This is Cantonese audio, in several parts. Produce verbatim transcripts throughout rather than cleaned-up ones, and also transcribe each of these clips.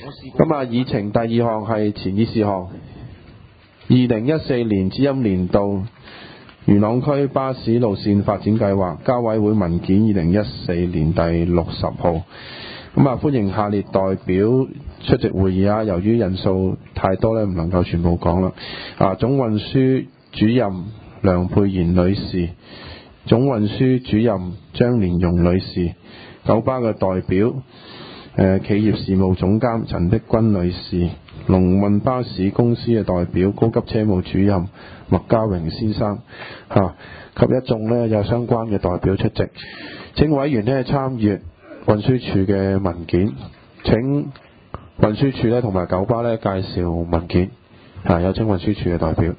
咁啊，議程第二項係前議事項，二零一四年資陰年度元朗區巴士路線發展計劃，交委會文件二零一四年第六十號。咁啊，歡迎下列代表出席會議啊！由於人數太多咧，唔能夠全部講啦。啊，總運輸主任梁佩賢女士，總運輸主任張連容女士，九巴嘅代表、呃、企業事務總監陳碧君女士，龍運巴士公司嘅代表高級車務主任麥家榮先生，嚇、啊、及一眾呢有相關嘅代表出席。請委員呢參閱運輸署嘅文件。請運輸署呢同埋九巴呢介紹文件。嚇、啊，有請運輸署嘅代表。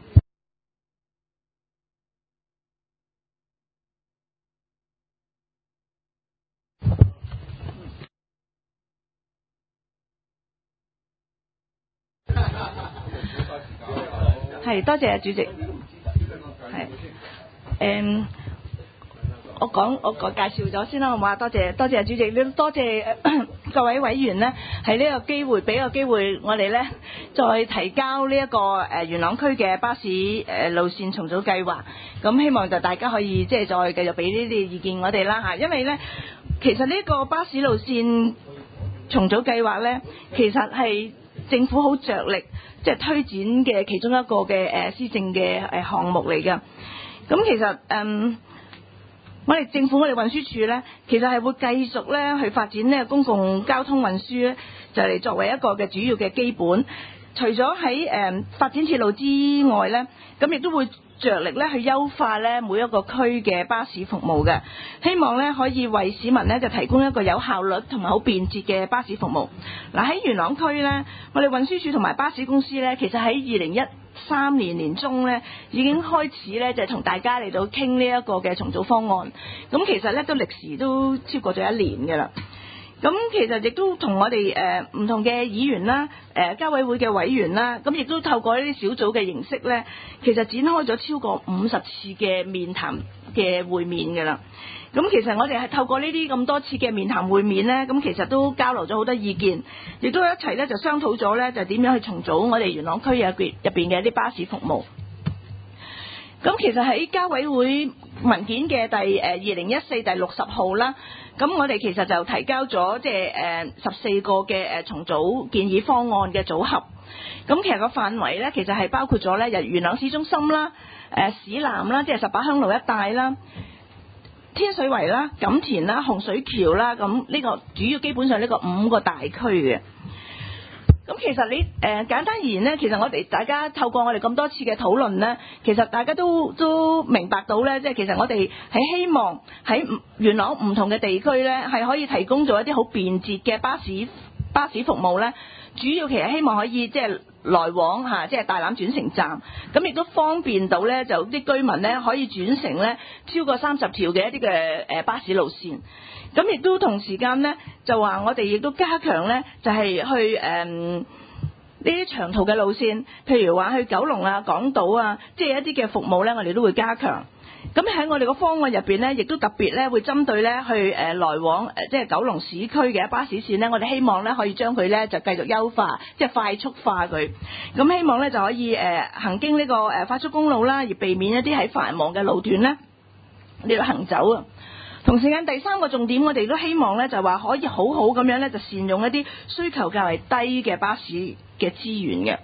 係，多謝主席。係，誒，我講我講介紹咗先啦，好嘛？多謝多謝主席，你多謝、呃、各位委員呢，喺呢個機會俾個機會我哋呢，再提交呢、這、一個誒、呃、元朗區嘅巴士誒、呃、路線重組計劃。咁希望就大家可以即係再繼續俾呢啲意見我哋啦嚇，因為呢，其實呢個巴士路線重組計劃呢，其實係政府好着力。即係推展嘅其中一個嘅誒施政嘅誒項目嚟㗎。咁其實誒、嗯，我哋政府我哋運輸署咧，其實係會繼續咧去發展呢個公共交通運輸咧，就嚟作為一個嘅主要嘅基本。除咗喺誒發展鐵路之外咧，咁亦都會着力咧去優化咧每一個區嘅巴士服務嘅，希望咧可以為市民咧就提供一個有效率同埋好便捷嘅巴士服務。嗱，喺元朗區咧，我哋運輸署同埋巴士公司咧，其實喺二零一三年年中咧已經開始咧就同大家嚟到傾呢一個嘅重組方案。咁其實咧都歷時都超過咗一年㗎啦。咁其實亦都同我哋誒唔同嘅議員啦、誒、呃、交委會嘅委員啦，咁亦都透過呢啲小組嘅形式咧，其實展開咗超過五十次嘅面談嘅會面㗎啦。咁其實我哋係透過呢啲咁多次嘅面談會面咧，咁其實都交流咗好多意見，亦都一齊咧就商討咗咧就點樣去重組我哋元朗區入邊入邊嘅一啲巴士服務。咁其實喺交委會文件嘅第誒二零一四第六十號啦，咁我哋其實就提交咗即係誒十四個嘅誒重組建議方案嘅組合。咁其實個範圍咧，其實係包括咗咧，由元朗市中心啦、誒市南啦，即係十八鄉路一帶啦、天水圍啦、錦田啦、洪水橋啦，咁呢個主要基本上呢個五個大區嘅。咁其實你誒、呃、簡單而言呢，其實我哋大家透過我哋咁多次嘅討論呢，其實大家都都明白到呢，即係其實我哋係希望喺元朗唔同嘅地區呢，係可以提供咗一啲好便捷嘅巴士巴士服務呢。主要其實希望可以即係來往嚇，即係大欖轉乘站，咁亦都方便到呢，就啲居民呢可以轉乘呢超過三十條嘅一啲嘅誒巴士路線。咁亦都同時間呢，就話我哋亦都加強呢，就係、是、去誒呢啲長途嘅路線，譬如話去九龍啊、港島啊，即係一啲嘅服務呢，我哋都會加強。咁喺我哋個方案入邊呢，亦都特別呢會針對呢去誒來往誒即係九龍市區嘅巴士線呢，我哋希望呢可以將佢呢就繼續優化，即係快速化佢。咁希望呢就可以誒行經呢個誒快速公路啦，而避免一啲喺繁忙嘅路段呢嚟到行走啊。同時間第三個重點，我哋都希望咧就話可以好好咁樣咧就善用一啲需求較為低嘅巴士嘅資源嘅。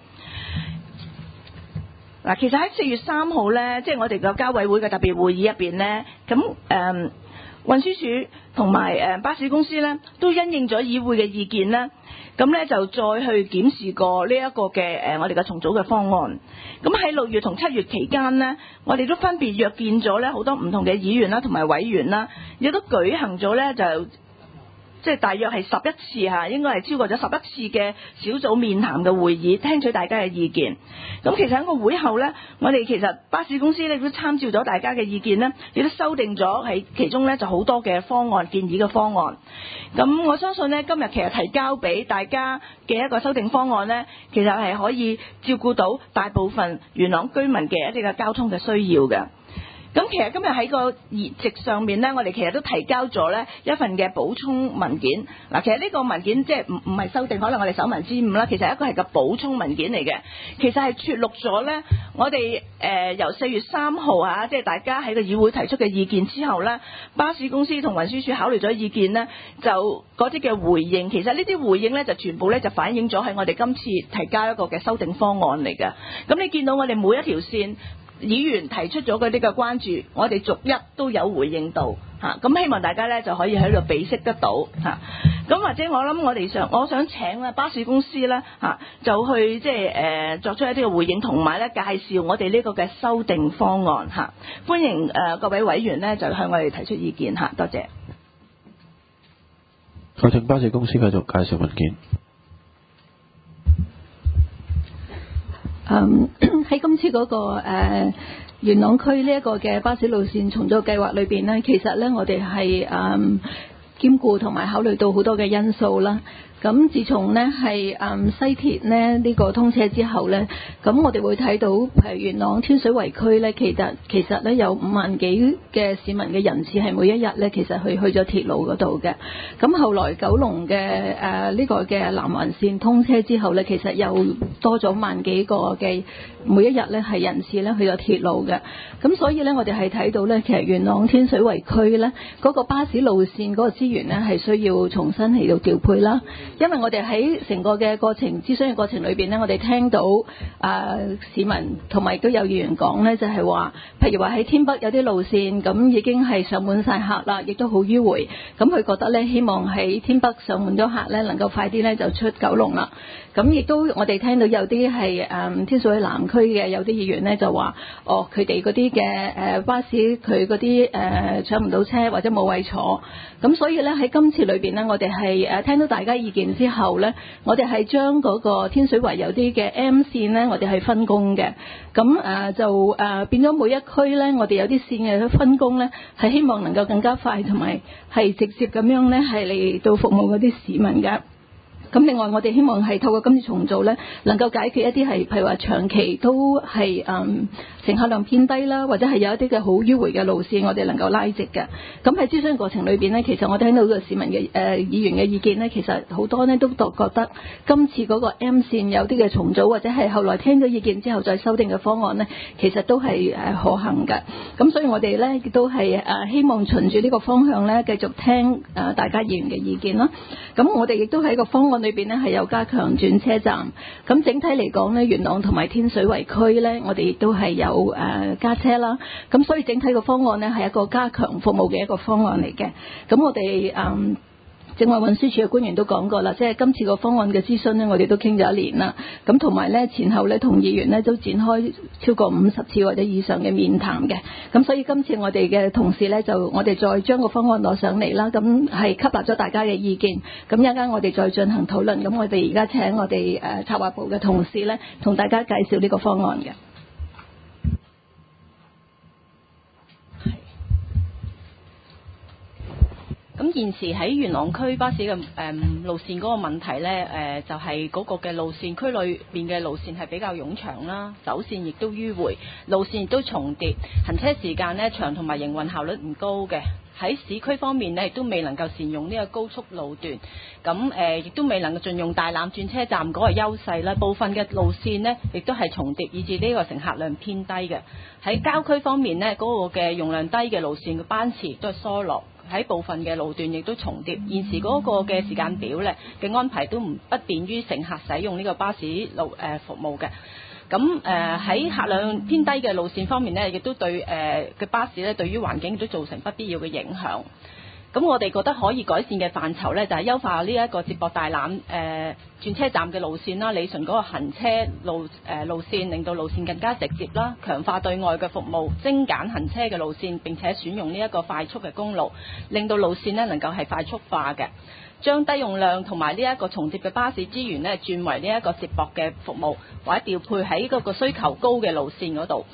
嗱，其實喺四月三號咧，即係我哋個交委會嘅特別會議入邊咧，咁誒、呃、運輸署同埋誒巴士公司咧都因應咗議會嘅意見咧，咁咧就再去檢視過呢一個嘅誒、呃、我哋嘅重組嘅方案。咁喺六月同七月期間呢，我哋都分別約見咗咧好多唔同嘅議員啦，同埋委員啦，亦都舉行咗咧就即係大約係十一次嚇，應該係超過咗十一次嘅小組面談嘅會議，聽取大家嘅意見。咁其實喺個會後呢，我哋其實巴士公司咧都參照咗大家嘅意見呢，亦都修訂咗喺其中呢就好多嘅方案建議嘅方案。咁我相信呢，今日其實提交俾大家嘅一個修訂方案呢，其實係可以照顧到大部分元朗居民嘅一啲嘅交通嘅需要嘅。 咁其實今日喺個議席上面咧，我哋其實都提交咗咧一份嘅補充文件。嗱，其實呢個文件即係唔唔係修訂，可能我哋首文之誤啦。其實一個係個補充文件嚟嘅，其實係撮錄咗咧我哋誒、呃、由四月三號啊，即係大家喺個議會提出嘅意見之後咧，巴士公司同運輸署考慮咗意見咧，就嗰啲嘅回應，其實呢啲回應咧就全部咧就反映咗喺我哋今次提交一個嘅修訂方案嚟嘅。咁你見到我哋每一條線，議員提出咗嗰啲嘅關注，我哋逐一都有回應到嚇，咁、啊、希望大家咧就可以喺度備識得到嚇。咁、啊、或者我諗我哋想，我想請咧巴士公司咧嚇、啊，就去即係誒作出一啲嘅回應，同埋咧介紹我哋呢個嘅修訂方案嚇、啊。歡迎誒、呃、各位委員咧就向我哋提出意見嚇、啊，多謝。 我請巴士公司繼續介紹文件。 嗯，喺今次嗰、那個誒、呃、元朗區呢一個嘅巴士路線重組計劃裏邊呢，其實呢，我哋係誒兼顧同埋考慮到好多嘅因素啦。咁自從呢係誒西鐵呢呢個通車之後呢，咁我哋會睇到誒元朗天水圍區呢，其實其實呢有五萬幾嘅市民嘅人次係每一日呢，其實去去咗鐵路嗰度嘅。咁後來九龍嘅誒呢個嘅南環線通車之後呢，其實又多咗萬幾個嘅每一日呢係人次呢去咗鐵路嘅。咁所以呢，我哋係睇到呢，其實元朗天水圍區呢嗰個巴士路線嗰個資源呢係需要重新嚟到調配啦。因為我哋喺成個嘅過程諮詢嘅過程裏邊呢，我哋聽到啊、呃、市民同埋都有議員講呢，就係、是、話，譬如話喺天北有啲路線咁已經係上滿晒客啦，亦都好迂迴。咁佢覺得呢，希望喺天北上滿咗客呢，能夠快啲呢就出九龍啦。咁亦都我哋聽到有啲係誒天水圍南區嘅有啲議員呢，就話，哦佢哋嗰啲嘅誒巴士佢嗰啲誒搶唔到車或者冇位坐。咁所以呢，喺今次裏邊呢，我哋係誒聽到大家意見之後呢，我哋係將嗰個天水圍有啲嘅 M 線呢，我哋係分工嘅。咁誒、呃、就誒、呃、變咗每一區呢，我哋有啲線嘅分工呢，係希望能夠更加快同埋係直接咁樣呢，係嚟到服務嗰啲市民嘅。咁另外我哋希望係透過今次重組呢，能夠解決一啲係譬如話長期都係誒、嗯、乘客量偏低啦，或者係有一啲嘅好迂迴嘅路線，我哋能夠拉直嘅。咁喺諮詢過程裏邊呢，其實我聽到個市民嘅誒、呃、議員嘅意見呢，其實好多呢都覺得今次嗰個 M 線有啲嘅重組，或者係後來聽咗意見之後再修訂嘅方案呢，其實都係誒可行嘅。咁所以我哋呢亦都係誒希望循住呢個方向呢，繼續聽誒大家議員嘅意見啦。咁我哋亦都喺個方案裏邊呢係有加強轉車站，咁整體嚟講呢，元朗同埋天水圍區呢，我哋亦都係有誒、呃、加車啦，咁所以整體個方案呢係一個加強服務嘅一個方案嚟嘅。咁我哋誒正話運輸署嘅官員都講過啦，即係今次個方案嘅諮詢呢，我哋都傾咗一年啦，咁同埋呢前後呢，同議員呢都展開超過五十次或者以上嘅面談嘅，咁所以今次我哋嘅同事呢，就我哋再將個方案攞上嚟啦，咁係吸納咗大家嘅意見，咁一陣間我哋再進行討論，咁我哋而家請我哋誒策劃部嘅同事呢，同大家介紹呢個方案嘅。 咁現時喺元朗區巴士嘅誒、嗯、路線嗰個問題呢，誒、呃、就係、是、嗰個嘅路線區裏邊嘅路線係比較冗長啦，走線亦都迂迴，路線亦都重疊，行車時間呢長同埋營運效率唔高嘅。喺市區方面呢，亦都未能夠善用呢個高速路段，咁誒亦都未能夠盡用大欖轉車站嗰個優勢啦。部分嘅路線呢，亦都係重疊，以致呢個乘客量偏低嘅。喺郊區方面呢，嗰、那個嘅用量低嘅路線嘅班次都係疏落。喺部分嘅路段亦都重疊，現時嗰個嘅時間表咧嘅安排都唔不便於乘客使用呢個巴士路誒、呃、服務嘅。咁誒喺客量偏低嘅路線方面呢，亦都對誒嘅、呃、巴士咧對於環境都造成不必要嘅影響。咁我哋覺得可以改善嘅範疇呢，就係、是、優化呢一個接駁大欖誒、呃、轉車站嘅路線啦，理順嗰個行車路誒、呃、路線，令到路線更加直接啦，強化對外嘅服務，精簡行車嘅路線，並且選用呢一個快速嘅公路，令到路線呢能夠係快速化嘅，將低用量同埋呢一個重疊嘅巴士資源呢轉為呢一個接駁嘅服務，或者調配喺嗰個需求高嘅路線嗰度。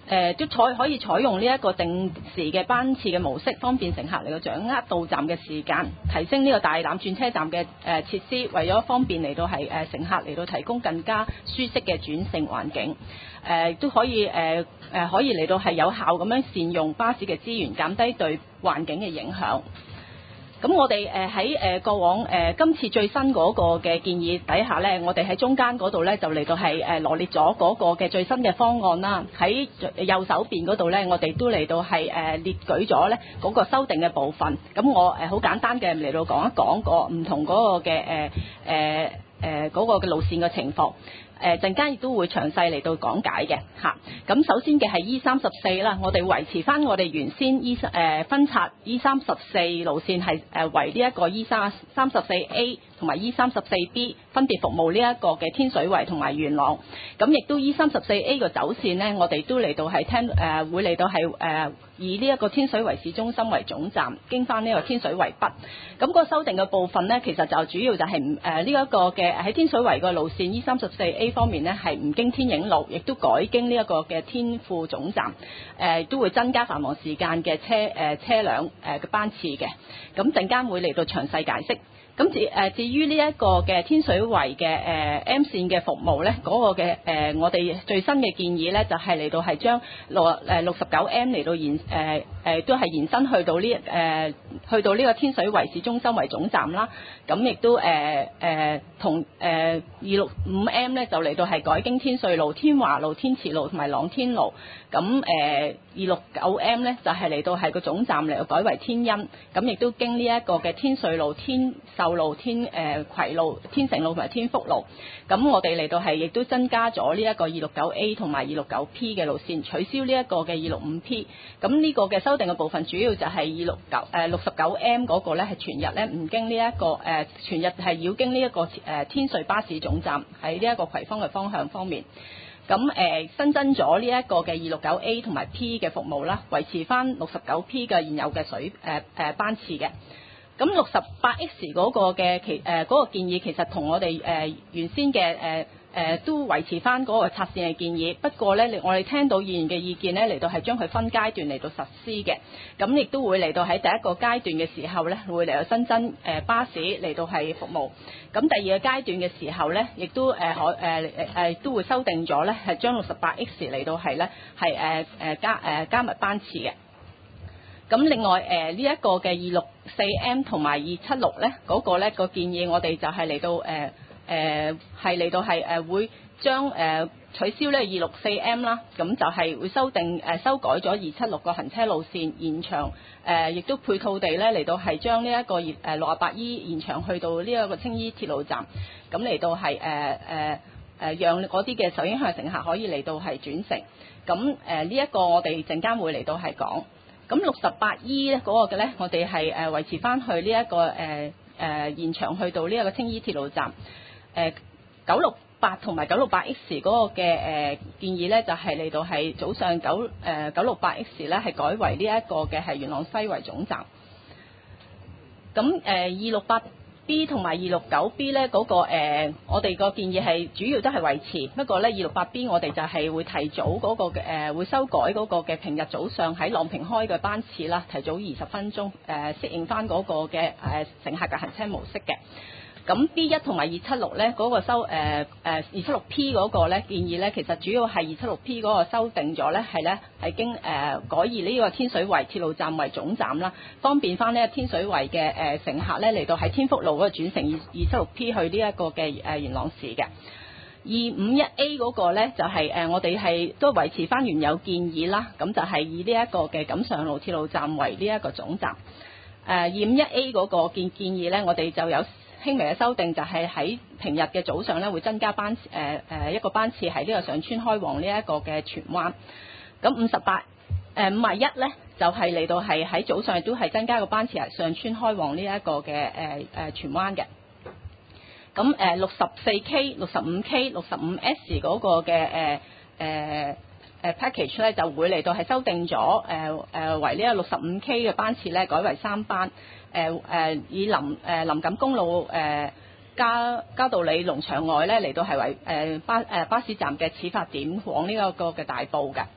誒都採可以採用呢一個定時嘅班次嘅模式，方便乘客嚟到掌握到站嘅時間，提升呢個大欖轉車站嘅誒設施，為咗方便嚟到係誒乘客嚟到提供更加舒適嘅轉乘環境。誒都可以誒誒、呃、可以嚟到係有效咁樣善用巴士嘅資源，減低對環境嘅影響。咁我哋誒喺誒過往誒、呃、今次最新嗰個嘅建議底下呢，我哋喺中間嗰度呢，就嚟到係誒羅列咗嗰個嘅最新嘅方案啦。喺右手邊嗰度呢，我哋都嚟到係誒、呃、列舉咗呢嗰個修訂嘅部分。咁我誒好、呃、簡單嘅嚟到講一講個唔同嗰個嘅誒誒誒嗰個嘅路線嘅情況。誒陣間亦都會詳細嚟到講解嘅嚇。咁首先嘅係 E 三十四啦，我哋維持翻我哋原先 E 誒、呃、分拆 E 三十四路線係誒為呢一個 E 三三十四 A 同埋 E 三十四 B 分別服務呢一個嘅天水圍同埋元朗。咁亦都 E 三十四 A 個走線呢，我哋都嚟到係聽誒、呃、會嚟到係誒、呃、以呢一個天水圍市中心為總站，經翻呢個天水圍北。咁、那個修訂嘅部分呢，其實就主要就係唔誒呢一個嘅喺天水圍個路線 E 三十四 A 方面呢，係唔經天影路，亦都改經呢一個嘅天富總站。誒、呃、都會增加繁忙時間嘅車誒、呃、車輛誒嘅班次嘅。咁陣間會嚟到詳細解釋。咁至誒至於呢一個嘅天水圍嘅誒 M 線嘅服務咧，嗰、那個嘅誒、呃、我哋最新嘅建議咧，就係、是、嚟到係將六誒六十九 M 嚟到延誒誒、呃呃、都係延伸去到呢誒、呃、去到呢個天水圍市中心為總站啦。咁亦都誒誒、呃呃、同誒二六五 M 咧就嚟到係改經天瑞路、天華路、天慈路同埋朗天路。咁誒二六九 M 咧就係、是、嚟到係個總站嚟到改為天恩。咁亦都經呢一個嘅天瑞路、天秀路、天誒、呃、葵路、天成路同埋天福路。咁我哋嚟到係亦都增加咗呢一個二六九 A 同埋二六九 P 嘅路線，取消呢一個嘅二六五 P。咁呢個嘅修訂嘅部分主要就係二六九誒六十九 M 嗰個咧係全日咧唔經呢、這、一個誒、呃、全日係繞經呢一個誒、呃、天瑞巴士總站喺呢一個葵芳嘅方向方面。咁誒、呃、新增咗呢一個嘅二六九 A 同埋 P 嘅服務啦，維持翻六十九 P 嘅現有嘅水誒誒、呃呃、班次嘅。咁六十八 X 嗰個嘅其誒嗰個建議其實同我哋誒、呃、原先嘅誒誒都維持翻嗰個拆線嘅建議，不過咧我哋聽到議員嘅意見咧嚟到係將佢分階段嚟到實施嘅，咁亦都會嚟到喺第一個階段嘅時候咧會嚟到新增誒、呃、巴士嚟到係服務，咁第二個階段嘅時候咧亦都誒可誒誒都會修訂咗咧係將六十八 X 嚟到係咧係誒誒加誒、呃、加密班次嘅。咁另外誒呢一個嘅二六四 M 同埋二七六咧嗰個咧個建議，我哋就係嚟到誒誒係嚟到係誒會將誒、呃、取消咧二六四 M 啦，咁就係會修訂誒、呃、修改咗二七六個行車路線延長誒，亦、呃、都配套地咧嚟到係將呢一個誒六十八 E 延長去到呢一個青衣鐵路站，咁嚟到係誒誒誒讓嗰啲嘅受影響乘客可以嚟到係轉乘，咁誒呢一個我哋陣間會嚟到係講。咁六十八 E 咧嗰個嘅咧，我哋係誒維持翻去呢、這、一個誒誒、呃、延長去到呢一個青衣鐵路站。誒九六八同埋九六八 X 嗰個嘅誒、呃、建議咧，就係、是、嚟到係早上九誒九六八 X 咧係改為呢一個嘅係元朗西為總站。咁誒二六八 B 同埋二六九 B 咧嗰、那個、呃、我哋個建議係主要都係維持，不過咧二六八 B 我哋就係會提早嗰、那個嘅誒、呃、會修改嗰個嘅平日早上喺朗屏開嘅班次啦，提早二十分鐘誒、呃、適應翻嗰個嘅誒、呃、乘客嘅行車模式嘅。咁 B 一同埋二七六咧嗰個修誒誒二七六 P 嗰個咧建議咧，其實主要係二七六 P 嗰個修訂咗咧，係咧係經誒、呃、改以呢個天水圍鐵路站為總站啦，方便翻呢天水圍嘅誒、呃、乘客咧嚟到喺天福路嗰個轉乘二二七六 P 去呢一個嘅誒、呃、元朗市嘅。二五一 A 嗰個咧就係、是、誒、呃、我哋係都維持翻原有建議啦，咁就係以呢一個嘅錦上路鐵路站為呢一個總站。誒二五一 A 嗰個建建議咧，我哋就有輕微嘅修訂，就係喺平日嘅早上咧會增加班誒誒、呃、一個班次喺呢個上村開往呢一個嘅荃灣。咁五十八誒五十一咧就係、是、嚟到係喺早上都係增加個班次係上村開往呢一個嘅誒誒荃灣嘅。咁誒六十四 K、六十五 K、六十五 S 嗰個嘅誒誒誒 package 咧就會嚟到係修訂咗誒誒為呢個六十五 K 嘅班次咧改為三班。誒誒、呃、以林誒、呃、林錦公路誒嘉嘉道理農場外咧嚟到係為誒巴誒巴士站嘅始發點往呢一個嘅大埔嘅。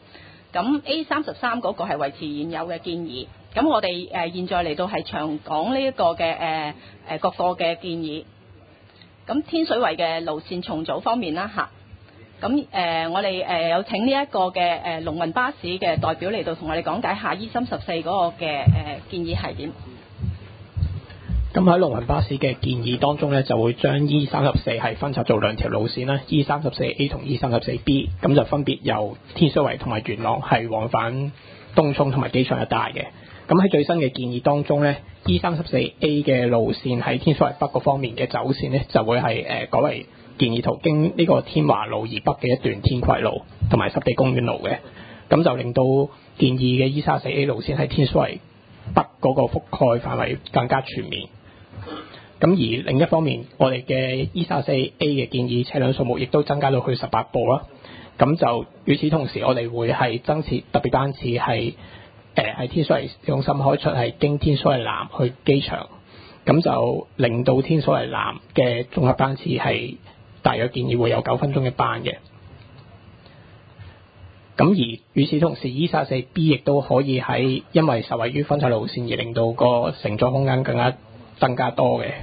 咁 A 三十三嗰個係維持現有嘅建議。咁我哋誒、呃、現在嚟到係長講呢一個嘅誒誒各個嘅建議。咁天水圍嘅路線重組方面啦嚇，咁誒、呃、我哋誒有請呢一個嘅誒龍運巴士嘅代表嚟到同我哋講解下 E 三十四嗰個嘅誒、呃、建議係點。 咁喺龍運巴士嘅建議當中咧，就會將 E 三十四係分拆做兩條路線啦 ，E 三十四 A 同 E 三十四 B， 咁就分別由天水圍同埋元朗係往返東涌同埋機場一帶嘅。咁喺最新嘅建議當中咧 ，E 三十四 A 嘅路線喺天水圍北嗰方面嘅走線咧，就會係誒、呃、改為建議途經呢個天華路以北嘅一段天葵路同埋濕地公園路嘅，咁就令到建議嘅 E 三十四 A 路線喺天水圍北嗰個覆蓋範圍更加全面。咁而另一方面，我哋嘅 E 三十四 A 嘅建議車輛數目亦都增加到去十八部啦。咁就與此同時，我哋會係增設特別班次係誒喺天水圍中心開出係經天水圍南去機場，咁就令到天水圍南嘅綜合班次係大約建議會有九分鐘一班嘅。咁而與此同時 ，E 三十四 B 亦都可以喺因為受惠於分拆路線而令到個承載空間更加增加多嘅。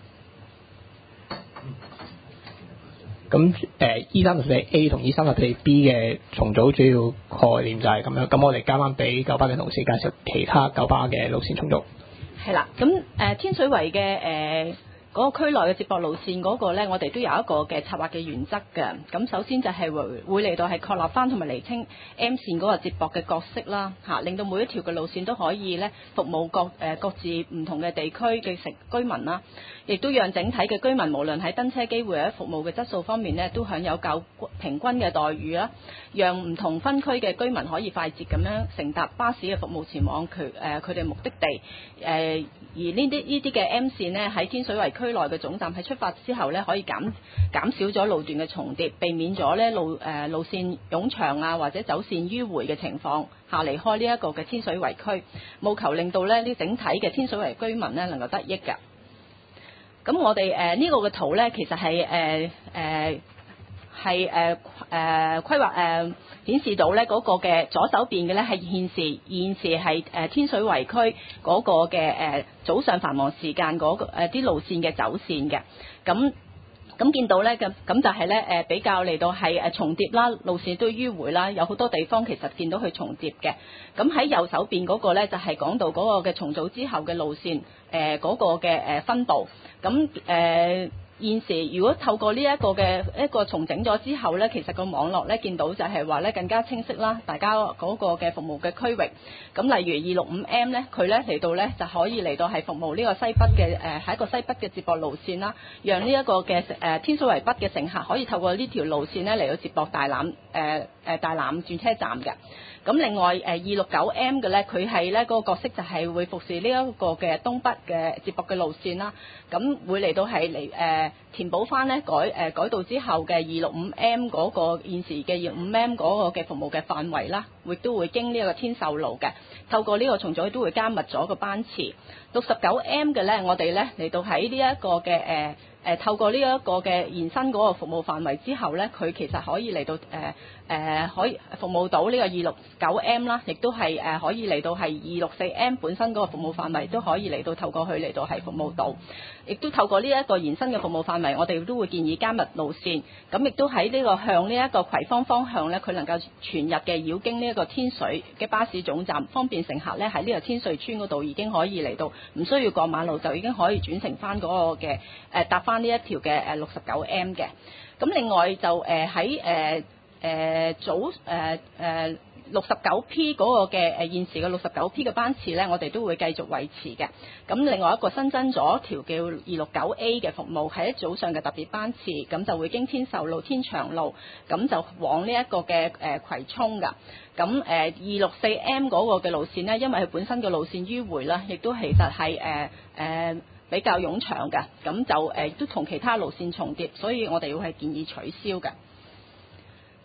咁誒 E 三十四 A 同 E 三十四 B 嘅重組主要概念就係咁樣。咁我哋交翻俾九巴嘅同事介紹其他九巴嘅路線重組。 係啦，咁誒、呃、天水圍嘅誒嗰個區內嘅接駁路線嗰個咧，我哋都有一個嘅策劃嘅原則嘅。咁首先就係會會嚟到係確立翻同埋釐清 M 線嗰個接駁嘅角色啦，嚇，令到每一條嘅路線都可以咧服務各誒、呃、各自唔同嘅地區嘅城居民啦，亦都讓整體嘅居民無論喺登車機會或者服務嘅質素方面咧，都享有較平均嘅待遇啦，讓唔同分區嘅居民可以快捷咁樣乘搭巴士嘅服務前往佢誒佢哋目的地誒、呃，而呢啲呢啲嘅 M 線呢，喺天水圍區內嘅總站喺出發之後咧，可以減減少咗路段嘅重疊，避免咗咧路誒、呃、路線冗長啊或者走線迂迴嘅情況下離開呢一個嘅天水圍區，務求令到咧呢整體嘅天水圍居民咧能夠得益㗎。咁我哋誒呢個嘅圖咧，其實係誒誒係誒誒規劃誒顯示到咧嗰個嘅左手邊嘅咧係現時現時係誒天水圍區嗰個嘅誒、呃、早上繁忙時間嗰、那個啲、呃、路線嘅走線嘅。咁咁見到咧咁咁就係咧誒比較嚟到係誒重疊啦，路線都迂迴啦，有好多地方其實見到佢重疊嘅。咁喺右手邊嗰個咧就係、是、講到嗰個嘅重組之後嘅路線誒嗰、呃那個嘅誒分佈。咁誒、呃、現時如果透過呢一個嘅一個重整咗之後咧，其實個網絡咧見到就係話咧更加清晰啦，大家嗰個嘅服務嘅區域。咁例如二六五 M 咧，佢咧嚟到咧就可以嚟到係服務呢個西北嘅誒係一個西北嘅接駁路線啦，讓呢一個嘅誒、呃、天水圍北嘅乘客可以透過呢條路線咧嚟到接駁大欖誒誒大欖轉車站嘅。咁另外誒二六九 M 嘅咧，佢係咧嗰個角色就係會服侍呢一個嘅東北嘅接駁嘅路線啦。咁會嚟到係嚟誒填補翻咧改誒、呃、改道之後嘅二六五 M 嗰個現時嘅二六五 M 嗰個嘅服務嘅範圍啦，亦都會經呢一個天秀路嘅。透過呢個重組都會加密咗個班次。六十九 M 嘅咧，我哋咧嚟到喺呢一個嘅誒誒透過呢一個嘅延伸嗰個服務範圍之後咧，佢其實可以嚟到誒誒、呃、可以服務到呢個二六九 M 啦，亦都係誒可以嚟到係二六四 M 本身嗰個服務範圍都可以嚟到透過佢嚟到係服務到，亦都透過呢一個延伸嘅服務範圍，我哋都會建議加密路線，咁亦都喺呢個向呢一個葵芳方向咧，佢能夠全日嘅繞經呢一個天水嘅巴士總站，方便乘客咧喺呢個天瑞村嗰度已經可以嚟到，唔需要過馬路就已經可以轉乘翻嗰個嘅誒、呃、搭翻呢一條嘅誒六十九 M 嘅。咁另外就誒喺誒誒早誒誒六十九 P 嗰個嘅誒現時嘅六十九 P 嘅班次咧，我哋都會繼續維持嘅。咁另外一個新增咗條叫二六九 A 嘅服務，係喺早上嘅特別班次，咁就會經天秀路、天祥路，咁就往呢一個嘅誒葵涌㗎。咁誒二六四 M 嗰個嘅路線呢，因為佢本身嘅路線迂迴啦，亦都其實係誒誒比較冗長嘅，咁就誒都同其他路線重疊，所以我哋會係建議取消嘅。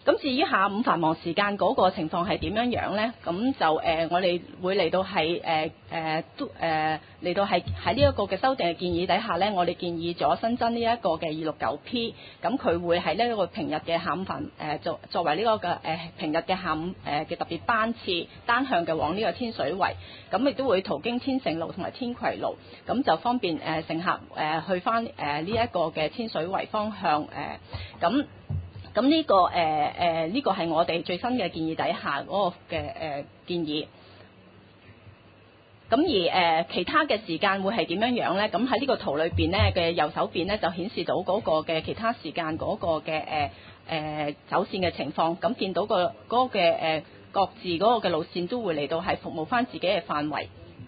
咁至於下午繁忙時間嗰個情況係點樣樣呢？咁就誒、呃，我哋會嚟到係誒誒都誒嚟到係喺呢一個嘅修訂嘅建議底下呢，我哋建議咗新增呢一個嘅二六九 P， 咁佢會喺呢一個平日嘅下午繁誒作作為呢、這個嘅誒、呃、平日嘅下午誒嘅特別班次單向嘅往呢個天水圍，咁亦都會途經天盛路同埋天葵路，咁就方便誒、呃、乘客誒、呃、去翻誒呢一個嘅天水圍方向誒咁。呃咁呢、這個誒誒呢個係我哋最新嘅建議底下嗰個嘅誒、呃、建議。咁而誒、呃、其他嘅時間會係點樣樣咧？咁喺呢個圖裏邊咧嘅右手邊咧就顯示到嗰個嘅其他時間嗰個嘅誒誒走線嘅情況。咁見到、個嗰個嘅誒各自嗰個嘅路線都會嚟到係服務翻自己嘅範圍。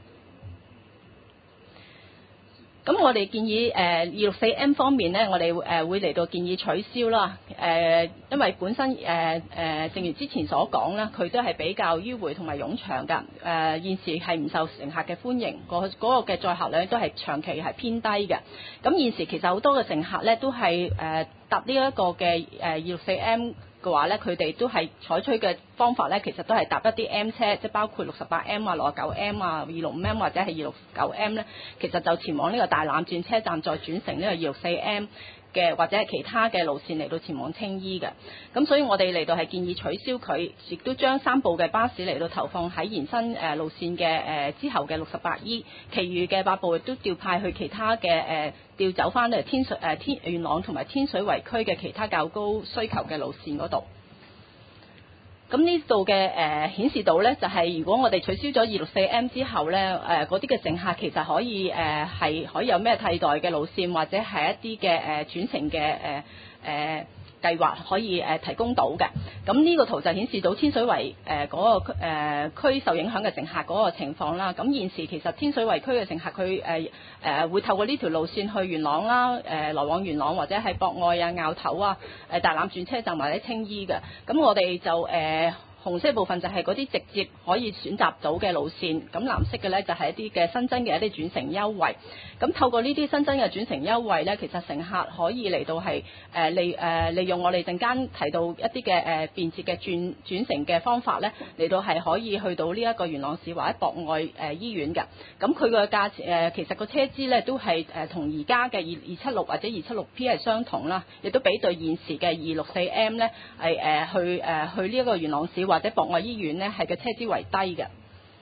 咁我哋建議誒二六四 M 方面咧，我哋誒、呃、會嚟到建議取消啦。誒、呃，因為本身誒誒、呃呃，正如之前所講啦，佢都係比較迂迴同埋冗長㗎。誒、呃，現時係唔受乘客嘅歡迎，嗰、那個嘅載客量都係長期係偏低嘅。咁現時其實好多嘅乘客咧都係誒、呃、搭呢一個嘅誒二六四 M。嘅話咧，佢哋都係採取嘅方法咧，其實都係搭一啲 M 車，即係包括六十八 M 啊、六十九 M 啊、二六五 M 或者係二六九 M 咧，其實就前往呢個大欖轉車站，再轉乘呢個二六四 M 嘅或者係其他嘅路線嚟到前往青衣嘅。咁所以我哋嚟到係建議取消佢，亦都將三部嘅巴士嚟到投放喺延伸誒路線嘅誒之後嘅六十八 E，其餘嘅八部亦都調派去其他嘅誒調走翻嚟天水誒天元朗同埋天水圍區嘅其他較高需求嘅路線嗰度。咁呢度嘅誒顯示到咧，就係、是、如果我哋取消咗二六四 M 之後咧，誒嗰啲嘅乘客其實可以誒係、呃、可以有咩替代嘅路線，或者係一啲嘅誒轉乘嘅誒誒。呃計劃可以誒提供到嘅。咁呢個圖就顯示到天水圍誒嗰個誒區受影響嘅乘客嗰個情況啦。咁現時其實天水圍區嘅乘客佢誒誒會透過呢條路線去元朗啦，誒來往元朗或者係博愛啊、坳頭啊、誒大欖轉車站或者青衣嘅。咁我哋就誒。紅色部分就係嗰啲直接可以選擇到嘅路線，咁藍色嘅呢就係一啲嘅新增嘅一啲轉乘優惠。咁透過呢啲新增嘅轉乘優惠呢，其實乘客可以嚟到係誒利誒利用我哋陣間提到一啲嘅誒便捷嘅轉轉乘嘅方法呢，嚟到係可以去到呢一個元朗市或者博愛誒醫院嘅。咁佢個價錢誒其實個車資呢都係誒同而家嘅二二七六或者二七六 P 係相同啦，亦都比對現時嘅二六四 M 呢係誒去誒去呢一個元朗市或者博愛醫院呢係嘅車資為低嘅。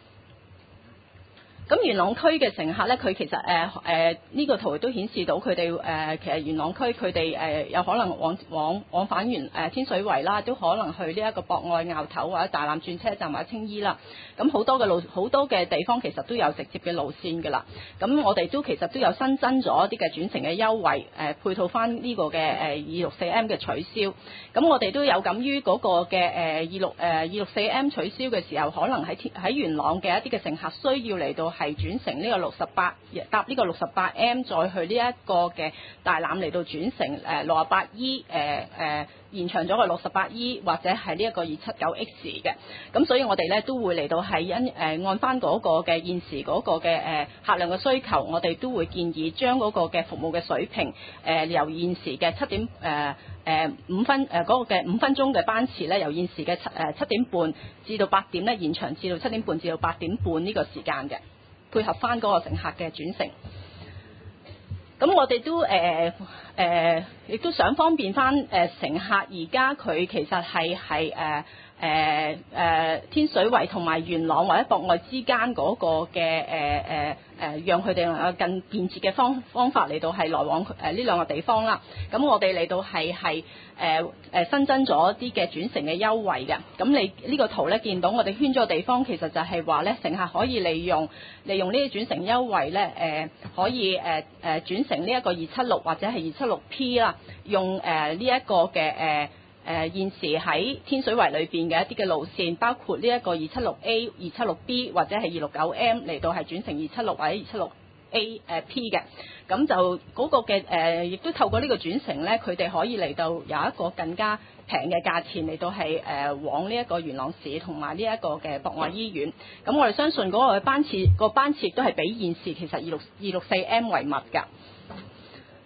咁元朗區嘅乘客呢，佢其實誒誒呢個圖都顯示到佢哋誒其實元朗區佢哋誒有可能往往往返元誒、呃、天水圍啦，都可能去呢一個博愛坳頭或者大欖轉車站或者青衣啦。咁好多嘅路好多嘅地方其實都有直接嘅路線㗎啦。咁我哋都其實都有新增咗一啲嘅轉乘嘅優惠，誒、呃、配套翻呢個嘅誒二六四 M 嘅取消。咁我哋都有感於嗰個嘅誒二六誒二六四 M 取消嘅時候，可能喺喺元朗嘅一啲嘅乘客需要嚟到係轉乘呢個六十八搭呢個六十八 M 再去呢一個嘅大欖嚟到轉乘誒六十八 E 誒誒延長咗個六十八 E 或者係呢一個二七九 X 嘅。咁所以我哋咧都會嚟到係因誒、呃、按翻嗰個嘅現時嗰個嘅誒客量嘅需求，我哋都會建議將嗰個嘅服務嘅水平誒、呃、由現時嘅七點誒誒五分誒嗰、呃那個嘅五分鐘嘅班次咧，由現時嘅七誒七點半至到八點咧延長至到七點半至到八點半呢個時間嘅。配合翻嗰個乘客嘅轉乘，咁我哋都誒誒，亦、呃呃、都想方便翻誒、呃、乘客。而家佢其實係係誒誒誒天水圍同埋元朗或者博愛之間嗰個嘅誒誒誒，讓佢哋能夠更便捷嘅方方法嚟到係來往誒呢兩個地方啦。咁我哋嚟到係係誒誒新增咗啲嘅轉乘嘅優惠嘅。咁你呢個圖咧見到我哋圈咗個地方，其實就係話咧乘客可以利用利用呢啲轉乘優惠咧誒、呃、可以誒誒、呃、轉乘呢一個二七六或者係二七六 P 啦，用誒呢一個嘅誒。呃誒、呃、現時喺天水圍裏邊嘅一啲嘅路線，包括呢一個二七六 A、二七六 B 或者係二六九 M 嚟到係轉乘二七六或者二七六 A 誒、呃、P 嘅，咁就嗰個嘅誒，亦、呃、都透過呢個轉乘咧，佢哋可以嚟到有一個更加平嘅價錢嚟到係誒、呃、往呢一個元朗市同埋呢一個嘅博愛醫院。咁我哋相信嗰個班次、個班次都係比現時其實二六二六四 M 為密㗎。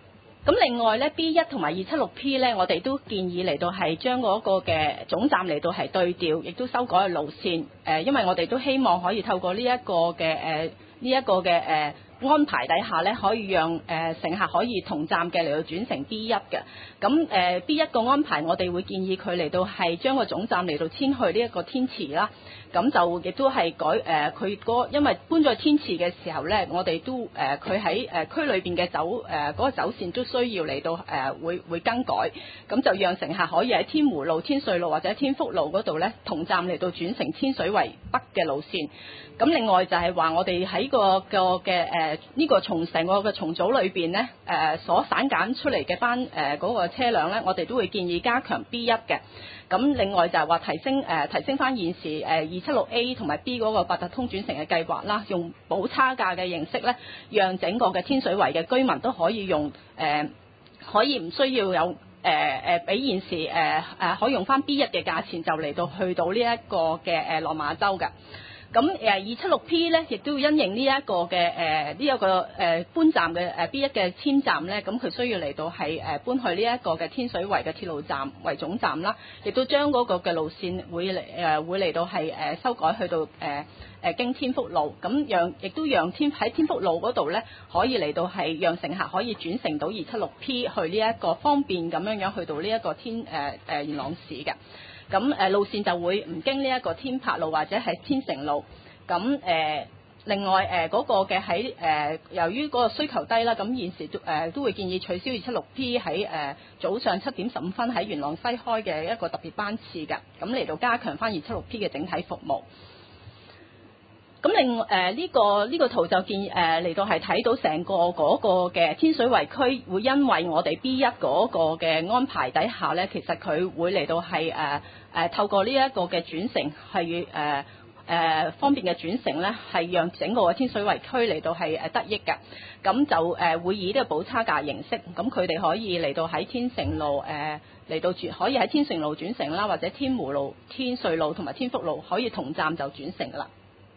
咁另外咧 B 一同埋二七六 P 咧，我哋都建議嚟到係將嗰個嘅總站嚟到係對調，亦都修改嘅路線。誒，因為我哋都希望可以透過呢一個嘅誒呢一個嘅誒安排底下咧，可以讓誒乘客可以同站嘅嚟到轉乘 B 一嘅。咁誒 B 一個安排，我哋會建議佢嚟到係將個總站嚟到遷去呢一個天池啦。咁就亦都係改誒佢嗰，因為搬咗去天池嘅時候咧，我哋都誒佢喺誒區裏邊嘅走誒嗰、呃那個走線都需要嚟到誒、呃、會會更改，咁就讓乘客可以喺天湖路、天瑞路或者天福路嗰度咧同站嚟到轉乘天水圍北嘅路線。咁另外就係話我哋喺個個嘅誒呢個從成個嘅重組裏邊咧誒所散揀出嚟嘅班誒嗰個車輛咧，我哋都會建議加強 B 一嘅。咁另外就係話提升誒、呃、提升翻現時誒二七六 A 同埋 B 嗰個八達通轉乘嘅計劃啦，用補差價嘅形式咧，讓整個嘅天水圍嘅居民都可以用誒、呃、可以唔需要有誒誒比現時誒誒、呃、可以用翻 B 一嘅價錢就嚟到去到呢一個嘅誒落馬洲嘅。咁誒二七六 P 咧，亦都要因應呢一個嘅誒呢一個誒、呃、搬站嘅誒 B 一嘅遷站咧，咁佢需要嚟到係誒搬去呢一個嘅天水圍嘅鐵路站為總站啦，亦都將嗰個嘅路線會嚟誒、呃、會嚟到係誒修改去到誒誒、呃、經天福路，咁讓亦都讓天喺天福路嗰度咧可以嚟到係讓乘客可以轉乘到二七六 P 去呢一個方便咁樣樣去到呢一個天誒誒、呃、元朗市嘅。咁誒路線就會唔經呢一個天柏路或者係天成路，咁誒、呃、另外誒嗰、呃那個嘅喺誒由於嗰個需求低啦，咁現時都誒、呃、都會建議取消二七六 P 喺誒、呃、早上七點十五分喺元朗西開嘅一個特別班次嘅，咁嚟到加強翻二七六 P 嘅整體服務。咁另外誒呢個呢、這個圖就見誒嚟到係睇到成個嗰個嘅天水圍區會因為我哋 B 一嗰個嘅安排底下咧，其實佢會嚟到係誒誒透過呢一個嘅轉乘係誒誒方便嘅轉乘咧，係讓整個嘅天水圍區嚟到係誒得益嘅。咁就誒、呃、會以呢個補差價形式，咁佢哋可以嚟到喺天成路誒嚟、呃、到轉可以喺天成路轉乘啦，或者天湖路、天瑞路同埋天福路可以同站就轉乘噶啦。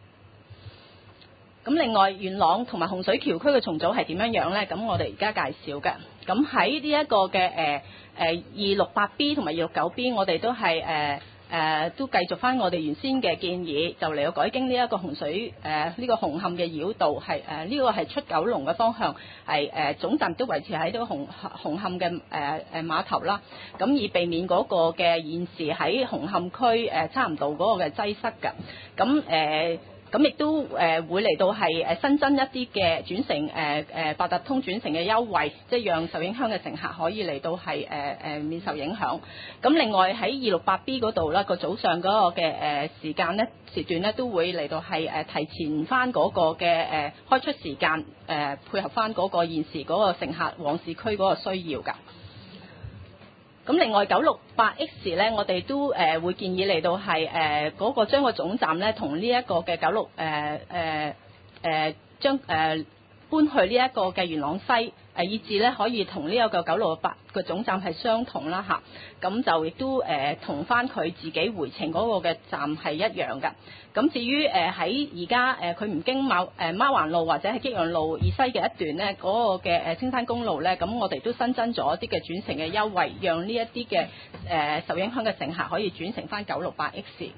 咁另外元朗同埋洪水橋區嘅重組係點樣樣呢？咁我哋而家介紹嘅。咁喺呢一個嘅誒誒二六八 B 同埋二六九 B，我哋都係誒誒都繼續翻我哋原先嘅建議，就嚟到改經呢一個洪水誒呢、呃這個紅磡嘅繞道，係誒呢個係出九龍嘅方向，係誒、呃、總站都維持喺呢個紅紅磡嘅誒誒碼頭啦。咁以避免嗰個嘅現時喺紅磡區誒差唔多嗰個嘅擠塞嘅。咁誒。呃咁亦都誒、呃、會嚟到係誒新增一啲嘅轉乘誒誒八達通轉乘嘅優惠，即係讓受影響嘅乘客可以嚟到係誒誒免受影響。咁另外喺二六八 B 嗰度啦，個早上嗰個嘅誒時間咧時段咧都會嚟到係誒提前翻嗰個嘅誒、呃、開出時間誒、呃、配合翻嗰個現時嗰個乘客往市區嗰個需要㗎。咁另外九六八 X 咧，我哋都誒、呃、會建議嚟到係誒嗰個將個總站咧同呢一個嘅九六誒誒誒將誒搬去呢一個嘅元朗西誒、呃，以至咧可以同呢一個九六八個總站係相同啦嚇。咁就亦都誒同翻佢自己回程嗰個嘅站係一樣㗎。咁至於誒喺而家誒佢唔經貓誒貓環路或者係激陽路以西嘅一段咧，嗰、那個嘅誒青山公路咧，咁我哋都新增咗一啲嘅轉乘嘅優惠，讓呢一啲嘅誒受影響嘅乘客可以轉乘翻九六八 X。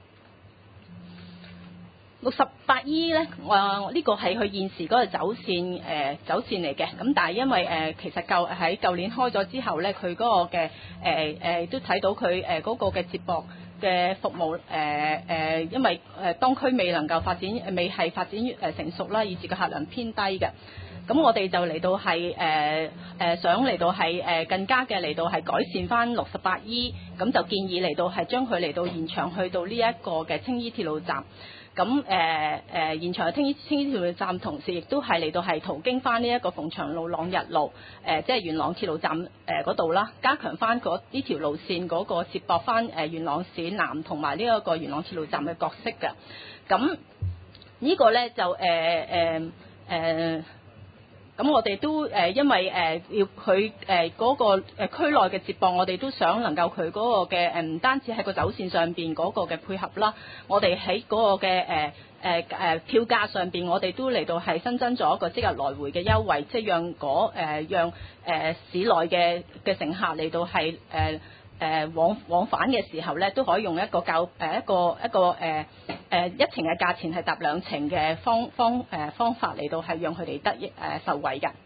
六十八 E 咧，我呢、這個係佢現時嗰個走線誒、呃、走線嚟嘅，咁但係因為誒、呃、其實舊喺舊年開咗之後咧，佢嗰個嘅誒誒都睇到佢誒嗰個嘅接駁嘅服務誒誒、呃呃，因為誒、呃、當區未能夠發展，未係發展誒成熟啦，以至個客量偏低嘅。咁我哋就嚟到係誒誒想嚟到係誒、呃、更加嘅嚟到係改善翻六十八 E， 咁就建議嚟到係將佢嚟到延長去到呢一個嘅青衣鐵路站。咁誒誒現場嘅青衣青衣鐵路站，同時亦都係嚟到係途經翻呢一個鳳翔路、朗日路，誒、呃、即係元朗鐵路站誒嗰度啦，加強翻嗰呢條路線嗰個接駁翻誒元朗市南同埋呢一個元朗鐵路站嘅角色嘅。咁呢個咧就誒誒誒咁我哋都誒、呃、因為誒、呃、要佢誒嗰個誒區內嘅接駁，我哋都想能夠佢嗰個嘅誒唔單止喺個走線上邊嗰個嘅配合啦，我哋喺嗰個嘅誒誒誒票價上邊，我哋都嚟到係新增咗一個即日來回嘅優惠，即係讓嗰誒、呃、讓誒、呃、市內嘅嘅乘客嚟到係誒。呃誒、呃、往往返嘅時候咧，都可以用一個較誒、呃、一個一個誒誒、呃呃、一程嘅價錢係搭兩程嘅方方誒、呃、方法嚟到係讓佢哋得益誒、呃、受惠嘅。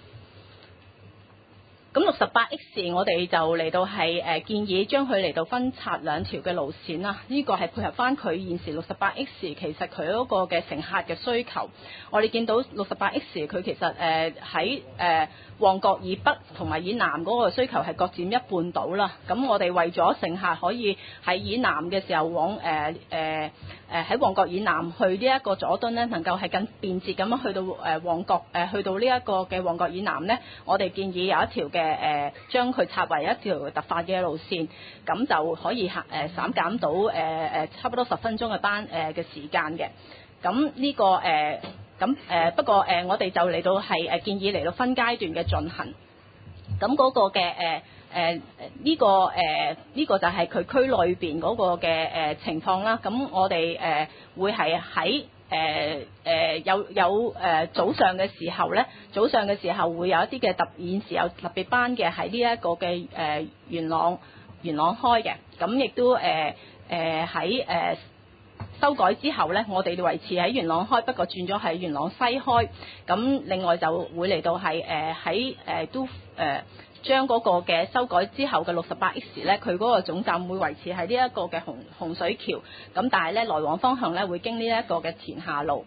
咁六十八 X 我哋就嚟到係誒、呃、建議將佢嚟到分拆兩條嘅路線啦，呢、這個係配合翻佢現時六十八 X 其實佢嗰個嘅乘客嘅需求。我哋見到六十八 X 佢其實誒喺誒旺角以北同埋以南嗰個需求係各佔一半到啦。咁我哋為咗乘客可以喺以南嘅時候往誒誒誒喺旺角以南去呢一個佐敦呢，能夠係更便捷咁樣去到誒旺角誒、呃、去到呢一個嘅旺角以南呢，我哋建議有一條嘅誒將佢拆為一條特快嘅路線，咁就可以慳誒減減到誒誒差不多十分鐘嘅班誒嘅時間嘅。咁呢、這個誒咁誒不過誒、呃、我哋就嚟到係誒建議嚟到分階段嘅進行。咁嗰個嘅誒誒呢個誒呢、呃這個就係佢區裏邊嗰個嘅誒、呃、情況啦。咁我哋誒、呃、會係喺誒誒有有誒、呃、早上嘅時候咧，早上嘅時候會有一啲嘅特現時有特別班嘅喺呢一個嘅誒、呃、元朗元朗開嘅。咁亦都誒誒喺誒修改之後咧，我哋維持喺元朗開，不過轉咗喺元朗西開。咁另外就會嚟到係誒喺誒都誒。呃將嗰個嘅修改之後嘅六十八 X 咧，佢嗰個總站會維持喺呢一個嘅洪洪水橋，咁但係咧來往方向咧會經呢一個嘅田下路。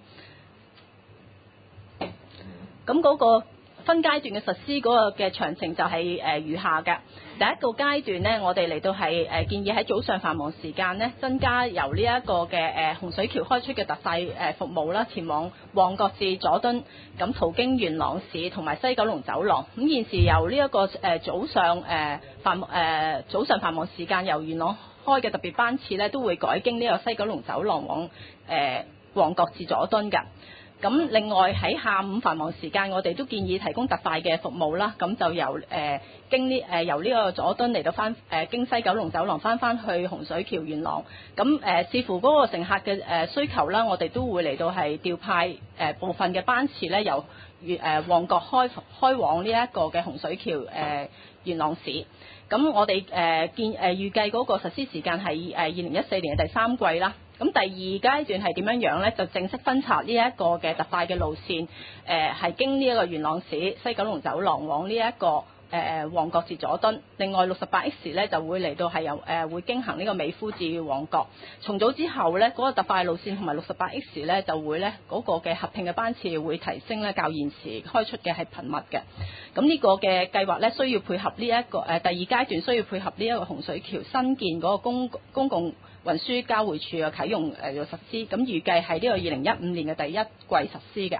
咁嗰個分階段嘅實施嗰個嘅詳情就係誒如下嘅。第一個階段呢，我哋嚟到係誒建議喺早上繁忙時間呢，增加由呢一個嘅誒洪水橋開出嘅特快誒服務啦，前往旺角至佐敦，咁途經元朗市同埋西九龍走廊。咁現時由呢一個誒早上誒繁誒早上繁忙時間由元朗開嘅特別班次呢，都會改經呢個西九龍走廊往誒旺角至佐敦嘅。咁另外喺下午繁忙時間，我哋都建議提供特快嘅服務啦。咁就由誒、呃、經呢誒、呃、由呢個佐敦嚟到翻誒、呃、經西九龍走廊翻翻去洪水橋元朗。咁誒、呃、視乎嗰個乘客嘅誒、呃、需求啦，我哋都會嚟到係調派誒、呃、部分嘅班次咧，由誒、呃、旺角開開往呢一個嘅洪水橋誒、呃、元朗市。咁我哋誒、呃、建誒、呃、預計嗰個實施時間係誒二零一四年嘅第三季啦。咁第二階段係點樣樣呢？就正式分拆呢一個嘅特快嘅路線，誒、呃、係經呢一個元朗市西九龍走廊往呢、這、一個誒、呃、旺角至佐敦。另外六十八 X 呢就會嚟到係由誒、呃、會經行呢個美孚至旺角。重組之後呢，嗰、那個特快路線同埋六十八 X 呢就會呢嗰、那個嘅合併嘅班次會提升呢，較現時開出嘅係頻密嘅。咁呢個嘅計劃呢，需要配合呢、這、一個誒、呃、第二階段需要配合呢一個洪水橋新建嗰個公公共運輸交匯處嘅啟用誒要實施，咁預計係呢個二零一五年嘅第一季實施嘅。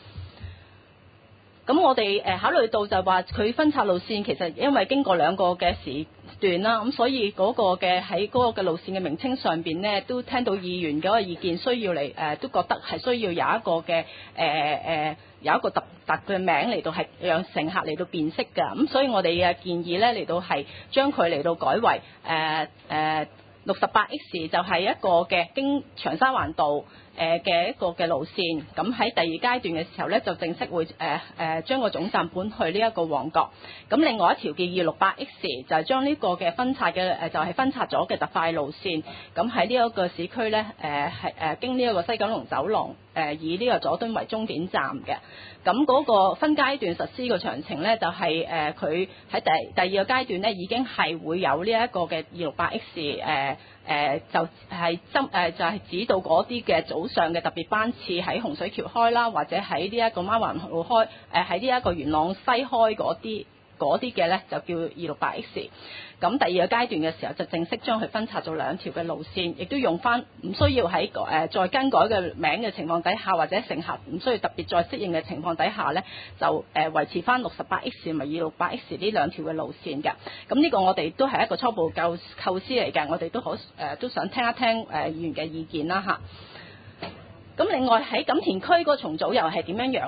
咁我哋誒考慮到就話佢分拆路線，其實因為經過兩個嘅時段啦，咁所以嗰個嘅喺嗰個嘅路線嘅名稱上邊呢，都聽到議員嗰個意見，需要嚟誒、呃、都覺得係需要有一個嘅誒誒有一個特特嘅名嚟到係讓乘客嚟到辨識㗎。咁所以我哋嘅建議呢，嚟到係將佢嚟到改為誒誒。呃呃六十八 X 就係一個嘅經長沙灣道誒嘅一個嘅路線，咁喺第二階段嘅時候咧，就正式會誒誒將個總站搬去呢一個旺角。咁另外一條嘅二六八 X 就係將呢個嘅分拆嘅誒就係、是、分拆咗嘅特快路線，咁喺呢一個市區咧誒係誒經呢一個西九龍走廊誒、呃、以呢個佐敦為終點站嘅。咁嗰個分階段實施嘅詳情咧，就係誒佢喺第第二個階段咧已經係會有呢一個嘅二六八 X 誒、呃。誒、呃、就係針誒就係、是、指到嗰啲嘅早上嘅特別班次喺洪水橋開啦，或者喺呢一個孖環路開，誒喺呢一個元朗西開嗰啲嗰啲嘅咧就叫二六八 X。咁第二個階段嘅時候就正式將佢分拆做兩條嘅路線，亦都用翻唔需要喺誒、呃、再更改嘅名嘅情況底下，或者乘客唔需要特別再適應嘅情況底下咧，就誒、呃、維持翻六十八 X 同埋二六八 X 呢兩條嘅路線嘅。咁呢個我哋都係一個初步構構思嚟嘅，我哋都好誒、呃、都想聽一聽誒議員嘅意見啦嚇。咁另外喺錦田區個重組又係點樣樣咧？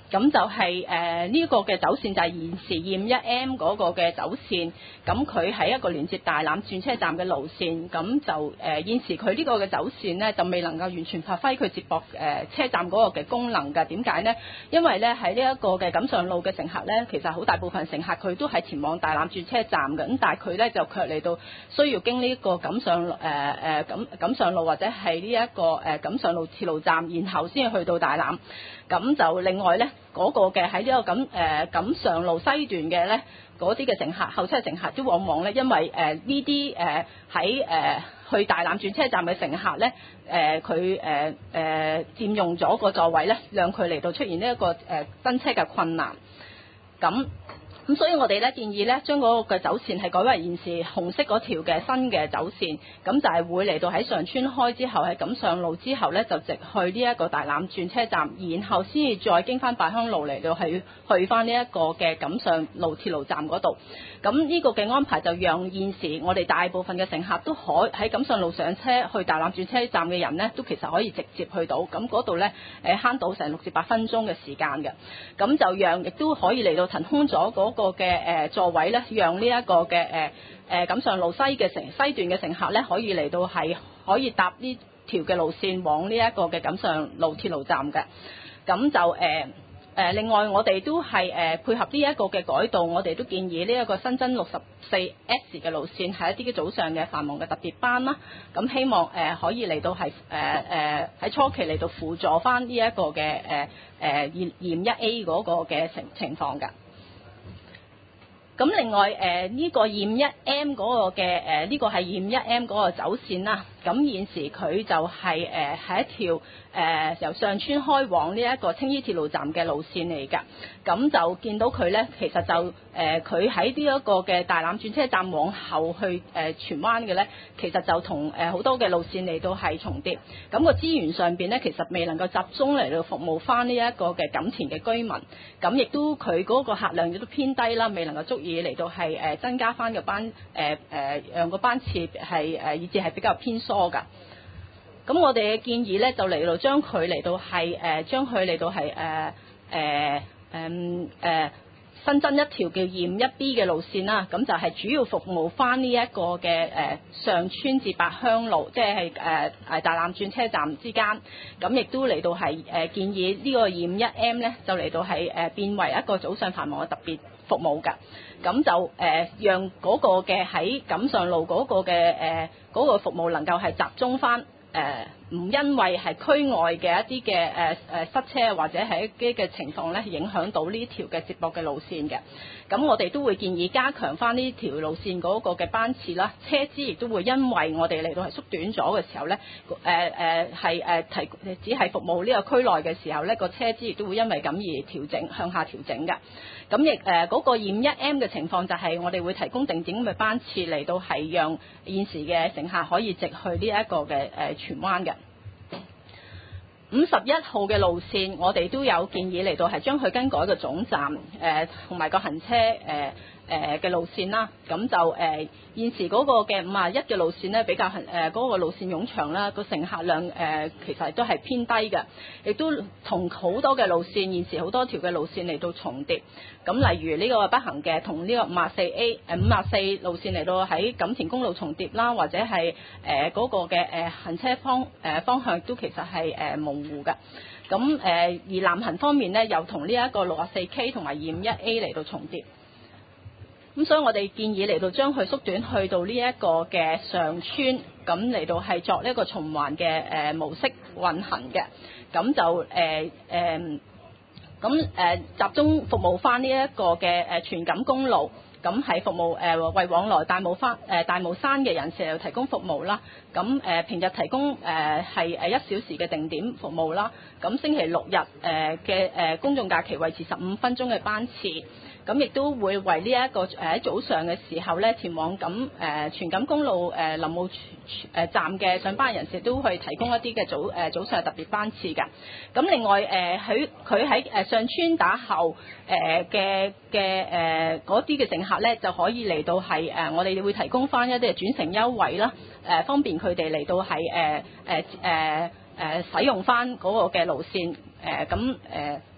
咁就係誒呢個嘅走線就係現時二五一 M 嗰個嘅走線，咁佢係一個連接大欖轉車站嘅路線，咁就誒、呃、現時佢呢個嘅走線呢，就未能夠完全發揮佢接駁誒、呃、車站嗰個嘅功能㗎。點解呢？因為呢喺呢一個嘅錦上路嘅乘客呢，其實好大部分乘客佢都係前往大欖轉車站嘅，咁但係佢呢，就卻嚟到需要經呢一個錦上誒誒錦錦上路或者係呢一個誒錦上路鐵路站，然後先至去到大欖。咁就另外呢，嗰、那個嘅喺呢個錦誒錦上路西段嘅呢，嗰啲嘅乘客後車乘客都往往呢，因為誒呢啲誒喺誒去大欖轉車站嘅乘客呢，誒佢誒誒佔用咗個座位呢，讓佢嚟到出現呢一個誒登車嘅困難。咁咁所以我哋咧建議咧將嗰個嘅走線係改為現時紅色嗰條嘅新嘅走線，咁就係會嚟到喺上村開之後喺錦上路之後咧就直去呢一個大欖轉車站，然後先至再經翻八鄉路嚟到去去翻呢一個嘅錦上路鐵路站嗰度。咁呢個嘅安排就讓現時我哋大部分嘅乘客都可喺錦上路上車去大欖轉車站嘅人呢，都其實可以直接去到，咁嗰度呢，誒慳到成六至八分鐘嘅時間嘅，咁就讓亦都可以嚟到騰空咗嗰個嘅誒座位呢，讓呢一個嘅誒誒錦上路西嘅乘西段嘅乘客呢，可以嚟到係可以搭呢條嘅路線往呢一個嘅錦上路鐵路站嘅，咁就誒。呃誒另外我哋都係誒配合呢一個嘅改動，我哋都建議呢一個新增六十四 S 嘅路線係一啲嘅早上嘅繁忙嘅特別班啦，咁希望誒可以嚟到係誒誒喺初期嚟到輔助翻呢一個嘅誒誒二五一 A 嗰個嘅情情況㗎。咁另外誒呢個二五一 M 嗰個嘅誒呢個係二五一 M 嗰個走線啦，咁現時佢就係誒係一條誒、呃、由上村開往呢一個青衣鐵路站嘅路線嚟㗎，咁就見到佢咧，其實就誒佢喺呢一個嘅大欖轉車站往後去誒、呃、荃灣嘅咧，其實就同誒好多嘅路線嚟到係重疊，咁、個資源上邊咧其實未能夠集中嚟到服務翻呢一個嘅錦田嘅居民，咁亦都佢嗰個客量亦都偏低啦，未能夠足以嚟到係誒增加翻個班誒誒、呃呃、讓個班次係誒以至係比較偏疏㗎。咁我哋嘅建議咧就嚟到將佢嚟到係誒將佢嚟到係誒誒誒誒新增一條叫二五一 B 嘅路線啦，咁就係主要服務翻呢一個嘅誒、呃、上村至八鄉路，即係誒誒大欖轉車站之間，咁亦都嚟到係誒、呃、建議呢個二五一 M 咧就嚟到係誒、呃、變為一個早上繁忙嘅特別服務㗎，咁就誒、呃、讓嗰個嘅喺錦上路嗰個嘅誒嗰個服務能夠係集中翻。誒唔、呃、因為係區外嘅一啲嘅誒誒塞車或者係一啲嘅情況咧，影響到呢條嘅接駁嘅路線嘅。咁我哋都會建議加強翻呢條路線嗰個嘅班次啦，車資亦都會因為我哋嚟到係縮短咗嘅時候咧，誒誒係誒提只係服務呢個區內嘅時候咧，個車資亦都會因為咁而調整向下調整嘅。咁亦誒嗰個二五一 M 嘅情況就係我哋會提供定點嘅班次嚟到係讓現時嘅乘客可以直去呢一個嘅誒荃灣嘅。五十一號嘅路線，我哋都有建議嚟到係將佢更改個總站誒同埋個行車誒誒嘅路線啦。咁就誒、呃、現時嗰個嘅五十一嘅路線咧比較誒嗰、呃嗰個路線冗長啦，個乘客量誒、呃、其實都係偏低嘅，亦都同好多嘅路線現時好多條嘅路線嚟到重疊。咁例如呢個北行嘅同呢個五十四 A 誒五十四路線嚟到喺錦田公路重疊啦，或者係誒嗰個嘅誒、呃、行車方誒、呃、方向都其實係誒、呃、模糊嘅。咁誒、呃、而南行方面咧，又同呢一個六十四 K 同埋二五一 A 嚟到重疊。咁所以我哋建議嚟到將佢縮短去到呢一個嘅上村，咁嚟到係作呢一個循環嘅誒模式運行嘅。咁就誒誒。呃呃咁誒、呃、集中服務翻呢一個嘅誒荃錦公路，咁係服務誒、呃、為往來大帽翻誒大帽山嘅人士嚟提供服務啦。咁誒、呃、平日提供誒係誒一小時嘅定點服務啦。咁星期六日誒嘅誒公眾假期維持十五分鐘嘅班次。咁亦都會為呢、這、一個誒喺、呃、早上嘅時候咧，前往咁誒荃錦公路誒林務誒站嘅上班人士都去提供一啲嘅早誒、呃、早上特別班次㗎。咁另外誒喺佢喺誒上村打後誒嘅嘅誒嗰啲嘅乘客咧，就可以嚟到係誒、呃、我哋會提供翻一啲嘅轉乘優惠啦，誒、呃、方便佢哋嚟到係誒誒誒誒使用翻嗰個嘅路線誒咁誒。呃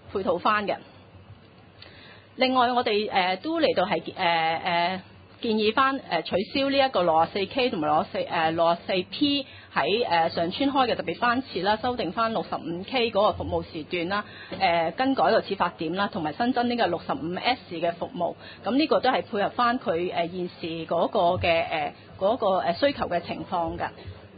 配套翻嘅。另外我哋誒、呃、都嚟到係誒誒建議翻誒、呃、取消呢一個六十四 K 同埋六十四誒六十四 P 喺誒上村開嘅特別班次啦，修訂翻六十五 K 嗰個服務時段啦，誒、呃、更改個始發點啦，同埋新增呢個六十五 S 嘅服務。咁呢個都係配合翻佢誒現時嗰個嘅誒嗰個誒需求嘅情況㗎。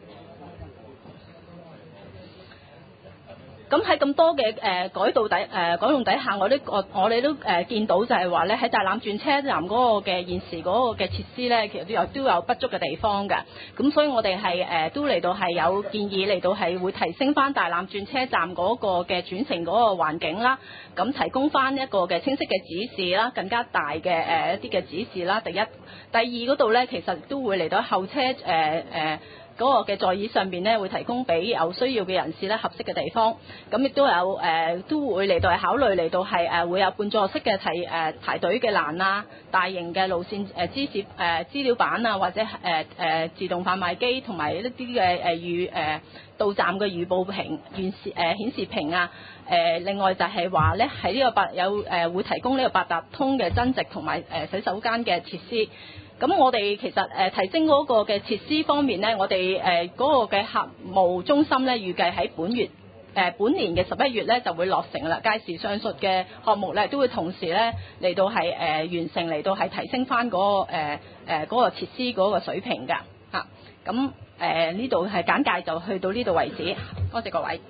咁喺咁多嘅誒、呃、改道底誒、呃、改動底下，我都我我哋都誒、呃、見到就係話咧，喺大欖轉車站嗰個嘅現時嗰個嘅設施咧，其實都有都有不足嘅地方嘅。咁所以我哋係誒都嚟到係有建議嚟到係會提升翻大欖轉車站嗰個嘅轉乘嗰個環境啦，咁提供翻一個嘅清晰嘅指示啦，更加大嘅誒、呃、一啲嘅指示啦。第一、第二嗰度咧，其實都會嚟到後車誒誒。呃呃嗰個嘅座椅上邊咧，會提供俾有需要嘅人士咧合適嘅地方。咁亦都有誒、呃，都會嚟到係考慮嚟到係誒、呃、會有半座式嘅提誒、呃、排隊嘅欄啊，大型嘅路線誒資料誒資料板啊，或者誒誒、呃呃、自動販賣機同埋一啲嘅誒預誒到站嘅預報屏顯示誒顯示屏啊。誒、呃、另外就係話咧，喺呢個八有誒、呃、會提供呢個八達通嘅增值同埋誒洗手間嘅設施。咁我哋其實誒、呃、提升嗰個嘅設施方面咧，我哋誒嗰個嘅客務中心咧，預計喺本月誒、呃、本年嘅十一月咧就會落成啦。屆時上述嘅項目咧都會同時咧嚟到係誒、呃、完成，嚟到係提升翻、嗰、嗰個誒誒嗰個設施嗰個水平㗎嚇。咁誒呢度係簡介就去到呢度為止，多謝各位。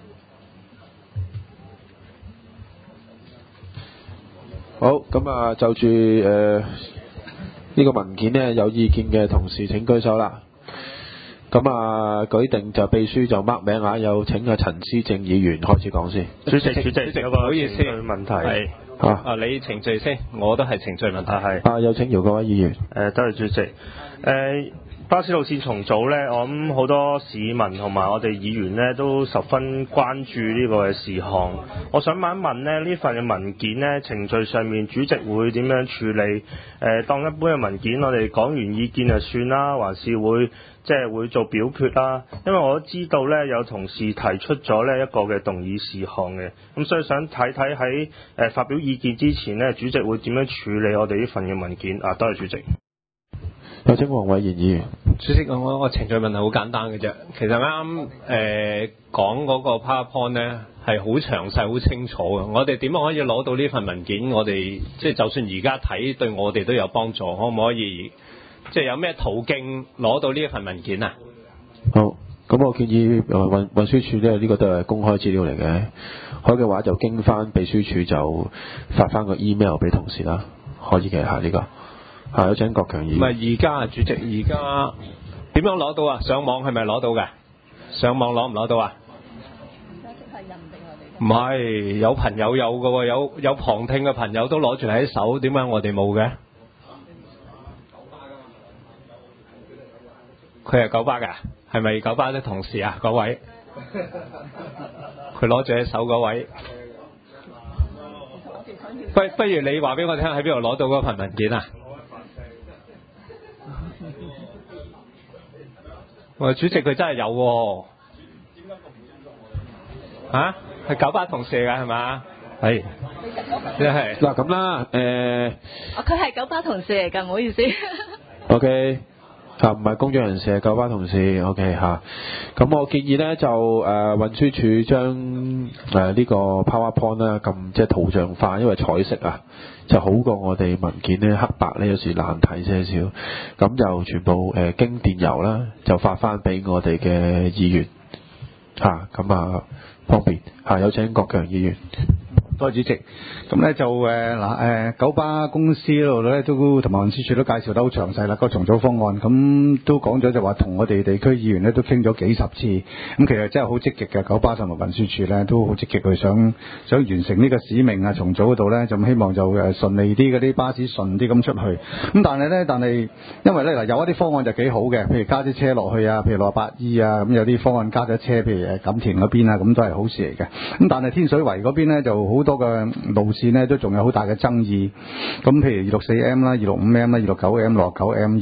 好，咁啊就住誒。呃呢個文件呢，有意見嘅同事請舉手啦。咁啊，舉定就秘書就 mark 名啊。有請阿陳思正議員開始講先。 主席，主席，主席有個唔好意思程序問題。 係啊， 啊，你程序先，我都係程序問題。 係。 啊，有請姚國威議員。 誒，多謝主席。誒、呃。巴士路線重組呢，我諗好多市民同埋我哋議員呢都十分關注呢個嘅事項。我想問一問呢，呢份嘅文件呢，程序上面主席會點樣處理？誒、呃，當一般嘅文件，我哋講完意見就算啦，還是會即係會做表決啦？因為我都知道呢，有同事提出咗呢一個嘅動議事項嘅，咁所以想睇睇喺誒發表意見之前呢，主席會點樣處理我哋呢份嘅文件？啊，多謝主席。 有請黃偉賢議員。 主席，我我程序問題好簡單嘅啫。其實啱誒講嗰個 PowerPoint 咧係好詳細、好清楚嘅。我哋點樣可以攞到呢份文件？我哋即係就算而家睇，對我哋都有幫助。可唔可以即係有咩途徑攞到呢一份文件啊？ 好，咁我建議誒運運輸署咧，呢個都係公開資料嚟嘅。可以嘅話就經翻秘書處就發翻個 email 俾同事啦。可以嘅嚇呢個。係，有請郭強議員。 唔係而家啊，主席，而家點樣攞到啊？上網係咪攞到嘅？上網攞唔攞到啊？唔係，有朋友有嘅喎，有有旁聽嘅朋友都攞住喺手，點解我哋冇嘅？佢係九巴㗎，係咪九巴啲同事啊？嗰位，佢攞住喺手嗰位。不不如你話俾我聽喺邊度攞到嗰份文件啊？喂，主席佢真係有喎、啊，嚇係九巴同事㗎係嘛？係，即係嗱咁啦，誒， 哦，佢係九巴同事嚟㗎，唔好意思。 O K， 啊唔係公眾人士係九巴同事 ，O K 嚇。咁我建議咧就誒、呃、運輸署將誒呢個 PowerPoint 咧咁即係圖像化，因為彩色啊就好過我哋文件咧黑白咧有時難睇些少。咁就全部誒、呃、經電郵啦，就發翻俾我哋嘅議員嚇，咁啊方便嚇、啊。有請郭強議員。 多謝主席。咁咧就誒嗱誒九巴公司嗰度咧都同埋運輸署都介紹得好詳細啦，個重組方案咁都講咗就話同我哋地區議員咧都傾咗幾十次，咁其實真係好積極嘅，九巴同埋運輸署咧都好積極去想想完成呢個使命啊，重組嗰度咧就希望就誒順利啲，嗰啲巴士順啲咁出去。咁但係咧但係因為咧嗱有一啲方案就幾好嘅，譬如加啲車落去啊，譬如六八 E 啊，咁有啲方案加咗車，譬如誒錦田嗰邊啊，咁都係好事嚟嘅。咁但係天水圍嗰邊咧就好多嘅路線咧都仲有好大嘅爭議，咁譬如二六四 M 啦、二六五 M 啦、二六九 M、六九 M、二六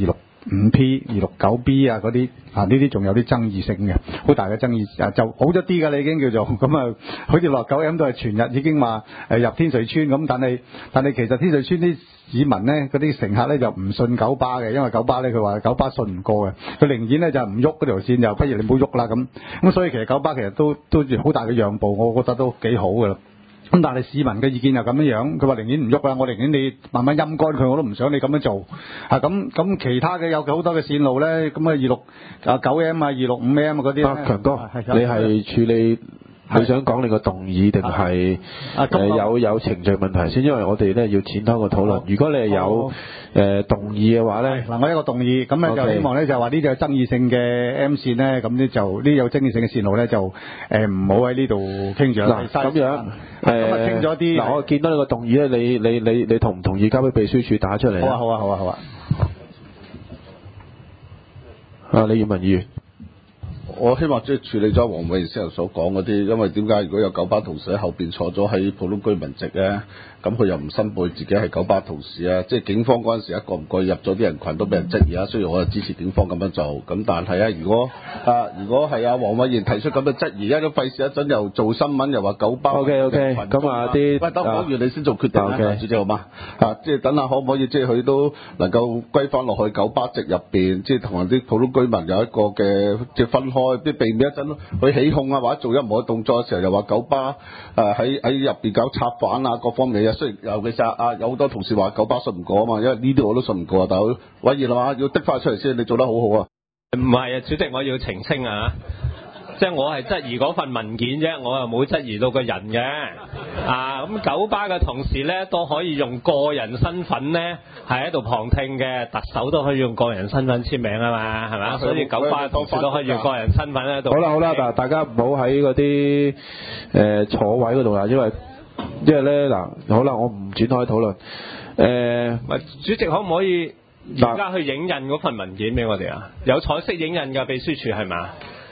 五 P、二六九 B 啊嗰啲啊，呢啲仲有啲爭議性嘅，好大嘅爭議啊，就好咗啲㗎啦已經叫做咁啊，好似六九 M 都係全日已經話誒入天瑞村咁，但係但係其實天瑞村啲市民咧，嗰啲乘客咧就唔信九巴嘅，因為九巴咧佢話九巴信唔過嘅，佢寧願咧就唔喐嗰條線，就不如你唔好喐啦咁，咁所以其實九巴其實都都好大嘅讓步，我覺得都幾好㗎啦。咁但係市民嘅意見又咁樣樣，佢話寧願唔喐啦，我寧願你慢慢陰乾佢，我都唔想你咁樣做。啊咁咁其他嘅有好多嘅線路咧，咁啊二六啊九 M 啊二六五 M 啊嗰啲咧。 啊強哥，你係處理你想講你個動議定係誒有有程序問題先？因為我哋咧要展開個討論。如果你係有誒動議嘅話咧， 嗱我一個動議，咁咧就希望咧就話呢啲有爭議性嘅 M 線咧，咁咧就呢有爭議性嘅線路咧就誒唔好喺呢度傾住啦。 嗱咁樣誒， 咁啊傾咗啲嗱我見到你個動議咧，你你你你同唔同意交俾秘書處打出嚟？ 好啊好啊好啊好啊。 啊李耀文議員。 我希望即係處理咗黃偉賢先生所講嗰啲，因為點解如果有九巴同事喺後邊坐咗喺普通居民席咧，咁佢又唔申報自己係九巴同事啊，即係警方嗰陣時一個唔覺意入咗啲人群都俾人質疑啊，雖然我係支持警方咁樣做，咁但係啊，如果啊如果係啊黃偉賢提出咁嘅質疑，一都費事一陣又做新聞又話九巴 OK OK，咁啊啲喂等講完你先做決定啦， okay. 主席好嗎？啊即係等下可唔可以即係佢都能夠歸翻落去九巴席入邊，即係同人啲普通居民有一個嘅即係分開，即係避免一陣佢起哄啊或者做任何動作嘅時候又話九巴誒喺喺入邊搞策反啊各方面嘅嘢，雖然尤其是啊有好多同事話九巴信唔過啊嘛，因為呢啲我都信唔過啊，但係委員啊嘛要的翻出嚟先，你做得好好啊！ 唔係啊，主席我要澄清啊，即係我係質疑嗰份文件啫，我又冇質疑到個人嘅啊。咁九巴嘅同事咧都可以用個人身份咧係喺度旁聽嘅，特首都可以用個人身份簽名啊嘛，係咪啊？所以九巴嘅同事都可以用個人身份喺度。 好啦好啦，嗱大家唔好喺嗰啲誒坐位嗰度啦，因為因為咧嗱好啦，我唔展開討論誒。 主席可唔可以而家去影印嗰份文件俾我哋啊？有彩色影印㗎，秘書處係嘛？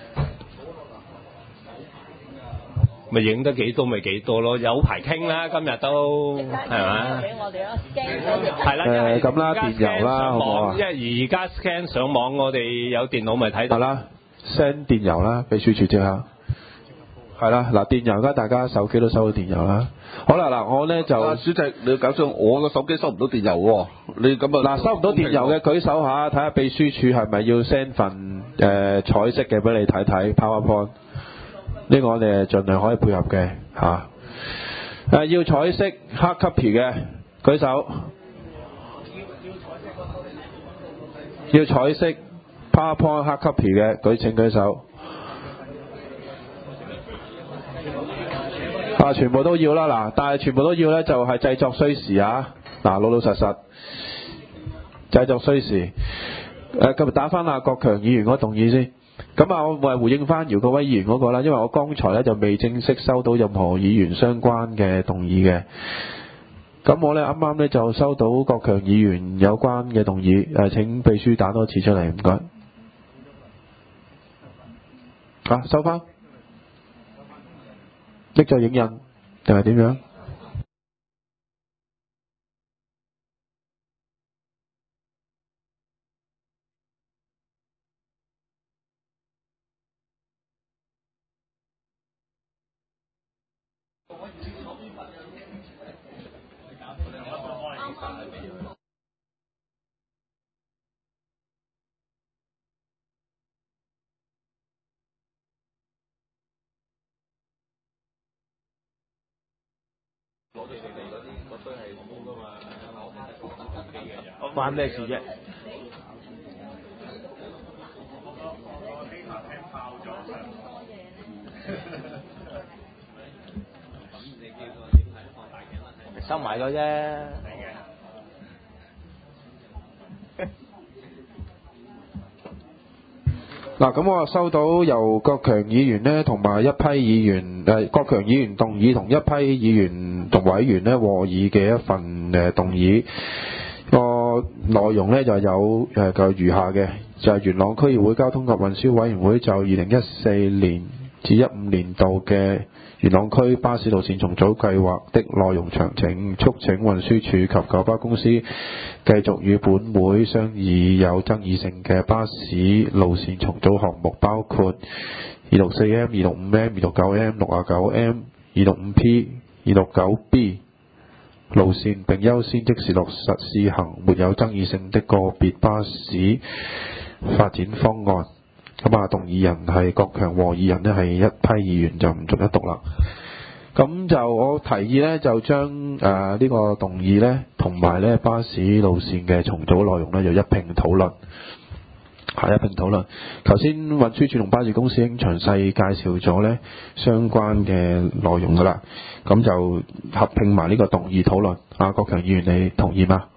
咪影得幾多咪幾多咯，有排傾啦，今日都係嘛？俾我哋咯 scan 係啦，誒咁啦，電郵啦，好唔好啊？因為而家 scan 上網，我哋有電腦咪睇到啦 ，send 電郵啦，秘書處即刻。係啦，嗱電郵而家大家手機都收到電郵啦。好啦，嗱我咧就， 主席你要搞清楚，我個手機收唔到電郵喎，你咁啊， 嗱收唔到電郵嘅舉手下，睇下秘書處係咪要 send 份誒、呃、彩色嘅俾你睇睇 PowerPoint。呢個我哋係盡量可以配合嘅嚇。誒、啊、要彩色黑 copy 嘅舉手。要彩色 PowerPoint 黑 copy 嘅舉請舉手。啊，全部都要啦，嗱，但係全部都要咧，就係製作需時啊，嗱，老老實實，製作需時。誒，今日打翻阿國強議員嗰個動議先。咁啊，我係回應翻姚國威議員嗰個啦，因為我剛才咧就未正式收到任何議員相關嘅動議嘅。咁我咧啱啱咧就收到國強議員有關嘅動議，誒請秘書打多次出嚟，唔該。啊，收翻。拎咗影印定係點樣？ 關咩事啫？收埋咗啫。 嗱，咁我收到由國強議員呢，同埋一批議員誒，國強議員動議同一批議員同委員呢和議嘅一份誒動議，個內容呢就有誒就如下嘅，就係元朗區議會交通及運輸委員會就二零一四年至一五年度嘅元朗區巴士路線重組計劃的內容詳情，促請運輸署及九巴公司繼續與本會商議有爭議性嘅巴士路線重組項目，包括二六四 M、二六五 M、二六九 M、六九 M、二六五 P、二六九 B 路線，並優先即時落實試行沒有爭議性的個別巴士發展方案。咁啊，動議人係郭強和，議人呢係一批議員，就唔逐一讀啦。咁就我提議呢，就將誒呢個動議呢，同埋呢巴士路線嘅重組內容呢，就一併討論。係一併討論。頭先運輸署同巴士公司已經詳細介紹咗呢相關嘅內容㗎啦。咁就合併埋呢個動議討論。啊，郭強議員，你同意嗎？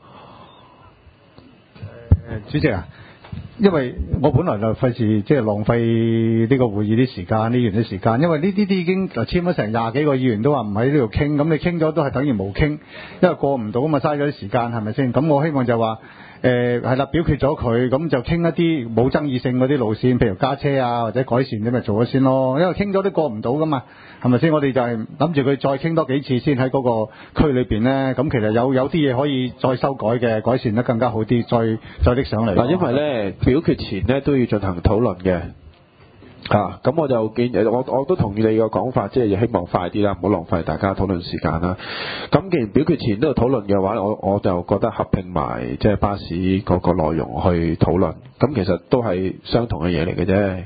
誒，主席啊。因為我本來就費事即係浪費呢個會議啲時間，呢樣啲時間，因為呢啲啲已經就簽咗成廿幾個議員都話唔喺呢度傾，咁你傾咗都係等於冇傾，因為過唔到咁啊，嘥咗啲時間係咪先？咁我希望就話誒係啦，表決咗佢，咁就傾一啲冇爭議性嗰啲路線，譬如加車啊或者改善啲咪做咗先咯，因為傾咗都過唔到噶嘛，係咪先？我哋就係諗住佢再傾多幾次先喺嗰個區裏邊呢。咁其實有有啲嘢可以再修改嘅，改善得更加好啲，再再拎上嚟。 嗱，因為呢表決前呢都要進行討論嘅。啊，咁我就建議，我我都同意你個講法，即係希望快啲啦，唔好浪費大家討論時間啦。咁既然表決前都要討論嘅話，我我就覺得合併埋即係巴士嗰個內容去討論，咁其實都係相同嘅嘢嚟嘅啫。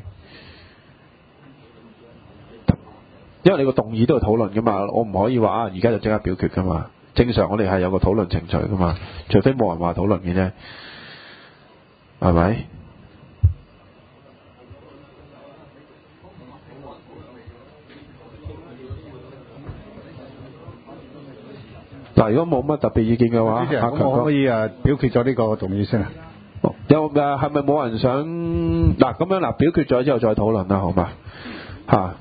因為你個動議都要討論噶嘛，我唔可以話啊而家就即刻表決噶嘛。正常我哋係有個討論程序噶嘛，除非冇人話討論嘅啫，係咪？嗱，如果冇乜特別意見嘅話， 咁我可唔可以誒表決咗呢個動議先啊？ 有誒係咪冇人想嗱咁樣嗱表決咗之後再討論啦，好嘛？嚇、啊，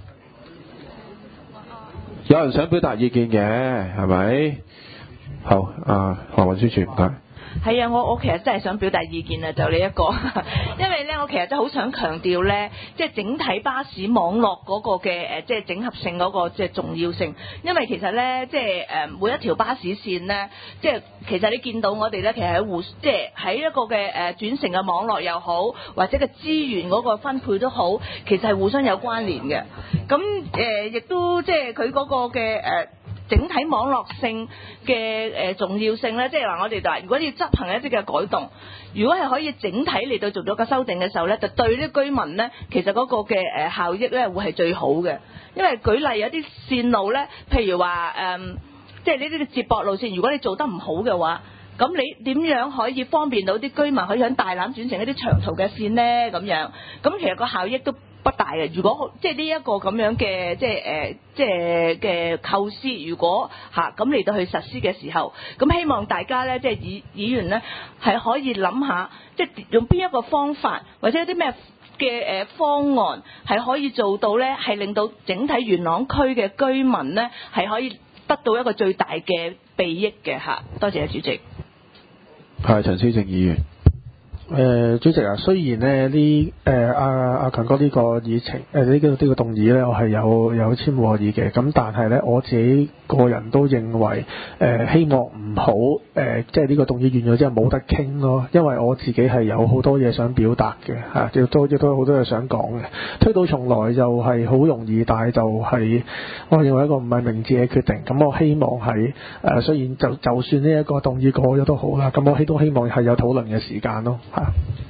有人想表達意見嘅係咪？好，啊何運輸署唔該。 係啊，我我其實真係想表達意見啊，就呢一個，因為咧我其實真係好想強調咧，即係整體巴士網絡嗰個嘅誒，即係整合性嗰個即係重要性。因為其實咧，即係誒每一條巴士線咧，即係其實你見到我哋咧，其實喺互即係喺一個嘅誒轉乘嘅網絡又好，或者嘅資源嗰個分配都好，其實係互相有關聯嘅。咁誒亦都即係佢嗰個嘅誒。呃整體網絡性嘅誒重要性咧，即係話我哋就話，如果要執行一啲嘅改動，如果係可以整體嚟到做咗個修訂嘅時候咧，就對啲居民咧，其實嗰個嘅誒效益咧會係最好嘅。因為舉例有啲線路咧，譬如話誒，即係呢啲嘅接駁路線，如果你做得唔好嘅話，咁你點樣可以方便到啲居民可以響大欖轉乘一啲長途嘅線咧？咁樣，咁其實個效益都不大嘅。如果即係呢一個咁樣嘅即係誒、呃、即係嘅構思，如果嚇咁嚟到去實施嘅時候，咁希望大家咧即係議議員咧係可以諗下，即係用邊一個方法或者一啲咩嘅誒方案係可以做到咧，係令到整體元朗區嘅居民咧係可以得到一個最大嘅裨益嘅嚇。多謝主席。 係陳思正議員。 誒、呃、主席啊，雖然咧呢誒阿阿強哥呢個議程誒呢個呢個動議咧，我係有有簽和議嘅，咁但係咧我自己個人都認為誒、呃、希望唔好誒即係呢個動議完咗之後冇得傾咯，因為我自己係有好多嘢想表達嘅嚇，亦都亦都有好多嘢想講嘅。推倒重來就係好容易，但係就係我認為一個唔係明智嘅決定。咁我希望係誒、呃、雖然就就算呢一個動議過咗都好啦，咁我希都希望係有討論嘅時間咯嚇。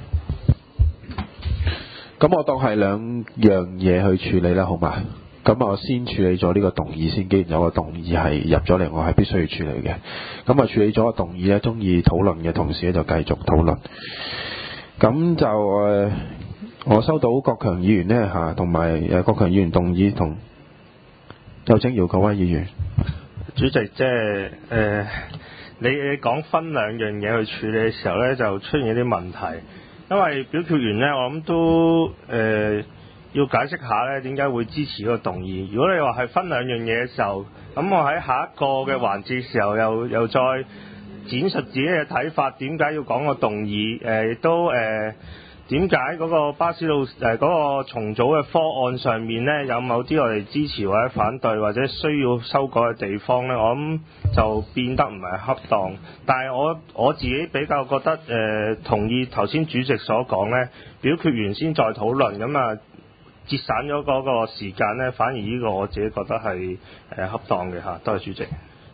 咁我當係兩樣嘢去處理啦，好嘛？咁我先處理咗呢個動議先，既然有個動議係入咗嚟，我係必須要處理嘅。咁啊處理咗個動議咧，中意討論嘅同事咧就繼續討論。咁就誒、呃，我收到郭強議員呢，嚇，同埋誒郭強議員動議同，有請姚國威議員。 主席，即係誒，你你講分兩樣嘢去處理嘅時候咧，就出現一啲問題。因為表決完呢，我諗都誒、呃、要解釋下呢點解會支持嗰個動議。如果你話係分兩樣嘢嘅時候，咁我喺下一個嘅環節時候又又再展述自己嘅睇法，點解要講個動議？誒、呃、亦都誒點解嗰個巴士路誒嗰、嗰個重組嘅方案上面呢，有某啲我哋支持或者反對或者需要修改嘅地方呢，我諗就變得唔係恰當。但係我我自己比較覺得誒、呃、同意頭先主席所講呢，表決完先再討論，咁啊節省咗嗰個時間呢，反而呢個我自己覺得係誒、呃、恰當嘅嚇。多謝主席。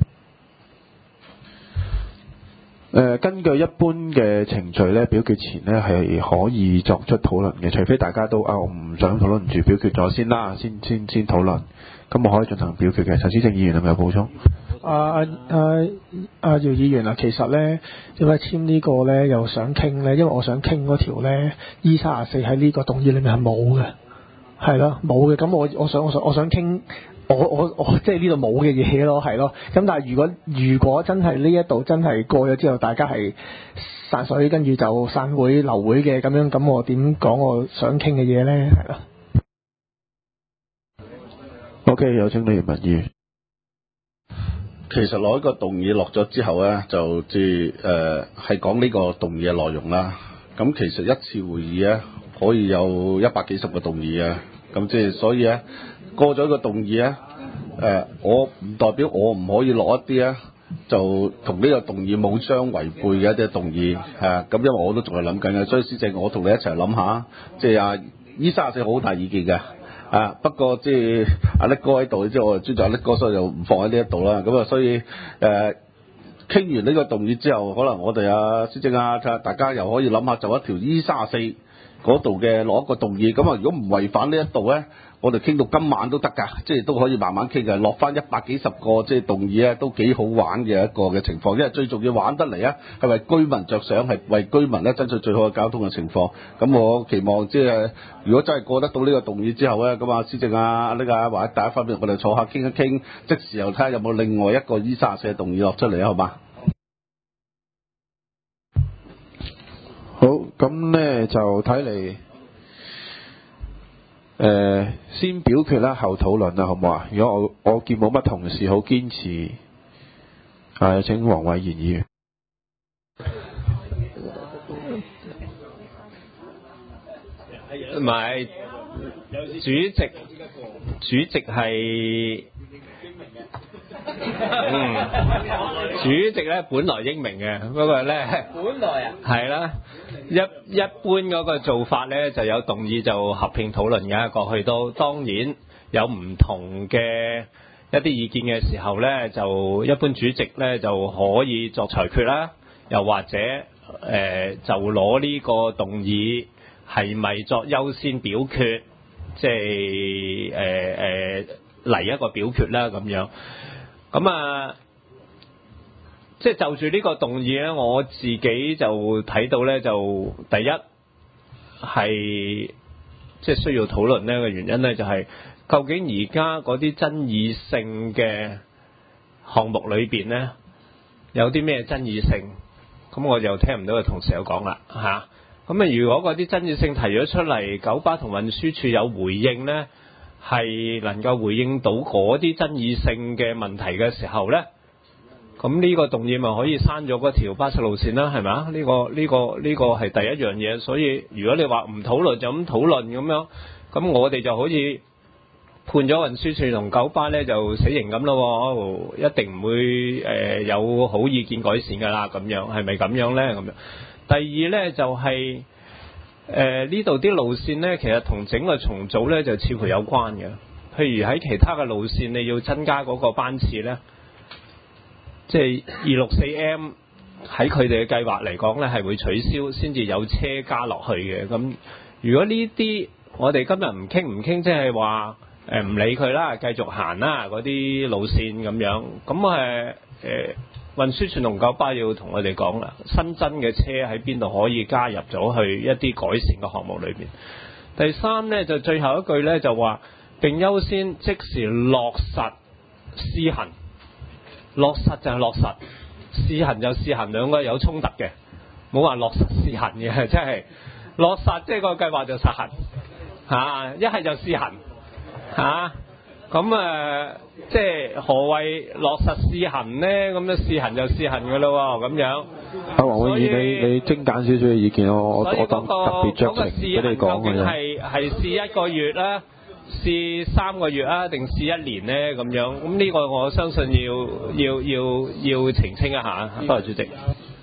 誒、呃，根據一般嘅程序咧，表決前咧係可以作出討論嘅，除非大家都啊，我唔想討論住，表決咗先啦，先先先討論，咁我可以進行表決嘅。陳思正議員係咪有補充？ 啊啊啊啊姚議員啊，其實咧點解簽呢個咧又想傾咧？因為我想傾嗰條咧 E 三十四喺呢個動議裏面係冇嘅，係咯冇嘅。咁我我想我想我想傾。我我我即係呢度冇嘅嘢咯，係咯。咁但係如果如果真係呢一度真係過咗之後，大家係散水，跟住就散會流會嘅咁樣，咁我點講我想傾嘅嘢咧？係咯。 OK， 有請李元文議員。 其實攞一個動議落咗之後咧，就即係誒係講呢個動議嘅內容啦。咁其實一次會議咧可以有一百幾十個動議啊。咁即係所以咧。過咗個動議咧，誒，我唔代表我唔可以攞一啲咧，就同呢個動議冇相違背嘅一啲動議，係咁因為我都仲係諗緊嘅，所以司正我同你一齊諗下，即係啊 E 三十四好大意見嘅，啊不過即係阿叻哥喺度，即係我尊重阿叻哥，所以就唔放喺呢一度啦。咁啊，所以誒傾完呢個動議之後，可能我哋啊司正啊，大家又可以諗下就一條 E 三十四嗰度嘅攞一個動議，咁啊如果唔違反呢一度咧。我哋傾到今晚都得㗎，即係都可以慢慢傾嘅，落翻一百幾十個即係動議咧，都幾好玩嘅一個嘅情況。因為最重要玩得嚟啊，係為居民着想，係為居民咧爭取最好嘅交通嘅情況。咁我期望即係如果真係過得到呢個動議之後咧，咁啊，司正啊呢個或者第一方面，我哋坐下傾一傾，即時又睇下有冇另外一個 E 三十四嘅動議落出嚟啊，好嘛？ 好，咁咧就睇嚟。誒、呃，先表決啦，後討論啦，好唔好啊？如果我我見冇乜同事好堅持，係請黃偉賢議員。 唔係，主席，主席係，嗯，主席咧本來英明嘅，不過咧，本來啊，係啦。一一般嗰個做法咧，就有動議就合併討論嘅，過去都當然有唔同嘅一啲意見嘅時候咧，就一般主席咧就可以作裁決啦，又或者誒、呃、就攞呢個動議係咪作優先表決，即係誒誒嚟一個表決啦咁樣，咁啊。即係就住呢個動議咧，我自己就睇到咧，就第一係即係需要討論呢嘅原因咧，就係究竟而家嗰啲爭議性嘅項目裏邊咧，有啲咩爭議性？咁我就聽唔到個同事有講啦嚇。咁啊，如果嗰啲爭議性提咗出嚟，九巴同運輸署有回應咧，係能夠回應到嗰啲爭議性嘅問題嘅時候咧。咁呢個動議咪可以刪咗嗰條巴士路線啦，係咪啊？呢個呢個呢個係第一樣嘢，所以如果你話唔討論就咁討論咁樣，咁我哋就好似判咗運輸署同九巴咧就死刑咁咯，一定唔會誒有好意見改善噶啦，咁樣係咪咁樣咧？咁樣第二咧就係誒呢度啲路線咧，其實同整個重組咧就似乎有關嘅，譬如喺其他嘅路線你要增加嗰個班次咧。即係二六四 M 喺佢哋嘅計劃嚟講咧，係會取消先至有車加落去嘅。咁如果呢啲我哋今日唔傾唔傾，即係話誒唔理佢啦，繼續行啦嗰啲路線咁樣。咁誒誒運輸署同九巴要同我哋講啦，新增嘅車喺邊度可以加入咗去一啲改善嘅項目裏邊。第三咧就最後一句咧就話並優先即時落實施行。落實就係落實，試行就試行，兩個有衝突嘅，冇話落實試行嘅，即係落實即係個計劃就實行嚇，一係就試行嚇， 咁誒、呃，即係何謂落實試行呢？咁樣試行就試行㗎咯喎，咁樣。 阿黃偉儀，你你精簡少少嘅意見，我我我當特別酌情俾你講嘅啫。 係係試一個月啦，試三個月啊，定試一年呢？咁樣？咁呢個我相信要要要要澄清一下。多謝主席。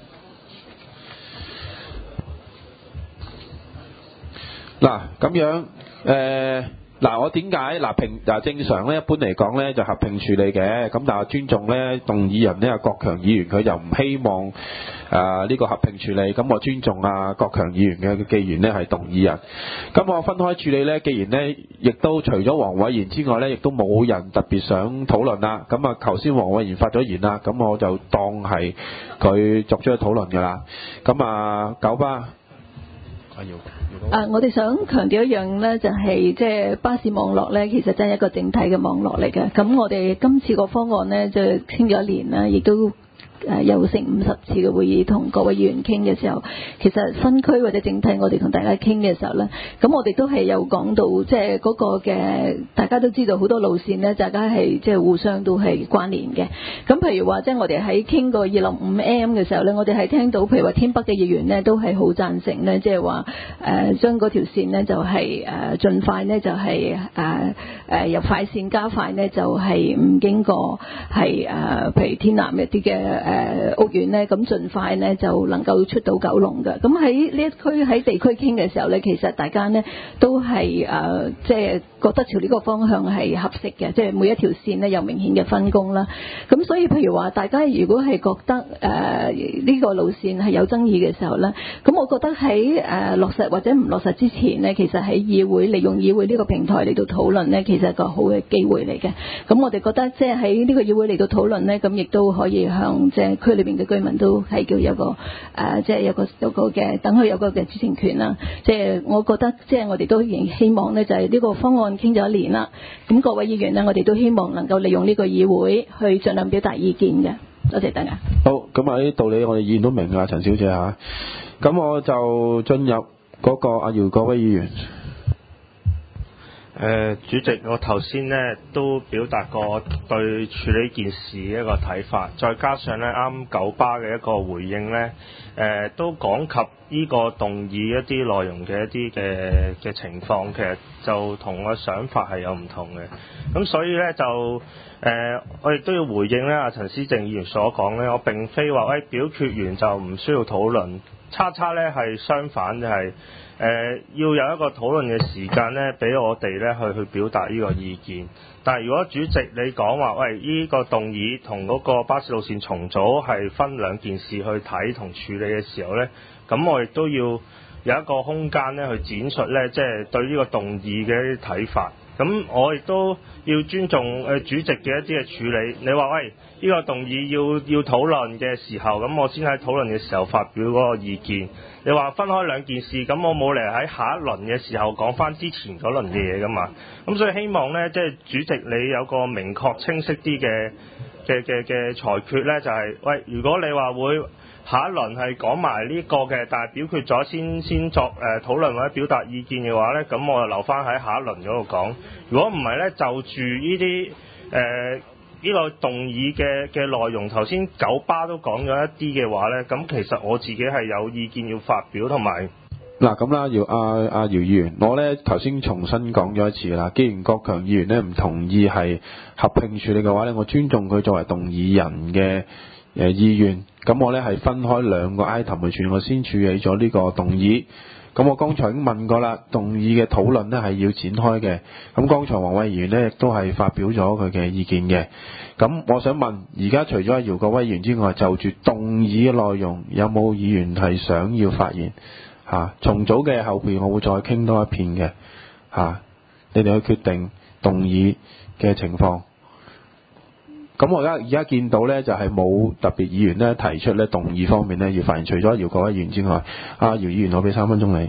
嗱咁樣誒。嗱，我點解嗱平嗱正常咧？一般嚟講咧就合併處理嘅，咁但係尊重咧動議人呢，阿郭強議員佢就唔希望誒呢、呃這個合併處理，咁我尊重阿郭強議員嘅，既然呢係動議人，咁我分開處理咧，既然呢亦都除咗黃偉賢之外咧，亦都冇人特別想討論啦，咁啊頭先黃偉賢發咗言啦，咁我就當係佢作咗討論㗎啦，咁啊九巴。 啊！我哋想強調一樣呢，就係即係巴士網絡呢，其實真係一個整體嘅網絡嚟嘅。咁我哋今次個方案呢，就傾咗一年啦，亦都誒有成五十次嘅會議同各位議員傾嘅時候，其實分區或者整體我哋同大家傾嘅時候呢，咁我哋都係有講到即係嗰個嘅，大家都知道好多路線呢，大家係即係互相都係關聯嘅。咁譬如話即係我哋喺傾個二六五 M 嘅時候呢，我哋係聽到譬如話天北嘅議員呢，都係好贊成呢，即係話誒將嗰條線呢就係誒盡快呢就係誒誒由快線加快呢就係唔經過係誒譬如天南一啲嘅誒屋苑呢，咁盡快呢就能夠出到九龍嘅。咁喺呢一區喺地區傾嘅時候呢，其實大家呢都係誒即係覺得朝呢個方向係合適嘅，即係每一條線呢有明顯嘅分工啦。咁所以譬如話，大家如果係覺得誒呢個路線係有爭議嘅時候呢，咁我覺得喺誒落實或者唔落實之前呢，其實喺議會利用議會呢個平台嚟到討論呢，其實係個好嘅機會嚟嘅。咁我哋覺得即係喺呢個議會嚟到討論呢，咁亦都可以向即係區裏邊嘅居民都係叫有個誒，即係有個有個嘅等佢有個嘅知情權啦。即係我覺得即係我哋都仍希望呢，就係呢個方案傾咗一年啦。咁各位議員呢，我哋都希望能夠利用呢個議會去盡量表達意見嘅。多謝大家。 好，咁啊啲道理我哋議員都明㗎，陳小姐嚇。咁我就進入嗰個阿姚國威議員。 誒、呃、主席，我頭先呢都表達過對處理件事嘅一個睇法，再加上呢啱九巴嘅一個回應呢，誒、呃、都講及呢個動議一啲內容嘅一啲嘅嘅情況，其實就同我想法係有唔同嘅。咁所以呢，就誒、呃、我亦都要回應呢阿陳思正議員所講呢，我並非話喂表決完就唔需要討論，叉叉呢係相反就係、是。誒、呃、要有一個討論嘅時間咧，俾我哋咧去去表達呢個意見。但係如果主席你講話，喂，呢、這個動議同嗰個巴士路線重組係分兩件事去睇同處理嘅時候咧，咁我亦都要有一個空間咧去展述咧，即係對呢個動議嘅一啲睇法。咁我亦都要尊重誒主席嘅一啲嘅處理。你話喂，呢個動議要要討論嘅時候，咁我先喺討論嘅時候發表嗰個意見。你話分開兩件事，咁我冇嚟喺下一輪嘅時候講翻之前嗰輪嘅嘢噶嘛。咁所以希望呢，即係主席你有個明確清晰啲嘅嘅嘅嘅裁決呢，就係喂，如果你話會下一輪係講埋呢個嘅，但係表決咗先先作誒討論或者表達意見嘅話呢，咁我就留翻喺下一輪嗰度講。如果唔係呢，就住呢啲誒呢個動議嘅嘅內容，頭先九巴都講咗一啲嘅話呢，咁其實我自己係有意見要發表同埋。 嗱咁啦，姚阿阿姚議員，我呢頭先重新講咗一次啦。既然郭強議員呢唔同意係合併處理嘅話呢，我尊重佢作為動議人嘅誒意願。咁我呢係分開兩個 item 去處理，我先處理咗呢個動議。咁我剛才已經問過啦，動議嘅討論呢係要展開嘅。咁剛才黃偉議員呢亦都係發表咗佢嘅意見嘅。咁我想問，而家除咗阿姚國威議員之外，就住動議嘅內容，有冇議員係想要發言？嚇、啊，重組嘅後邊我會再傾多一片嘅。嚇、啊，你哋去決定動議嘅情況。咁我而家而家見到呢，就係、是、冇特別議員呢提出呢動議方面呢要發言，除咗姚國威議員之外，阿、啊、姚議員我俾三分鐘你。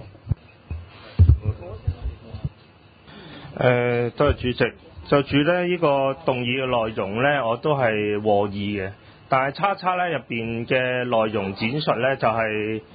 誒，多謝主席。就住呢呢、這個動議嘅內容呢，我都係和議嘅。但係叉叉呢入邊嘅內容展述呢，就係、是、誒、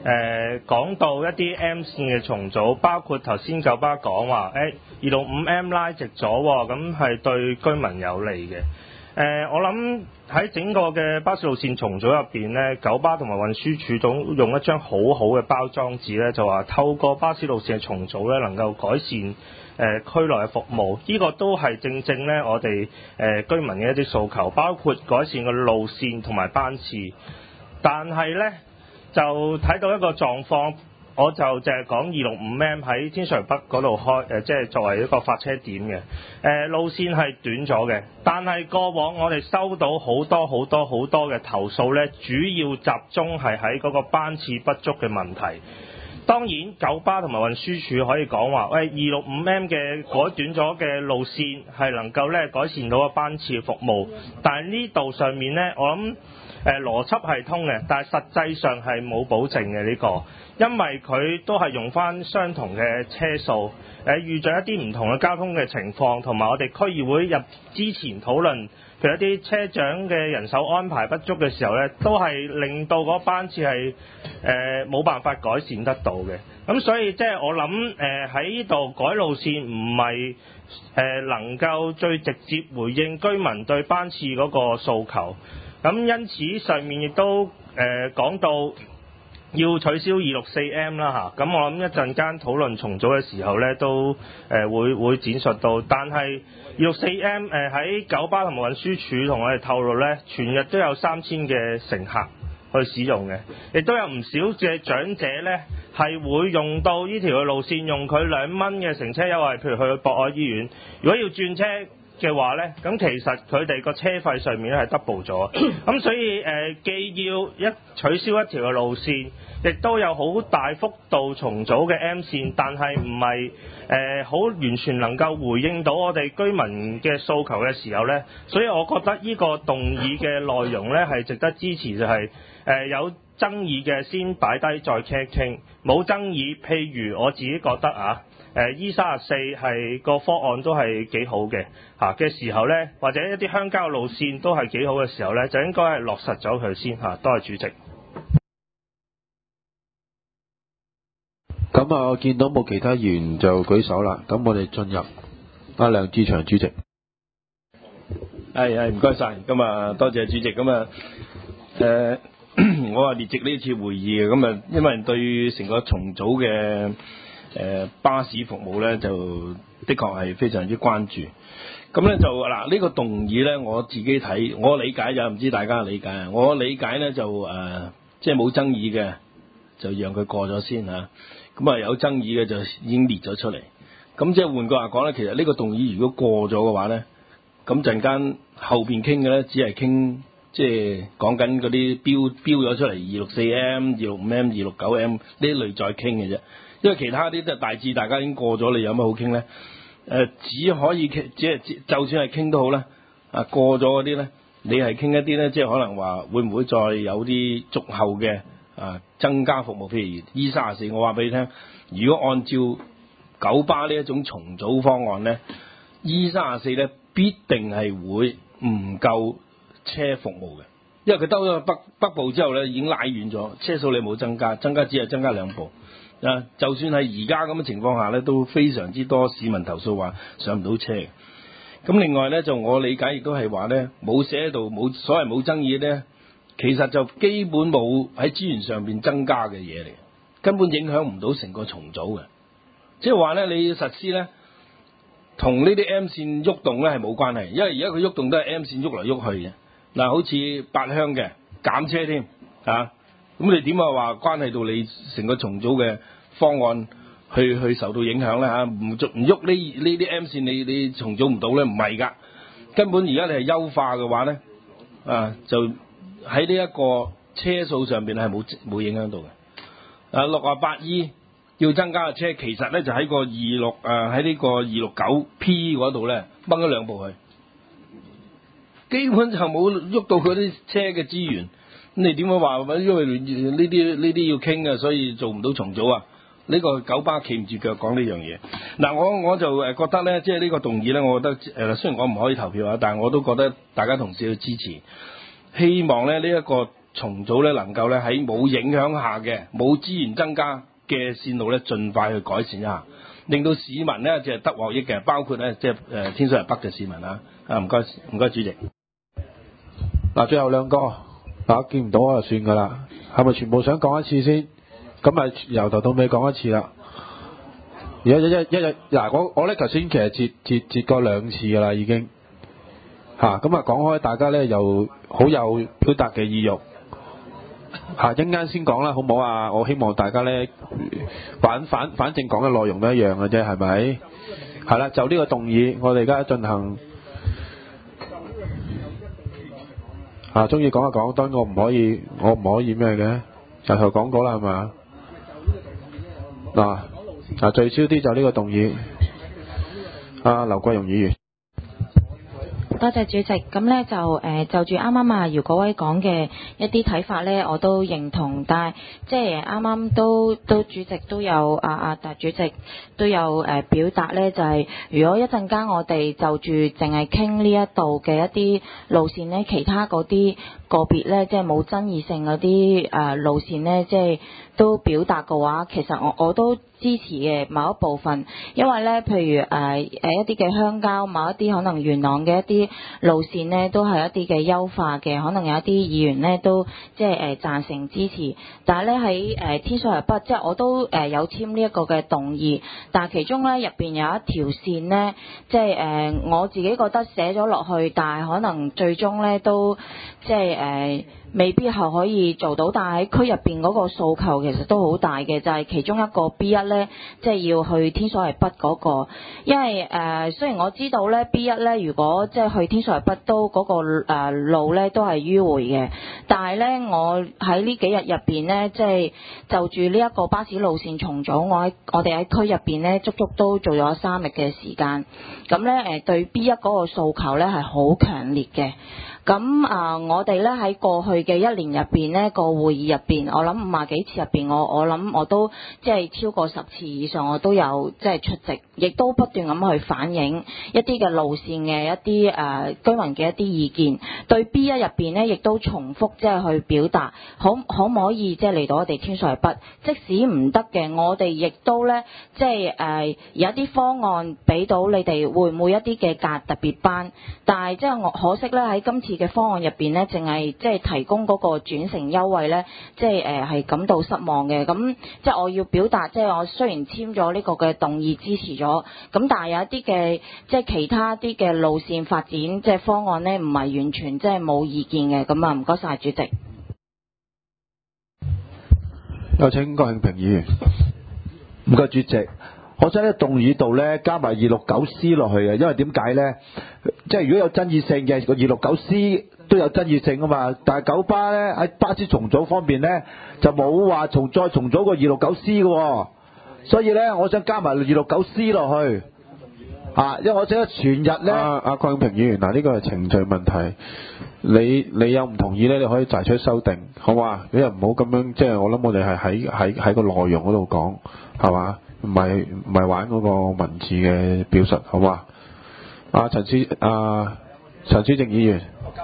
誒講到一啲 M 線嘅重組，包括頭先九巴講話，誒二六五 M 拉直咗喎，咁係對居民有利嘅。誒、呃，我諗喺整個嘅巴士路線重組入邊呢，九巴同埋運輸署總用一張好好嘅包裝紙呢，就話透過巴士路線嘅重組呢，能夠改善誒、呃、區內嘅服務。呢、這個都係正正呢，我哋誒、呃、居民嘅一啲訴求，包括改善個路線同埋班次。但係呢，就睇到一個狀況。我就淨係講二六五 M 喺天水圍北嗰度開，誒、呃、即係作為一個發車點嘅，誒、呃、路線係短咗嘅，但係過往我哋收到好多好多好多嘅投訴呢，主要集中係喺嗰個班次不足嘅問題。當然，九巴同埋運輸署可以講話，喂，二六五 M 嘅改短咗嘅路線係能夠咧改善到個班次嘅服務，但係呢度上面呢，我諗誒、呃、邏輯係通嘅，但係實際上係冇保證嘅呢、這個。因為佢都係用翻相同嘅車數，誒遇著一啲唔同嘅交通嘅情況，同埋我哋區議會入之前討論，譬如一啲車長嘅人手安排不足嘅時候呢，都係令到嗰班次係誒冇辦法改善得到嘅。咁所以即係我諗誒喺呢度改路線唔係誒能夠最直接回應居民對班次嗰個訴求。咁因此上面亦都誒講到要取消二六四 M 啦嚇，咁我諗一陣間討論重組嘅時候呢，都誒、呃、會會展述到，但係二六四 M 誒、呃、喺九巴同埋運輸署同我哋透露呢，全日都有三千嘅乘客去使用嘅，亦都有唔少嘅長者呢係會用到呢條嘅路線，用佢兩蚊嘅乘車優惠，譬如去博愛醫院，如果要轉車嘅話呢，咁其實佢哋個車費上面咧係 double 咗，咁所以誒、呃、既要一取消一條嘅路線，亦都有好大幅度重組嘅 M 線，但係唔係誒好完全能夠回應到我哋居民嘅訴求嘅時候呢，所以我覺得呢個動議嘅內容呢係值得支持，就係、是、誒、呃、有爭議嘅先擺低再傾一傾，冇爭議，譬如我自己覺得啊。誒 E 三十四係個方案都係幾好嘅嚇嘅時候呢，或者一啲鄉郊路線都係幾好嘅時候呢，就應該係落實咗佢先嚇。多謝主席。 咁啊，我見到冇其他議員就舉手啦。咁我哋進入阿梁志祥主席。 係係唔該晒，咁啊多謝主席。咁啊誒，我話列席呢次會議嘅，咁啊因為對成個重組嘅。誒、呃、巴士服務咧就的確係非常之關注，咁咧就嗱呢、這個動議咧我自己睇，我理解就唔知大家理解啊。我理解咧就誒、呃、即係冇爭議嘅，就讓佢過咗先嚇。咁啊有爭議嘅就已經列咗出嚟。咁即係換句話講咧，其實呢個動議如果過咗嘅話咧，咁陣間後邊傾嘅咧只係傾即係講緊嗰啲標標咗出嚟二六四 M、二六五 M、二六九 M 呢一類再傾嘅啫。因為其他啲都大致大家已經過咗，你有乜好傾咧？誒、呃，只可以傾，即係就算係傾都好啦。啊，過咗嗰啲咧，你係傾一啲咧，即係可能話會唔會再有啲續後嘅啊增加服務？譬如 E 三十四，我話俾你聽，如果按照九巴呢一種重組方案咧 ，E 三十四咧必定係會唔夠車服務嘅，因為佢兜咗北北部之後咧已經拉遠咗，車數你冇增加，增加只係增加兩部。啊，就算係而家咁嘅情況下咧，都非常之多市民投訴話上唔到車。咁另外咧，就我理解亦都係話咧，冇寫喺度，冇所謂冇爭議咧，其實就基本冇喺資源上邊增加嘅嘢嚟，根本影響唔到成個重組嘅。即係話咧，你要實施咧，同呢啲 M 線喐動咧係冇關係，因為而家佢喐動都係 M 線喐嚟喐去嘅。嗱，好似八鄉嘅減車添啊！咁你點啊話關係到你成個重組嘅方案去去受到影響咧嚇？唔喐唔喐呢呢啲 M 線你你重組唔到咧？唔係㗎，根本而家你係優化嘅話咧，啊就喺呢一個車數上邊係冇冇影響到嘅。啊六啊八 E 要增加嘅車，其實咧就喺個二六啊喺呢個二六九 P 嗰度咧掹咗兩部去，基本就冇喐到嗰啲車嘅資源。咁你點樣話？因為呢啲呢啲要傾嘅，所以做唔到重組啊！呢、這個九巴企唔住腳講呢樣嘢。嗱，我我就誒覺得咧，即係呢個動議咧，我覺得誒、呃、雖然我唔可以投票啊，但係我都覺得大家同事要支持，希望咧呢一、這個重組咧能夠咧喺冇影響下嘅冇資源增加嘅線路咧，盡快去改善一下，令到市民咧即係得獲益嘅，包括咧即係誒天水圍北嘅市民啊！啊唔該唔該主席。 嗱，最後兩個嗱見唔到啊，就算噶啦，係咪全部想講一次先？咁咪由頭到尾講一次啦。而家一一一日嗱，我我咧頭先其實截截截過兩次噶啦，已經嚇咁啊講開，大家咧又好有表達嘅意欲嚇，一陣間先講啦，好唔好啊？我希望大家咧反反反正講嘅內容都一樣嘅啫，係咪？係啦，就呢個動議，我哋而家進行啊，中意講就講，當然我唔可以，我唔可以咩嘅，就頭講過啦，係咪？嗱。嗱，聚焦啲就呢個動議，阿劉桂容議員。 多謝主席，咁呢就誒、呃、就住啱啱啊姚國威講嘅一啲睇法呢，我都認同，但係即係啱啱都都主席都有啊啊達主席都有誒、呃、表達呢，就係、是、如果一陣間我哋就住淨係傾呢一度嘅一啲路線呢，其他嗰啲個別呢，即係冇爭議性嗰啲誒路線呢，即係都表達嘅話，其實我我都支持嘅某一部分，因為咧，譬如誒誒、呃、一啲嘅鄉郊，某一啲可能元朗嘅一啲路線呢，都係一啲嘅優化嘅，可能有一啲議員呢都即係誒贊成支持。但係咧喺誒天水圍北，即係我都誒、呃、有簽呢一個嘅動議，但係其中咧入邊有一條線呢，即係誒、呃、我自己覺得寫咗落去，但係可能最終咧都即係誒。呃未必係可以做到，但係喺區入邊嗰個訴求其實都好大嘅，就係、是、其中一個 B 一呢，即係要去天水圍北嗰、那個，因為誒、呃、雖然我知道呢 B 一呢，如果即係去天水圍北都嗰、那個、呃、路呢都係迂迴嘅，但係呢，我喺呢幾日入邊呢，即係就住呢一個巴士路線重組，我喺我哋喺區入邊呢，足足都做咗三日嘅時間，咁呢，誒對 B 一嗰個訴求呢係好強烈嘅。咁啊、呃，我哋咧喺過去嘅一年入邊呢個會議入邊，我諗五廿幾次入邊，我我諗我都即係超過十次以上，我都有即係出席，亦都不斷咁去反映一啲嘅路線嘅一啲誒、呃、居民嘅一啲意見。對 B 一入邊呢，亦都重複即係去表達，可可唔可以即係嚟到我哋天水圍北？即使唔得嘅，我哋亦都咧即係誒、呃、有一啲方案俾到你哋，會唔會一啲嘅假特別班？但係即係我可惜咧喺今次嘅方案入邊呢，淨係即係提供嗰個轉乘優惠呢，即係誒係感到失望嘅。咁即係我要表達，即係我雖然簽咗呢個嘅動議支持咗，咁但係有一啲嘅即係其他啲嘅路線發展即係方案呢，唔係完全即係冇意見嘅。咁啊，唔該晒主席。 有請郭慶平議員。 唔該主席。我想喺動議度咧加埋二六九 C 落去嘅，因為點解咧？即係如果有爭議性嘅個二六九 C 都有爭議性啊嘛，但係九巴咧喺巴士重組方面咧就冇話重再重組個二六九 C 嘅，所以咧我想加埋二六九 C 落去啊，因為我想全日咧。 阿阿郭永平議員，嗱呢個係程序問題，你你有唔同意咧，你可以提出修訂，好嘛？你又唔好咁樣，即係我諗我哋係喺喺喺個內容嗰度講，係嘛？唔係唔係玩嗰個文字嘅表述，好嘛？阿陳思阿陳思正議員，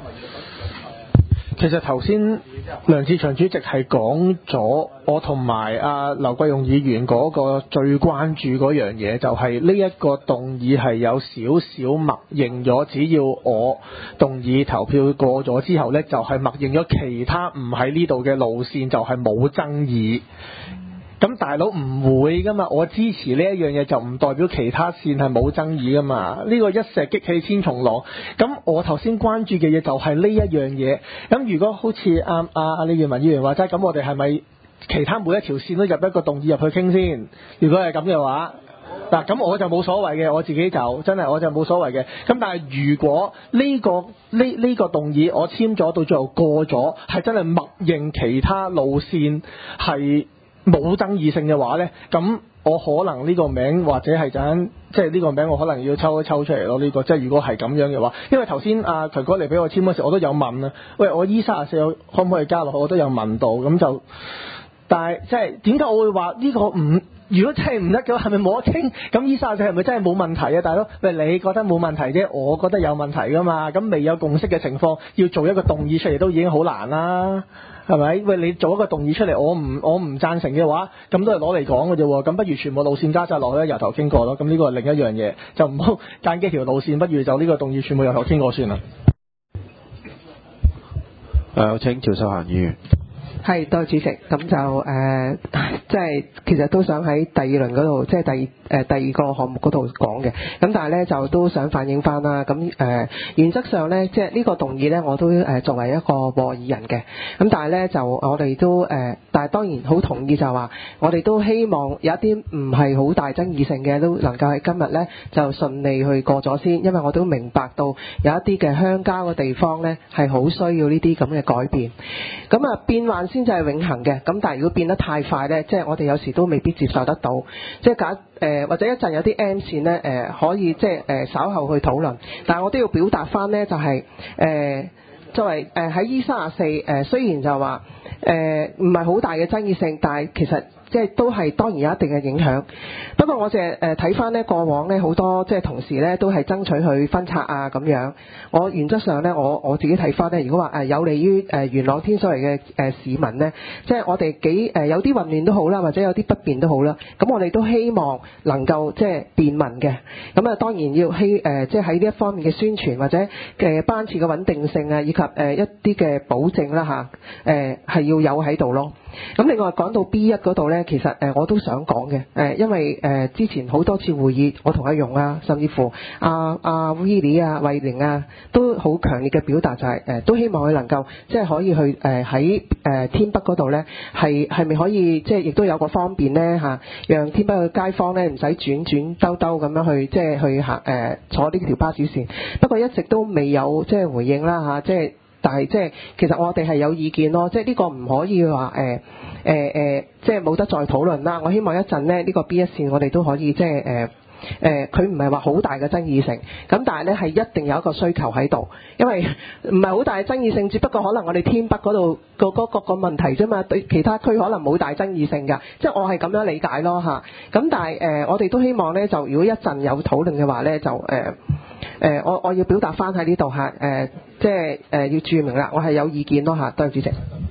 其實頭先梁志祥主席係講咗我同埋阿劉桂容議員嗰個最關注嗰樣嘢，就係呢一個動議係有少少默認咗，只要我動議投票過咗之後呢，就係、是、默認咗其他唔喺呢度嘅路線就係冇爭議。咁大佬唔會噶嘛，我支持呢一樣嘢就唔代表其他線係冇爭議噶嘛，呢個一石激起千重浪。咁我頭先關注嘅嘢就係呢一樣嘢。咁如果好似阿阿阿李元文議員話齋，咁我哋係咪其他每一條線都入一個動議入去傾先？如果係咁嘅話，嗱咁我就冇所謂嘅，我自己就真係我就冇所謂嘅。咁但係如果呢個呢呢個動議我簽咗到最後過咗，係真係默認其他路線係冇爭議性嘅話呢，咁我可能呢個名或者係就咁，即係呢個名我可能要抽一抽出嚟咯。呢、這個即係如果係咁樣嘅話，因為頭先阿強哥嚟俾我簽嗰時，我都有問啊，喂，我 E 三十四可唔可以加落去？我都有問到，咁就，但係即係點解我會話呢個唔如果真係唔得嘅話，係咪冇得傾？咁 E 三十四係咪真係冇問題啊，大佬？喂，你覺得冇問題啫，我覺得有問題噶嘛。咁未有共識嘅情況，要做一個動議出嚟都已經好難啦，係咪？喂，你做一個動議出嚟，我唔我唔贊成嘅話，咁都係攞嚟講嘅啫喎。咁不如全部路線加晒落去，由頭傾過咯。咁呢個係另一樣嘢，就唔好揀幾條路線，不如就呢個動議全部由頭傾過算啦。 誒，我請趙秀嫻議員。 係，多謝主席。咁就誒、呃，即係其實都想喺第二輪嗰度，即係第誒、呃、第二個項目嗰度講嘅。咁但係咧就都想反映翻啦。咁誒、呃、原則上咧，即係呢個動議咧，我都誒、呃、作為一個和議人嘅。咁但係咧就我哋都誒、呃，但係當然好同意就係話，我哋都希望有一啲唔係好大爭議性嘅，都能夠喺今日咧就順利去過咗先。因為我都明白到有一啲嘅鄉郊嘅地方咧係好需要呢啲咁嘅改變。咁啊變幻先至係永恆嘅，咁但係如果變得太快呢，即係我哋有時都未必接受得到。即係假誒或者一陣有啲 M 線呢，誒、呃、可以即係誒、呃、稍後去討論，但係我都要表達翻呢，就係、是、誒、呃、作為誒喺 E 三十四誒雖然就話誒唔係好大嘅爭議性，但係其實即係都係當然有一定嘅影響。不過我淨係誒睇翻呢過往呢好多即係同事呢都係爭取去分拆啊咁樣。我原則上呢，我我自己睇翻呢，如果話誒有利於誒元朗天水圍嘅誒市民呢，即係我哋幾誒有啲混亂都好啦，或者有啲不便都好啦，咁我哋都希望能夠即係便民嘅。咁啊當然要希誒即係喺呢一方面嘅宣傳或者嘅班次嘅穩定性啊，以及誒一啲嘅保證啦嚇誒係要有喺度咯。咁另外講到 B 一 嗰度呢，其實誒我都想講嘅誒，因為誒之前好多次會議，我同阿容啊，甚至乎阿阿 Willie 啊、慧玲啊，都好強烈嘅表達就係、是、誒，都希望佢能夠即係可以去誒喺誒天北嗰度呢，係係咪可以即係亦都有個方便呢？嚇，讓天北嘅街坊呢唔使轉轉兜兜咁樣去即係去行誒坐呢條巴士線。不過一直都未有即係回應啦嚇，即係。但係即係其實我哋係有意見咯，即係呢個唔可以話誒誒誒，即係冇得再討論啦。我希望一陣呢，呢、呢個 B 一 線我哋都可以即係誒誒，佢唔係話好大嘅爭議性，咁但係呢係一定有一個需求喺度，因為唔係好大嘅爭議性，只不過可能我哋天北嗰度個嗰個個問題啫嘛，對其他區可能冇大爭議性㗎，即係我係咁樣理解咯嚇。咁但係誒、呃，我哋都希望呢，就如果一陣有討論嘅話呢，就誒。呃誒、呃，我我要表達翻喺呢度嚇，誒、呃，即係誒、呃、要注明啦，我係有意見咯嚇，多謝主席。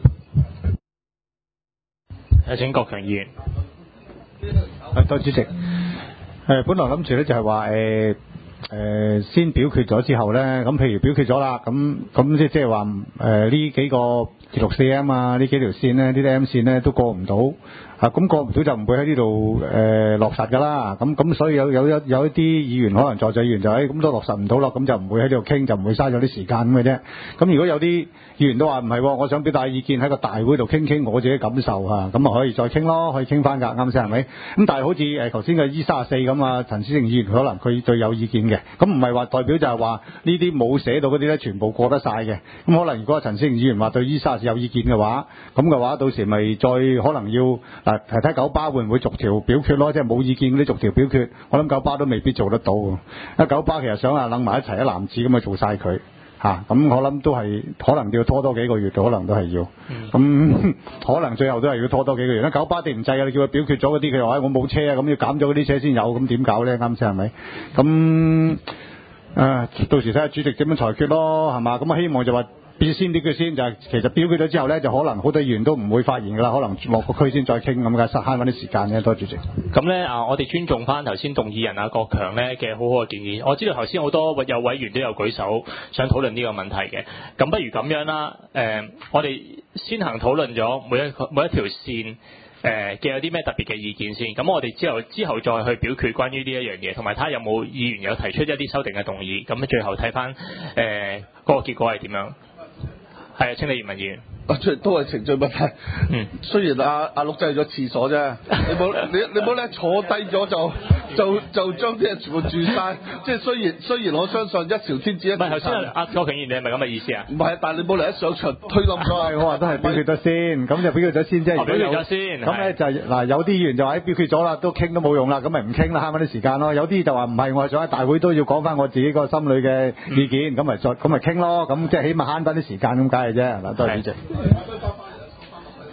有請郭強議員。 誒，多謝主席。誒、呃，本來諗住咧就係話誒誒先表決咗之後咧，咁譬如表決咗啦，咁咁即即係話誒呢幾個二六四 M 啊，呢幾條線咧，呢啲 M 線咧都過唔到。啊，咁過唔到就唔會喺呢度誒落實㗎啦。咁咁所以有有有有一啲議員可能在座議員就喺咁都落實唔到咯，咁就唔會喺呢度傾，就唔會嘥咗啲時間咁嘅啫。咁如果有啲議員都話唔係，我想表達意見喺個大會度傾傾我自己感受嚇，咁啊可以再傾咯，可以傾翻㗎，啱先係咪？咁但係好似誒頭先嘅 E 三十四咁啊，陳思成議員可能佢最有意見嘅，咁唔係話代表就係話呢啲冇寫到嗰啲咧全部過得晒嘅。咁可能如果陳思成議員話對 E 三十四有意見嘅話，咁嘅話到時咪再可能要嗱睇睇九巴會唔會逐條表決咯，即係冇意見嗰啲逐條表決，我諗九巴都未必做得到。因為九巴其實想啊擸埋一齊一籃子咁去做晒佢嚇，咁我諗都係可能要拖多幾個月，可能都係要。咁、嗯、可能最後都係要拖多幾個月。因為九巴地唔制啊，你叫佢表決咗嗰啲，佢話我冇車啊，咁要減咗嗰啲車先有，咁點搞咧？啱先係咪？咁啊，到時睇下主席點樣裁決咯，係嘛？咁啊希望就話。先啲佢先就係其實表決咗之後咧，就可能好多議員都唔會發言噶啦，可能落個區先再傾咁嘅，慳翻啲時間嘅。多謝主席。 咁咧啊，我哋尊重翻頭先動議人啊郭強咧嘅好好嘅建議。我知道頭先好多有委員都有舉手想討論呢個問題嘅。咁不如咁樣啦，誒、呃，我哋先行討論咗每一每一條線。誒嘅、呃、有啲咩特別嘅意見先，咁我哋之後之後再去表決關於呢一樣嘢，同埋睇下有冇議員有提出一啲修訂嘅動議，咁最後睇翻誒嗰個結果係點樣？係啊，請李業文議員。 啊，都係程序問題。嗯。雖然阿阿陸仔去咗廁所啫，你冇你你冇咧坐低咗就就就將啲嘢全部住晒。即係雖然雖然我相信一朝天子一。唔係頭先阿郭強議員，你係咪咁嘅意思啊？唔係，但係你冇嚟一上場推冧咗。 我話都係表決咗先，咁就表決咗先啫。 哦，表決咗先。 咁咧就嗱，有啲議員就話表決咗啦，都傾都冇用啦，咁咪唔傾啦，慳翻啲時間咯。有啲就話唔係，我係想喺大會都要講翻我自己個心裏嘅意見，咁咪再咁咪傾咯。咁即係起碼慳翻啲時間咁解嘅啫。嗱，多謝主席。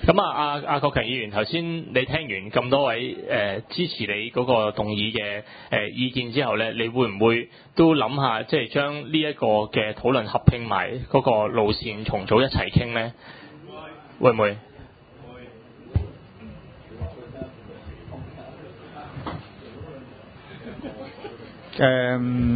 咁啊，阿阿郭強議員頭先你聽完咁多位誒、呃、支持你嗰個動議嘅誒意見之後咧，你會唔會都諗下即係將呢一個嘅討論合併埋嗰個路線重組一齊傾咧？會唔會？ 誒、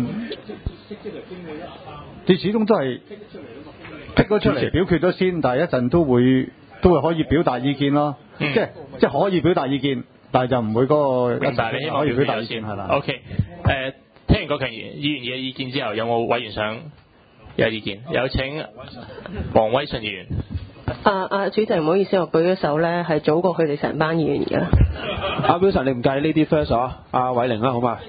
你始終都係剔咗出嚟表決咗先，但係一陣都會都會可以表達意見咯， 嗯、 即係即係可以表達意見，但係就唔會嗰、嗰個。 明白，你希望可以表達意見係啦。 OK， 誒、呃，聽完郭強議員嘅意見之後，有冇委員想有意見？有請黃威信議員。 啊啊，主席唔好意思，我舉咗手咧，係早過佢哋成班議員嘅。 阿 Wilson，你唔介意呢啲 first 啊？阿偉玲啦，好嘛？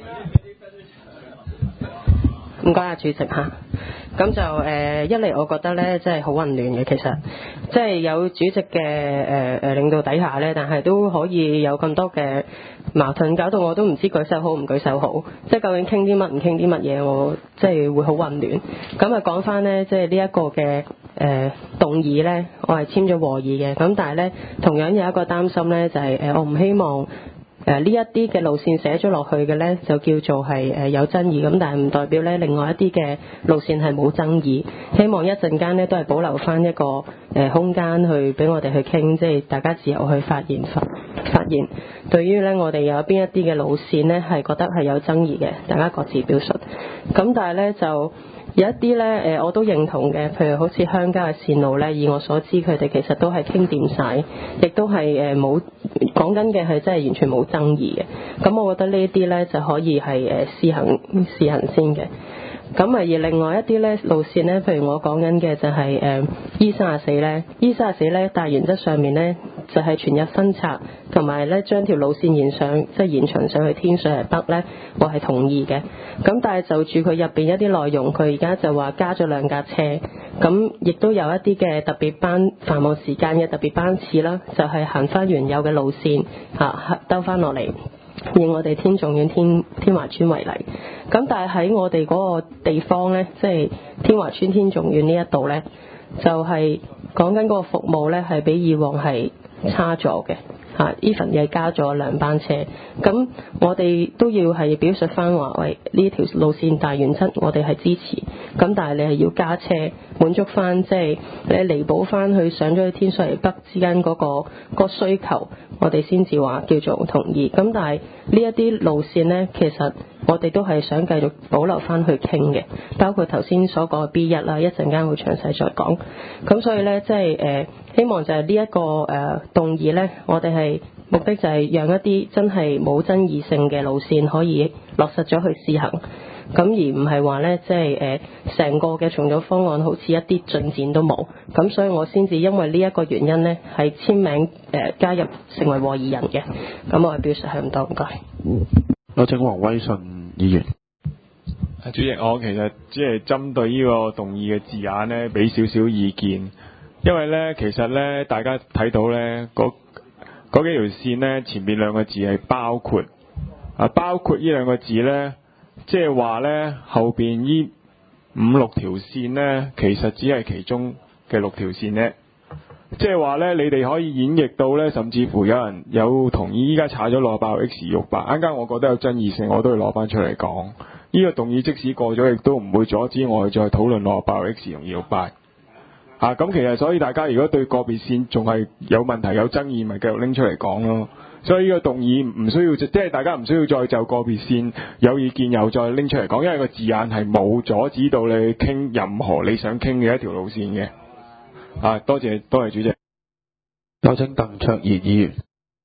唔該啊，主席嚇。咁就誒、呃、一嚟，我覺得咧，真係好混亂嘅。其實即係有主席嘅誒誒領導底下咧，但係都可以有咁多嘅矛盾，搞到我都唔知舉手好唔舉手好。即係究竟傾啲乜唔傾啲乜嘢，我即係會好混亂。咁啊講翻咧，即係呢一個嘅誒、呃、動議咧，我係簽咗和議嘅。咁但係咧，同樣有一個擔心咧，就係、是、誒我唔希望。誒呢一啲嘅路線寫咗落去嘅呢，就叫做係誒有爭議咁，但係唔代表呢另外一啲嘅路線係冇爭議。希望一陣間呢都係保留翻一個誒、呃、空間去俾我哋去傾，即係大家自由去發言發發言。對於呢我哋有邊一啲嘅路線呢係覺得係有爭議嘅，大家各自表述。咁但係呢就。有一啲咧，誒我都認同嘅，譬如好似鄉郊嘅線路咧，以我所知，佢哋其實都係傾掂晒，亦都係誒冇講緊嘅係真係完全冇爭議嘅。咁我覺得呢啲咧就可以係誒試行試行先嘅。咁啊，而另外一啲咧路線咧，譬如我講緊嘅就係誒 E 三十四咧 ，E 三十四咧，大原則上面咧就係、是、全日分拆，同埋咧將條路線延上，即係延長上去天水圍北咧，我係同意嘅。咁但係就住佢入邊一啲內容，佢而家就話加咗兩架車，咁亦都有一啲嘅特別班繁忙時間嘅特別班次啦，就係、是、行翻原有嘅路線嚇，兜翻落嚟。以我哋天頌苑天天華村為例，咁但係喺我哋嗰個地方呢，即係天華村天頌苑呢一度呢，就係講緊嗰個服務呢，係比以往係差咗嘅嚇。even 又加咗兩班車，咁我哋都要係表述翻話，喂，呢條路線大原則我哋係支持，咁但係你係要加車，滿足翻即係你彌補翻佢上咗去天水圍北之間嗰、嗰個嗰個需求。我哋先至話叫做同意，咁但係呢一啲路線呢，其實我哋都係想繼續保留翻去傾嘅，包括頭先所講嘅 B 一啦，一陣間會詳細再講。咁所以呢，即係誒希望就係呢一個誒、呃、動議呢，我哋係目的就係讓一啲真係冇爭議性嘅路線可以落實咗去試行。咁而唔係話呢，即係誒成個嘅重組方案好似一啲進展都冇，咁所以我先至因為呢一個原因呢，係簽名誒、呃、加入成為和議人嘅。咁我係表示係咁多，唔該。 有請黃威信議員。 主席，我其實只係針對呢個動議嘅字眼呢，俾少少意見，因為呢，其實呢，大家睇到呢嗰嗰幾條線呢，前面兩個字係包括啊，包括呢兩個字呢。即係話呢，後邊呢五六條線呢，其實只係其中嘅六條線呢。即係話呢，你哋可以演繹到呢，甚至乎有人有同意依家踩咗六十八號 X 六八，啱啱我覺得有爭議性，我都要攞翻出嚟講。呢個動議即使過咗，亦都唔會阻止我去再討論六十八號 X 同二六八。啊，咁其實所以大家如果對個別線仲係有問題有爭議，咪繼續拎出嚟講咯。所以呢個動議唔需要，即係大家唔需要再就個別線有意見又再拎出嚟講，因為個字眼係冇阻止到你傾任何你想傾嘅一條路線嘅。啊，多謝多謝主席。 有請鄧卓賢議員。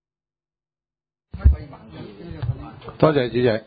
多謝主席。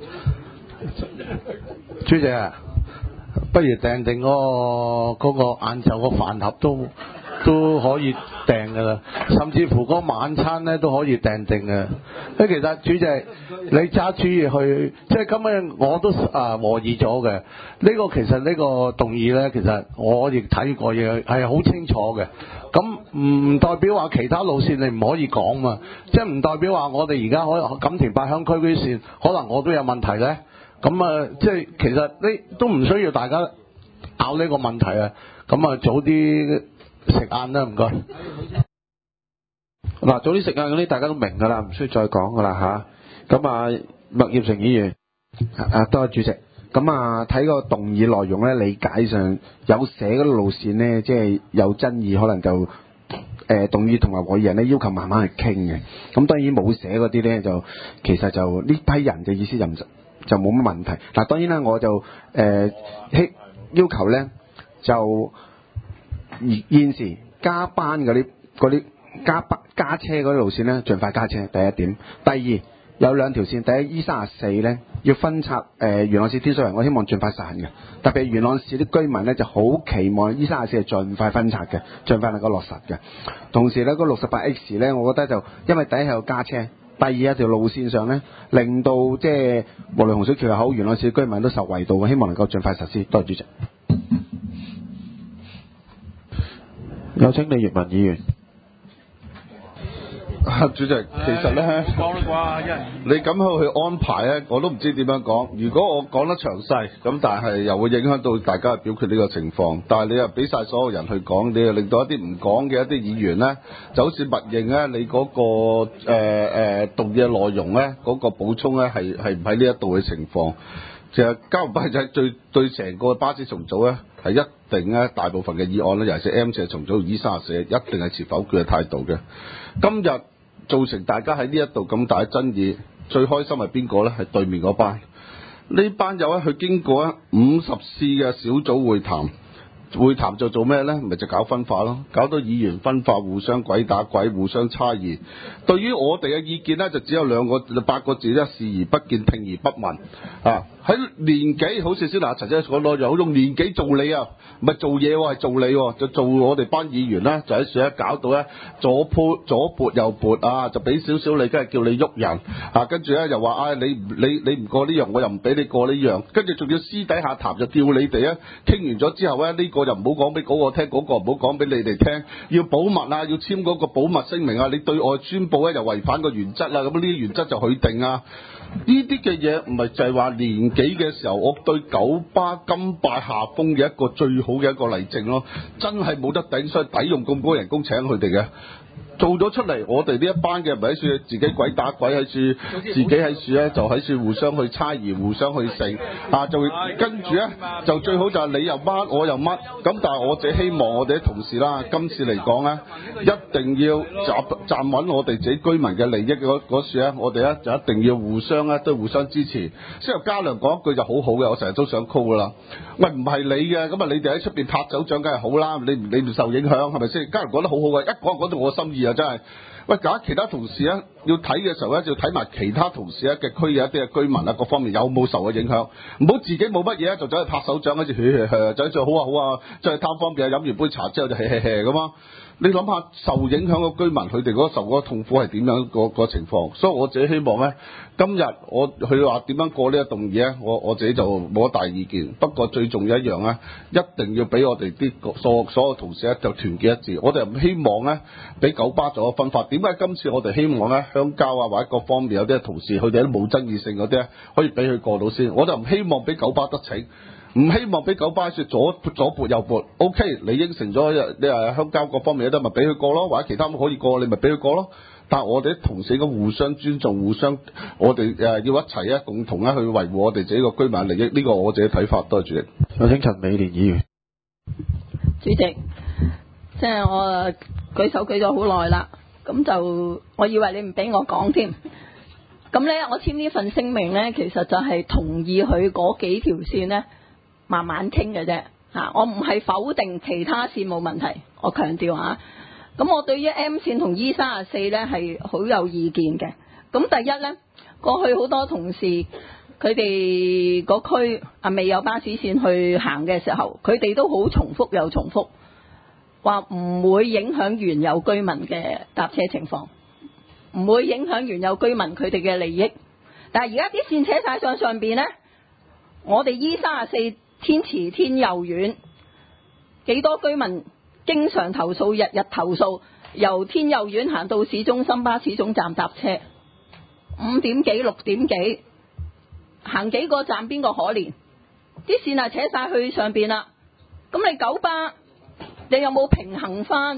主席啊，不如訂定嗰、嗰個嗰、嗰個晏晝個飯盒都都可以訂㗎啦，甚至乎嗰晚餐咧都可以訂定嘅。誒，其實主席你揸主意去，即係今日我都啊和議咗嘅。呢、呢個其實呢個動議咧，其實我亦睇過嘢係好清楚嘅。咁唔代表話其他路線你唔可以講嘛，即係唔代表話我哋而家可能錦田八鄉區嗰啲線，可能我都有問題咧。咁啊，即係其實呢都唔需要大家拗呢個問題啊。咁啊，早啲食晏啦，唔該。 嗱，早啲食晏嗰啲大家都明㗎啦，唔需要再講㗎啦吓。咁啊，麥業成議員。 啊，多謝主席。咁啊，睇個動議內容咧，理解上有寫嗰啲路線咧，即係有爭議，可能就誒、呃、動議同埋會議人咧要求慢慢去傾嘅。咁當然冇寫嗰啲咧，就其實就呢批人嘅意思就唔就冇乜問題。嗱，當然啦，我就誒、呃、希要求咧就現時加班嗰啲嗰啲加班加車嗰啲路線咧，盡快加車。第一點，第二有兩條線，第一 E 三十四咧要分拆誒、呃、元朗市天水圍，我希望盡快實行嘅。特別係元朗市啲居民咧就好期望 E 三十四係盡快分拆嘅，盡快能夠落實嘅。同時咧，嗰六十八 X 咧，我覺得就因為第一係有加車，第二一條路線上咧令到即係無論洪水橋又好，元朗市居民都受惠到嘅，希望能夠盡快實施。多謝主席。 有請李月文議員。 啊，主席，其實咧，你咁樣去安排咧，我都唔知點樣講。如果我講得詳細，咁但係又會影響到大家表決呢個情況。但係你又俾晒所有人去講，你又令到一啲唔講嘅一啲議員咧，就好似默認咧，你嗰、那個誒誒、呃、動議嘅內容咧，嗰、那個補充咧係係唔喺呢一度嘅情況。其實交通巴士仔對對成個巴士重組咧係一定咧，大部分嘅議案咧，尤其是 M 四重組、E 三十四，一定係持否決嘅態度嘅。今日造成大家喺呢一度咁大嘅爭議，最開心係邊個呢？係對面嗰班。呢班友咧，佢經過咧五十次嘅小組會談，會談就做咩呢？咪就搞分化咯，搞到議員分化，互相鬼打鬼，互相猜疑。對於我哋嘅意見呢，就只有兩個八個字咧：視而不見，聽而不聞。啊！喺年紀，好似先嗱陳姐講到，又用年紀做你啊，唔係做嘢喎，係做你喎，就做我哋班議員咧，就喺處咧搞到咧左潑左撥右撥啊，就俾少少你，梗係叫你喐人啊，跟住咧又話啊、哎、你你你唔過呢樣，我又唔俾你過呢樣，跟住仲要私底下談，就叫你哋咧傾完咗之後咧，呢、這個又唔好講俾嗰個聽，嗰、那個唔好講俾你哋聽，要保密啊，要簽嗰個保密聲明啊，你對外宣佈咧又違反個原則啦，咁呢啲原則就許定啊。呢啲嘅嘢唔係就係話年紀嘅時候，我對九巴甘拜下風嘅一個最好嘅一個例證咯，真係冇得頂，所以抵用咁高人工請佢哋嘅。做咗出嚟，我哋呢一班嘅唔喺處自己鬼打鬼喺處，自己喺處咧就喺處互相去猜疑，互相去勝啊，就跟住咧就最好就係你又乜我又乜，咁但係我只希望我哋啲同事啦，今次嚟講咧，一定要站站穩我哋自己居民嘅利益嗰嗰處咧，我哋咧就一定要互相咧都互相支持。先由嘉良講一句就好好嘅，我成日都想 call 噶啦。喂，唔係你嘅，咁啊你哋喺出邊拍手掌梗係好啦，你唔你唔受影響係咪先？嘉良講得好好嘅，一講講到我心意啊，真係。喂，假其他同事咧要睇嘅時候咧，就要睇埋其他同事咧嘅區嘅一啲嘅居民啊，各方面有冇受嘅影響，唔好自己冇乜嘢就走去拍手掌，跟住噓噓噓，走去好啊好啊，即係貪方便啊，飲完杯茶之後就 hea hea hea 咁啊。你諗下受影響嘅居民，佢哋嗰受嗰個痛苦係點樣個個情況？所以我自己希望咧，今日我佢話點樣過呢一動議咧，我我自己就冇乜大意見。不過最重要一樣咧，一定要俾我哋啲所所有同事咧就團結一致。我哋唔希望咧俾九巴做個分法。點解今次我哋希望咧鄉郊啊或者各方面有啲同事佢哋都冇爭議性嗰啲咧，可以俾佢過到先。我就唔希望俾九巴得逞。唔希望俾九巴說左左撥右撥 ，OK，你應承咗你話鄉郊各方面有得咪俾佢過咯，或者其他都可以過，你咪俾佢過咯。但係我哋啲同事應該互相尊重，互相我哋誒要一齊咧共同咧去維護我哋自己個居民利益，呢、這個我自己睇法。多謝主席。 有請陳美蓮議員。 主席，即係我舉手舉咗好耐啦，咁就我以為你唔俾我講添。咁咧，我簽呢份聲明咧，其實就係同意佢嗰幾條線咧。慢慢傾嘅啫嚇，我唔係否定其他線冇問題，我強調嚇。咁我對於 M 線同 E 三十四咧係好有意見嘅。咁第一咧，過去好多同事佢哋嗰區啊未有巴士線去行嘅時候，佢哋都好重複又重複，話唔會影響原有居民嘅搭車情況，唔會影響原有居民佢哋嘅利益。但係而家啲線扯晒上上邊咧，我哋 E 三十四。天慈天佑苑幾多居民經常投訴，日日投訴，由天佑苑行到市中心巴士總站搭車，五點幾六點幾行幾個站，邊個可憐？啲線係扯晒去上邊啦。咁你九巴你有冇平衡翻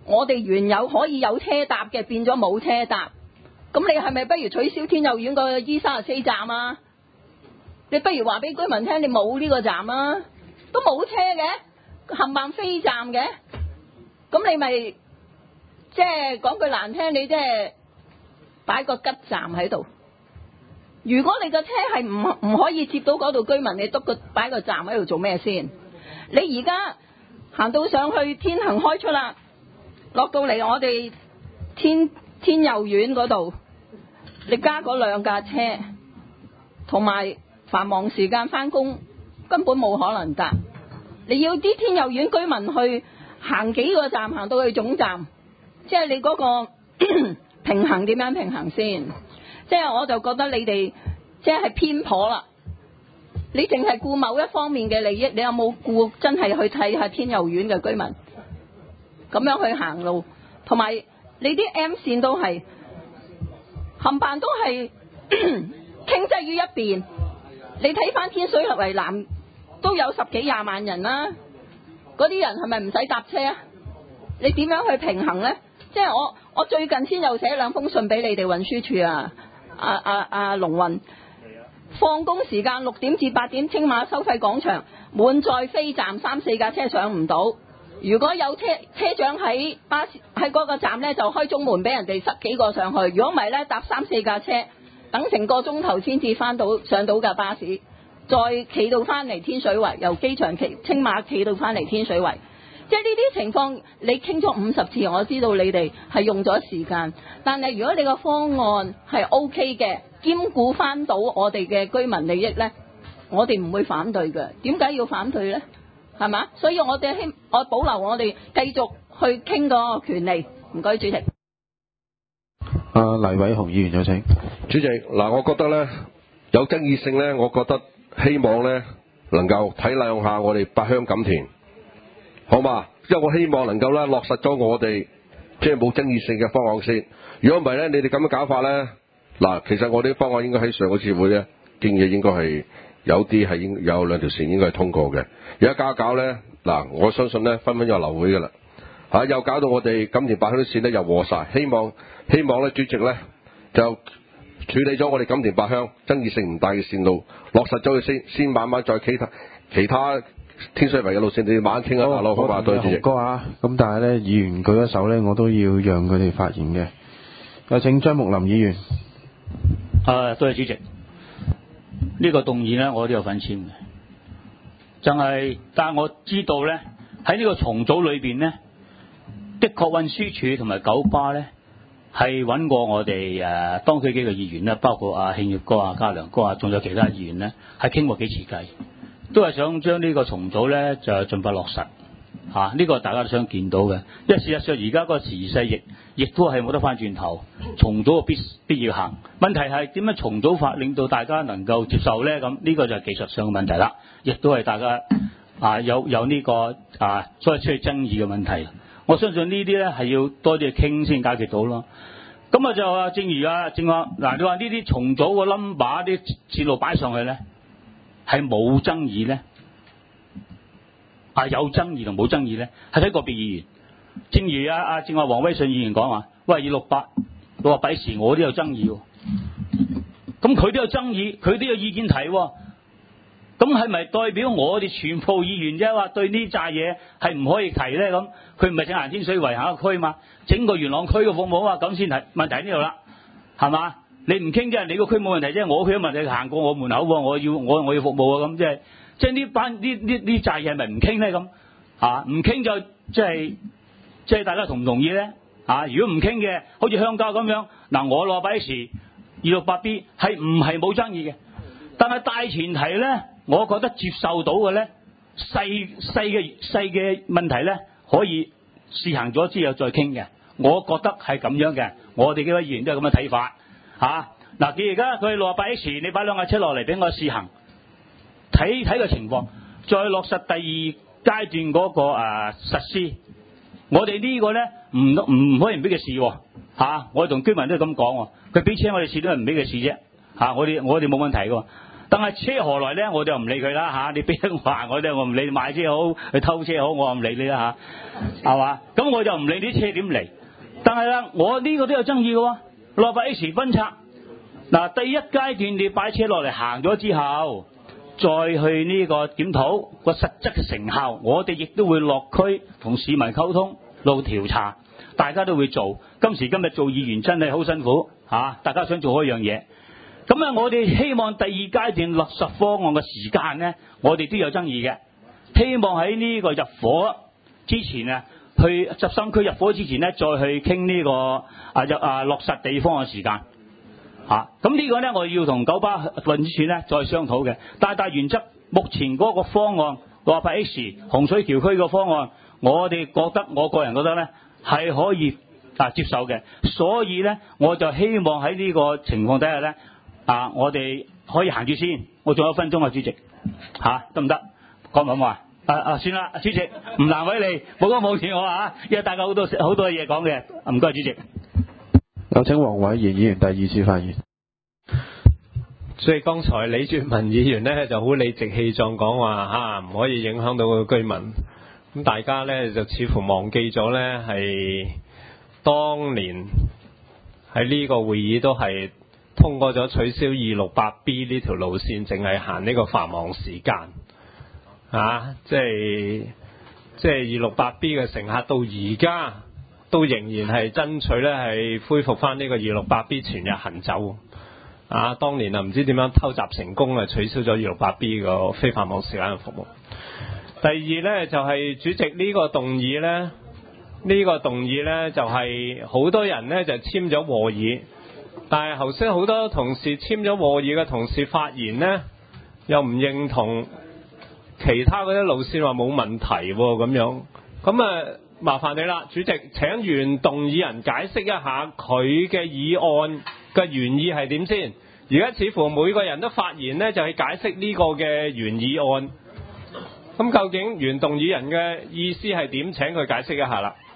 我哋原有可以有車搭嘅變咗冇車搭，咁你係咪不如取消天佑苑個 E 三十四站啊？你不如話俾居民聽，你冇呢個站啊，都冇車嘅，冚唪唥飛站嘅，咁你咪即係講句難聽，你即係擺個吉站喺度。如果你個車係唔唔可以接到嗰度居民，你篤個擺個站喺度做咩先？你而家行到上去天恒開出啦，落到嚟我哋天天佑苑嗰度，你加嗰兩架車，同埋繁忙時間返工根本冇可能搭。你要啲天佑苑居民去行幾個站行到去總站，即係你嗰個平衡點樣平衡先？即係我就覺得你哋即係偏頗啦。你淨係顧某一方面嘅利益，你有冇顧真係去睇下天佑苑嘅居民咁樣去行路？同埋你啲 M 線都係冚唪唥都係傾側於一邊。你睇翻天水圍南都有十幾廿萬人啦，嗰啲人係咪唔使搭車啊？你點樣去平衡呢？即係我我最近先又寫兩封信俾你哋運輸處啊，阿阿阿龍運。放工時間六點至八點，青馬收費廣場滿載飛站，三四架車上唔到。如果有車車長喺巴士喺嗰個站呢，就開中門俾人哋塞幾個上去。如果唔係呢，搭三四架車，等成個鐘頭先至翻到上到架巴士，再企到翻嚟天水圍，由機場企青馬企到翻嚟天水圍。即係呢啲情況，你傾咗五十次，我知道你哋係用咗時間。但係如果你個方案係 O K 嘅，兼顧翻到我哋嘅居民利益呢，我哋唔會反對嘅。點解要反對呢？係嘛？所以我哋希我保留我哋繼續去傾個權利。唔該，主席。 啊，黎偉雄議員有請。 主席，嗱，我覺得呢，有爭議性呢，我覺得希望呢能夠體諒下我哋八鄉錦田。好嘛？因為我希望能夠咧落實咗我哋即係冇爭議性嘅方案先。如果唔係咧，你哋咁樣搞法咧，嗱，其實我哋啲方案應該喺上個次會咧建議應該係有啲係應有兩條線應該係通過嘅。而家搞搞咧，嗱，我相信咧分分鐘流會㗎啦嚇，又搞到我哋錦田八鄉啲線咧又和晒。希望希望咧主席咧就處理咗我哋錦田八鄉爭議性唔大嘅線路，落實咗佢先，先慢慢再其他其他。天水圍嘅路線，你哋晚傾啊，大佬，好嘛？對，主席。 哥啊，咁但係咧，議員舉咗手咧，我都要讓佢哋發言嘅。有請張木林議員。 啊，多謝主席。呢、這個動議咧，我都有份簽嘅。就係、是，但係我知道咧，喺呢個重組裏邊咧，的確運輸署同埋九巴咧係揾過我哋誒、呃、當區幾個議員咧，包括阿慶業哥啊、嘉良哥啊，仲有其他議員咧，係傾過幾次計。都係想將呢個重組咧就盡快落實嚇，呢、啊這個大家都想見到嘅。因為事實上而家個時勢亦亦都係冇得翻轉頭，重組必必要行。問題係點樣重組法令到大家能夠接受咧？咁呢個就係技術上嘅問題啦，亦都係大家啊有有呢、這個啊所謂出去爭議嘅問題。我相信呢啲咧係要多啲傾先解決到咯。咁啊就啊，正如啊正話嗱，你話呢啲重組個 number 啲線路擺上去咧，係冇爭議咧，啊有爭議同冇爭議咧，係睇個別議員。正如啊啊正話黃威信議員講話，喂，二六八六百時我都有爭議喎，咁佢都有爭議，佢都有意見提喎，咁係咪代表我哋全部議員啫？話對呢扎嘢係唔可以提咧？咁佢唔係淨行天水圍行一個區嘛，整個元朗區嘅服務啊，咁先提問題喺呢度啦，係嘛？你唔傾即係你個區冇問題啫，我區有問題行過我門口喎，我要我我要服務啊，咁即係即係呢班呢呢呢扎嘢係咪唔傾咧？咁啊唔傾就即係即係大家同唔同意咧？啊如果唔傾嘅，好似鄉郊咁樣嗱，我攞擺時二六八 B 係唔係冇爭議嘅？但係大前提咧，我覺得接受到嘅咧細細嘅細嘅問題咧，可以試行咗之後再傾嘅。我覺得係咁樣嘅，我哋幾位議員都係咁嘅睇法。嚇嗱，你而家佢六十八 H， 你擺兩架車落嚟俾我試行，睇睇個情況，再落實第二階段嗰、那個誒、呃、實施。我哋呢個咧唔唔可以唔俾佢試喎、啊、我哋同居民都係咁講喎，佢俾車我哋試都係唔俾佢試啫嚇，我哋我哋冇問題嘅。 但係車何來咧，我就唔理佢啦嚇。你俾人話我咧，我唔理買車好，去偷車好，我唔理你啦嚇，係嘛？咁我就唔理啲車點嚟。但係啦，我呢個都有爭議嘅喎。六百 H 分拆嗱，第一階段你擺車落嚟行咗之後，再去呢個檢討個實質嘅成效，我哋亦都會落區同市民溝通，做調查，大家都會做。今時今日做議員真係好辛苦嚇、啊，大家想做一樣嘢。咁啊，我哋希望第二階段落實方案嘅時間呢，我哋都有爭議嘅。希望喺呢個入伙之前啊，去十三區入伙之前呢，再去傾呢、這個啊入啊落實地方嘅時間嚇。咁、啊、呢個呢，我要同九巴運輸署呢再商討嘅。但係大原則，目前嗰個方案六百 H 洪水橋區嘅方案，我哋覺得我個人覺得呢係可以啊接受嘅。所以呢，我就希望喺呢個情況底下呢。啊！我哋可以行住先，我仲有一分鐘啊，主席嚇得唔得？講唔講話？啊啊，算啦，主席唔難為你，冇講冇錢我啊，因為大家好多好多嘢講嘅，唔該主席。 有請黃偉賢議員第二次發言。 所以剛才李柱文議員呢就好理直氣壯講話嚇，唔可以影響到個居民。咁大家呢就似乎忘記咗呢係當年喺呢個會議都係通過咗取消二六八 B 呢條路線，淨係行呢個繁忙時間啊！即係即係二六八 B 嘅乘客到而家都仍然係爭取咧係恢復翻呢個二六八 B 全日行走啊！當年啊唔知點樣偷襲成功啊，取消咗二六八 B 個非繁忙時間嘅服務。第二呢，就係、是、主席呢個動議呢，呢、呢個動議呢，就係、是、好多人呢就簽咗和議。但係頭先好多同事簽咗和議嘅同事發言呢，又唔認同其他嗰啲路線話冇問題咁樣，咁啊麻煩你啦，主席請原動議人解釋一下佢嘅議案嘅原意係點先？而家似乎每個人都發言呢，就係解釋呢個嘅原議案。咁究竟原動議人嘅意思係點？請佢解釋一下啦。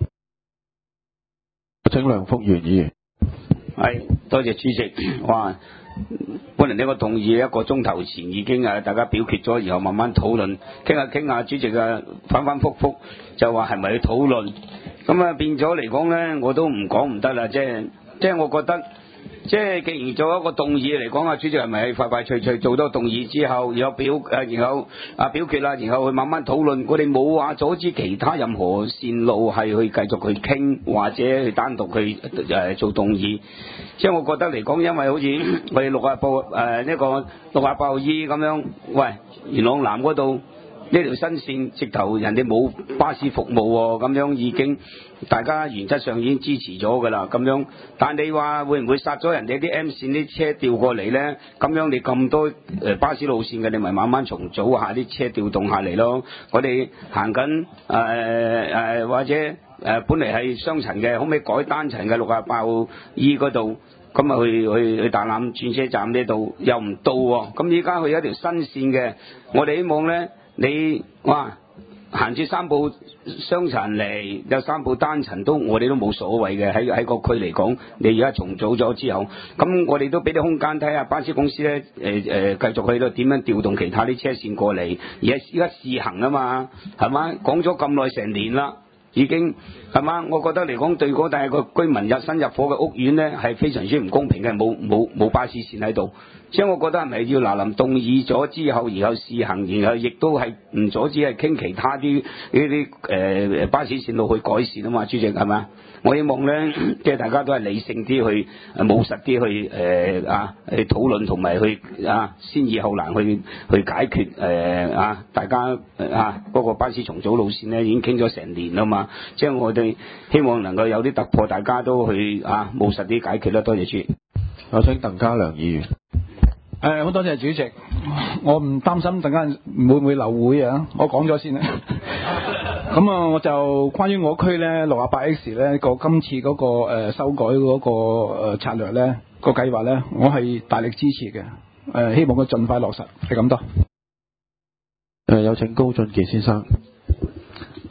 請梁福元議員。 係，多謝主席。哇，本來呢個動議一個鐘頭前已經誒大家表決咗，然後慢慢討論，傾下傾下，主席啊反反覆覆就話係咪去討論，咁啊變咗嚟講咧，我都唔講唔得啦，即係即係我覺得。即係既然做一個動議嚟講啊，主席係咪快快脆脆做多動議之後，然後表誒，然後啊表決啦，然後去慢慢討論。我哋冇話阻止其他任何線路係去繼續去傾，或者去單獨去誒、呃、做動議。即係我覺得嚟講，因為好似我哋六啊八誒呢個六啊八號 E 咁樣，喂元朗南嗰度。呢條新線直頭人哋冇巴士服務喎，咁樣已經大家原則上已經支持咗㗎啦，咁樣。但你話會唔會殺咗人哋啲 M 線啲車調過嚟呢？咁樣你咁多誒巴士路線嘅，你咪慢慢重組下啲車調動下嚟咯。我哋行緊誒誒或者誒、呃、本嚟係雙層嘅，可唔可以改單層嘅六啊八號 E 嗰度？咁啊去去去大欖轉車站呢度又唔到喎。咁而家去一條新線嘅，我哋希望呢。你哇行住三部雙層嚟，有三部單層都我哋都冇所謂嘅，喺喺個區嚟講，你而家重組咗之後，咁我哋都俾啲空間睇下巴士公司咧誒誒繼續去到點樣調動其他啲車線過嚟，而家而家試行啊嘛，係嘛？講咗咁耐成年啦。已經係嘛？我覺得嚟講對嗰帶個居民入新入伙嘅屋苑呢係非常之唔公平嘅，冇冇冇巴士線喺度。所以我覺得係咪要嗱臨動議咗之後，然後試行，然後亦都係唔阻止係傾其他啲呢啲誒巴士線路去改善啊嘛，主席係嘛？我希望呢，即係大家都係理性啲去務實啲去誒、呃、啊去討論同埋去啊先易後難去去解決誒、呃、啊大家啊嗰、那個巴士重組路線呢已經傾咗成年啦嘛，即係我哋希望能夠有啲突破，大家都去啊務實啲解決啦。多謝主席。 有請鄧家良議員。 誒，好多謝主席。我唔擔心陣間會唔會流會啊，我講咗先啦。咁啊，我就關於我區咧六啊八 X 咧個今次嗰、那個、呃、修改嗰、那個、呃、策略咧、那個計劃咧，我係大力支持嘅。誒、呃，希望佢盡快落實，係咁多。 誒，有請高俊傑先生。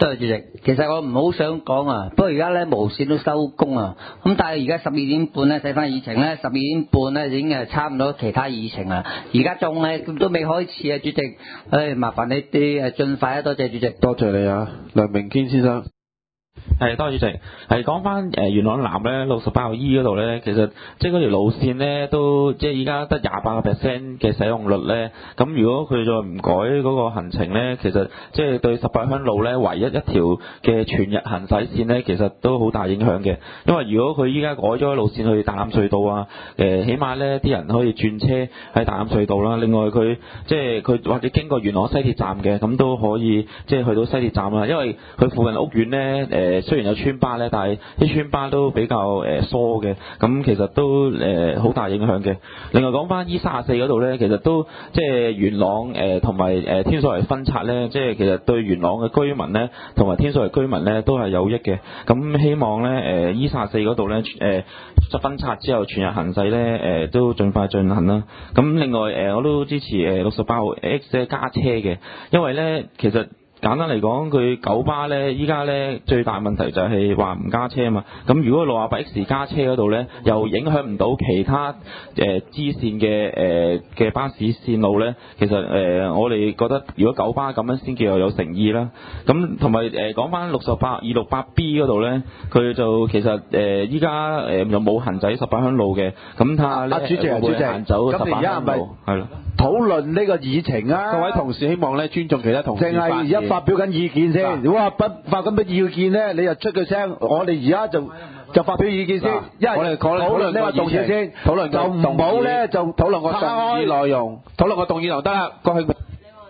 多謝主席。其實我唔好想講啊，不過而家咧無線都收工啊。咁但係而家十二點半咧睇翻議程咧，十二點半咧已經係差唔多其他議程啦。而家仲係都未開始啊，主席。唉，麻煩你哋誒盡快啊，多謝主席。 多謝你啊，梁明堅先生。 係，多謝主席。係講翻誒元朗南咧六十八號 E 嗰度咧，其實即係嗰條路線咧都即係依家得廿八個 percent 嘅使用率咧。咁如果佢再唔改嗰個行程咧，其實即係對十八鄉路咧唯一一條嘅全日行駛線咧，其實都好大影響嘅。因為如果佢依家改咗路線去大欖隧道啊，誒起碼咧啲人可以轉車喺大欖隧道啦。另外佢即係佢或者經過元朗西鐵站嘅，咁都可以即係去到西鐵站啦。因為佢附近屋苑咧誒。誒雖然有村巴咧，但係啲村巴都比較誒、呃、疏嘅，咁其實都誒好、呃、大影響嘅。另外講翻 E 三十四嗰度咧，其實都即係元朗誒同埋誒天水圍分拆咧，即係其實對元朗嘅居民咧同埋天水圍居民咧都係有益嘅。咁希望咧誒 E 三十四嗰度咧誒分拆之後全日行駛咧誒、呃、都盡快進行啦。咁另外誒、呃、我都支持誒六十八號 X 咧加車嘅，因為咧其實。簡單嚟講，佢九巴咧，依家咧最大問題就係話唔加車嘛。咁如果六廿八 X 加車嗰度咧，又影響唔到其他誒、呃、支線嘅誒嘅巴士線路咧，其實誒、呃、我哋覺得如果九巴咁樣先叫又有誠意啦。咁同埋誒講翻六十八二六八 B 嗰度咧，佢就其實誒依家誒又冇行駛十八鄉路嘅。咁睇下咧， 主席啊，主席， 行走十八咁你而家係咪係咯？ 討論呢個議程啊？ 各位同事希望咧尊重其他同事。 淨係而家發表緊意見先。如果話不發緊乜意見咧，你就出個聲。我哋而家就就發表意見先，因為我哋討論呢個動議先， 討論就唔好咧就討論個動議內容，討論個動議就得啦。郭慶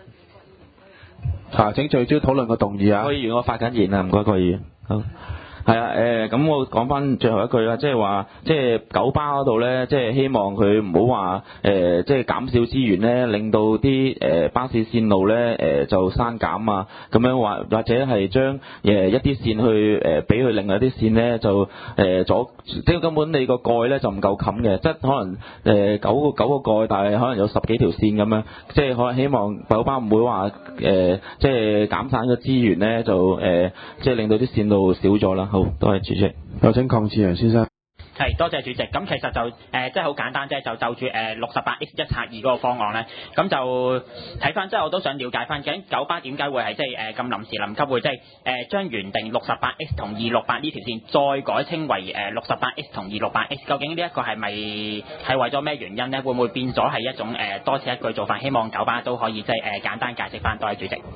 啊，請聚焦討論個動議啊。 郭議員，我發緊言啊，唔該，郭議員。好。係啊，誒咁、呃、我講翻最後一句啦，即係話，即係九巴嗰度咧，即係希望佢唔好話誒，即係減少資源咧，令到啲誒、呃、巴士線路咧誒、呃、就刪減啊，咁樣或或者係將誒、呃、一啲線去誒俾佢另外一啲線咧就誒、呃、阻，即係根本你個蓋咧就唔夠冚嘅，即係可能誒、呃、九個九個蓋，但係可能有十幾條線咁樣，即係可能希望九巴唔會話誒、呃、即係減散個資源咧，就誒、呃、即係令到啲線路少咗啦。好，多謝主席。 有請鄺志陽先生。 係，多謝主席。咁其實就誒、呃，即係好簡單啫，就就住誒六十八 X 一拆二嗰個方案咧，咁就睇翻，即係我都想了解翻，究竟九巴點解會係即係誒咁臨時臨急會即係誒將原定六十八 X 同二六八呢條線再改稱為誒六十八 X 同二六八 X， 究竟呢一個係咪係為咗咩原因咧？會唔會變咗係一種誒、呃、多此一舉做法？希望九巴都可以即係誒簡單解釋翻。多謝主席。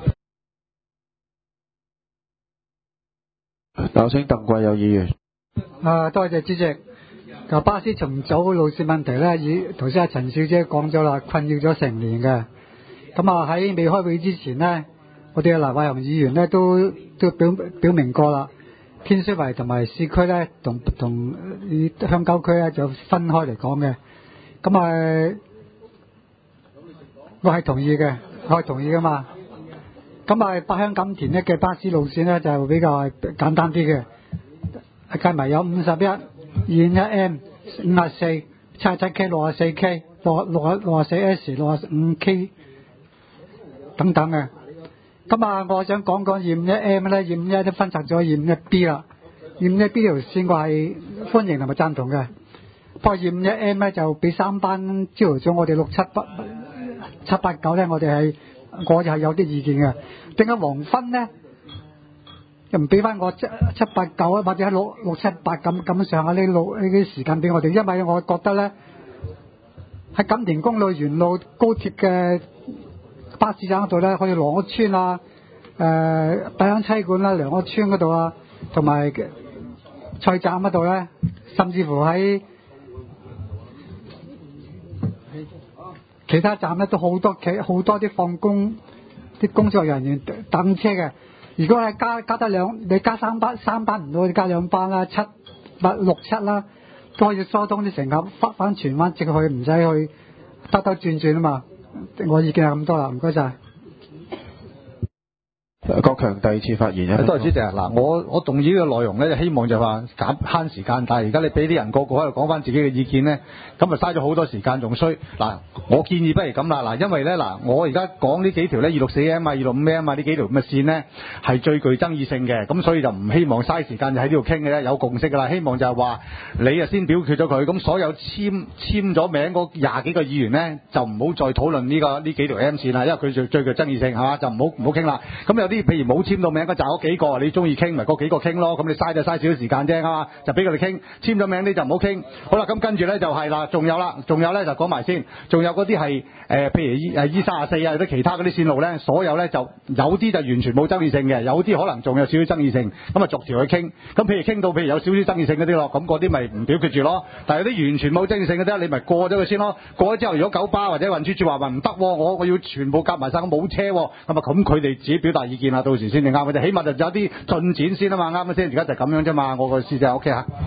有請鄧貴友議員。 啊，多謝主席。就巴士重組路線問題咧，以頭先阿陳小姐講咗啦，困擾咗成年嘅。咁啊喺未開會之前呢，我哋嘅黎偉雄議員咧都都表表明過啦，天水圍同埋市區咧同同鄉郊區咧就分開嚟講嘅。咁啊，我係同意嘅，我係同意噶嘛。咁啊，八鄉錦田咧嘅巴士路線咧就比較簡單啲嘅，計埋有五十一、二五一 M、五十四、七十七 K、六十四 K、六六六十四 S、六十五 K 等等嘅。咁啊，我想講講二五一 M 咧，二五一都分拆咗二五一 B 啦。二五一 B 條線我係歡迎同埋贊同嘅。不過二五一 M 咧就俾三班朝頭早我哋六七八七八九咧，我哋係。我就係有啲意見嘅，點解黃昏咧又唔俾翻我七七八九啊，或者六六七八咁咁上下呢路呢啲時間俾我哋？因為我覺得咧喺錦田公路沿路高鐵嘅巴士站嗰度咧，可以羅屋村啊、誒大鄉妻館啦、良屋村嗰度啊，同埋菜站嗰度咧，甚至乎喺其他站咧都好多企好多啲放工啲工作人員等車嘅。如果係加加得兩，你加三班三班唔到，你加兩班啦，七八六七啦，都可以疏通啲乘客翻翻荃灣直去，唔使去兜兜轉轉啊嘛。我意見係咁多啦，唔該晒。 郭強第二次發言。 多謝主席啊！嗱，我我動議呢個內容咧，就希望就話減慳時間，但係而家你俾啲人個個喺度講翻自己嘅意見咧，咁啊嘥咗好多時間，仲衰。嗱，我建議不如咁啦，嗱，因為咧嗱，我而家講呢幾條咧，二六四 M 啊、二六五 M 啊呢幾條咁嘅線咧，係最具爭議性嘅，咁所以就唔希望嘥時間就喺呢度傾嘅咧，有共識㗎啦。希望就係話你啊先表決咗佢，咁所有簽簽咗名嗰廿幾個議員咧，就唔好再討論呢個呢幾條 M 線啦，因為佢最最具爭議性係嘛，就唔好唔好傾啦。咁有啲譬如冇簽到名嗰扎嗰幾個，你中意傾咪嗰幾個傾咯，咁你嘥就嘥少少時間啫嘛，就俾佢哋傾。簽咗名你就唔好傾。好啦，咁跟住咧就係啦，仲有啦，仲有咧就講埋先，仲有嗰啲係誒譬如 E 誒 E 三十四啊，或者其他嗰啲線路咧，所有咧就有啲就完全冇爭議性嘅，有啲可能仲有少少爭議性，咁啊逐條去傾。咁譬如傾到譬如有少少爭議性嗰啲咯，咁嗰啲咪唔表決住咯。但係有啲完全冇爭議性嗰啲，你咪過咗佢先咯。過咗之後，如果九巴或者運輸署話話唔得，我我要全部夾埋晒，我冇車，咁啊咁佢哋自己表達意見啦，到時先至啱嘅啫。起碼就有啲進展先啊嘛，啱唔啱先？而家就咁樣啫嘛，我個意思就 OK 嚇。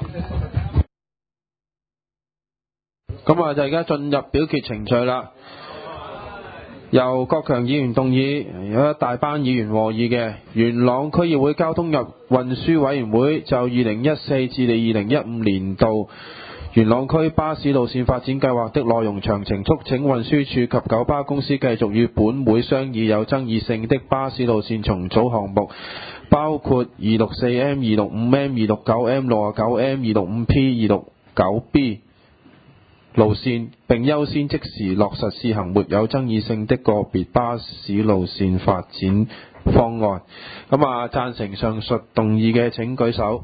咁啊，就而家進入表決程序啦。由郭強議員動議，有一大班議員和議嘅元朗區議會交通及運輸委員會就二零一四至二零一五年度元朗區巴士路線發展計劃的內容詳情，促請運輸署及九巴公司繼續與本會商議有爭議性的巴士路線重組項目，包括二六四 M、二六五 M、二六九 M、六九 M、二六五 P、二六九 B 路線，並優先即時落實試行沒有爭議性的個別巴士路線發展方案。咁啊，贊成上述動議嘅請舉手。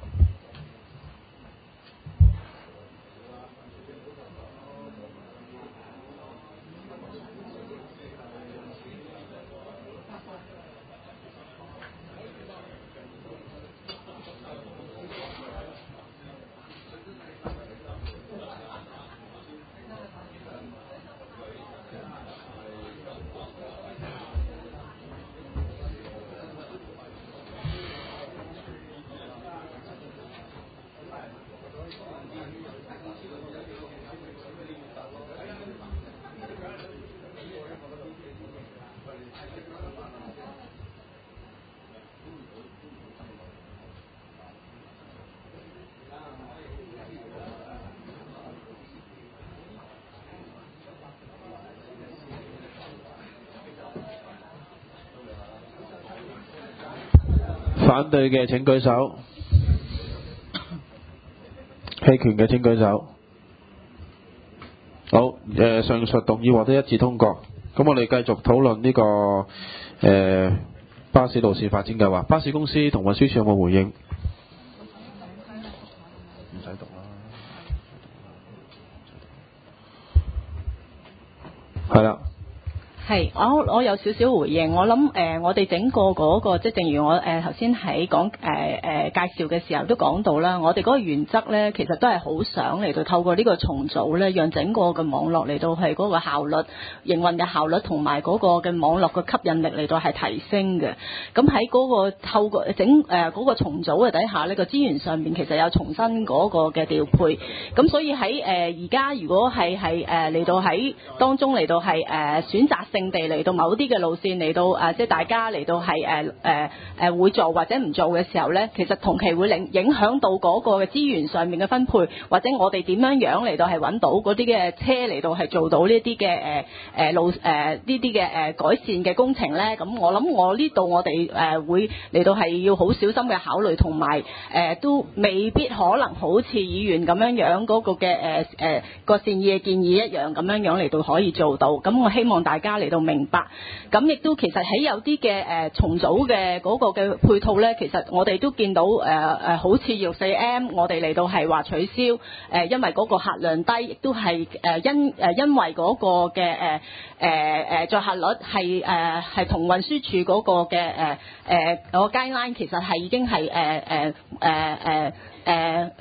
反對嘅請舉手，棄權嘅請舉手。好，誒、呃、上述動議獲得一致通過。咁我哋繼續討論呢、這個誒、呃、巴士路線發展計劃。巴士公司同運輸署有冇回應？唔使讀啦。係啦。 係，我我有少少回應。我諗誒、呃，我哋整個嗰、那個，即係正如我誒頭先喺講誒誒介紹嘅時候都講到啦。我哋嗰個原則咧，其實都係好想嚟到透過呢個重組咧，讓整個嘅網絡嚟到係嗰個效率、營運嘅效率同埋嗰個嘅網絡嘅吸引力嚟到係提升嘅。咁喺嗰個透過整誒嗰、呃那個重組嘅底下呢個資源上面其實有重新嗰個嘅調配。咁所以喺誒而家如果係係誒嚟到喺當中嚟到係誒、呃、選擇性地嚟到某啲嘅路線嚟到誒、呃，即係大家嚟到係誒誒誒會做或者唔做嘅時候咧，其實同期會影影響到嗰個嘅資源上面嘅分配，或者我哋點樣樣嚟到係揾到嗰啲嘅車嚟到係做到呢啲嘅誒誒路誒呢啲嘅誒改善嘅工程咧。咁我諗我呢度我哋誒、呃、會嚟到係要好小心嘅考慮，同埋誒都未必可能好似議員咁樣樣嗰個嘅誒誒個善意嘅建議一樣咁樣樣嚟到可以做到。咁我希望大家嚟到明白，咁亦都其實喺有啲嘅誒重組嘅嗰個嘅配套咧，其實我哋都見到誒誒、呃、好似二六四 M， 我哋嚟到係話取消誒、呃，因為嗰個客量低，亦都係誒因誒因為嗰個嘅誒誒誒載客率係誒係同運輸署嗰個嘅誒誒個 guideline 其實係已經係誒誒誒誒誒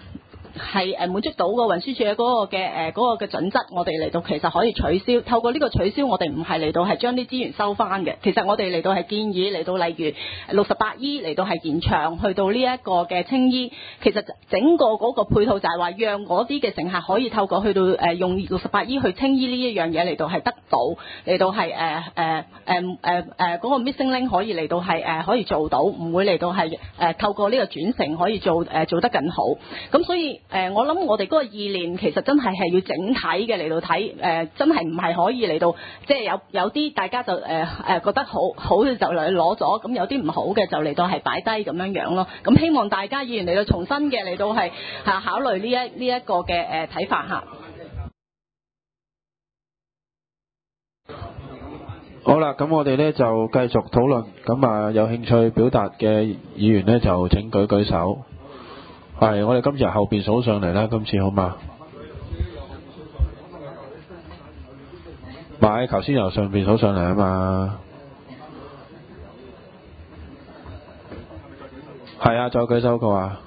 係誒滿足到個運輸署嘅嗰個嘅誒嗰個嘅準則，我哋嚟到其實可以取消。透過呢個取消，我哋唔係嚟到係將啲資源收翻嘅。其實我哋嚟到係建議嚟到例如六十八 E 嚟到係延長去到呢一個嘅青衣。其實整個嗰個配套就係話，讓嗰啲嘅乘客可以透過去到誒用六十八 E 去青衣呢一樣嘢嚟到係得到嚟到係誒誒誒誒誒嗰個 missing link 可以嚟到係誒可以做到，唔會嚟到係誒透過呢個轉乘可以做誒做得更好。咁所以誒我諗我哋嗰個意念其實真係係要整體嘅嚟到睇誒，真係唔係可以嚟到即係有有啲大家就誒誒覺得好好嘅就嚟攞咗，咁有啲唔好嘅就嚟到係擺低咁樣樣咯。咁希望大家議員嚟到重新嘅嚟到係嚇考慮呢一呢一個嘅誒睇法嚇。 好啦，咁我哋呢就繼續討論。咁啊，有興趣表達嘅議員呢就請舉舉手。係，我哋今次由後邊數上嚟啦，今次好嘛？買頭先由上邊數上嚟啊嘛。係啊，再舉手個啊。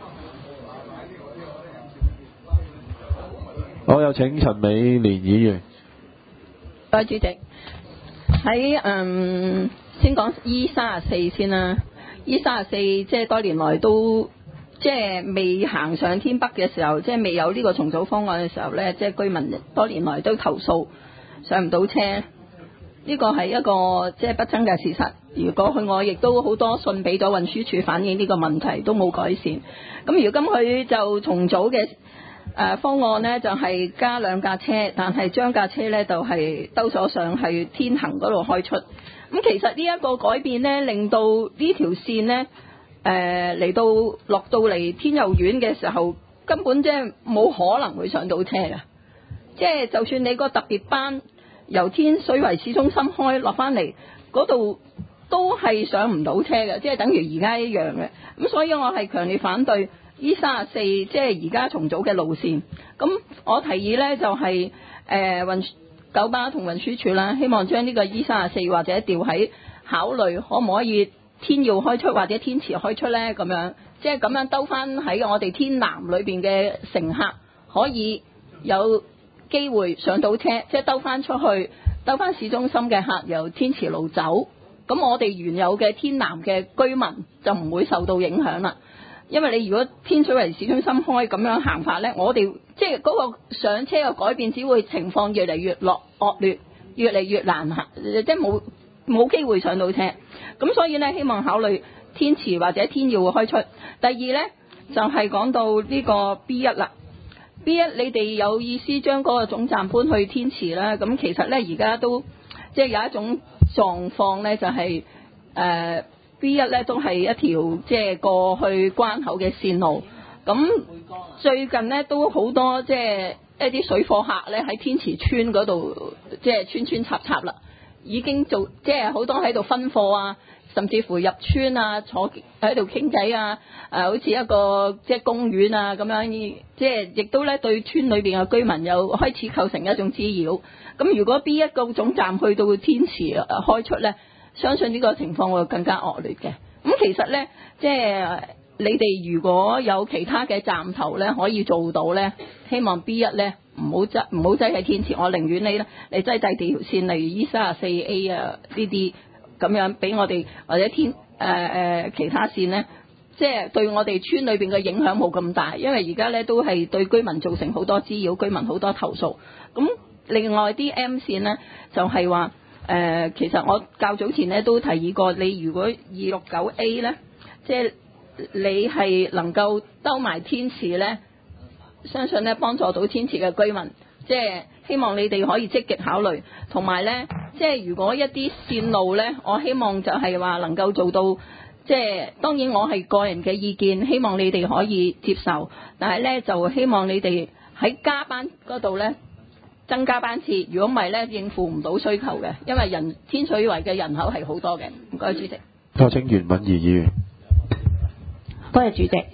我有請陳美蓮議員。 多謝主席。喺嗯先講 E 三十四先啦。E 三十四即係多年來都即係未行上天北嘅時候，即係未有呢個重組方案嘅時候呢，即係居民多年來都投訴上唔到車。呢個係一個即係不爭嘅事實。如果佢我亦都好多信俾咗運輸署反映呢個問題，都冇改善。咁如今佢就重組嘅誒方案呢，就係加兩架車，但係將架車呢就係兜咗上去天恒嗰度開出。咁其實呢一個改變呢，令到呢條線呢誒嚟到落到嚟天佑苑嘅時候，根本即係冇可能會上到車嘅。即係就算你個特別班由天水圍市中心開落翻嚟嗰度，都係上唔到車嘅，即係等於而家一樣嘅。咁所以我係強烈反對 E 三十四即係而家重組嘅路線。咁我提議呢，就係誒運九巴同運輸署啦，希望將呢個 E 三十四或者調喺考慮可唔可以天耀開出或者天池開出呢？咁樣即係咁樣兜翻喺我哋天南裏邊嘅乘客可以有機會上到車，即係兜翻出去，兜翻市中心嘅客由天池路走，咁我哋原有嘅天南嘅居民就唔會受到影響啦。因為你如果天水圍市中心開咁樣行法呢，我哋即係嗰個上車嘅改變，只會情況越嚟越落惡劣，越嚟越難行，即係冇冇機會上到車。咁所以呢，希望考慮天池或者天耀會開出。第二呢，就係、是、講到呢個 B 一啦。B 一你哋有意思將嗰個總站搬去天池啦，咁其實呢，而家都即係有一種狀況呢，就係、是、誒。呃 B 一咧都係一條即係過去關口嘅線路，咁最近呢，都好多即係一啲水貨客咧喺天池村嗰度即係穿穿插插啦，已經做即係好多喺度分貨啊，甚至乎入村啊坐喺度傾偈啊，誒好似一個即係公園啊咁樣，即係亦都咧對村裏邊嘅居民又開始構成一種滋擾。咁如果 B 一個總站去到天池開出咧，相信呢個情況會更加惡劣嘅。咁其實呢，即係你哋如果有其他嘅站頭呢，可以做到呢，希望 B 一呢唔好擠唔好擠喺天池，我寧願你呢，你擠第二條線，例如 E 三十四 A 啊呢啲咁樣，俾我哋或者天誒誒、呃、其他線呢，即係對我哋村裏邊嘅影響冇咁大，因為而家呢都係對居民造成好多滋擾，居民好多投訴。咁另外啲 M 線呢，就係話。誒、呃，其實我較早前咧都提議過，你如果二六九 A 咧，即係你係能夠兜埋天池咧，相信咧幫助到天池嘅居民，即係希望你哋可以積極考慮。同埋咧，即係如果一啲線路咧，我希望就係話能夠做到，即係當然我係個人嘅意見，希望你哋可以接受，但係咧就希望你哋喺加班嗰度咧。增加班次，如果唔係咧，應付唔到需求嘅，因為人天水圍嘅人口係好多嘅。唔該，主席。 多請袁敏儀議員。 多謝主席。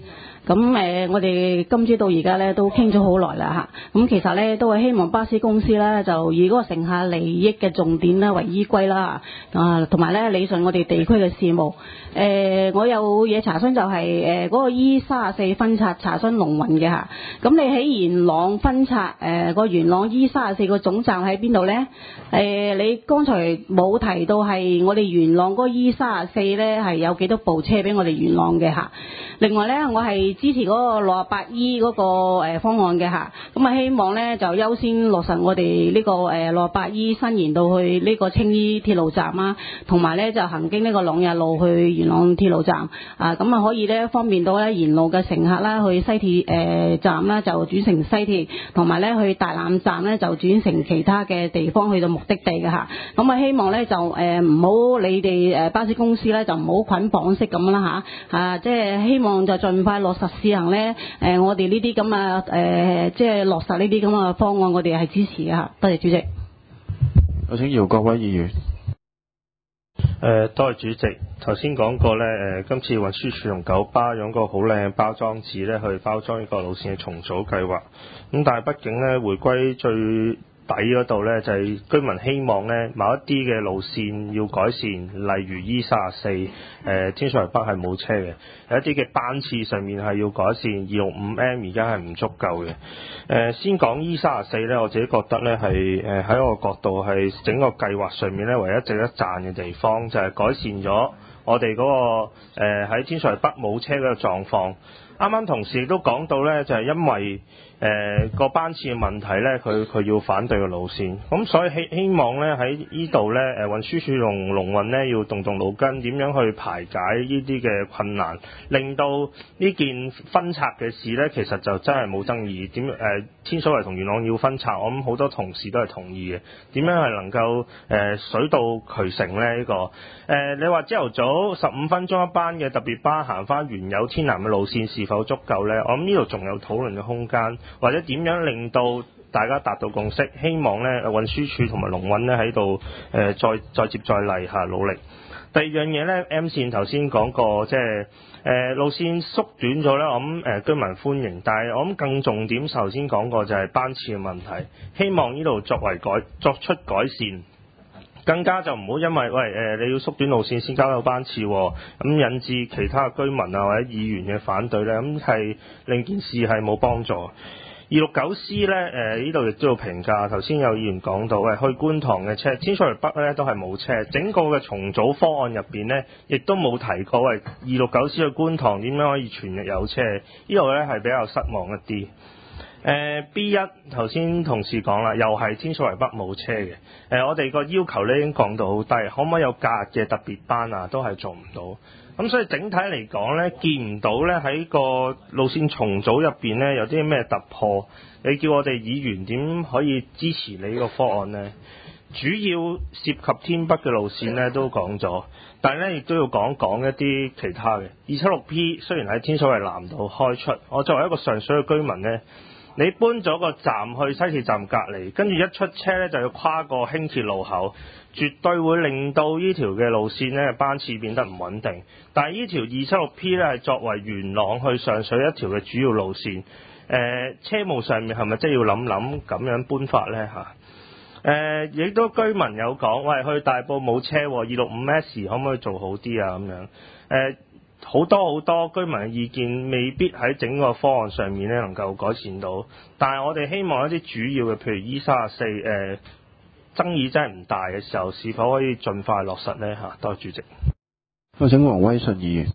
咁誒、呃，我哋今朝到而家咧都傾咗好耐啦嚇。咁其實咧都係希望巴士公司咧就以嗰個乘客利益嘅重點咧為依歸啦，啊，同埋咧理順我哋地區嘅事務。誒、呃，我有嘢查詢就係誒嗰個 E 三十四分拆查詢龍運嘅嚇。咁你喺元朗分拆誒個、呃、元朗 E 三十四個總站喺邊度咧？誒、呃，你剛才冇提到係我哋元朗嗰個 E 三十四咧係有幾多部車俾我哋元朗嘅嚇。另外咧，我係支持嗰個六十八 E 嗰個誒方案嘅嚇，咁啊希望咧就優先落實我哋呢個誒六十八 E 伸延到去呢個青衣鐵路站啦，同埋咧就行經呢個朗日路去元朗鐵路站啊，咁啊可以咧方便到咧沿路嘅乘客啦，去西鐵誒站啦就轉乘西鐵，同埋咧去大欖站咧就轉乘其他嘅地方去到目的地嘅嚇。咁啊希望咧就誒唔好你哋誒巴士公司咧就唔好捆綁式咁啦嚇啊，即係希望就盡快落實試行咧。誒，我哋呢啲咁啊誒，即係落實呢啲咁嘅方案，我哋係支持嘅嚇。多謝主席。 有請姚國威議員。 誒，多謝主席。頭先講過咧，誒，今次運輸署同九巴用個好靚嘅包裝紙咧，去包裝呢個路線嘅重組計劃。咁但係畢竟咧，回歸最底嗰度呢，就係、是、居民希望呢某一啲嘅路線要改善，例如 E 三十四誒天水圍北係冇車嘅，有一啲嘅班次上面係要改善，二六五 M 而家係唔足夠嘅。誒、呃、先講 E 三十四呢，我自己覺得呢係誒喺我角度係整個計劃上面呢唯一值得讚嘅地方，就係、是、改善咗我哋嗰、那個喺、呃、天水圍北冇車嗰個狀況。啱啱同事亦都講到呢，就係、是、因為誒個、呃、班次嘅問題呢，佢佢要反對個路線，咁所以希希望呢喺呢度呢，誒運輸署同龍運呢要動動腦筋，點樣去排解呢啲嘅困難，令到呢件分拆嘅事呢，其實就真係冇爭議。點誒、呃、天水圍同元朗要分拆，我諗好多同事都係同意嘅。點樣係能夠誒、呃、水到渠成呢？呢、這個誒、呃、你話朝頭早十五分鐘一班嘅特別巴行翻原有天南嘅路線是否足夠呢？我諗呢度仲有討論嘅空間。或者點樣令到大家達到共識？希望咧運輸署同埋龍運咧喺度誒再再接再厲下努力。第二樣嘢咧 ，M 線頭先講過，即係誒路線縮短咗咧，我諗誒、呃、居民歡迎，但係我諗更重點頭先講過就係班次嘅問題，希望呢度作為改作出改善。更加就唔好因為喂誒、呃、你要縮短路線先交到班次，咁、哦、引致其他居民啊或者議員嘅反對咧，咁係令件事係冇幫助。二六九 C 咧誒呢度亦都要評價，頭先有議員講到誒去觀塘嘅車，天水圍北咧都係冇車，整個嘅重組方案入邊咧亦都冇提過喂二六九 C 去觀塘點樣可以全日有車，呢度咧係比較失望一啲。誒、呃、B 一頭先同事講啦，又係天水圍北冇車嘅。誒、呃、我哋個要求咧已經降到好低，可唔可以有假日嘅特別班啊？都係做唔到。咁所以整體嚟講咧，見唔到咧喺個路線重組入邊咧有啲咩突破。你叫我哋議員點可以支持你呢個方案呢？主要涉及天北嘅路線咧都講咗，但係咧亦都要講講一啲其他嘅。二七六 P 雖然喺天水圍南道開出，我作為一個上水嘅居民咧。你搬咗個站去西鐵站隔離，跟住一出車咧就要跨過輕鐵路口，絕對會令到呢條嘅路線咧班次變得唔穩定。但係呢條二七六 P 咧係作為元朗去上水一條嘅主要路線，誒、呃、車務上面係咪真係要諗諗咁樣搬法咧嚇？誒亦都居民有講，喂去大埔冇車，二六五 S 可唔可以做好啲啊？咁樣誒。呃好多好多居民嘅意見未必喺整個方案上面咧能夠改善到，但係我哋希望一啲主要嘅，譬如 E 三十四誒爭議真係唔大嘅時候，是否可以盡快落實呢？嚇，多謝主席。 有請黃威信議員。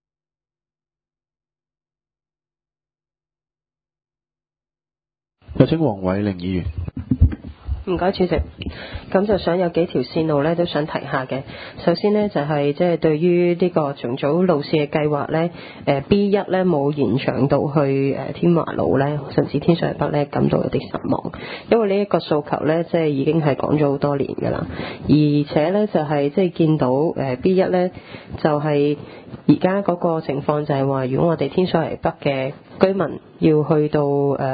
有請黃偉玲議員。 唔該，主席。咁就想有幾條線路咧，都想提下嘅。首先呢，就係即係對於呢個重組路線嘅計劃咧，誒 B 一咧冇延長到去誒天華路咧，甚至天水圍北咧，感到有啲失望。因為呢一個訴求咧，即係已經係講咗好多年㗎啦。而且咧，就係即係見到誒 B 一咧，就係而家嗰個情況就係話，如果我哋天水圍北嘅居民要去到誒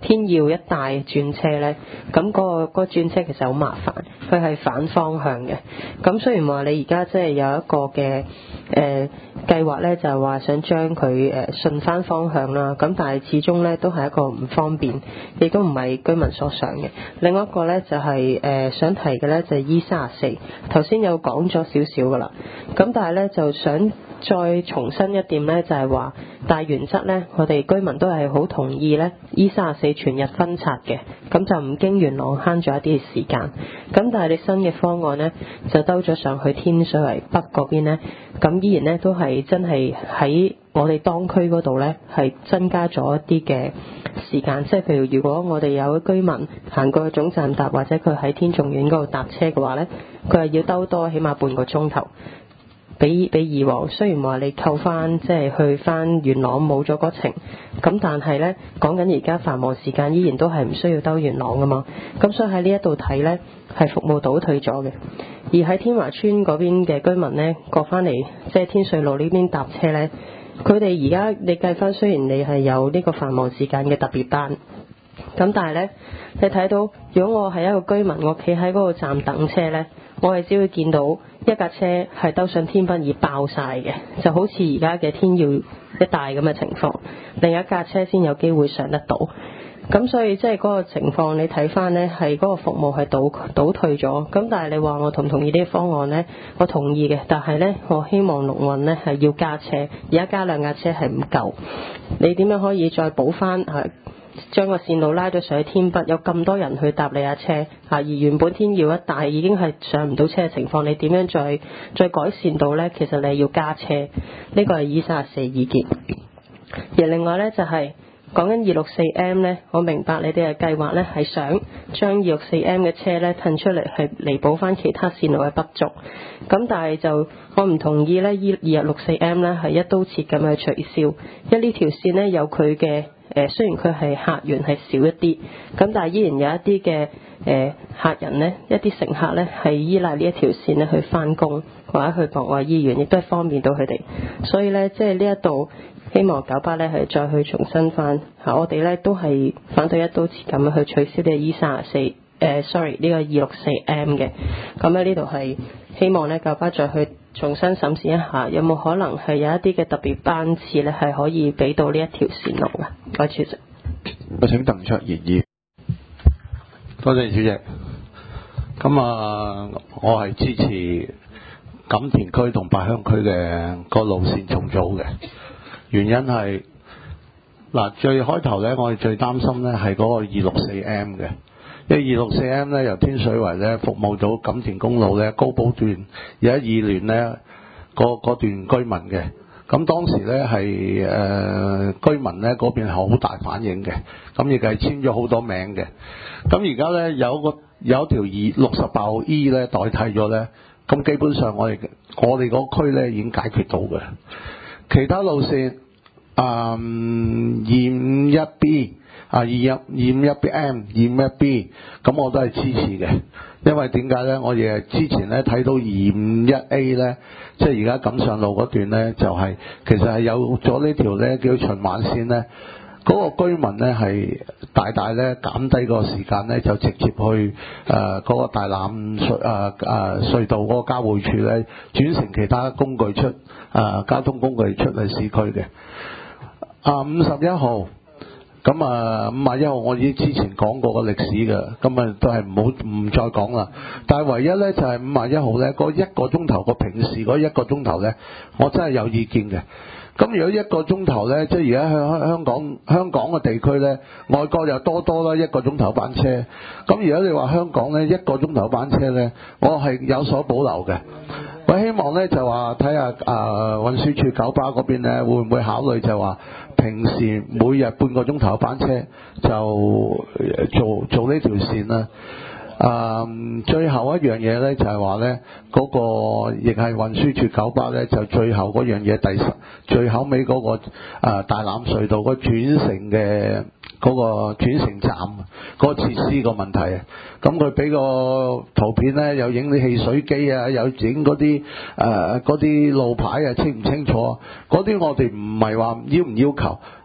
天耀一帶轉車呢，咁、嗰個嗰、嗰個轉車其實好麻煩，佢係反方向嘅。咁雖然話你而家即係有一個嘅誒計劃呢，就係話想將佢誒順翻方向啦，咁但係始終呢都係一個唔方便，亦都唔係居民所想嘅。另外一個呢，就係、是、誒、呃、想提嘅呢，就係 E 三十四，頭先有講咗少少噶啦，咁但係呢，就想再重申一點呢，就係話大原則呢，我哋居民都係好同意呢 E 三十四全日分拆嘅，咁就唔經元朗慳咗一啲時間。咁但係你新嘅方案呢，就兜咗上去天水圍北嗰邊呢，咁依然呢都係真係喺我哋當區嗰度呢，係增加咗一啲嘅時間，即係譬如如果我哋有居民行過去總站搭，或者佢喺天頌苑嗰度搭車嘅話呢，佢係要兜多起碼半個鐘頭。比比以往，雖然話你扣翻即係去翻元朗冇咗嗰程，咁但係呢講緊而家繁忙時間依然都係唔需要兜元朗噶嘛，咁所以喺呢一度睇呢係服務倒退咗嘅。而喺天華村嗰邊嘅居民呢，過翻嚟即係天水路呢邊搭車呢，佢哋而家你計翻，雖然你係有呢個繁忙時間嘅特別班，咁但係呢，你睇到如果我係一個居民，我企喺嗰個站等車呢，我係只會見到一架車係兜上天不二爆晒嘅，就好似而家嘅天耀一帶咁嘅情況，另一架車先有機會上得到。咁所以即係嗰個情況，你睇翻呢係嗰個服務係倒倒退咗。咁但係你話我同唔同意呢個方案呢？我同意嘅，但係呢，我希望龍運呢係要加車，而家加兩架車係唔夠。你點樣可以再補翻啊？將個線路拉咗上去天北，有咁多人去搭你架車啊，而原本天耀一帶已經係上唔到車嘅情況，你點樣再再改善到呢？其實你係要加車，呢個係 E 三十四意見。而另外呢，就係講緊二六四 M 呢，我明白你哋嘅計劃呢係想將二六四 M 嘅車呢褪出嚟，係彌補翻其他線路嘅不足。咁但係就我唔同意呢，二六四 M 呢係一刀切咁去取消，因為呢條線呢有佢嘅。誒雖然佢係客源係少一啲，咁但係依然有一啲嘅誒客人呢，一啲乘客呢係依賴呢一條線呢去返工或者去博愛醫院，亦都係方便到佢哋。所以呢，即係呢一度希望九巴呢係再去重新返嚇，我哋呢都係反對一刀切咁樣去取消呢個 E 三十四誒，sorry 呢個二六四 M 嘅。咁咧呢度係希望呢九巴再去重新審視一下，有冇可能係有一啲嘅特別班次咧，係可以俾到呢一條線路嘅。多謝主席。 我請鄧卓賢議員。 多謝主席。咁啊，我係支持錦田區同八鄉區嘅個路線重組嘅，原因係嗱，最開頭咧，我哋最擔心咧係嗰個二六四 M 嘅。因為二六四 M 咧由天水圍咧服務到錦田公路咧高寶段有一二聯咧嗰段居民嘅，咁當時咧係誒居民咧嗰邊係好大反應嘅，咁亦係簽咗好多名嘅。咁而家咧有個有一條二六十八號 E 咧代替咗咧，咁基本上我哋我哋嗰區咧已經解決到嘅。其他路線啊，二五一 B。啊，二一二五一 M 二五一 B， 咁我都係支持嘅，因為點解咧？我哋之前咧睇到二五一 A 咧，即係而家錦上路嗰段咧，就係、是、其實係有咗呢條咧叫循環線咧，嗰、那個居民咧係大大咧減低個時間咧，就直接去誒嗰、呃那個大欖隧誒誒隧道嗰個交匯處咧，轉乘其他工具出誒、呃、交通工具出嚟市區嘅。啊，五十一號。咁啊，五十一號我已經之前講過個歷史嘅，咁啊都係唔好唔再講啦。但係唯一咧就係五十一號咧，嗰一個鐘頭個平時嗰一個鐘頭咧，我真係有意見嘅。咁如果一個鐘頭咧，即係而家香香港香港嘅地區咧，外國又多多啦一個鐘頭班車。咁如果你話香港咧一個鐘頭班車咧，我係有所保留嘅。我希望咧就話睇下啊運輸署九巴嗰邊咧會唔會考慮就話平時每日半個鐘頭班車就做做呢條線啦。啊、嗯，最後一樣嘢咧就係話咧嗰個亦係運輸署九巴咧就最後嗰樣嘢第十最後尾嗰、嗰個啊大欖隧道嗰轉乘嘅嗰個轉乘站嗰個設施個問題啊，咁佢俾個圖片咧有影啲汽水機啊，有影嗰啲誒嗰啲路牌啊清唔清楚啊？嗰啲我哋唔係話要唔要求。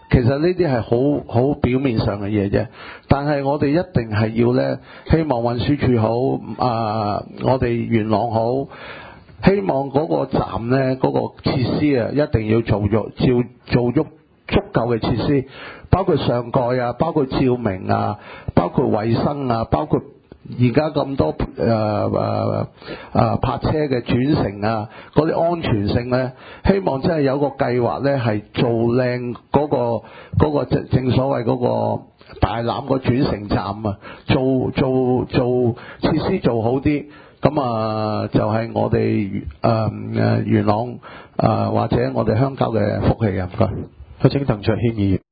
其實呢啲係好好表面上嘅嘢啫，但係我哋一定係要呢，希望運輸署好啊、呃，我哋元朗好，希望嗰個站呢，嗰、嗰個設施啊，一定要做喐，照做喐足夠嘅設施，包括上蓋啊，包括照明啊，包括衛生啊，包括而家咁多誒誒誒泊車嘅轉乘啊，嗰啲安全性咧，希望真係有個計劃咧，係做靚嗰個嗰個正正所謂嗰個大欖個轉乘站啊，做做做設施做好啲，咁啊就係我哋誒誒元朗誒或者我哋鄉郊嘅福氣啊，唔該。有請鄧卓軒議員。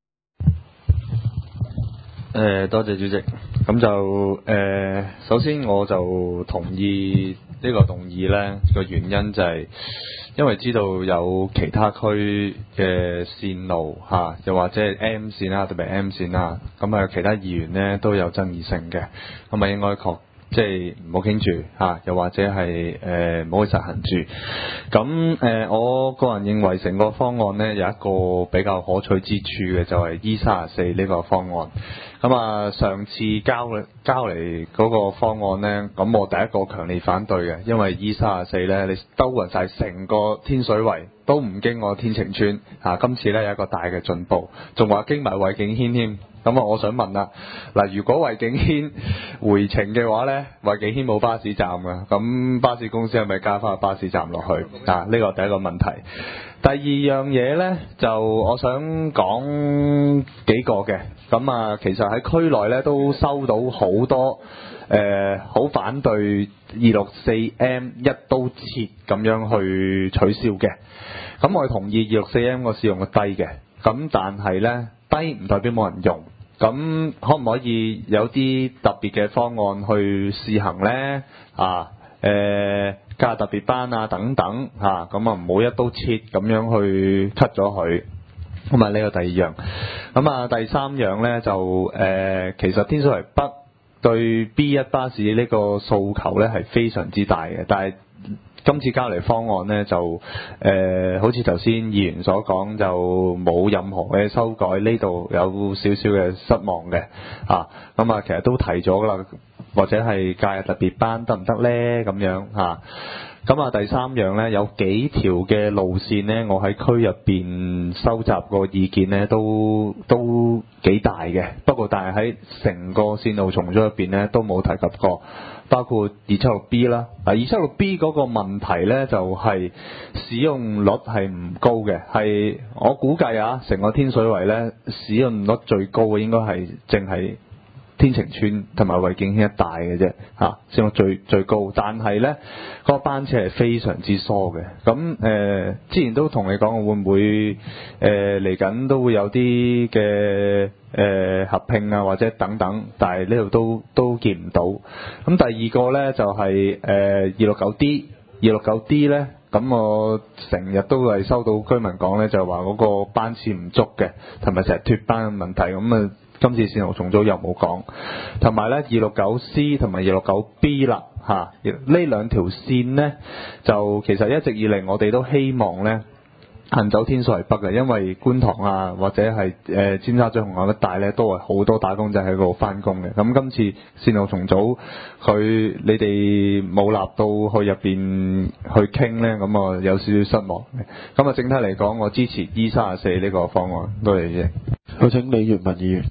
誒、呃，多謝主席。咁就誒、呃，首先我就同意呢個動議呢個原因就係因為知道有其他區嘅線路嚇、啊，又或者係 M 線啦，特別係 M 線啦，咁啊其他議員呢都有爭議性嘅，咁啊應該確即係唔好傾住嚇，又或者係誒唔好去實行住。咁誒、呃，我個人認為成個方案呢有一個比較可取之處嘅，就係 E 三十四呢個方案。咁啊，上次交交嚟嗰個方案呢，咁我第一個強烈反對嘅，因為 E 三十四呢，你兜勻晒成個天水圍都唔經過天晴村啊，今次呢有一個大嘅進步，仲話經埋衛景軒添。咁啊，我想問啦，嗱，如果衛景軒回程嘅話呢，衛景軒冇巴士站㗎，咁巴士公司係咪加翻個巴士站落去啊？呢個第一個問題。第二樣嘢呢，就我想講幾個嘅，咁啊，其實喺區內呢都收到好多誒好、呃、反對二六四 M 一刀切咁樣去取消嘅，咁我同意二六四 M 個使用率低嘅，咁但係呢，低唔代表冇人用，咁可唔可以有啲特別嘅方案去試行呢？啊，誒、呃。加特別班啊等等嚇，咁啊唔好一刀切咁樣去 cut 咗佢。咁啊呢個第二樣，咁啊第三樣呢，就誒、呃，其實天水圍北對 B 一巴士呢個訴求呢係非常之大嘅，但係今次交嚟方案呢，就誒、呃，好似頭先議員所講，就冇任何嘅修改，呢度有少少嘅失望嘅嚇。咁啊，其實都提咗啦。或者係介入特別班得唔得呢？咁樣嚇。咁啊第三樣呢，有幾條嘅路線呢，我喺區入邊收集個意見呢，都都幾大嘅。不過但係喺成個線路重組入邊呢，都冇提及過，包括二七六 B 啦。嗱，二七六 B 嗰個問題呢，就係、是、使用率係唔高嘅，係我估計啊，成個天水圍呢，使用率最高嘅應該係淨係天晴村同埋衛景軒一帶嘅啫嚇，使用最最高，但係呢嗰、那個班次係非常之疏嘅。咁誒、呃，之前都同你講，會唔會誒嚟緊都會有啲嘅誒合併啊，或者等等，但係呢度都都見唔到。咁第二個呢，就係誒二六九 D， 二六九 D 呢，咁我成日都係收到居民講呢，就話嗰個班次唔足嘅，同埋成日脫班嘅問題，咁啊。今次線路重組又冇講，同埋咧二六九 C 同埋二六九 B 啦嚇，呢兩條線呢，就其實一直以嚟我哋都希望呢行走天水圍北嘅，因為觀塘啊或者係誒、呃、尖沙咀紅磡一帶呢，都係好多打工仔喺嗰度翻工嘅。咁今次線路重組，佢你哋冇立到去入邊去傾呢，咁啊有少少失望嘅。咁啊整體嚟講，我支持 E 三十四呢個方案。多謝主席。 有請李月文議員。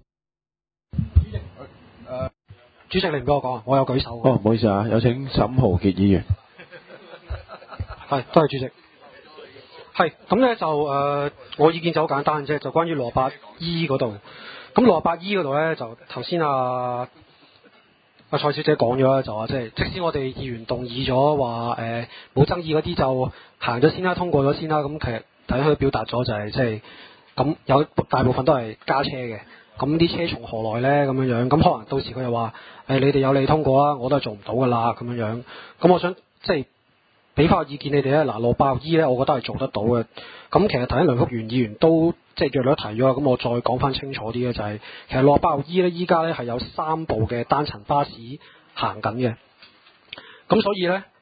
主席，你唔俾我講啊，我有舉手。 哦，唔好意思啊，有請沈豪傑議員。 係，多謝主席。係，咁咧就誒、呃，我意見就好簡單啫，就關於六十八 E 嗰度。咁六十八 E 嗰度咧，就頭先阿阿蔡小姐講咗啦，就話即係即使我哋議員動議咗話誒冇爭議嗰啲就行咗先啦，通過咗先啦。咁其實頭先佢表達咗就係即係咁有大部分都係加車嘅。咁啲車從何來呢？咁樣樣，咁可能到時佢又話：誒、哎，你哋有你通過啦，我都係做唔到噶啦，咁樣樣。咁我想即係俾翻個意見你哋咧。嗱，六百 E 咧，我覺得係做得到嘅。咁其實頭先梁福元議員都即係約略提咗，咁我再講翻清楚啲咧，就係、是、其實六百 E 咧，依家咧係有三部嘅單層巴士行緊嘅。咁所以咧，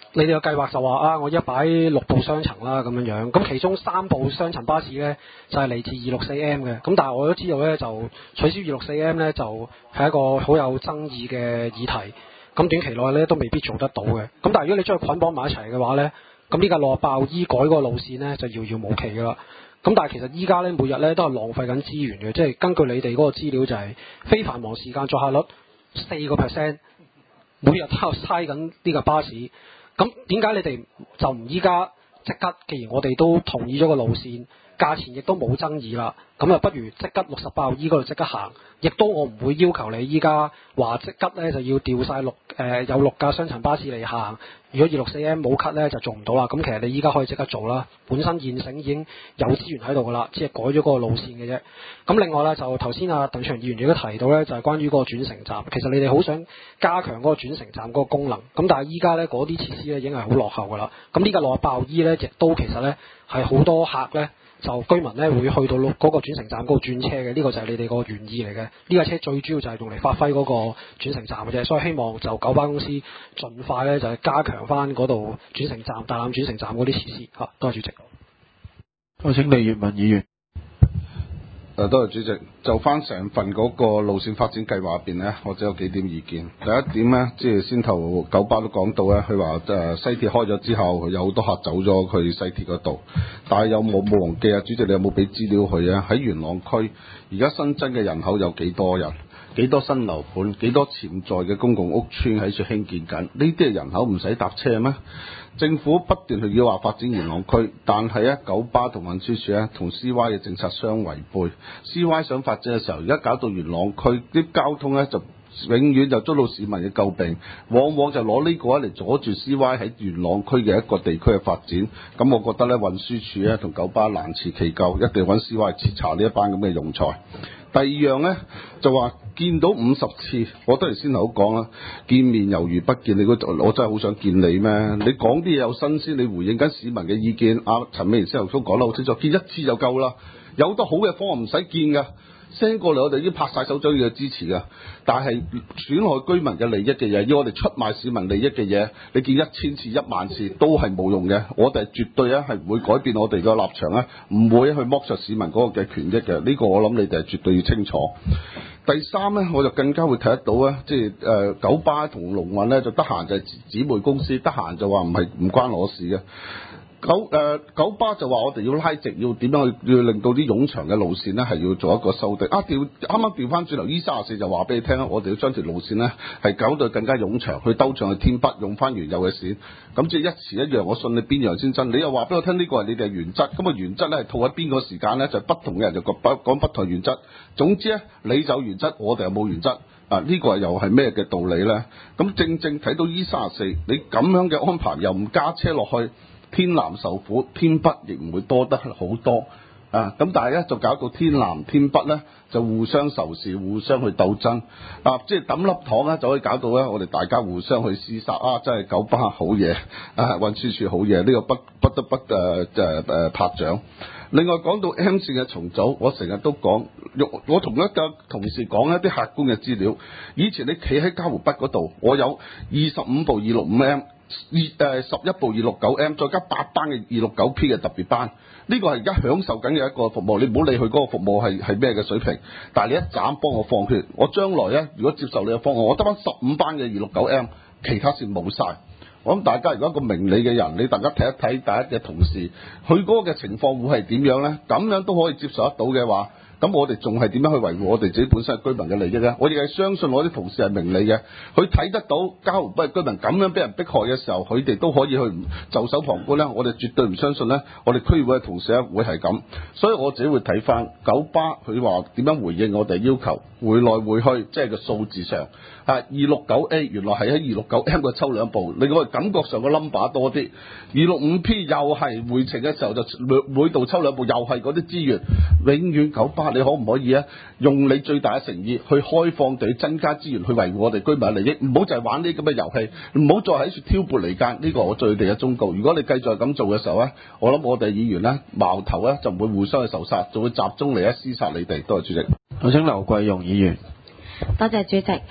你哋嘅計劃就話啊，我一擺六部雙層啦咁樣樣，咁其中三部雙層巴士呢，就係、是、嚟自二六四 M 嘅，咁但係我都知道呢，就取消二六四 M 呢，就係一個好有爭議嘅議題，咁短期內呢，都未必做得到嘅。咁但係如果你將佢捆綁埋一齊嘅話呢，咁呢架六十八號 E 改嗰個路線呢，就遙遙無期㗎啦。咁但係其實依家呢，每日呢，都係浪費緊資源嘅，即係根據你哋嗰個資料就係非繁忙時間載客率四個 percent， 每日都有嘥緊呢架巴士。咁點解你哋就唔依家即刻？既然我哋都同意咗個路線，價錢亦都冇爭議啦，咁啊不如即刻六十八號 E 嗰度即刻行，亦都我唔會要求你依家話即刻咧就要調晒六誒、呃、有六架雙層巴士嚟行。如果二六四 M 冇 cut 咧就做唔到啦。咁其實你依家可以即刻做啦，本身現成已經有資源喺度噶啦，只係改咗嗰個路線嘅啫。咁另外咧就頭先啊鄧卓議員亦都提到咧，就係、是、關於嗰個轉乘站，其實你哋好想加強嗰個轉乘站嗰個功能，咁但係依家咧嗰啲設施咧已經係好落後噶啦。咁呢個六十八號 E 咧亦都其實咧係好多客咧。就居民咧會去到嗰個轉乘站嗰度轉車嘅，呢、這個就係你哋個原意嚟嘅。呢架車最主要就係用嚟發揮嗰個轉乘站嘅啫，所以希望就九巴公司盡快咧就係加強翻嗰度轉乘站、大欖轉乘站嗰啲設施嚇。多謝主席。 我請李粵文議員。 誒，多謝主席。就翻成份嗰個路線發展計劃入邊呢，我只有幾點意見。第一點呢，即係先頭九巴都講到咧，佢話誒西鐵開咗之後，有好多客走咗去西鐵嗰度，但係有冇冇忘記啊？主席，你有冇俾資料佢啊？喺元朗區而家新增嘅人口有幾多人？幾多新樓盤？幾多潛在嘅公共屋邨喺處興建緊？呢啲係人口唔使搭車咩？政府不斷去要話發展元朗區，但係咧九巴同運輸署咧同 C Y 嘅政策相違背。C Y 想發展嘅時候，而家搞到元朗區啲交通咧就永遠就遭到市民嘅詬病，往往就攞呢個嚟阻住 C Y 喺元朗區嘅一個地區嘅發展。咁我覺得咧運輸署咧同九巴難辭其咎，一定揾 C Y 徹查呢一班咁嘅庸才。第二樣呢，就話見到五十次，我都係先頭講啦，見面猶如不見，你我真係好想見你咩？你講啲嘢有新鮮，你回應緊市民嘅意見。阿、啊、陳美賢先頭都講得好清楚，見一次就夠啦，有得好嘅方案唔使見噶。send 過嚟我哋已經拍晒手掌要支持㗎，但係損害居民嘅利益嘅嘢，要我哋出賣市民利益嘅嘢，你見一千次一萬次都係冇用嘅。我哋絕對咧係唔會改變我哋嘅立場咧，唔會去剝削市民嗰個嘅權益嘅。呢個我諗你哋係絕對要清楚。第三咧，我就更加會睇得到咧，即係誒九巴同龍運咧就得閒就係姊妹公司，得閒就話唔係唔關我事嘅。九誒、呃、九巴就話我哋要拉直，要點樣去要令到啲冗長嘅路線呢係要做一個修訂。啊調啱啱調翻轉頭 E 三十四就話俾你聽，我哋要將條路線呢係搞到更加冗長，去兜上去天北，用翻原有嘅線。咁即係一詞一樣，我信你邊樣先真。你又話俾我聽呢個係你哋嘅原則，咁啊原則咧係套喺邊個時間呢？就係、不同嘅人就講講不同原則。總之咧，你就有原則，我哋又冇原則。啊！呢、這個又係咩嘅道理呢？咁正正睇到 E 三十四，你咁樣嘅安排又唔加車落去。天南受苦，天北亦唔會多得好多啊！咁但係咧就搞到天南天北咧就互相仇視，互相去鬥爭啊！即係抌粒糖咧就可以搞到咧我哋大家互相去廝殺啊！真係九巴好嘢啊，運輸署好嘢，呢、這個不不得不誒誒誒拍掌。另外講到 M 線嘅重組，我成日都講，我同一個同事講一啲客觀嘅資料。以前你企喺嘉湖北嗰度，我有二十五部二六五 M。二誒十一部二六九 M， 再加八班嘅二六九 P 嘅特別班，呢個係而家享受緊嘅一個服務。你唔好理佢嗰個服務係係咩嘅水平，但係你一斬幫我放血，我將來咧如果接受你嘅方案，我得翻十五班嘅二六九 M， 其他線冇晒。我諗大家如果一個明理嘅人，你大家睇一睇大家嘅同事，佢嗰個嘅情況會係點樣咧？咁樣都可以接受得到嘅話。咁我哋仲係點樣去維護我哋自己本身居民嘅利益咧？我亦係相信我啲同事係明理嘅，佢睇得到嘉湖北居民咁樣俾人迫害嘅時候，佢哋都可以去袖手旁觀咧。我哋絕對唔相信咧，我哋區議會嘅同事咧會係咁，所以我自己會睇翻九巴佢話點樣回應我哋要求，回來回去即係個數字上啊，二六九 A 原來係喺二六九 M 個抽兩部，令我哋感覺上個 number 多啲。二六五 P 又係回程嘅時候就每每度抽兩部，又係嗰啲資源，永遠九巴。你可唔可以啊？用你最大嘅誠意去開放地增加資源去維護我哋居民嘅利益，唔好就係玩呢啲咁嘅遊戲，唔好再喺處挑撥離間。呢個我對你哋嘅忠告。如果你繼續咁做嘅時候咧，我諗我哋議員咧矛頭咧就唔會互相去仇殺，就會集中嚟一廝殺你哋。多謝主席。 我請劉桂容議員。 多謝主席。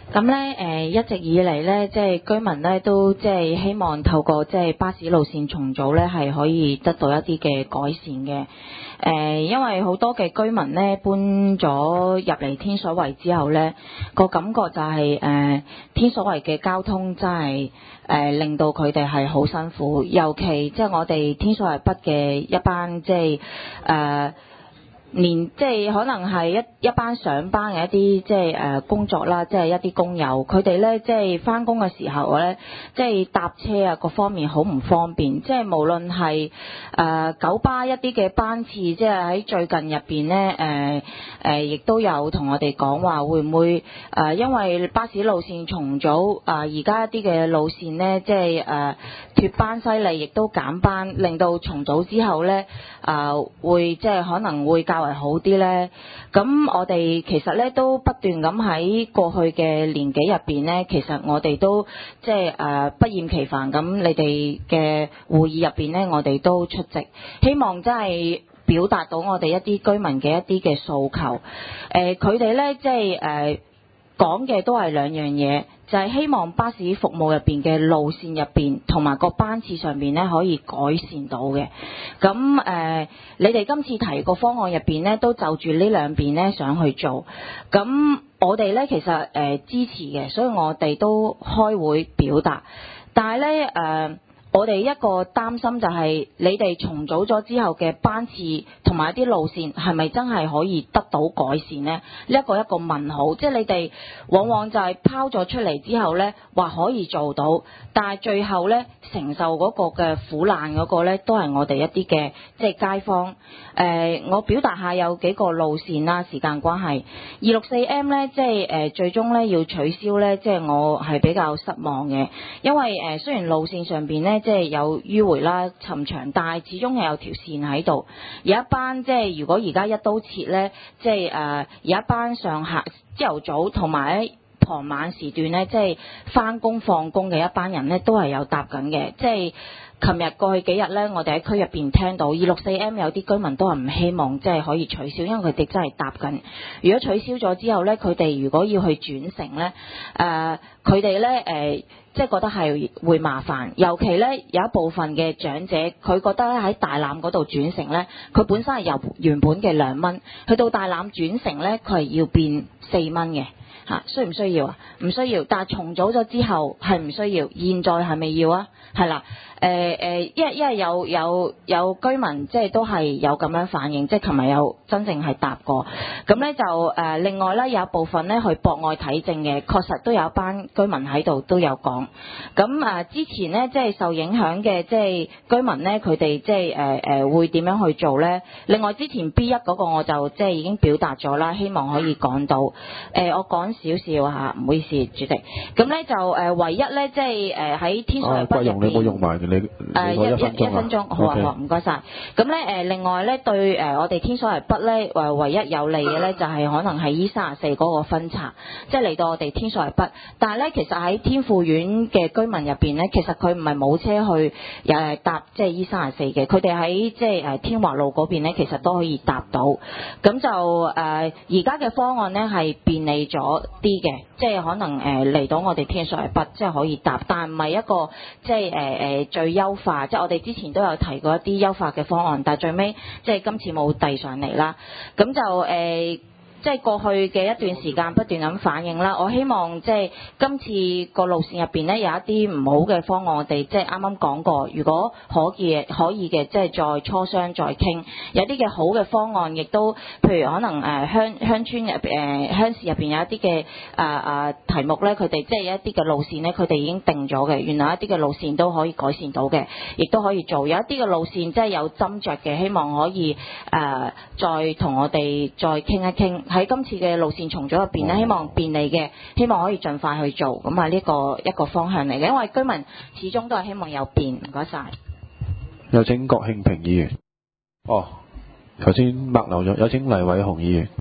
咁咧誒一直以嚟咧，即係居民咧都即係希望透過即係巴士路線重組咧，係可以得到一啲嘅改善嘅。誒、呃，因為好多嘅居民咧搬咗入嚟天水圍之後咧，個感覺就係、是、誒、呃、天水圍嘅交通真係誒、呃、令到佢哋係好辛苦，尤其即係我哋天水圍北嘅一班即係誒。呃連即係可能係一一班上班嘅一啲即係誒工作啦，即係一啲工友，佢哋咧即係翻工嘅時候咧，即係搭車啊各方面好唔方便，即係無論係誒九巴一啲嘅班次，即係喺最近入邊咧誒誒，亦都有同我哋講話會唔會誒、呃，因為巴士路線重組啊，而家一啲嘅路線咧，即係誒脫班犀利，亦都減班，令到重組之後咧啊、呃、會即係可能會較為好啲呢。咁我哋其實呢都不斷咁喺過去嘅年紀入邊呢，其實我哋都即係誒不厭其煩咁，你哋嘅會議入邊呢，我哋都出席，希望真係表達到我哋一啲居民嘅一啲嘅訴求。誒佢哋呢，即係誒講嘅都係兩樣嘢。就係希望巴士服務入邊嘅路線入邊同埋個班次上面咧可以改善到嘅。咁誒、呃，你哋今次提個方案入邊咧，都就住呢兩邊咧想去做。咁我哋咧其實誒、呃、支持嘅，所以我哋都開會表達。但係咧誒。呃我哋一個擔心就係你哋重組咗之後嘅班次同埋一啲路線係咪真係可以得到改善呢？呢一個一個問號，即係你哋往往就係拋咗出嚟之後呢，話可以做到，但係最後呢，承受嗰個嘅苦難嗰個呢，都係我哋一啲嘅即係街坊。誒、呃，我表達下有幾個路線啦，時間關係，二六四 M 呢，即係誒、呃、最終呢要取消呢，即係我係比較失望嘅，因為誒、呃、雖然路線上邊呢，即係有迂迴啦、尋長，但係始終係有條線喺度。有一班即係如果而家一刀切呢，即係誒、呃、有一班上下朝頭早同埋喺傍晚時段呢，即係返工放工嘅一班人呢，都係有搭緊嘅。即係琴日過去幾日呢，我哋喺區入邊聽到二六四 M 有啲居民都係唔希望即係可以取消，因為佢哋真係搭緊。如果取消咗之後呢，佢哋如果要去轉乘呢，誒佢哋呢。誒、呃。即係覺得係會麻煩，尤其咧有一部分嘅長者，佢覺得咧喺大欖嗰度轉乘咧，佢本身係由原本嘅兩蚊，去到大欖轉乘咧，佢係要變四蚊嘅嚇，需唔需要啊？唔需要，但係重組咗之後係唔需要，現在係咪要啊？係啦。誒誒，因為因為有有有居民即係都係有咁樣反應，即係琴日有真正係搭過，咁咧就誒、呃、另外咧有一部分咧去博愛睇症嘅，確實都有一班居民喺度都有講。咁啊、呃、之前咧即係受影響嘅即係居民咧，佢哋即係誒誒會點樣去做咧？另外之前 B 一嗰個我就即係已經表達咗啦，希望可以講到。誒、呃、我講少少嚇，唔好意思，主席。咁咧就誒、呃、唯一咧即係誒喺天水圍北入邊。你冇用埋你誒一一一分鐘，好啊好，唔該晒。咁咧誒，另外咧對誒、呃、我哋天水圍北咧誒唯一有利嘅咧，就係、是、可能係 E 三十四嗰個分拆，即係嚟到我哋天水圍北。但係咧，其實喺天富苑嘅居民入邊咧，其實佢唔係冇車去誒搭即係 E 三十四嘅，佢哋喺即係誒天華路嗰邊咧，其實都可以搭到。咁就誒而家嘅方案咧係便利咗啲嘅，即係可能誒嚟、呃、到我哋天水圍北即係可以搭，但唔係一個即係誒誒最優化，即係我哋之前都有提過一啲優化嘅方案，但係最尾即係今次冇遞上嚟啦。咁就誒、呃，即係過去嘅一段時間不斷咁反映啦。我希望即係今次個路線入邊咧有一啲唔好嘅方案，我哋即係啱啱講過，如果可以可以嘅，即係再磋商再傾。有啲嘅好嘅方案，亦都譬如可能誒、呃、鄉鄉村入誒、呃、鄉市入邊有一啲嘅啊啊題目咧，佢哋即係有一啲嘅路線咧，佢哋已經定咗嘅。原來一啲嘅路線都可以改善到嘅，亦都可以做。有一啲嘅路線即係有斟酌嘅，希望可以誒、呃、再同我哋再傾一傾。喺今次嘅路線重組入邊咧，希望便利嘅，希望可以盡快去做。咁啊，呢個一個方向嚟嘅，因為居民始終都係希望有變。唔該晒。 有請郭慶平議員。哦，頭先默留咗，有請黎偉雄議員。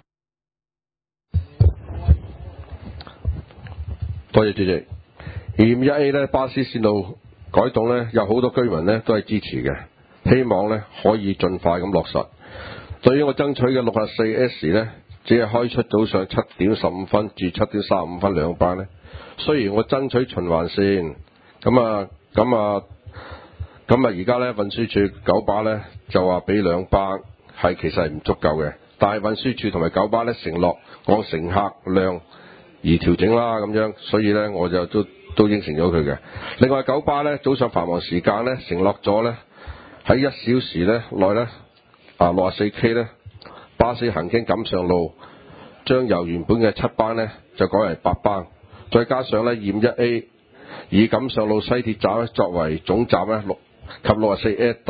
多謝主席。二點一 A 咧巴士線路改動咧，有好多居民咧都係支持嘅，希望咧可以盡快咁落實。對於我爭取嘅六十四 S 咧，只係開出早上七點十五分至七點三十五分兩班咧， 雖然我爭取循環線，咁啊咁啊咁啊而家呢運輸署九巴呢就話俾兩巴係其實係唔足夠嘅，但係運輸署同埋九巴呢承諾按乘客量而調整啦咁樣，所以呢我就都都應承咗佢嘅。另外九巴呢早上繁忙時間呢承諾咗呢喺一小時呢內呢啊六十四 K 呢巴士行經錦上路，將由原本嘅七班呢就改為八班，再加上呢二五一 A 以錦上路西鐵站呢作為總站呢六及六十四 A 特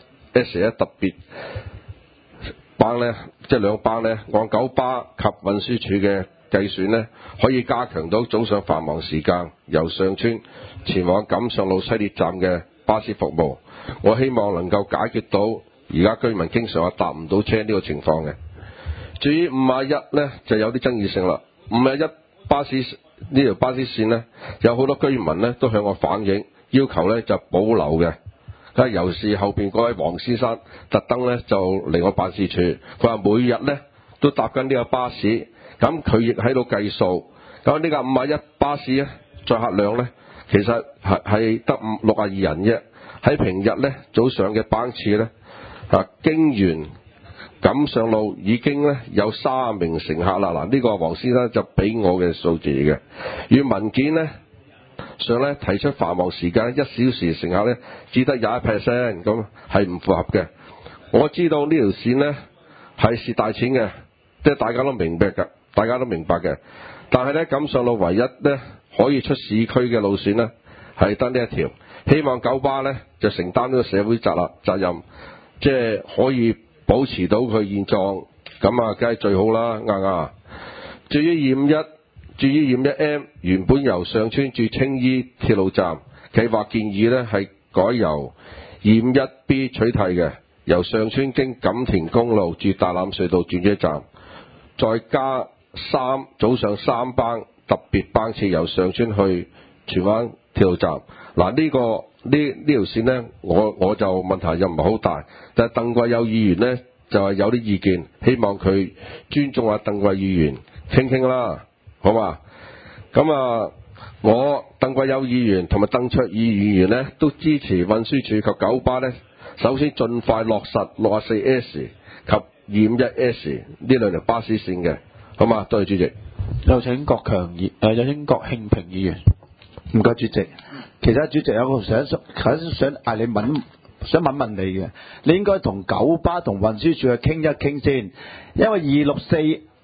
S 一特別班呢，即係兩班呢，按九巴及運輸署嘅計算呢，可以加強到早上繁忙時間由上村前往錦上路西鐵站嘅巴士服務。我希望能夠解決到而家居民經常搭唔到車呢個情況嘅。至於五十一呢，就有啲爭議性啦。五十一巴士呢條巴士線呢，有好多居民呢都向我反映，要求呢就保留嘅。佢尤其是後邊嗰位黃先生特登呢就嚟我辦事處，佢話每日呢都搭緊呢個巴士，咁佢亦喺度計數。咁呢架五十一巴士呢，載客量呢，其實係係得五六十二人啫。喺平日呢，早上嘅班次呢，啊經完錦上路已經呢有三名乘客啦。嗱，呢個黃先生就俾我嘅數字嚟嘅，與文件呢上呢提出繁忙時間一小時乘客呢只得廿一 percent， 咁係唔符合嘅。我知道呢條線呢係蝕大錢嘅，即係大家都明白㗎，大家都明白嘅。但係呢，錦上路唯一呢可以出市區嘅路線呢係得呢一條。希望九巴呢就承擔呢個社會責任責任，即係可以保持到佢現狀，咁啊，梗係最好啦，啱唔啱？至於二五一，至於二五一 M 原本由上村至青衣鐵路站，計劃建議呢係改由二五一 B 取替嘅，由上村經錦田公路至大欖隧道轉車站，再加三早上三班特別班次由上村去荃灣鐵路站。嗱，呢個呢呢條線呢，我我就問題又唔係好大，但係鄧貴友議員呢，就係有啲意見，希望佢尊重下鄧貴議員傾傾啦，好嘛？咁啊，我鄧貴友議員同埋鄧卓義議員呢，都支持運輸署及九巴呢，首先盡快落實六十四 S 及二五一 S 呢兩條巴士線嘅，好嘛？多謝主席。 有請郭強議誒，有請郭慶平議員。 唔該主席。其實主席有個想想想嗌你問，想問問你嘅，你應該同九巴同運輸署去傾一傾先，因為二六四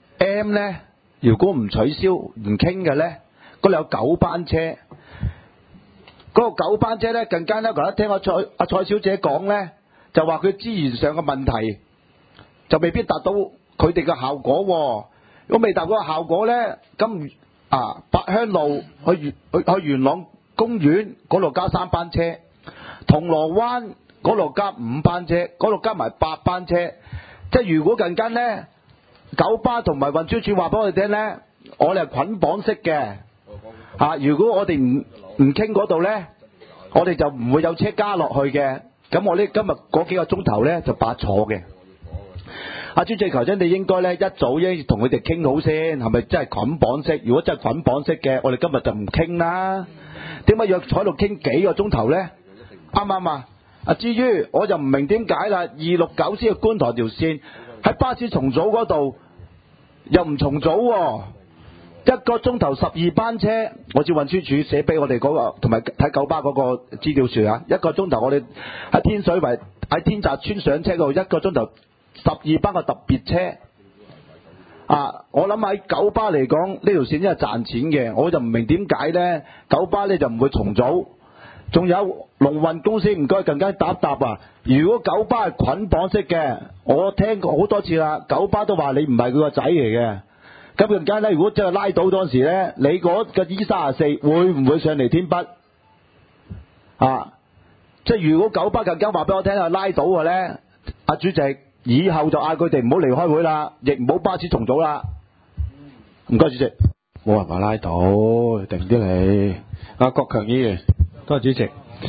M 呢，如果唔取消唔傾嘅呢，嗰度有九班車，嗰、嗰個九班車呢，更加呢，頭一聽阿蔡阿蔡小姐講呢，就話佢資源上嘅問題，就未必達到佢哋嘅效果喎。如果未達到個效果呢，咁啊八鄉路去元去去元朗公園嗰度加三班車，銅鑼灣嗰度加五班車，嗰度加埋八班車。即係如果近間呢，九巴同埋運輸署話俾我哋聽呢，我哋係捆綁式嘅嚇、啊。如果我哋唔唔傾嗰度呢，我哋就唔會有車加落去嘅。咁我呢今日嗰幾個鐘頭呢，就白坐嘅。阿主席，求真你應該咧一早已經同佢哋傾好先，係咪真係捆綁式？如果真係捆綁式嘅，我哋今日就唔傾啦。點解要坐喺度傾幾個鐘頭咧？啱唔啱啊？啊，至於我就唔明點解啦。二六九 C 嘅觀塘條線喺巴士重組嗰度又唔重組喎，一個鐘頭十二班車。我照運輸署寫俾我哋嗰個，同埋睇九巴嗰個資料書啊，一個鐘頭我哋喺天水圍喺天澤村上車嗰度一個鐘頭。十二班嘅特別車啊！我諗喺九巴嚟講呢條線真係賺錢嘅，我就唔明點解呢九巴呢就唔會重組。仲有龍運公司唔該更加答答啊！如果九巴係捆綁式嘅，我聽過好多次啦，九巴都話你唔係佢個仔嚟嘅。咁更加呢，如果真係拉到嗰時呢，你嗰個 E 三十四會唔會上嚟天北啊？即係如果九巴更加話俾我聽係拉到嘅呢，阿主席。以後就嗌佢哋唔好嚟開會啦，亦唔好巴士重組啦。唔該主席。 冇辦法拉到，定啲你。阿郭強議員， 多謝主席。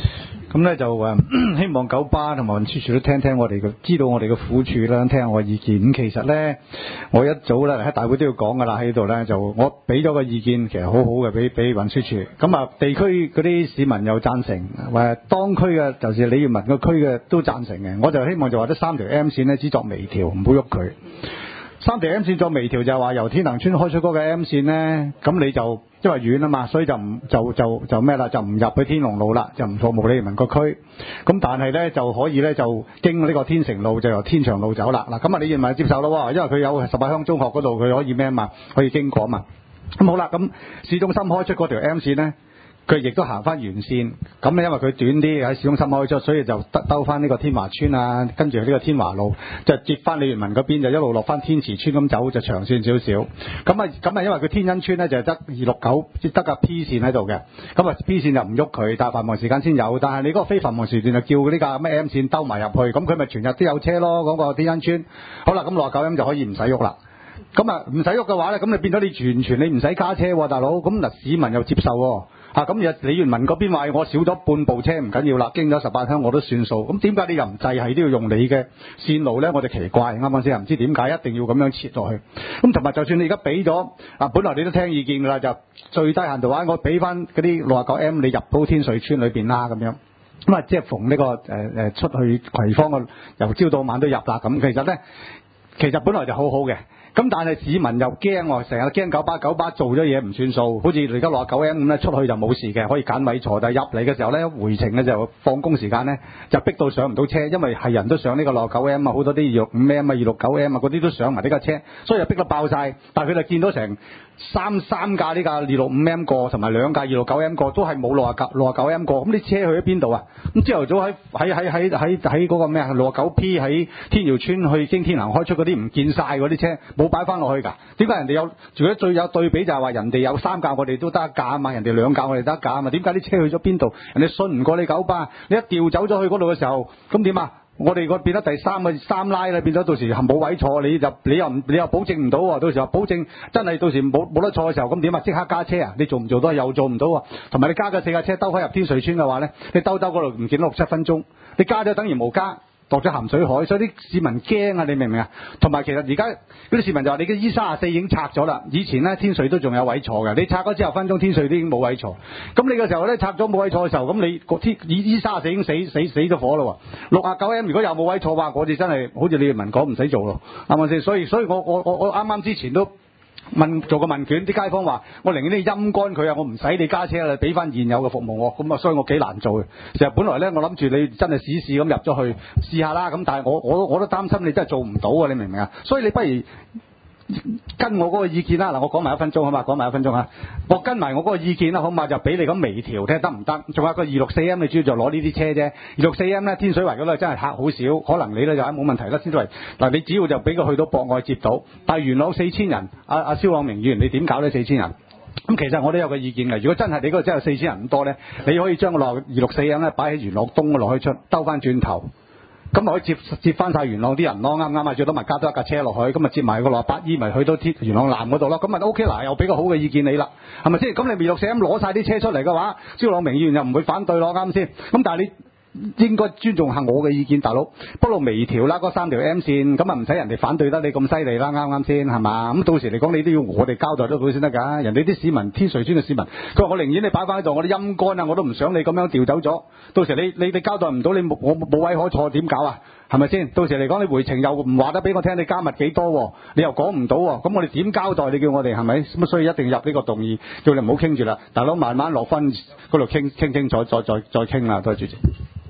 咁咧就誒、呃、希望九巴同埋運輸署都聽聽我哋嘅，知道我哋嘅苦處啦，聽下我嘅意見。咁其實咧，我一早咧喺大會都要講噶啦，喺度咧就我俾咗個意見，其實好好嘅，俾俾運輸署。咁啊，地區嗰啲市民又贊成，或當區嘅就是李耀文個區嘅都贊成嘅。我就希望就話得三條 M 線咧，只作微調，唔好喐佢。三條 M 線作微調就係話由天恒村開出嗰個 M 線咧，咁你就因為遠啊嘛，所以就唔就就就咩啦，就唔入去天龍路啦，就唔服務李耀文個區。咁但係咧就可以咧就經呢個天成路就由天祥路走啦。嗱，咁啊李耀文接受咯，因為佢有十八鄉中學嗰度佢可以咩嘛，可以經過嘛。咁好啦，咁市中心開出嗰條 M 線咧，佢亦都行翻原線，咁咧因為佢短啲喺市中心開出，所以就兜兜翻呢個天華村啊，跟住呢個天華路，就接翻李元文嗰邊，就一路落翻天慈村咁走，就長線少少。咁啊咁啊，因為佢天恩村咧就係得二六九，即得個 P 線喺度嘅，咁啊 P 線就唔喐佢，但係繁忙時間先有。但係你嗰個非繁忙時段就叫呢架咩 M 線兜埋入去，咁佢咪全日都有車咯，嗰、嗰個天恩村。好啦，咁六十九 M 就可以唔使喐啦。咁啊唔使喐嘅話咧，咁你變咗你完全你唔使加車喎，大佬。咁嗱市民又接受喎。啊咁日李元文嗰邊話我少咗半部車唔緊要啦，經咗十八鄉我都算數。咁點解你又唔制係都要用你嘅線路咧？我哋奇怪，啱啱先唔知點解一定要咁樣切落去。咁同埋就算你而家俾咗啊，本來你都聽意見㗎啦，就最低限度話我俾翻嗰啲六十九 M 你入到天水村裏邊啦咁樣。咁啊即係逢呢、呢個誒誒、呃、出去葵芳嘅由朝到晚都入啦。咁其實咧其實本來就好好嘅。咁但係市民又驚喎，成日驚九巴九巴做咗嘢唔算數，好似而家六十九 M 咁咧出去就冇事嘅，可以揀位坐，但係入嚟嘅時候咧，回程嘅時候放工時間咧就逼到上唔到車，因為係人都上呢個六十九 M 啊，好多啲二六五 M 啊、二六九 M 啊嗰啲都上埋呢架車，所以就逼到爆晒。但係佢就見到成三三架呢架二六五 M 過，同埋兩架二六九 M 過，都係冇六十九六十九 M 過，咁啲車去咗邊度啊？咁朝頭早喺喺喺喺喺喺嗰個咩啊六十九 P 喺天耀村去經天恒開出嗰啲唔見晒嗰啲車。冇擺翻落去㗎？點解人哋有？如果最有對比就係話人哋有三架，我哋都得一架啊嘛；人哋兩架，我哋得一架啊嘛。點解啲車去咗邊度？人哋信唔過你九巴，你一調走咗去嗰度嘅時候，咁點啊？我哋個變得第三個三拉啦，變咗到時冇位坐，你就你又唔你又保證唔到喎。到時候保證真係到時冇冇得坐嘅時候，咁點啊？即刻加車啊！你做唔做到？又做唔到喎。同埋你加嘅四架車兜開入天水村嘅話咧，你兜兜嗰度唔見六七分鐘，你加咗等於冇加。落咗鹹水海，所以啲市民驚啊！你明唔明啊？同埋其實而家嗰啲市民就話：你嘅 E 三十四已經拆咗啦，以前咧天水都仲有位坐嘅，你拆咗之後分鐘天水都已經冇位坐。咁你嘅時候咧拆咗冇位坐嘅時候，咁你個天 E 三十四已經死死死咗火咯喎。六啊九 M 如果又冇位坐話，我哋真係好似李文講唔使做咯，啱唔啱先？所以所以我我我我啱啱之前都。問做個問卷，啲街坊話：我寧願你陰乾佢啊，我唔使你加車啦，俾翻現有嘅服務我。咁啊，所以我幾難做嘅。其實本來咧，我諗住你真係試試咁入咗去試下啦。咁但係我我我都擔心你真係做唔到啊！你明唔明啊？所以你不如跟我嗰個意見啦。嗱，我講埋一分鐘好嘛？講埋一分鐘啊！我跟埋我嗰個意見啦，好嘛？就俾你咁微調，睇下得唔得？仲有個二六四 M，你主要就攞呢啲車啫。二六四 M 咧，天水圍嗰度真係客好少，可能你咧就冇問題啦。天水圍嗱，你只要就俾佢去到博愛接到，但係元朗四千人，阿阿蕭朗明議員，你點搞呢？四千人？咁其實我都有個意見嘅，如果真係你嗰度真係四千人咁多咧，你可以將個落二六四 M 咧擺喺元朗東嘅落去出，兜翻轉頭。咁咪可以接接翻晒元朗啲人咯，啱唔啱啊？最多咪加多一架車落去，咁咪接埋個六八 E 咪去到元朗南嗰度咯，咁咪 O K 嗱，又俾個好嘅意見你啦，係咪先？咁你二六四 M 攞晒啲車出嚟嘅話，蕭朗明議員又唔會反對咯，啱先？咁但係你應該尊重下我嘅意見，大佬，不過微調啦，嗰三條 M 線，咁啊唔使人哋反對得你咁犀利啦，啱唔啱先？係嘛？咁到時嚟講，你都要我哋交代得到先得㗎。人哋啲市民，天水村嘅市民，佢話我寧願你擺翻喺度，我啲陰乾啊，我都唔想你咁樣調走咗。到時你你你交代唔到，你冇我冇位可坐，點搞啊？係咪先？到時嚟講，你回程又唔話得俾我聽，你加密幾多喎？你又講唔到喎？咁我哋點交代？你叫我哋係咪？咁所以一定要入呢個動議，叫你唔好傾住啦，大佬慢慢落分嗰度傾傾清楚，再再再傾啦。多謝主席。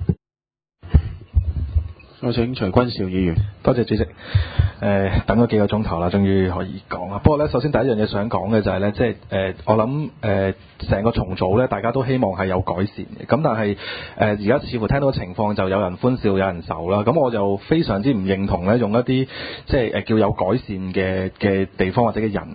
我請徐君兆議員。 多謝主席。誒、呃，等咗幾個鐘頭啦，終於可以講啦。不過咧，首先第一樣嘢想講嘅就係、是、咧，即係誒，我諗誒，成、呃、個重組咧，大家都希望係有改善嘅。咁但係誒，而、呃、家似乎聽到嘅情況就有人歡笑，有人愁啦。咁我就非常之唔認同咧，用一啲即係誒叫有改善嘅嘅地方或者嘅人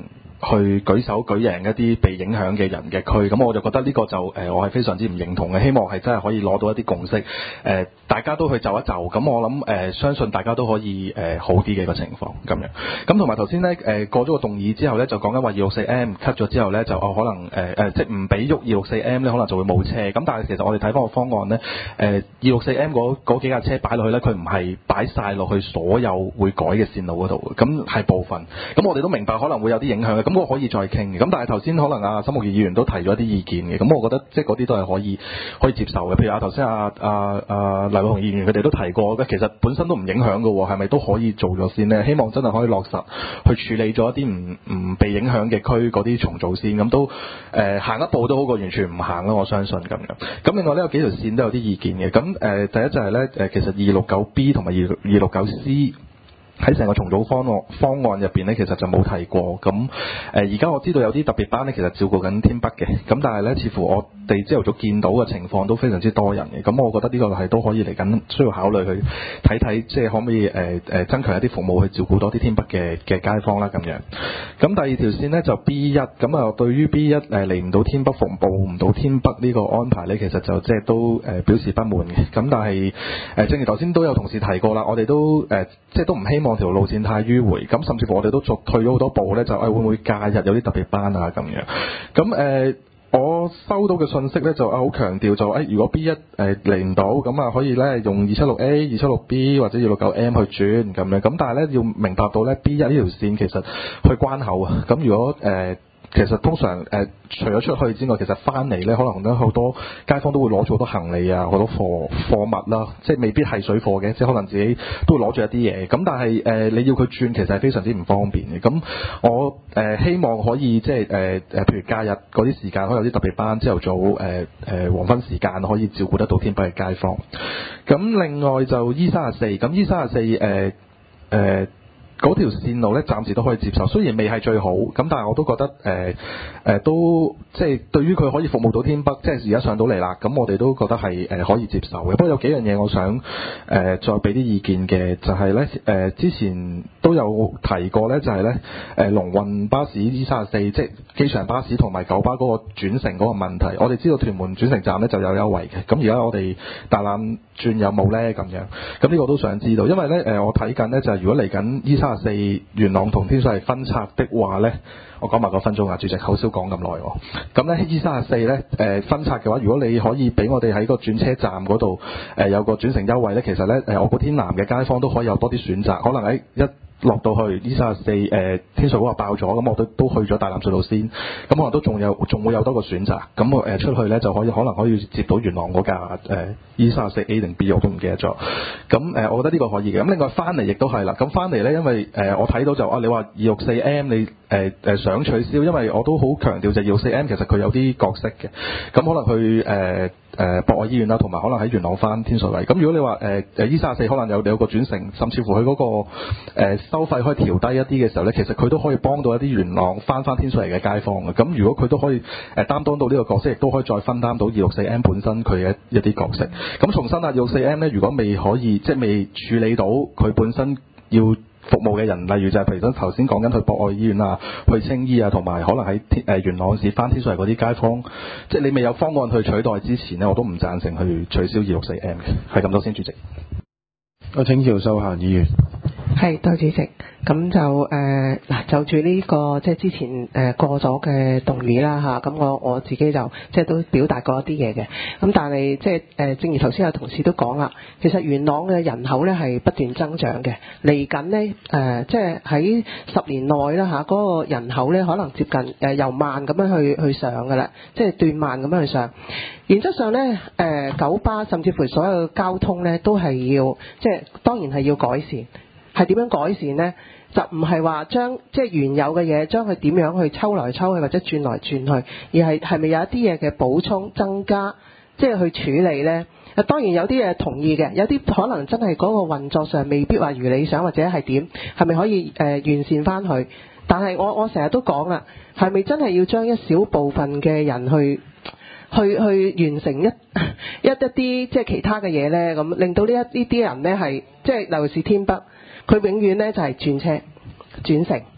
去舉手舉贏一啲被影響嘅人嘅區，咁我就覺得呢個就誒、呃、我係非常之唔認同嘅，希望係真係可以攞到一啲共識，誒、呃、大家都去就一就，咁我諗誒、呃、相信大家都可以誒、呃、好啲嘅一個情況咁樣。咁同埋頭先咧誒過咗個動議之後咧，就講緊話二六四 M cut 咗之後咧，就哦可能誒誒、呃、即係唔俾喐二六四 M 咧，可能就會冇車。咁但係其實我哋睇翻個方案咧，誒二六四 M 嗰嗰幾架車擺落去咧，佢唔係擺晒落去所有會改嘅線路嗰度，咁係部分。咁我哋都明白可能會有啲影響嘅，咁我可以再傾嘅。咁但係頭先可能阿沈木健議員都提咗一啲意見嘅，咁我覺得即係嗰啲都係可以可以接受嘅。譬如啊頭先阿阿阿黎偉雄議員佢哋都提過，其實本身都唔影響嘅喎，係咪都可以做咗先呢？希望真係可以落實去處理咗一啲唔唔被影響嘅區嗰啲重組先，咁都誒行、呃、一步都好過完全唔行啦，我相信咁樣。咁另外呢有幾條線都有啲意見嘅，咁誒、呃、第一就係咧誒其實二六九 B 同埋二二六九 C。喺成個重組方案方案入邊咧，其實就冇提過。咁誒，而家我知道有啲特別班咧，其實照顧緊天北嘅。咁但係咧，似乎我哋朝頭早見到嘅情況都非常之多人嘅。咁我覺得呢個係都可以嚟緊需要考慮去睇睇，即係可唔可以誒誒、呃、增強一啲服務去照顧多啲天北嘅嘅街坊啦咁樣。咁第二條線咧就 B 一，咁啊對於 B 一誒嚟唔到天北服務唔到天北呢個安排咧，其實就即係都誒表示不滿嘅。咁但係誒、呃，正如頭先都有同事提過啦，我哋都誒、呃、即係都唔希望望條路線太迂迴，咁甚至乎我哋都續退咗好多步咧，就誒、哎、會唔會假日有啲特別班啊咁樣？咁誒、呃，我收到嘅信息咧就啊好強調就誒、哎，如果 B 一誒嚟唔到，咁啊可以咧用二七六 A、二七六 B 或者二六九 M 去轉咁樣。咁但係咧要明白到咧 B 一呢條線其實去關口啊，咁如果誒。呃其實通常誒、呃、除咗出去之外，其實翻嚟咧可能咧好多街坊都會攞咗好多行李啊，好多貨貨物啦，即係未必係水貨嘅，即係可能自己都會攞住一啲嘢。咁但係誒、呃、你要佢轉，其實係非常之唔方便嘅。咁我誒、呃、希望可以即係誒誒，譬如假日嗰啲時間可以有啲特別班，朝頭早誒誒、呃、黃昏時間可以照顧得到天北嘅街坊。咁另外就 E 三十四，咁 E 三十四誒誒。呃嗰條線路咧，暫時都可以接受，雖然未係最好，咁但係我都覺得誒誒、呃呃、都即係對於佢可以服務到天北，即係而家上到嚟啦，咁我哋都覺得係誒、呃、可以接受嘅。不過有幾樣嘢我想誒、呃、再俾啲意見嘅，就係咧誒之前都有提過咧，就係咧誒龍運巴士 E 三十四，即係機場巴士同埋九巴嗰個轉乘嗰個問題。我哋知道屯門轉乘站咧就有優惠嘅，咁而家我哋大欖轉有冇咧咁樣？咁呢個都想知道，因為咧誒、呃、我睇緊咧就係、是、如果嚟緊 E 三十四元朗同天水圍分拆的話咧，我講埋個分鐘啊，主席好少講咁耐喎。咁咧 E 三十四咧誒分拆嘅話，如果你可以俾我哋喺個轉車站嗰度誒有個轉乘優惠咧，其實咧誒我估天南嘅街坊都可以有多啲選擇，可能喺一落到去 E 三十四誒天水圍爆咗，咁我都都去咗大欖隧道先，咁可能都仲有仲會有多個選擇，咁我誒出去咧就可以可能可以接到元朗嗰架誒 E 三十四 A 定 B 我都唔記得咗，咁誒、呃、我覺得呢個可以嘅。咁另外翻嚟亦都係啦，咁翻嚟咧因為誒、呃、我睇到就啊你話二六四 M 你誒誒、呃呃、想取消，因為我都好強調就二六四 M 其實佢有啲角色嘅，咁可能去誒。呃誒、呃、博愛醫院啦，同埋可能喺元朗翻天水圍。咁如果你話誒誒 E 三十四可能有有個轉乘，甚至乎佢嗰、那個、呃、收費可以調低一啲嘅時候咧，其實佢都可以幫到一啲元朗翻翻天水圍嘅街坊嘅。咁如果佢都可以誒、呃、擔當到呢個角色，亦都可以再分擔到二六四 M 本身佢嘅一啲角色。咁重新啊，二六四 M 咧，如果未可以即係未處理到佢本身要服務嘅人，例如就係譬如頭先講緊去博愛醫院啊、去青衣啊，同埋可能喺天誒元朗市翻天水圍嗰啲街坊，即係你未有方案去取代之前呢，我都唔贊成去取消二六四 M 嘅。係咁多先，主席。 我請趙秀嫻議員。 係，多謝主席。咁就誒嗱、呃，就住呢、這個即係之前誒、呃、過咗嘅動議啦嚇，咁、啊、我我自己就即係都表達過一啲嘢嘅。咁但係即係誒、呃，正如頭先有同事都講啦，其實元朗嘅人口咧係不斷增長嘅，嚟緊呢，誒、呃，即係喺十年內啦嚇，嗰、啊那個人口咧可能接近誒、呃、由慢咁樣去去上㗎啦，即係斷慢咁樣去上。原則上咧，誒、呃、九巴甚至乎所有交通咧都係要即係當然係要改善。係點樣改善呢？就唔係話將即係原有嘅嘢，將佢點樣去抽來抽去或者轉來轉去，而係係咪有一啲嘢嘅補充增加，即係去處理呢？啊，當然有啲嘢同意嘅，有啲可能真係嗰個運作上未必話如理想或者係點，係咪可以誒、呃、完善翻去？但係我我成日都講啦，係咪真係要將一小部分嘅人去去去完成一一一啲即係其他嘅嘢呢？咁令到呢一呢啲人呢係即係尤其是天北。佢永遠咧就係轉車轉乘，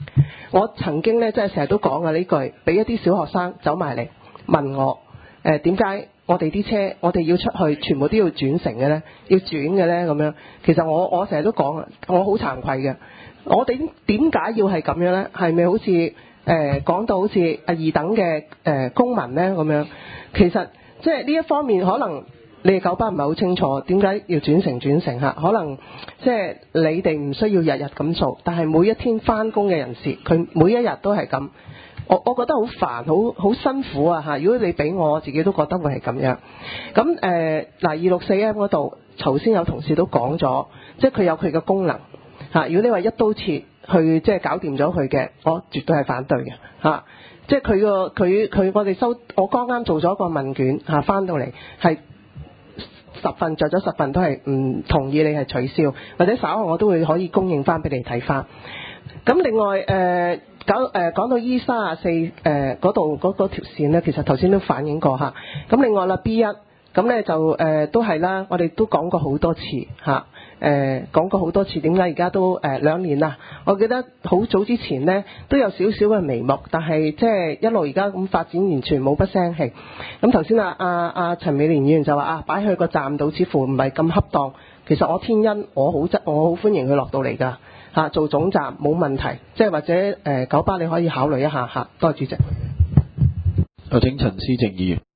我曾經咧，即係成日都講嘅呢句，俾一啲小學生走埋嚟問我，誒點解我哋啲車，我哋要出去，全部都要轉乘嘅咧，要轉嘅咧咁樣。其實我我成日都講，我好慚愧嘅。我哋點解要係咁樣咧？係咪好似誒講到好似啊二等嘅誒、呃、公民咧咁樣？其實即係呢一方面可能。你哋九巴唔係好清楚點解要轉乘轉乘嚇，可能即係你哋唔需要日日咁做，但係每一天翻工嘅人士，佢每一日都係咁，我我覺得好煩，好好辛苦啊嚇！如果你俾我，我自己都覺得會係咁樣。咁誒嗱，二六四 M 嗰度，頭先有同事都講咗，即係佢有佢嘅功能嚇。如果你話一刀切去即係搞掂咗佢嘅，我絕對係反對嘅嚇。即係佢個佢佢我哋收，我剛啱做咗個問卷嚇，翻到嚟係。十份着咗十份都係唔同意你係取消，或者稍後我都會可以供應翻俾你睇翻。咁另外誒講誒講到 E 三十四誒嗰度嗰嗰條線咧，其實頭先都反映過嚇。咁另外啦 B 一咁咧就誒、呃、都係啦，我哋都講過好多次嚇。誒、呃、講過好多次，點解而家都誒、呃、兩年啦？我記得好早之前呢都有少少嘅眉目，但係即係一路而家咁發展，完全冇不聲氣。咁頭先啊啊啊陳美蓮議員就話啊，擺去個站度似乎唔係咁恰當。其實我天恩我好質我好歡迎佢落到嚟㗎嚇，做總站冇問題。即係或者誒、呃、九巴你可以考慮一下嚇。多謝主席。 有請陳思靜議員。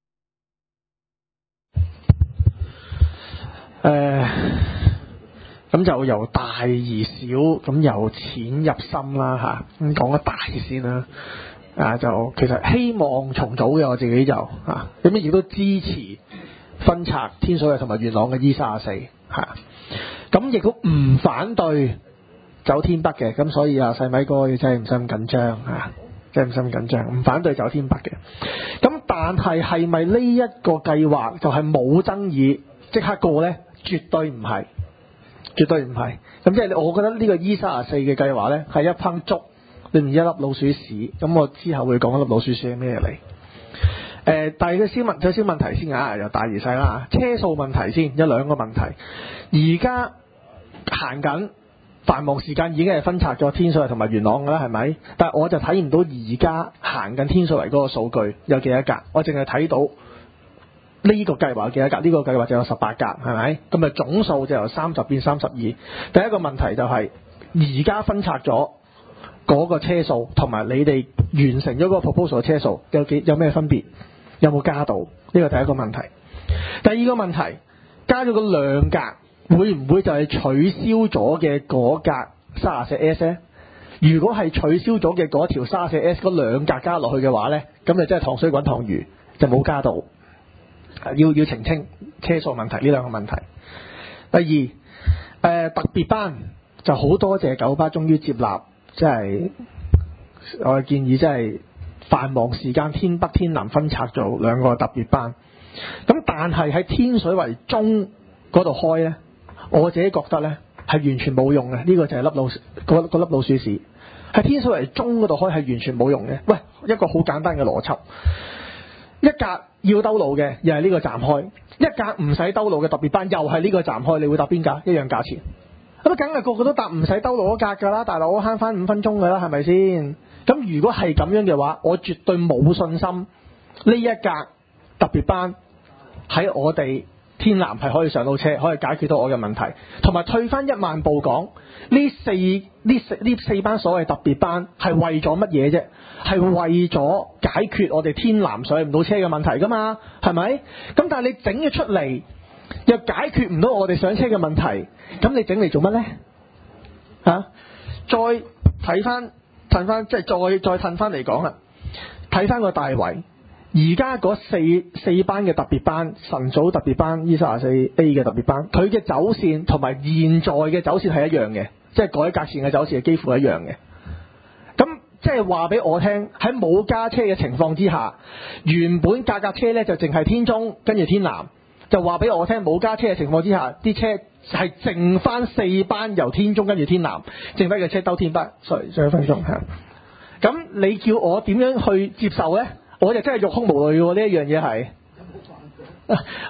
誒、呃。咁就由大而小，咁由淺入深啦嚇。咁講咗大先啦，啊就其實希望重組嘅我自己就啊，咁亦都支持分拆天水圍同埋元朗嘅 E 三十四嚇。咁亦都唔反對走天北嘅，咁所以啊細米哥真係唔使咁緊張嚇，真係唔使咁緊張，唔反對走天北嘅。咁但係係咪呢一個計劃就係冇爭議即刻過呢？絕對唔係。絕對唔係，咁即係我覺得呢個 E 三十四嘅計劃呢，係一烹粥裏面一粒老鼠屎，咁我之後會講一粒老鼠屎係咩嚟？誒、呃，第二個先問，首先問題先啊，由大而細啦，車數問題先，有兩個問題。而家行緊繁忙時間已經係分拆咗天水圍同埋元朗㗎啦，係咪？但係我就睇唔到而家行緊天水圍嗰個數據有幾多格，我淨係睇到。呢個計劃有幾多格？呢、這個計劃就有十八格，係咪？咁啊總數就由三十變三十二。第一個問題就係而家分拆咗嗰個車數，同埋你哋完成咗嗰個 proposal 嘅車數有幾有咩分別？有冇加到？呢個第一個問題。第二個問題，加咗個兩格，會唔會就係取消咗嘅嗰格三十四 S 呢？如果係取消咗嘅嗰條三十四 S 嗰兩格加落去嘅話呢，咁就真係糖水滾糖魚，就冇加到。要要澄清車數問題呢兩個問題。第二，誒、呃、特別班就好多謝九巴終於接納，即係我嘅建議，即係繁忙時間天北天南分拆做兩個特別班。咁但係喺天水圍中嗰度開呢，我自己覺得呢係完全冇用嘅。呢、這個就係粒老嗰嗰粒老鼠屎。喺天水圍中嗰度開係完全冇用嘅。喂，一個好簡單嘅邏輯，一格要兜路嘅，又係呢個站開；一格唔使兜路嘅特別班，又係呢個站開。你會搭邊格？一樣價錢。咁梗係個個都搭唔使兜路嗰格㗎啦，大佬慳翻五分鐘㗎啦，係咪先？咁如果係咁樣嘅話，我絕對冇信心呢一格特別班喺我哋天南係可以上到車，可以解決到我嘅問題。同埋退翻一萬步講，呢四呢四呢四班所謂特別班係為咗乜嘢啫？係為咗解決我哋天南上唔到車嘅問題㗎嘛？係咪？咁但係你整咗出嚟又解決唔到我哋上車嘅問題，咁你整嚟做乜呢？嚇、啊！再睇翻褪翻，即係再再褪翻嚟講啦，睇翻個大圍。而家嗰四四班嘅特別班，晨早特別班 E 三十四 A 嘅特別班，佢嘅走線同埋現在嘅走線係一樣嘅，即係改革線嘅走線係幾乎一樣嘅。咁即係話俾我聽，喺冇加車嘅情況之下，原本架架車呢就淨係天中跟住天南，就話俾我聽冇加車嘅情況之下，啲車係剩翻四班由天中跟住天南，剩低嘅車兜天北。sorry， 仲有一分鐘嚇。咁你叫我點樣去接受呢？我就真係欲哭無淚喎！呢一樣嘢係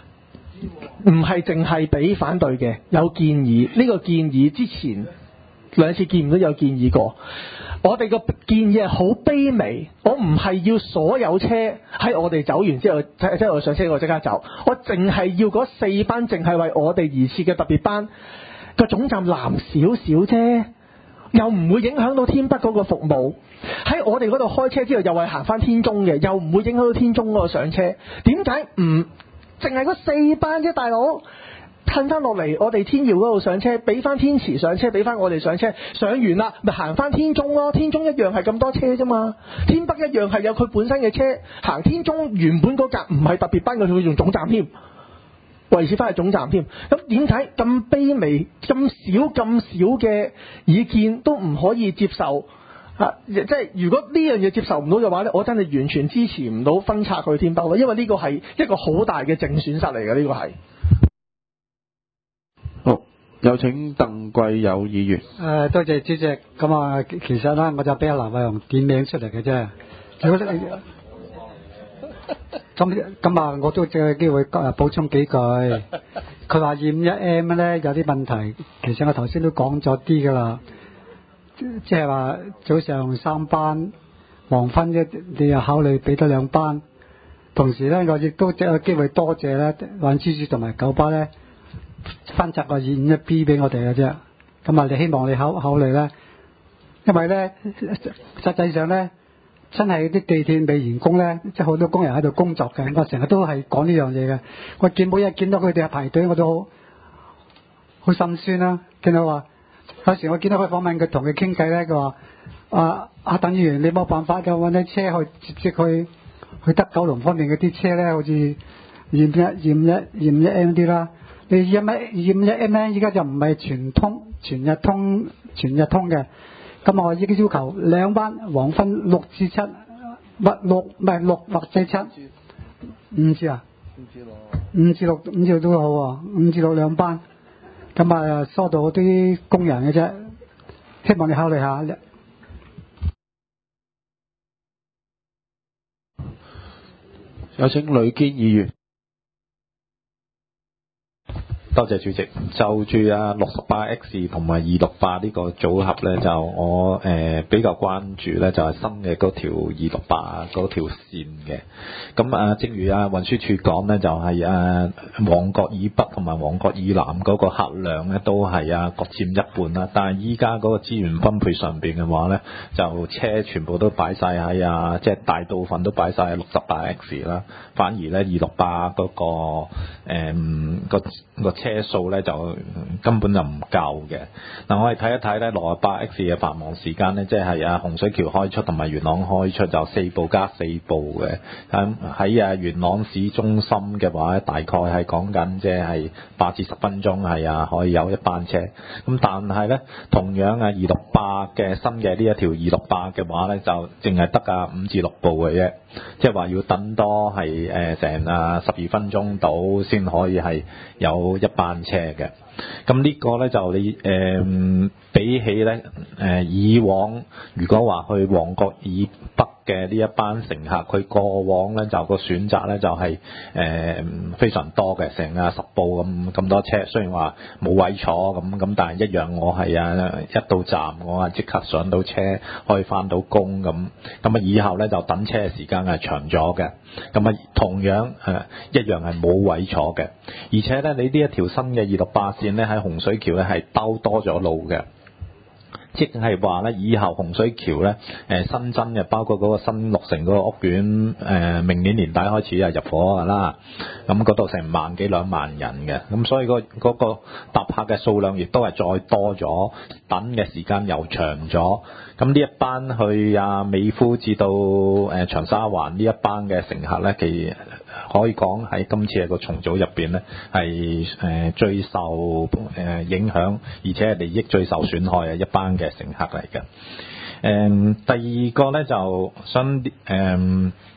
唔係淨係俾反對嘅，有建議。呢、這個建議之前兩次見唔到有建議過。我哋個建議係好卑微，我唔係要所有車喺我哋走完之後，即係我上車我即刻走，我淨係要嗰四班，淨係為我哋而設嘅特別班，個總站南少少啫，又唔會影響到天北嗰個服務。喺我哋嗰度開車之後，又係行翻天中嘅，又唔會影響到天中嗰個上車。點解唔淨係嗰四班啫，大佬？褪翻落嚟，我哋天耀嗰度上車，俾翻天池上車，俾翻我哋上車，上完啦，咪行翻天中咯。天中一樣係咁多車啫嘛，天北一樣係有佢本身嘅車。行天中原本嗰格唔係特別班，佢仲用總站添，維持翻係總站添。咁點解咁卑微、咁少、咁少嘅意見都唔可以接受？啊，即係如果呢樣嘢接受唔到嘅話咧，我真係完全支持唔到分拆去天北咯，因為呢個係一個好大嘅正損失嚟嘅，呢個係。 好，有請鄧貴友議員。 誒、呃，多謝主席。咁啊，其實咧，我就俾阿劉偉雄點名出嚟嘅啫。如果咁咁啊，我都借個機會誒補充幾句。佢話二五一 M 咧有啲問題，其實我頭先都講咗啲噶啦，即係話早上三班，黃昏一你又考慮俾多兩班。同時咧，我亦都借個機會多謝咧運輸署同埋九巴咧。分拆個二五一 B 俾我哋嘅啫，咁啊，你希望你考考慮咧，因為咧實際上咧，真係啲地鐵未完工咧，即係好多工人喺度工作嘅，我成日都係講呢樣嘢嘅。我見每日見到佢哋排隊，我都好好心酸啦。見到話有時我見到佢訪問佢同佢傾偈咧，佢話啊啊，鄧議員你冇辦法嘅，揾啲車去直接去去得九龍方面嗰啲車咧，好似二五一、二五一、二五一 M 啲啦。你二五一 M 咧，依家就唔係全通、全日通、全日通嘅。咁我依家要求兩班黃昏六至七，或六唔係六或者七，五至啊，五至六，五至六都好喎，五至六兩班。咁啊，疏導啲工人嘅啫，希望你考慮下。 有請呂堅議員。 多謝主席。就住啊六十八 X 同埋二六八呢個組合咧，就我誒、呃、比較關注咧，就係、是、新嘅嗰條二六八嗰條線嘅。咁啊，正如啊運輸署講咧，就係、是、啊旺角以北同埋旺角以南嗰個客量咧，都係啊各佔一半啦。但係依家嗰個資源分配上邊嘅話咧，就車全部都擺晒喺啊，即、就、係、是、大部分都擺晒喺六十八 X 啦。反而咧二六八嗰個誒、嗯、個個車數咧就根本就唔夠嘅。嗱，我哋睇一睇咧六十八 X 嘅繁忙時間咧，即係啊洪水橋開出同埋元朗開出就四部加四部嘅。喺喺啊元朗市中心嘅話咧，大概係講緊即係八至十分鐘係啊可以有一班車。咁但係咧同樣啊二六八嘅新嘅呢一條二六八嘅話咧，就淨係得啊五至六部嘅啫，即係話要等多係誒成啊十二分鐘到先可以係有一班車嘅。咁呢個咧就你誒、呃、比起咧誒、呃、以往如果話去旺角以北嘅呢一班乘客，佢過往咧就個選擇咧就係、是、誒、呃、非常多嘅，成啊十部咁咁多車。雖然話冇位坐咁咁，但係一樣我係啊一到站我係即刻上到車，可以返到工咁。咁啊以後咧就等車嘅時間係長咗嘅。咁啊同樣誒、呃、一樣係冇位坐嘅，而且咧你呢一條新嘅二六八線咧喺洪水橋咧係兜多咗路嘅。即係話咧，以後洪水橋咧，誒新增嘅包括嗰個新落成嗰個屋苑，誒、呃、明年年底開始啊入伙㗎啦。咁嗰度成萬幾兩萬人嘅，咁所以、嗰個嗰、嗰個搭客嘅數量亦都係再多咗，等嘅時間又長咗。咁呢一班去啊美孚至到誒、呃、長沙灣呢一班嘅乘客咧，其可以講喺今次嘅個重組入邊咧，係誒、呃、最受誒、呃、影響，而且係利益最受損害嘅一班嘅乘客嚟嘅。誒、呃、第二個咧就想誒、呃、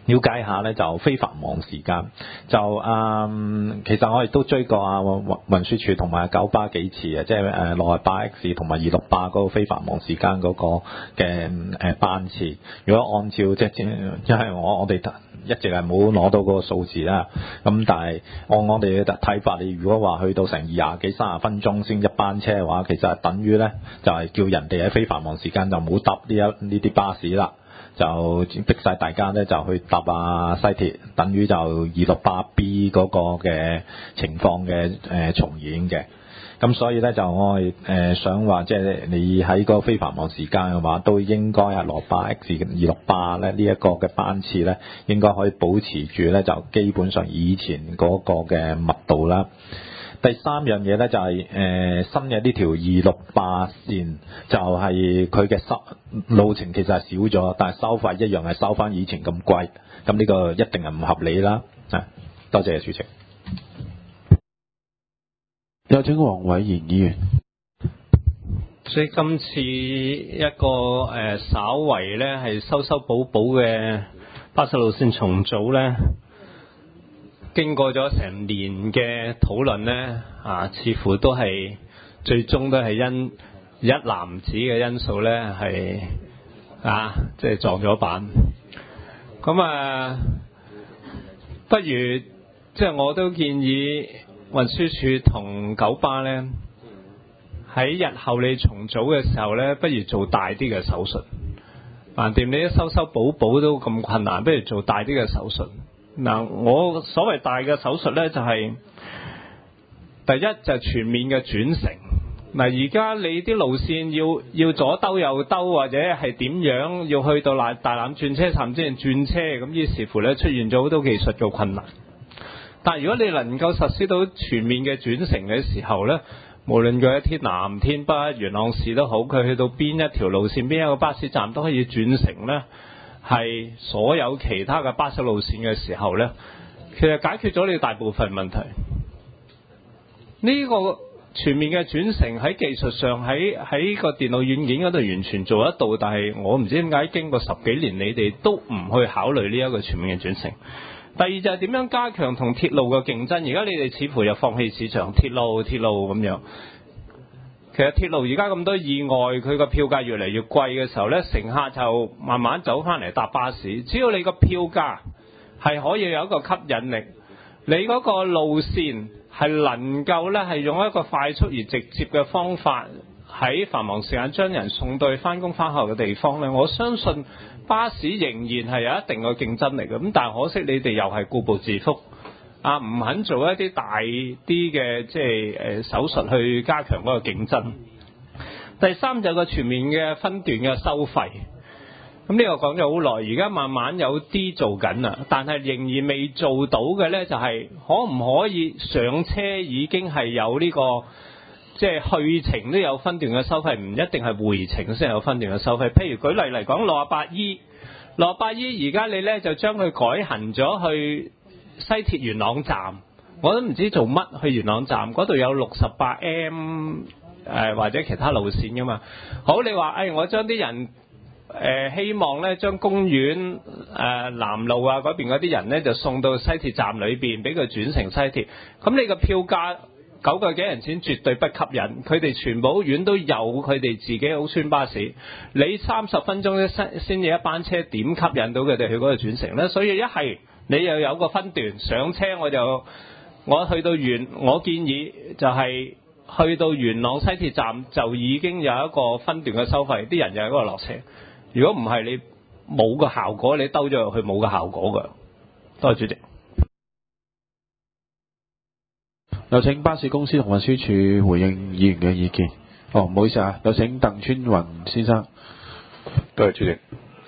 了解下咧就非繁忙時間，就嗯其實我亦都追過啊運運輸署同埋九巴幾次嘅，即係誒六八 X 同埋二六八嗰個非繁忙時間嗰個嘅誒班次。如果按照即係因為我我哋一直係冇攞到嗰個數字啦，咁但係按我哋嘅睇法，你如果話去到成二廿幾三十分鐘先一班車嘅話，其實係等於咧就係叫人哋喺非繁忙時間就唔好搭呢一呢啲巴士啦。就逼晒大家咧就去搭啊西鐵，等於就二六八 B 嗰個嘅情況嘅誒、呃、重演嘅。咁所以咧就我係誒、呃、想話，即係你喺個非繁忙時間嘅話，都應該啊羅巴 X 二六八咧呢一個嘅班次咧，應該可以保持住咧就基本上以前嗰個嘅密度啦。第三樣嘢咧就係、是、誒、呃、新嘅呢條二六八線，就係佢嘅收路程其實係少咗，但係收費一樣係收翻以前咁貴，咁呢個一定係唔合理啦。啊，多謝主席。 有請黃偉賢議員。 所以今次一個誒、呃、稍為咧係修修補補嘅巴士路線重組咧。經過咗成年嘅討論呢，啊，似乎都係最終都係因一籃子嘅因素呢，係啊，即係撞咗板。咁啊，不如即係我都建議運輸署同九巴呢，喺日後你重組嘅時候呢，不如做大啲嘅手術。橫掂你一修修補補都咁困難，不如做大啲嘅手術。嗱，我所謂大嘅手術呢，就係、是、第一就係全面嘅轉乘。嗱，而家你啲路線要要左兜右兜，或者係點樣要去到大大欖轉車站先轉車，咁於是乎呢，出現咗好多技術嘅困難。但係如果你能夠實施到全面嘅轉乘嘅時候呢，無論佢喺天南、天北、元朗市都好，佢去到邊一條路線、邊一個巴士站都可以轉乘呢，係所有其他嘅巴士路線嘅時候呢，其實解決咗你大部分問題。呢個全面嘅轉乘喺技術上喺喺個電腦軟件嗰度完全做得到，但係我唔知點解經過十幾年你哋都唔去考慮呢一個全面嘅轉乘。第二就係點樣加強同鐵路嘅競爭，而家你哋似乎又放棄市場，鐵路鐵路咁樣。其實鐵路而家咁多意外，佢個票價越嚟越貴嘅時候呢，乘客就慢慢走翻嚟搭巴士。只要你個票價係可以有一個吸引力，你嗰個路線係能夠呢係用一個快速而直接嘅方法喺繁忙時間將人送到去翻工翻學嘅地方呢，我相信巴士仍然係有一定嘅競爭力嘅。咁但係可惜你哋又係固步自封。啊，唔肯做一啲大啲嘅即係誒手術去加強嗰個競爭。第三就係個全面嘅分段嘅收費。咁呢個講咗好耐，而家慢慢有啲做緊啦，但係仍然未做到嘅呢，就係可唔可以上車已經係有呢個即係去程都有分段嘅收費，唔一定係回程先有分段嘅收費。譬如舉例嚟講，六八 E， 六八 E 而家你呢就將佢改行咗去西鐵元朗站，我都唔知做乜去元朗站，嗰度有六十八 M 誒或者其他路線噶嘛。好，你話誒、哎、我將啲人誒、呃、希望咧將公園誒、呃、南路啊嗰邊嗰啲人咧就送到西鐵站裏邊，俾佢轉乘西鐵。咁你個票價九個幾銀錢絕對不吸引，佢哋全部院都有佢哋自己好村巴士，你三十分鐘先先至一班車，點吸引到佢哋去嗰度轉乘咧？所以一係你又有個分段上車，我就我去到元，我建議就係去到元朗西鐵站就已經有一個分段嘅收費，啲人就喺嗰度落車。如果唔係，你冇個效果，你兜咗入去冇個效果㗎。多謝主席。 有請巴士公司同運輸署回應議員嘅意見。哦，唔好意思啊，有請鄧川雲先生。 多謝主席。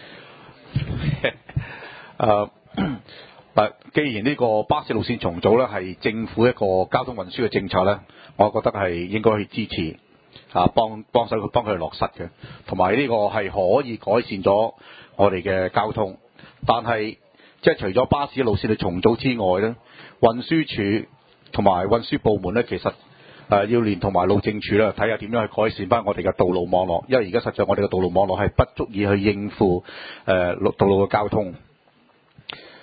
誒嗱，既然呢個巴士路線重組咧係政府一個交通運輸嘅政策咧，我覺得係應該去支持啊，幫幫手去幫佢哋落實嘅，同埋呢個係可以改善咗我哋嘅交通。但係即係除咗巴士路線嘅重組之外咧，運輸署同埋運輸部門咧，其實誒、呃、要連同埋路政署咧，睇下點樣去改善翻我哋嘅道路網絡，因為而家實在我哋嘅道路網絡係不足以去應付誒、呃、道路嘅交通。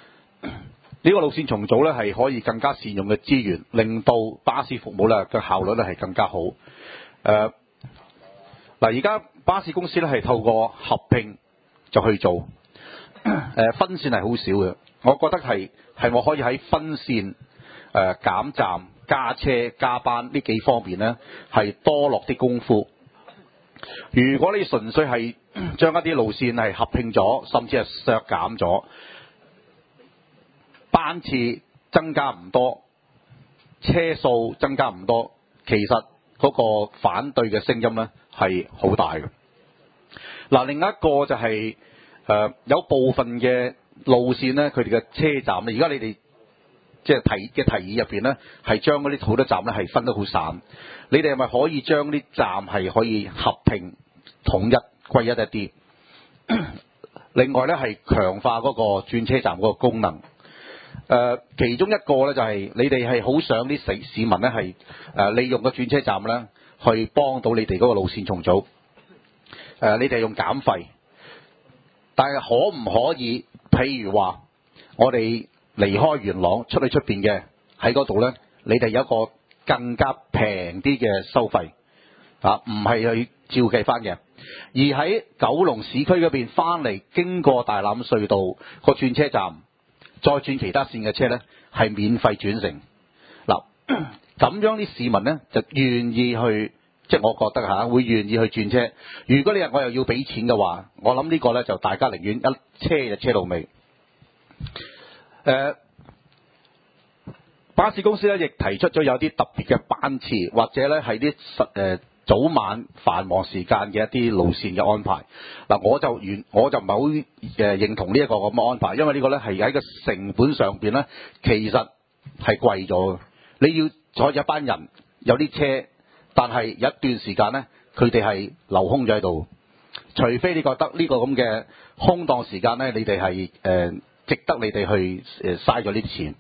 呢個路線重組咧係可以更加善用嘅資源，令到巴士服務咧嘅效率咧係更加好。誒嗱，而家巴士公司咧係透過合併就去做，誒、呃、分線係好少嘅。我覺得係係我可以喺分線、誒、呃、減站、加車、加班呢幾方面咧係多落啲功夫。如果你純粹係將一啲路線係合併咗，甚至係削減咗，班次增加唔多，車數增加唔多，其實嗰個反對嘅聲音咧係好大嘅。嗱，另一個就係、是、誒、呃、有部分嘅路線咧，佢哋嘅車站咧，而家你哋即係提嘅提議入邊咧，係將嗰啲好多站咧係分得好散。你哋係咪可以將啲站係可以合併統一歸一一啲？另外咧係強化嗰個轉車站嗰個功能。誒、呃，其中一個咧就係、是、你哋係好想啲市市民咧係誒利用個轉車站咧去幫到你哋嗰個路線重組。誒、呃，你哋用減費，但係可唔可以？譬如話，我哋離開元朗出去出邊嘅喺嗰度咧，你哋有一個更加平啲嘅收費啊，唔係去照計翻嘅，而喺九龍市區嗰邊翻嚟經過大欖隧道個轉車站，再轉其他線嘅車咧係免費轉乘。嗱，咁樣啲市民咧就願意去，即係我覺得嚇會願意去轉車。如果你日我又要俾錢嘅話，我諗呢個咧就大家寧願一車就車到尾。誒、呃。巴士公司咧亦提出咗有啲特別嘅班次，或者咧係啲實誒早晚繁忙時間嘅一啲路線嘅安排。嗱，我就完我就唔係好誒認同呢一個咁嘅安排，因為呢個咧係喺個成本上邊咧，其實係貴咗嘅。你要坐一班人有啲車，但係有一段時間咧，佢哋係留空咗喺度。除非你覺得呢個咁嘅空檔時間咧，你哋係誒值得你哋去誒嘥咗呢啲錢。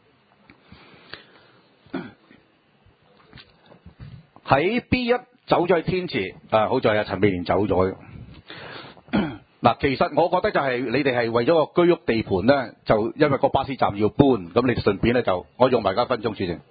喺 B 一走咗去天池，啊，好在阿陳美蓮走咗。嗱，其實我覺得就係你哋係為咗個居屋地盤咧，就因為個巴士站要搬，咁你順便咧就我用埋一分鐘主席。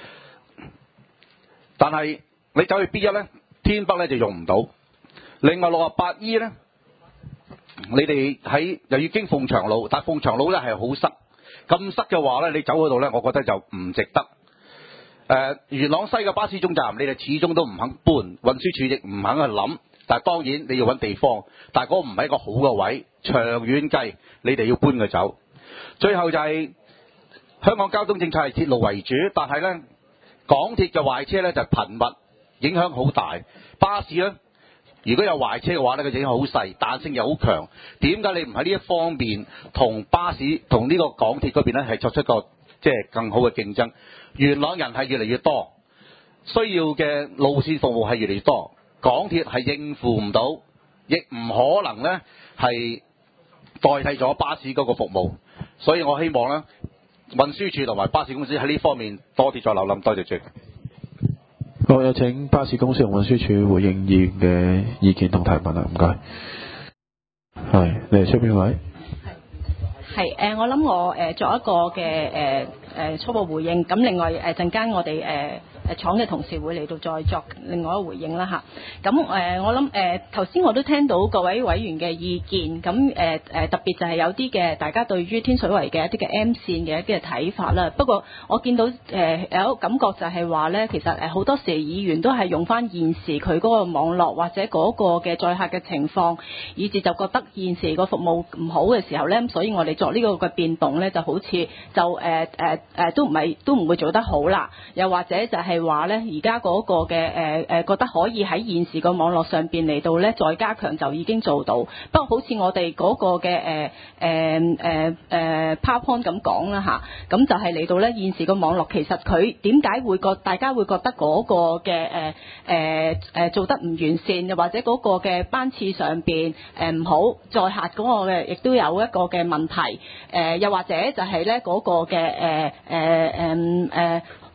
但係你走去 B 一咧，天北咧就用唔到。另外六十八 E 咧，你哋喺又要經鳳翔路，但係鳳翔路咧係好塞，咁塞嘅話咧，你走嗰度咧，我覺得就唔值得。誒、呃、元朗西嘅巴士總站，你哋始終都唔肯搬，運輸署亦唔肯去諗。但係當然你要揾地方，但係嗰個唔係一個好嘅位，長遠計你哋要搬佢走。最後就係、是、香港交通政策係鐵路為主，但係呢港鐵嘅壞車呢就頻密，影響好大。巴士呢，如果有壞車嘅話呢，佢影響好細，彈性又好強。點解你唔喺呢一方面同巴士同呢個港鐵嗰邊呢係作出一個即係更好嘅競爭？元朗人係越嚟越多，需要嘅路線服務係越嚟越多，港鐵係應付唔到，亦唔可能呢係代替咗巴士嗰個服務，所以我希望呢運輸署同埋巴士公司喺呢方面多啲再留諗，多謝主席。 好，有請巴士公司同運輸署回應議員嘅意見同提問啦，唔該。係，你係出邊位？ 係誒、呃，我諗我誒、呃、作一個嘅誒誒初步回應，咁另外誒陣間我哋誒誒廠嘅同事會嚟到再作另外一個回應啦嚇。咁誒、呃、我諗誒頭先我都聽到各位委員嘅意見，咁誒誒特別就係有啲嘅大家對於天水圍嘅一啲嘅 M 線嘅一啲嘅睇法啦。不過我見到誒、呃、有一個感覺就係話咧，其實誒好多時議員都係用翻現時佢嗰個網絡或者嗰個嘅載客嘅情況，以至就覺得現時個服務唔好嘅時候咧，所以我哋作呢個嘅變動咧，就好似就誒誒誒都唔係都唔會做得好啦。又或者就係話咧，而家嗰個嘅誒誒覺得可以喺現時個網絡上邊嚟到咧再加強就已經做到。不過好似我哋嗰個嘅誒誒誒誒 PowerPoint 咁講啦嚇，咁就係嚟到咧現時個網絡其實佢點解會覺大家會覺得嗰個嘅誒誒誒做得唔完善，又或者嗰個嘅班次上邊誒唔好載客嗰個嘅，亦都有一個嘅問題。誒、呃、又或者就係咧嗰個嘅誒誒誒誒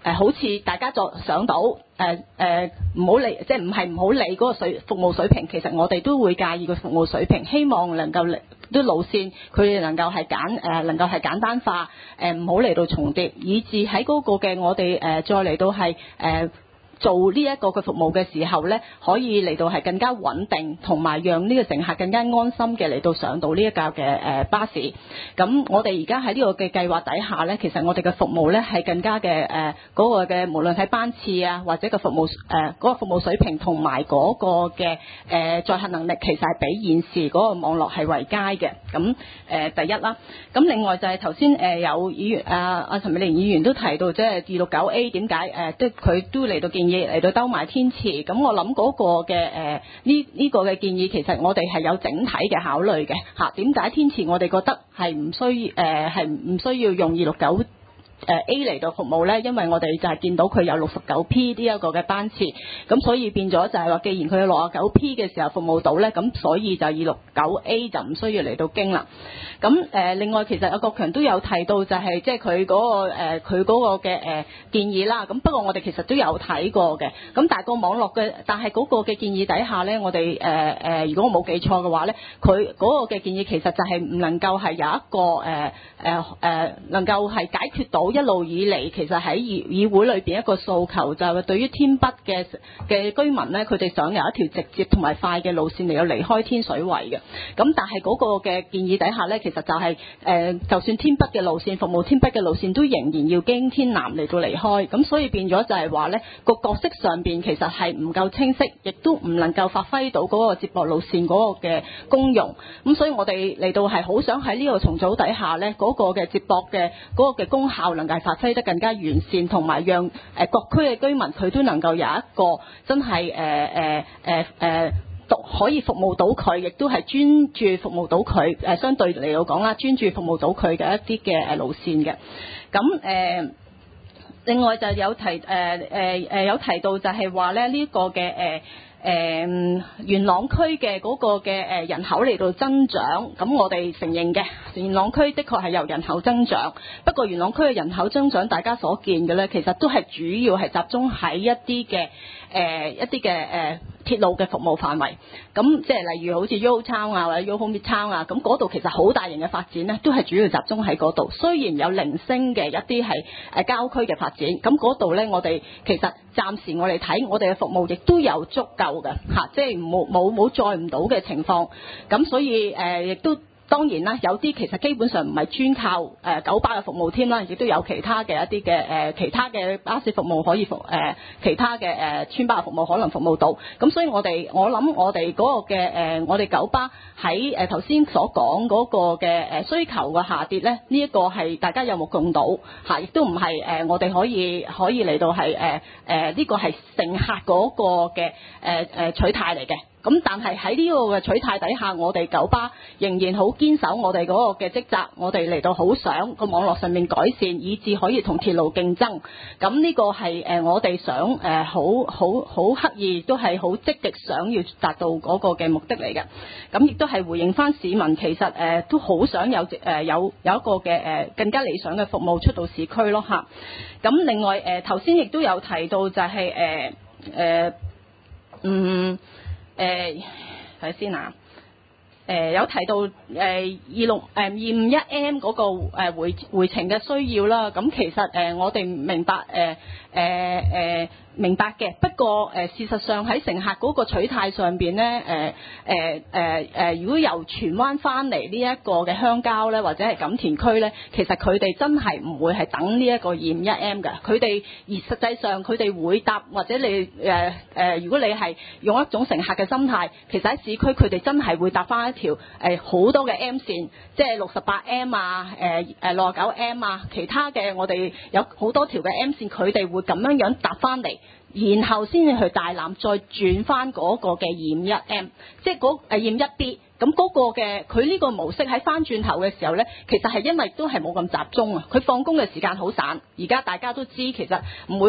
呃、好似大家就想到誒誒唔好理，即係唔係唔好理嗰個水服務水平，其實我哋都會介意個服務水平，希望能夠啲路線佢哋能夠係簡誒能夠係簡單化，誒唔好嚟到重疊，以至喺嗰個嘅我哋誒、呃、再嚟到係誒。呃做呢一個嘅服務嘅時候呢，可以嚟到係更加穩定，同埋讓呢個乘客更加安心嘅嚟到上到呢一架嘅誒巴士。咁我哋而家喺呢個嘅計劃底下呢，其實我哋嘅服務呢係更加嘅誒嗰個嘅，無論係班次啊，或者個服務誒嗰、呃嗰個服務水平同埋嗰個嘅誒、呃、載客能力，其實係比現時嗰個網絡係為佳嘅。咁誒、呃、第一啦，咁另外就係頭先誒有議員啊啊陳美蓮議員都提到，即係二六九 A 點解誒都佢都嚟到建議嚟到兜埋天池，咁我諗嗰個嘅誒呢呢個嘅建議，其實我哋係有整體嘅考慮嘅嚇。點解天池我哋覺得係唔需要誒係唔需要用二六九誒 A 嚟到服務呢？因為我哋就係見到佢有六十九 P 呢一個嘅班次，咁所以變咗就係話，既然佢有六十九 P 嘅時候服務到呢，咁所以就二六九 A 就唔需要嚟到經啦。咁誒、呃、另外其實阿國強都有提到就係即係佢嗰個誒佢嗰個嘅誒、呃、建議啦。咁不過我哋其實都有睇過嘅。咁但係個網絡嘅，但係嗰個嘅建議底下呢，我哋誒誒如果我冇記錯嘅話呢，佢嗰個嘅建議其實就係唔能夠係有一個誒誒誒能夠係解決到一路以嚟其實喺議議會裏邊一個訴求，就係對於天北嘅嘅居民呢，佢哋想有一條直接同埋快嘅路線嚟到離開天水圍嘅。咁但係嗰個嘅建議底下呢，其實就係、是、誒、呃，就算天北嘅路線服務天北嘅路線，都仍然要經天南嚟到離開。咁所以變咗就係話呢個角色上邊其實係唔夠清晰，亦都唔能夠發揮到嗰個接駁路線嗰個嘅功用。咁所以我哋嚟到係好想喺呢個重組底下呢，嗰、那個嘅接駁嘅嗰個嘅功效能夠發揮得更加完善，同埋讓誒各區嘅居民佢都能夠有一個真係誒誒誒誒可以服務到佢，亦都係專注服務到佢誒，相對嚟到講啦，專注服務到佢嘅一啲嘅誒路線嘅。咁誒、呃，另外就有提誒誒誒有提到就係話咧呢、這個嘅誒。呃誒、呃、元朗區嘅嗰個嘅誒人口嚟到增長，咁我哋承認嘅元朗區的確係有人口增長，不過元朗區嘅人口增長大家所見嘅咧，其實都係主要係集中喺一啲嘅誒一啲嘅誒鐵路嘅服務範圍，咁即係例如好似 Yo Town 啊或者 Yo Home Town 啊，咁嗰度其實好大型嘅發展咧，都係主要集中喺嗰度。雖然有零星嘅一啲係誒郊區嘅發展，咁嗰度咧我哋其實暫時我哋睇我哋嘅服務亦都有足夠嘅嚇，即係冇冇冇載唔到嘅情況，咁所以誒亦、呃、都。當然啦，有啲其實基本上唔係專靠誒、呃、九巴嘅服務添啦，亦都有其他嘅一啲嘅誒其他嘅巴士服務可以服誒、呃、其他嘅誒、呃、村巴嘅服務可能服務到。咁所以我哋我諗我哋嗰個嘅誒、呃、我哋九巴喺誒頭先所講嗰個嘅誒需求嘅下跌咧，呢、這、一個係大家有目共睹嚇，亦都唔係誒我哋可以可以嚟到係誒誒呢個係乘客嗰個嘅誒誒取態嚟嘅。咁但係喺呢個嘅取態底下，我哋九巴仍然好堅守我哋嗰個嘅職責，我哋嚟到好想個網絡上面改善，以至可以同鐵路競爭。咁呢個係誒我哋想誒好好好刻意，都係好積極想要達到嗰個嘅目的嚟嘅。咁亦都係回應翻市民，其實誒都好想有誒有有一個嘅誒更加理想嘅服務出到市區咯嚇。咁另外誒頭先亦都有提到就係誒誒嗯。誒睇先啊！誒、呃、有提到誒二六誒二五一 M 嗰個誒回回程嘅需要啦，咁其實誒、呃、我哋明白誒誒誒明白嘅，不過誒、呃、事實上喺乘客嗰個取態上邊咧，誒誒誒誒，如果由荃灣翻嚟呢一個嘅鄉郊咧，或者係錦田區咧，其實佢哋真係唔會係等呢一個二五一 M 嘅，佢哋而實際上佢哋會搭，或者你誒誒、呃，如果你係用一種乘客嘅心態，其實喺市區佢哋真係會搭翻一條誒好多嘅 M 線，即係六十八 M 啊，誒誒六十九 M 啊，其他嘅我哋有好多條嘅 M 線，佢哋會咁樣樣搭翻嚟。然後先至去大欖，再轉翻嗰個嘅二五一 M， 即係嗰誒二五一 B。咁嗰個嘅佢呢個模式喺翻轉頭嘅時候呢，其實係因為都係冇咁集中啊。佢放工嘅時間好散，而家大家都知其實唔會話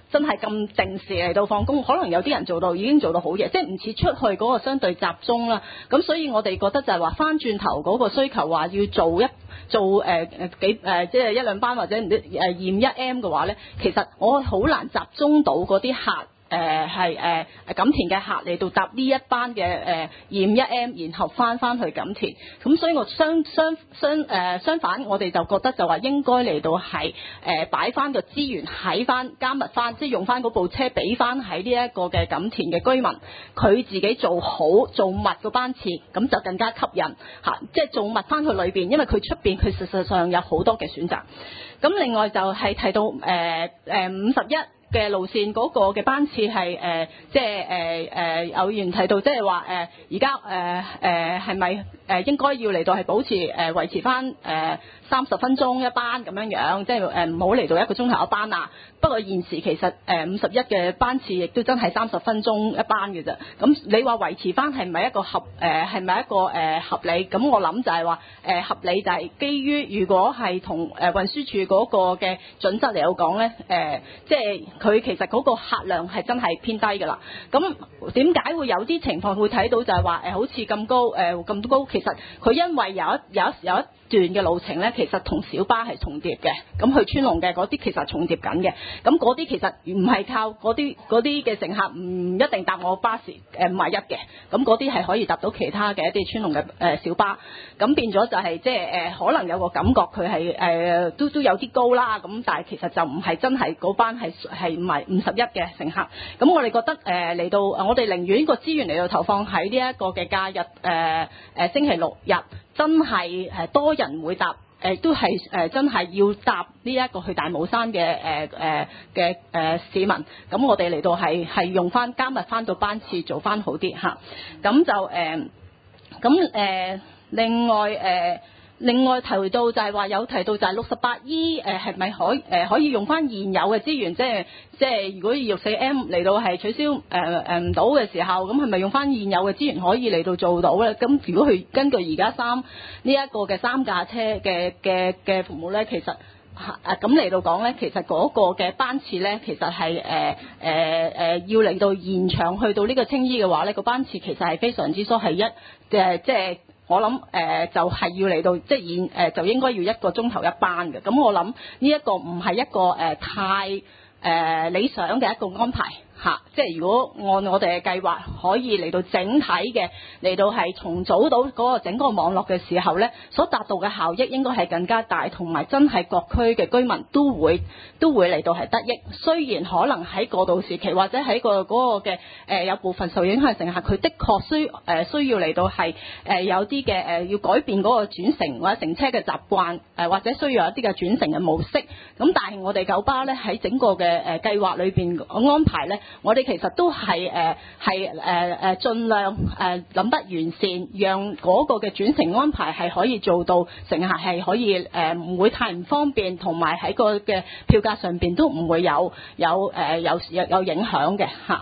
真係咁定時嚟到放工，可能有啲人做到已經做到好嘢，即係唔似出去嗰個相對集中啦。咁所以我哋覺得就係話翻轉頭嗰個需求話要做一做誒誒、呃、幾誒、呃、即係一兩班或者唔知誒驗一 M 嘅話咧，其實我好難集中到嗰啲客。誒係誒錦田嘅客嚟到搭呢一班嘅誒驗一 M， 然後翻翻去錦田，咁所以我相相相誒、呃、相反，我哋就覺得就話應該嚟到係誒擺翻個資源喺翻加密翻，即係用翻嗰部車俾翻喺呢一個嘅錦田嘅居民，佢自己做好做密個班次，咁就更加吸引嚇，即係做密翻去裏邊，因為佢出邊佢事實上有好多嘅選擇。咁另外就係提到誒誒五十一。嘅路線嗰個嘅班次係誒、呃，即係誒誒有議員提到，即係話誒而家誒誒係咪誒應該要嚟到係保持誒、呃、維持翻誒三十分鐘一班咁樣樣，即係誒唔好嚟到一個鐘頭一班啊。不過現時其實誒五十一嘅班次亦都真係三十分鐘一班嘅啫。咁你話維持翻係咪一個合誒係咪一個誒、呃、合理？咁我諗就係話誒合理就係基於如果係同誒運輸署嗰個嘅準則嚟到講咧，誒、呃、即係。佢其實嗰個客量係真係偏低㗎啦。咁點解會有啲情況會睇到就係話誒好似咁高誒咁、呃、高？其實佢因為有一有一有一段嘅路程咧，其實同小巴係重疊嘅。咁去川龍嘅嗰啲其實重疊緊嘅。咁嗰啲其實唔係靠嗰啲嗰啲嘅乘客唔一定搭我巴士誒五十一嘅。咁嗰啲係可以搭到其他嘅一啲川龍嘅誒小巴。咁變咗就係、是、即係誒可能有個感覺佢係誒都都有啲高啦。咁但係其實就唔係真係嗰班係係。唔係五十一嘅乘客，咁我哋覺得誒嚟、呃、到，我哋寧願個資源嚟到投放喺呢一個嘅假日誒誒、呃呃、星期六日，真係誒多人會搭，誒、呃、都係誒、呃、真係要搭呢一個去大帽山嘅誒誒嘅誒市民，咁我哋嚟到係係用翻加密翻到班次做翻好啲嚇，咁就誒咁誒另外誒。呃另外提到就係話有提到就係六十八 E 誒係咪可誒、呃、可以用翻現有嘅資源，即係即係如果二六四 M 嚟到係取消誒誒唔到嘅時候，咁係咪用翻現有嘅資源可以嚟到做到咧？咁如果佢根據而家三呢一個嘅三架車嘅嘅嘅服務咧，其實誒咁嚟到講咧，其實嗰個嘅班次咧，其實係誒誒誒要嚟到延長去到呢個青衣嘅話咧，個班次其實係非常之疏，係一誒即係。就是我諗誒、呃、就係、是、要嚟到即係現誒就應該要一個鐘頭一班嘅，咁我諗呢一個唔係一個誒、呃、太誒、呃、理想嘅一個安排。嚇，即係如果按我哋嘅計劃，可以嚟到整體嘅嚟到係重組到嗰個整個網絡嘅時候咧，所達到嘅效益應該係更加大，同埋真係各區嘅居民都會都會嚟到係得益。雖然可能喺過渡時期或者喺個嗰個嘅誒有部分受影響嘅乘客，佢的確需誒、呃、需要嚟到係誒、呃、有啲嘅誒要改變嗰個轉乘或者乘車嘅習慣，誒、呃、或者需要有一啲嘅轉乘嘅模式。咁但係我哋九巴咧喺整個嘅誒計劃裏邊安排咧。我哋其實都係誒係誒誒盡量誒諗得完善，讓嗰個嘅轉乘安排係可以做到乘客係可以誒唔會太唔方便，同埋喺個嘅票價上邊都唔會有有誒有有有影響嘅嚇。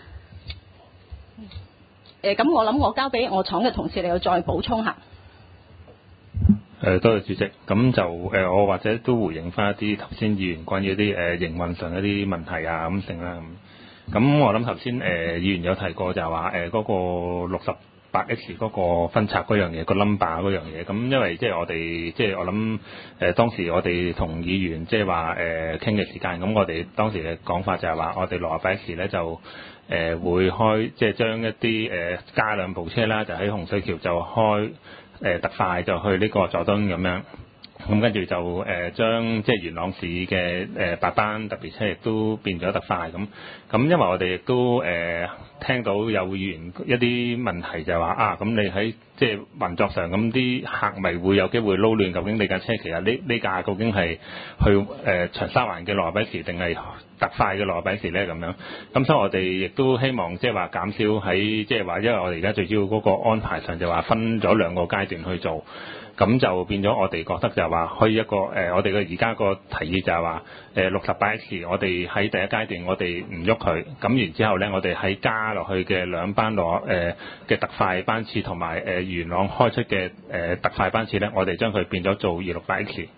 誒咁我諗我交俾我廠嘅同事，你要再補充下。 誒多謝主席，咁就誒、呃、我或者都回應翻一啲頭先議員關於一啲誒、呃、營運上一啲問題啊咁剩啦咁。咁我諗頭先誒議員有提過就係話誒嗰個六十八 X 嗰個分拆嗰樣嘢，個 number 嗰樣嘢。咁因為即係我哋即係我諗誒、呃、當時我哋同議員即係話誒傾嘅時間，咁我哋當時嘅講法就係話我哋六十八 X 咧就誒、呃、會開即係將一啲誒、呃、加兩部車啦，就喺洪水橋就開誒、呃、特快就去呢個佐敦咁樣。咁跟住就誒、呃、將即係元朗市嘅誒八班特別車亦都變咗特快咁。咁因為我哋亦都誒、呃、聽到有議員一啲問題就係話啊，咁你喺即係運作上咁啲客咪會有機會撈亂，究竟你架車其實呢呢架究竟係去誒、呃、長沙灣嘅羅比時定係特快嘅羅比時咧咁樣？咁所以我哋亦都希望即係話減少喺即係話，因為我哋而家最主要嗰個安排上就話分咗兩個階段去做。咁就變咗我哋覺得就係話可以一個誒、呃，我哋嘅而家個提議就係話誒六十八 X，我哋喺第一階段我哋唔喐佢，咁然之後咧我哋喺加落去嘅兩班攞誒嘅特快班次同埋誒元朗開出嘅誒、呃、特快班次咧，我哋將佢變咗做二六八 X，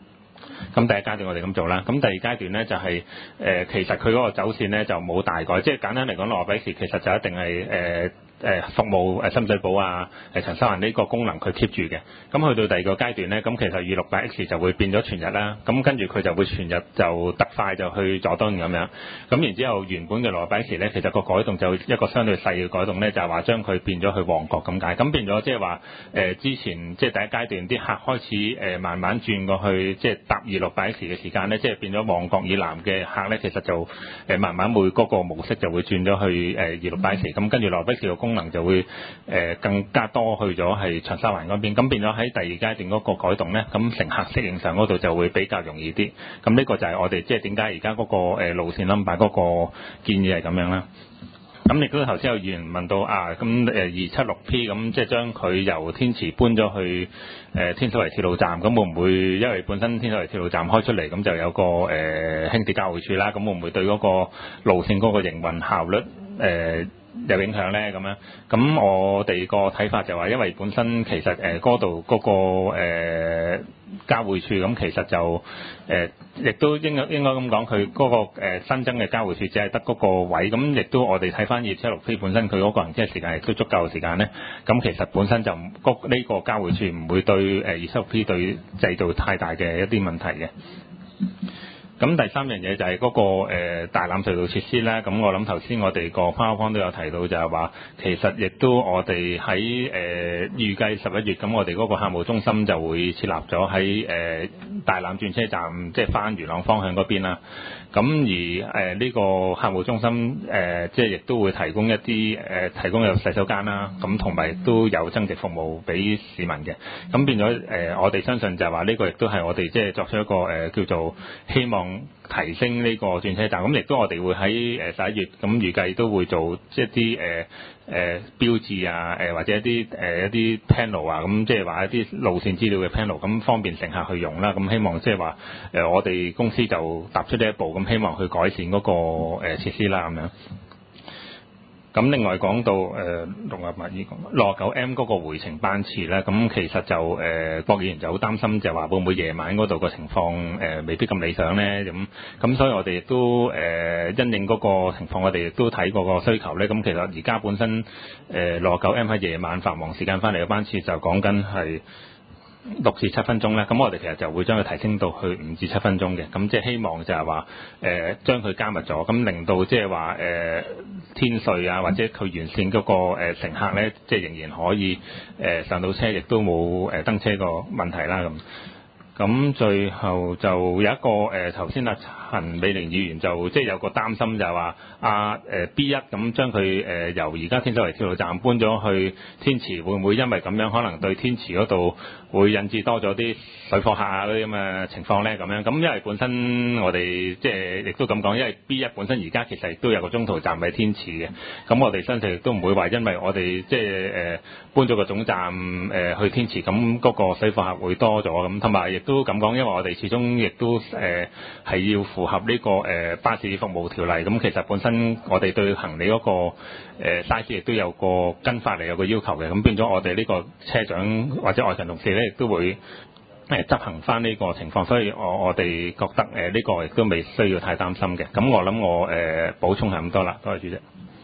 咁第一階段我哋咁做啦，咁第二階段咧就係、是、誒、呃、其實佢嗰個走線咧就冇大改，即係簡單嚟講，羅比士其實就一定係誒。呃誒服務誒深水埗啊、誒長沙灣呢個功能佢 keep 住嘅，咁去到第二個階段咧，咁其實二六八 X 就會變咗全日啦，咁跟住佢就會全日就特快就去佐敦咁樣，咁然之後原本嘅羅比 X 咧，其實個改動就一個相對細嘅改動咧，就係話將佢變咗去旺角咁解，咁變咗即係話誒之前即係第一階段啲客開始誒慢慢轉過去即係搭二六八 X 嘅時間咧，即係變咗旺角以南嘅客咧，其實就誒慢慢會嗰個模式就會轉咗去誒二六八 X，咁跟住羅比 X 嘅功可能就會誒、呃、更加多去咗係長沙灣嗰邊，咁變咗喺第二階段嗰個改動咧，咁乘客適應上嗰度就會比較容易啲。咁呢個就係我哋即係點解而家嗰個、呃、路線 number 嗰個建議係咁樣啦。咁亦都頭先有議員問到啊，咁誒二七六 P 咁即係將佢由天池搬咗去誒、呃、天水圍鐵路站，咁會唔會因為本身天水圍鐵路站開出嚟，咁就有個誒、呃、輕鐵交匯處啦，咁會唔會對嗰個路線嗰個營運效率誒、呃有影響咧咁樣，咁我哋個睇法就話，因為本身其實誒嗰度嗰個誒、呃、交匯處咁，其實就誒亦、呃、都應該應該咁講，佢嗰、那個誒、呃、新增嘅交匯處只係得嗰個位，咁亦都我哋睇翻二七六 P 本身佢嗰個行車時間亦都足夠嘅時間咧，咁其實本身就呢、這個交匯處唔會對誒二七六 P 對製造太大嘅一啲問題嘅。咁第三樣嘢就係嗰、那個、呃、大欖隧道設施啦。咁我諗頭先我哋個 PowerPoint 都有提到，就係話其實亦都我哋喺誒預計十一月，咁我哋嗰個客務中心就會設立咗喺誒大欖轉車站，即係翻元朗方向嗰邊啦。咁而誒呢、呃這個客務中心誒即係亦都會提供一啲誒、呃、提供有洗手間啦，咁同埋都有增值服務俾市民嘅。咁變咗誒、呃、我哋相信就係話呢個亦都係我哋即係作出一個誒、呃、叫做希望提升呢個轉車站。咁亦都我哋會喺誒十一月咁預計都會做即係啲誒誒標誌啊，誒、呃、或者一啲誒、呃、一啲 panel 啊，咁即係話一啲路線資料嘅 panel，咁方便乘客去用啦。咁希望即係話誒我哋公司就踏出呢一步，咁希望去改善嗰、那個誒、呃、設施啦咁樣。咁另外講到誒六廿八依個六十九 M 嗰個回程班次咧，咁其實就誒、呃、郭議員就好擔心，就話會唔會夜晚嗰度個情況誒、呃、未必咁理想咧？咁咁所以我哋亦都誒、呃、因應嗰個情況，我哋亦都睇過個需求咧。咁其實而家本身誒六十九 M 喺夜晚繁忙時間翻嚟嘅班次就講緊係六至七分鐘咧，咁我哋其實就會將佢提升到去五至七分鐘嘅，咁即係希望就係話誒將佢加密咗，咁令到即係話誒天隧啊或者佢沿線嗰個誒乘客咧，即係仍然可以誒上到車，亦都冇誒登車個問題啦咁。咁最後就有一個誒頭先阿陳美玲議員就即係有個擔心就係話啊誒 B 一咁將佢誒由而家天水圍鐵路站搬咗去天池，會唔會因為咁樣可能對天池嗰度會引致多咗啲水貨客啊嗰啲咁嘅情況咧咁樣？咁因為本身我哋即係亦都咁講，因為 B 一本身而家其實亦都有個中途站喺天池嘅，咁我哋相信亦都唔會話因為我哋即係誒搬咗個總站誒去天池，咁嗰個水貨客會多咗咁，同埋亦都咁講，因為我哋始終亦都誒係、呃、要符合呢、這個誒、呃、巴士服務條例，咁其實本身我哋對行李嗰、那個誒、呃、size 亦都有個跟法嚟有個要求嘅，咁變咗我哋呢個車長或者外勤同事咧亦都會誒、呃、執行翻呢個情況，所以我我哋覺得誒呢、呃這個亦都未需要太擔心嘅。咁我諗我誒、呃、補充係咁多啦，多謝主席。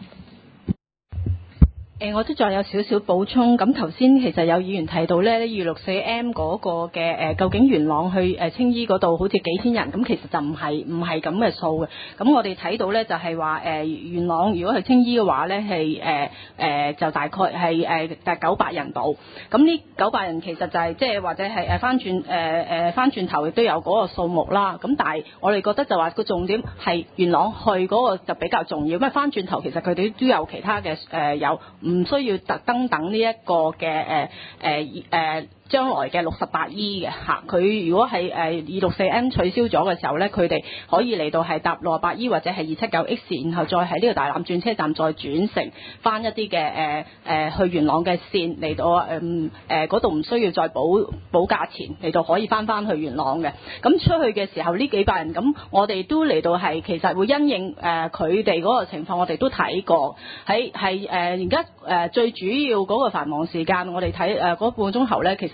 誒、呃，我都再有少少補充。咁頭先其實有議員提到咧，二六四 M 嗰個嘅誒、呃，究竟元朗去誒、呃、青衣嗰度好似幾千人，咁其實就唔係唔係咁嘅數嘅。咁我哋睇到咧就係話誒元朗如果去青衣嘅話咧係誒誒就大概係誒大九百人度。咁呢九百人其實就係即係或者係誒翻轉誒誒翻轉頭亦都有嗰個數目啦。咁但係我哋覺得就話個重點係元朗去嗰個就比較重要，因為翻轉頭其實佢哋都有其他嘅誒、呃、有。唔需要特登等呢一個嘅誒誒誒將來嘅六十八 E 嘅嚇，佢如果係誒二六四 M 取消咗嘅時候咧，佢哋可以嚟到係搭六十八 E 或者係二七九 X， 然後再喺呢個大欖轉車站再轉乘翻一啲嘅誒誒去元朗嘅線嚟到誒誒嗰度唔需要再補補價錢嚟到可以翻翻去元朗嘅。咁出去嘅時候呢幾百人，咁我哋都嚟到係其實會因應誒佢哋嗰個情況，我哋都睇過喺係誒而家誒最主要嗰個繁忙時間，我哋睇誒嗰半個鐘頭咧，其實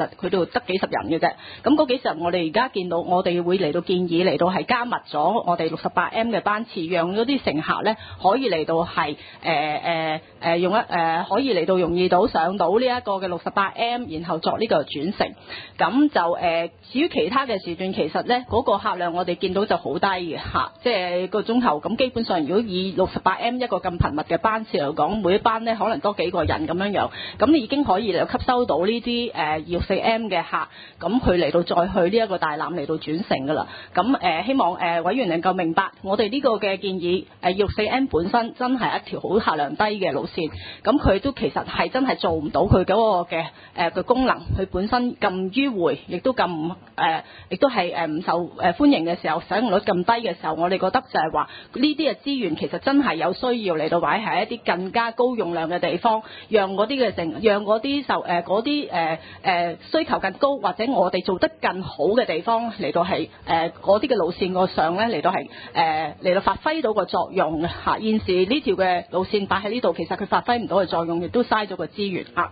實佢度得幾十人嘅啫。咁嗰幾十人我哋而家見到，我哋會嚟到建議嚟到係加密咗我哋六十八 M 嘅班次，讓嗰啲乘客咧可以嚟到係誒誒誒用一誒、呃、可以嚟到容易到上到呢一個嘅六十八 M， 然後作呢個轉乘。咁就誒、呃、至於其他嘅時段，其實咧嗰、那個客量我哋見到就好低嘅嚇，即係個鐘頭咁基本上如果以六十八 M 一個咁頻密嘅班次嚟講，每一班咧可能多幾個人咁樣樣，咁你已經可以嚟吸收到呢啲誒二六四 M 嘅客，咁佢嚟到再去呢一個大欖嚟到轉乘噶啦。咁誒、呃、希望誒、呃、委員能夠明白，我哋呢個嘅建議誒二六四 M 本身真係一條好客量低嘅路線，咁佢都其實係真係做唔到佢嗰個嘅誒嘅功能，佢本身咁迂迴，亦都咁誒，亦、呃、都係誒唔受誒歡迎嘅時候，使用率咁低嘅時候，我哋覺得就係話呢啲嘅資源其實真係有需要嚟到擺喺一啲更加高用量嘅地方，讓嗰啲嘅成，讓嗰啲受誒嗰啲誒誒需求更高，或者我哋做得更好嘅地方嚟到係誒嗰啲嘅路線個上咧嚟到係誒嚟到發揮到個作用嘅嚇。現時呢條嘅路線擺喺呢度，其實佢發揮唔到嘅作用，亦都嘥咗個資源嚇。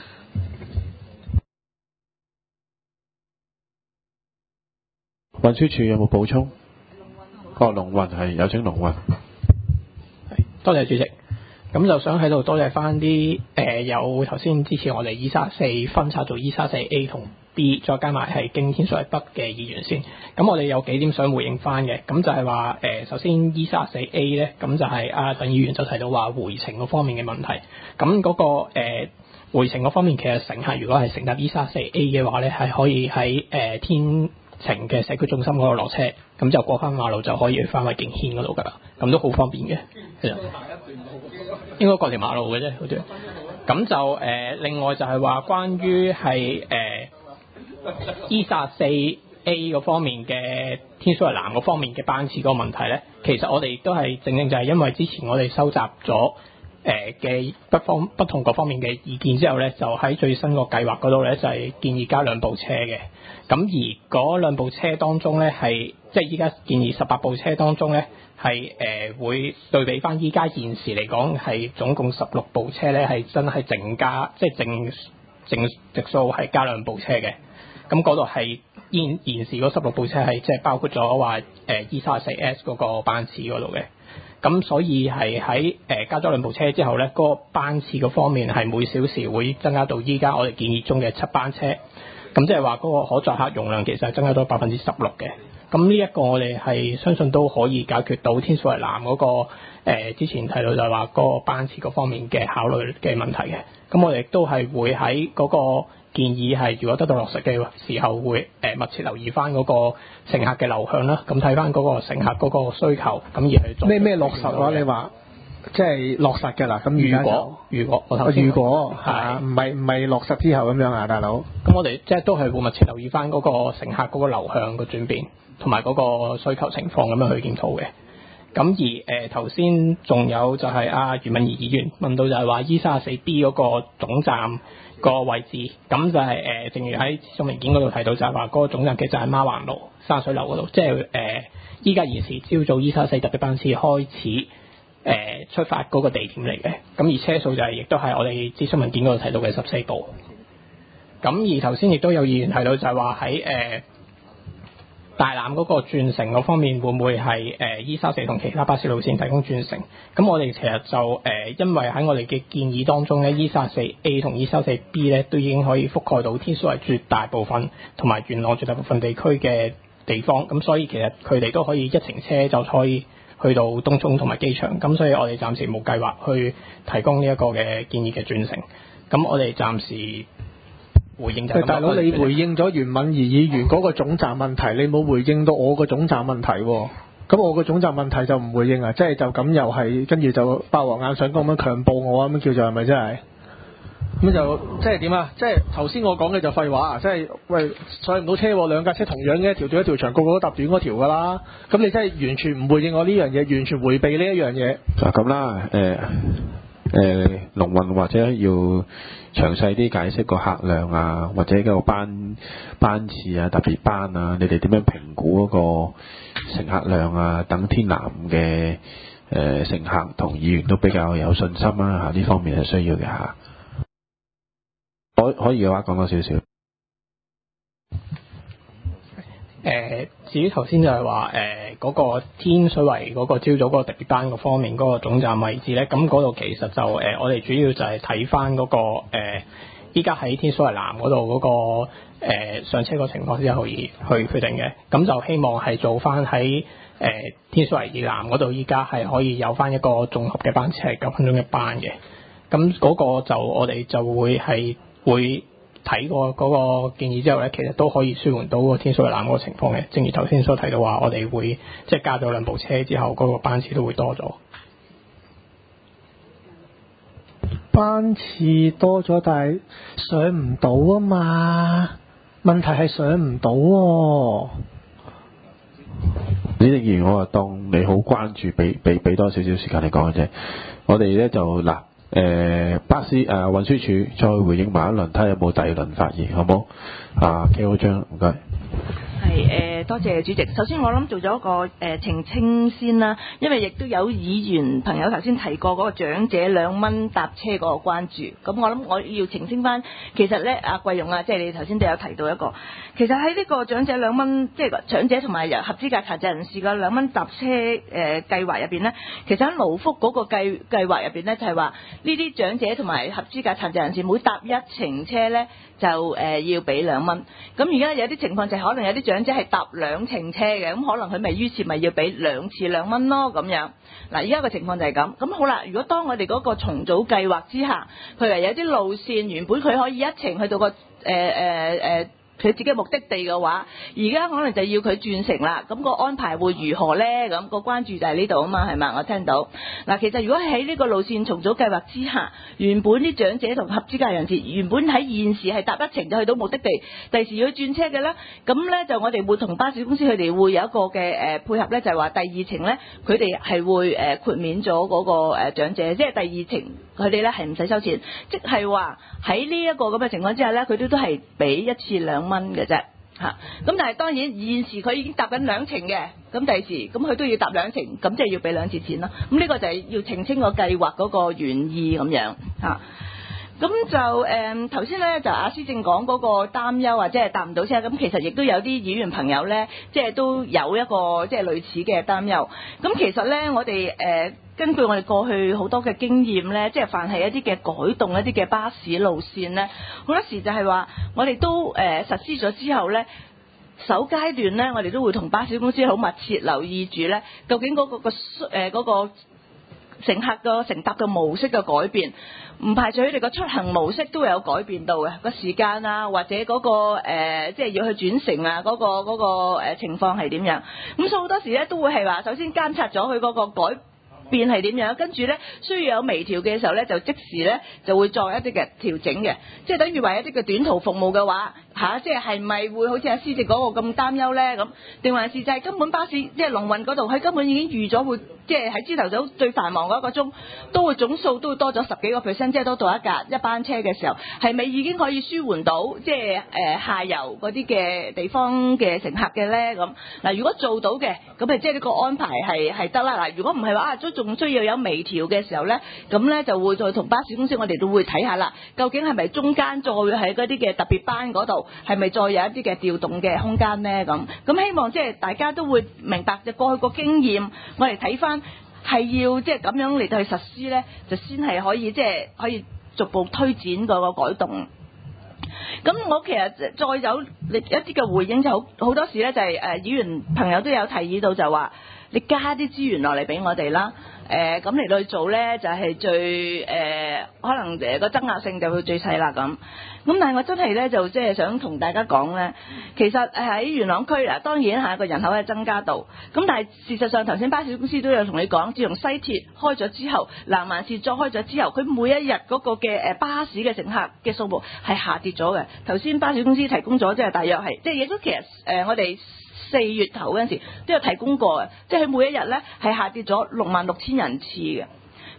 運輸署有冇補充？哦，龍運係有請龍運。 多謝主席。咁就想喺度多謝翻啲誒有頭先支持我哋伊沙四分拆做伊沙四 A 同 B， 再加埋係經天水圍北嘅議員先。咁我哋有幾點想回應翻嘅，咁就係話誒首先伊沙四 A 咧，咁就係阿鄧議員就提到話回程嗰方面嘅問題。咁嗰、那個、呃、回程嗰方面，其實乘客如果係乘搭伊沙四 A 嘅話咧，係可以喺誒、呃、天晴嘅社區中心嗰度落車，咁就過翻馬路就可以去翻惠景軒嗰度噶啦，咁都好方便嘅。其實應該過條馬路嘅啫，好似。咁就誒、呃，另外就係話關於係誒伊沙四 A 嗰方面嘅天水圍南嗰方面嘅班次嗰個問題咧，其實我哋亦都係正正就係因為之前我哋收集咗誒嘅不方不同各方面嘅意見之後咧，就喺最新個計劃嗰度咧就係、是、建議加兩部車嘅。咁而嗰兩部車當中咧係即係依家建議十八部車當中咧係誒會對比翻依家現時嚟講係總共十六部車咧係真係淨加即係淨淨直數係加兩部車嘅。咁嗰度係現現時嗰十六部車係即係包括咗話誒 E 三十四 S 嗰個班次嗰度嘅。咁所以係喺誒加咗兩部車之後咧，嗰、那個班次嗰方面係每小時會增加到依家我哋建議中嘅七班車。咁即係話嗰個可載客容量其實係增加到百分之十六嘅。咁呢一個我哋係相信都可以解決到天水圍南嗰、那個、呃、之前提到就係話嗰個班次嗰方面嘅考慮嘅問題嘅。咁我哋都係會喺嗰個建議係如果得到落實嘅時候，會誒、呃、密切留意翻嗰個乘客嘅流向啦。咁睇翻嗰個乘客嗰個需求，咁而係做咩咩落實話、啊、你話即係落實嘅啦。咁如果如果我頭先如果係唔係唔係落實之後咁樣啊，大佬？咁我哋即係都係會密切留意翻嗰個乘客嗰個流向嘅轉變，同埋嗰個需求情況咁樣去檢討嘅。咁而誒頭先仲有就係阿余敏儀議員問到就係話 E 三十四 B 嗰個總站個位置，咁就係、是、誒、呃、正如喺諮詢文件嗰度提到就係話嗰個總站其實係孖環路沙水樓嗰度，即係誒依家現時朝早 E 三十四特別班次開始誒、呃、出發嗰個地點嚟嘅。咁而車數就係、是、亦都係我哋諮詢文件嗰度提到嘅十四部。咁而頭先亦都有議員提到就係話喺誒大欖嗰個轉乘嗰方面會唔會係誒 E 三十四同其他巴士路線提供轉乘？咁我哋其實就誒、呃，因為喺我哋嘅建議當中咧 ，E 三十四 A 同 E 三十四 B 咧都已經可以覆蓋到天水圍絕大部分同埋元朗絕大部分地區嘅地方，咁所以其實佢哋都可以一程車就可以去到東涌同埋機場，咁所以我哋暫時冇計劃去提供呢一個嘅建議嘅轉乘。咁我哋暫時回應就係咁。大佬，你回應咗袁敏儀議員嗰個總站問題，你冇回應到我個總站問題喎。咁我個總站問題就唔回應啊，即係就咁又係跟住就霸王硬上弓咁樣強暴我咁樣叫做係咪真係？咁就即係點啊？即係頭先我講嘅就廢話啊！即係喂上唔到車喎，兩架車同樣嘅一條短一條長，個個都搭短嗰條㗎啦。咁你真係完全唔回應我呢樣嘢，完全迴避呢一樣嘢。 嗱咁啦，誒誒龍運或者要詳細啲解釋個客量啊，或者個班班次啊、特別班啊，你哋點樣評估嗰個乘客量啊？等天南嘅誒、呃、乘客同議員都比較有信心啊！嚇，呢方面係需要嘅嚇。可可以嘅話講多少少。 誒，至於頭先就係話誒嗰個天水圍嗰個朝早嗰個特別班嗰方面嗰個總站位置咧，咁嗰度其實就誒、呃、我哋主要就係睇翻嗰個誒依家喺天水圍南嗰度嗰個、呃、上車個情況之後而去決定嘅，咁就希望係做翻喺誒天水圍以南嗰度，依家係可以有翻一個綜合嘅班次係九分鐘一班嘅，咁嗰個就我哋就會係會。睇過嗰個建議之後咧，其實都可以舒緩到個天水圍南嗰個情況嘅。正如頭先所提到話，我哋會即係加咗兩部車之後，嗰、嗰個班次都會多咗。 班次多咗，但係上唔到啊嘛。問題係上唔到喎。 李定賢，我話當你好關注，俾俾俾多少少時間你講嘅啫。我哋咧就嗱。誒、呃、巴士誒、呃、運輸署再回應埋一輪，睇下有冇第二輪發言，好唔好？啊 K 好張，唔該。 係誒、呃，多謝主席。首先我諗做咗一個誒、呃、澄清先啦，因為亦都有議員朋友頭先提過嗰個長者兩蚊搭車嗰個關注。咁我諗我要澄清翻，其實咧阿貴勇啊，即係你頭先都有提到一個，其實喺呢個長者兩蚊，即係長者同埋合資格殘疾人士嘅兩蚊搭車誒、呃、計劃入邊咧，其實喺勞福嗰個計計劃入邊咧，就係話呢啲長者同埋合資格殘疾人士每搭一程車咧，就誒、呃、要俾兩蚊。咁而家有啲情況就係可能有啲長者係搭兩程車嘅，咁可能佢咪於是咪要俾兩次兩蚊咯咁樣。嗱，而家個情況就係咁。咁好啦，如果當我哋嗰個重組計劃之下，譬如有啲路線原本佢可以一程去到個誒誒誒。呃呃佢自己目的地嘅話，而家可能就要佢轉乘啦。咁、個安排會如何呢？咁、個關注就係呢度啊嘛，係嘛？我聽到嗱，其實如果喺呢個路線重組計劃之下，原本啲長者同合資格人士原本喺現時係搭一程就去到目的地，第時要轉車嘅呢，咁呢就我哋會同巴士公司佢哋會有一個嘅誒、呃、配合呢，就係話第二程呢，佢哋係會誒、呃、豁免咗嗰個誒長者，即係第二程佢哋呢係唔使收錢，即係話喺呢一個咁嘅情況之下呢，佢哋都係俾一次兩蚊嘅啫嚇，咁但係當然現時佢已經搭緊兩程嘅，咁第時咁佢都要搭兩程，咁即係要俾兩次錢咯。咁呢個就係要澄清個計劃嗰個原意咁樣嚇。咁就誒頭先咧就阿施正講嗰個擔憂或者係搭唔到車，咁其實亦都有啲議員朋友咧，即係都有一個即係類似嘅擔憂。咁其實咧我哋誒、呃、根據我哋過去好多嘅經驗咧，即係凡係一啲嘅改動一啲嘅巴士路線咧，好多時就係話我哋都誒、呃、實施咗之後咧，首階段咧我哋都會同巴士公司好密切留意住咧，究竟嗰、嗰個個誒嗰個乘客個乘搭嘅模式嘅改變。唔排除佢哋個出行模式都會有改變到嘅，個時間啊，或者嗰、嗰個誒、呃，即係要去轉乘啊，嗰、嗰個嗰、嗰個誒情況係點樣？咁所以好多時咧都會係話，首先監察咗佢嗰個改變係點樣，跟住咧需要有微調嘅時候咧，就即時咧就會作一啲嘅調整嘅，即係等於話一啲嘅短途服務嘅話嚇、啊，即係係咪會好似阿施直嗰個咁擔憂咧？咁定還是就係根本巴士即係龍運嗰度，佢根本已經預咗會即係喺朝頭早最繁忙嗰一個鐘，都會總數都會多咗十幾個 percent， 即係多到一架一班車嘅時候，係咪已經可以舒緩到即係誒、呃、下游嗰啲嘅地方嘅乘客嘅咧？咁嗱，如果做到嘅，咁誒即係呢個安排係係得啦。嗱，如果唔係話啊，都仲需要有微調嘅時候咧，咁咧就會再同巴士公司我哋都會睇下啦，究竟係咪中間再喺嗰啲嘅特別班嗰度？係咪再有一啲嘅調動嘅空間呢？咁咁希望即係大家都會明白，就過去個經驗，我哋睇翻係要即係咁樣嚟到去實施呢，就先係可以即係可以逐步推展嗰個改動。咁我其實再有一啲嘅回應就好好多時呢，就係誒議員朋友都有提議到就話，你加啲資源落嚟俾我哋啦。誒咁嚟到去做呢，就係、是、最誒、呃、可能誒個爭拗性就會最細啦咁。咁但係我真係呢，就即係想同大家講呢，其實喺元朗區嗱，當然係個人口係增加到，咁但係事實上頭先巴士公司都有同你講，自從西鐵開咗之後，南環線再開咗之後，佢每一日嗰個嘅誒巴士嘅乘客嘅數目係下跌咗嘅。頭先巴士公司提供咗即係大約係，即係亦都其實誒、呃、我哋四月頭嗰陣時都有提供過嘅，即係佢每一日呢係下跌咗六萬六千人次嘅。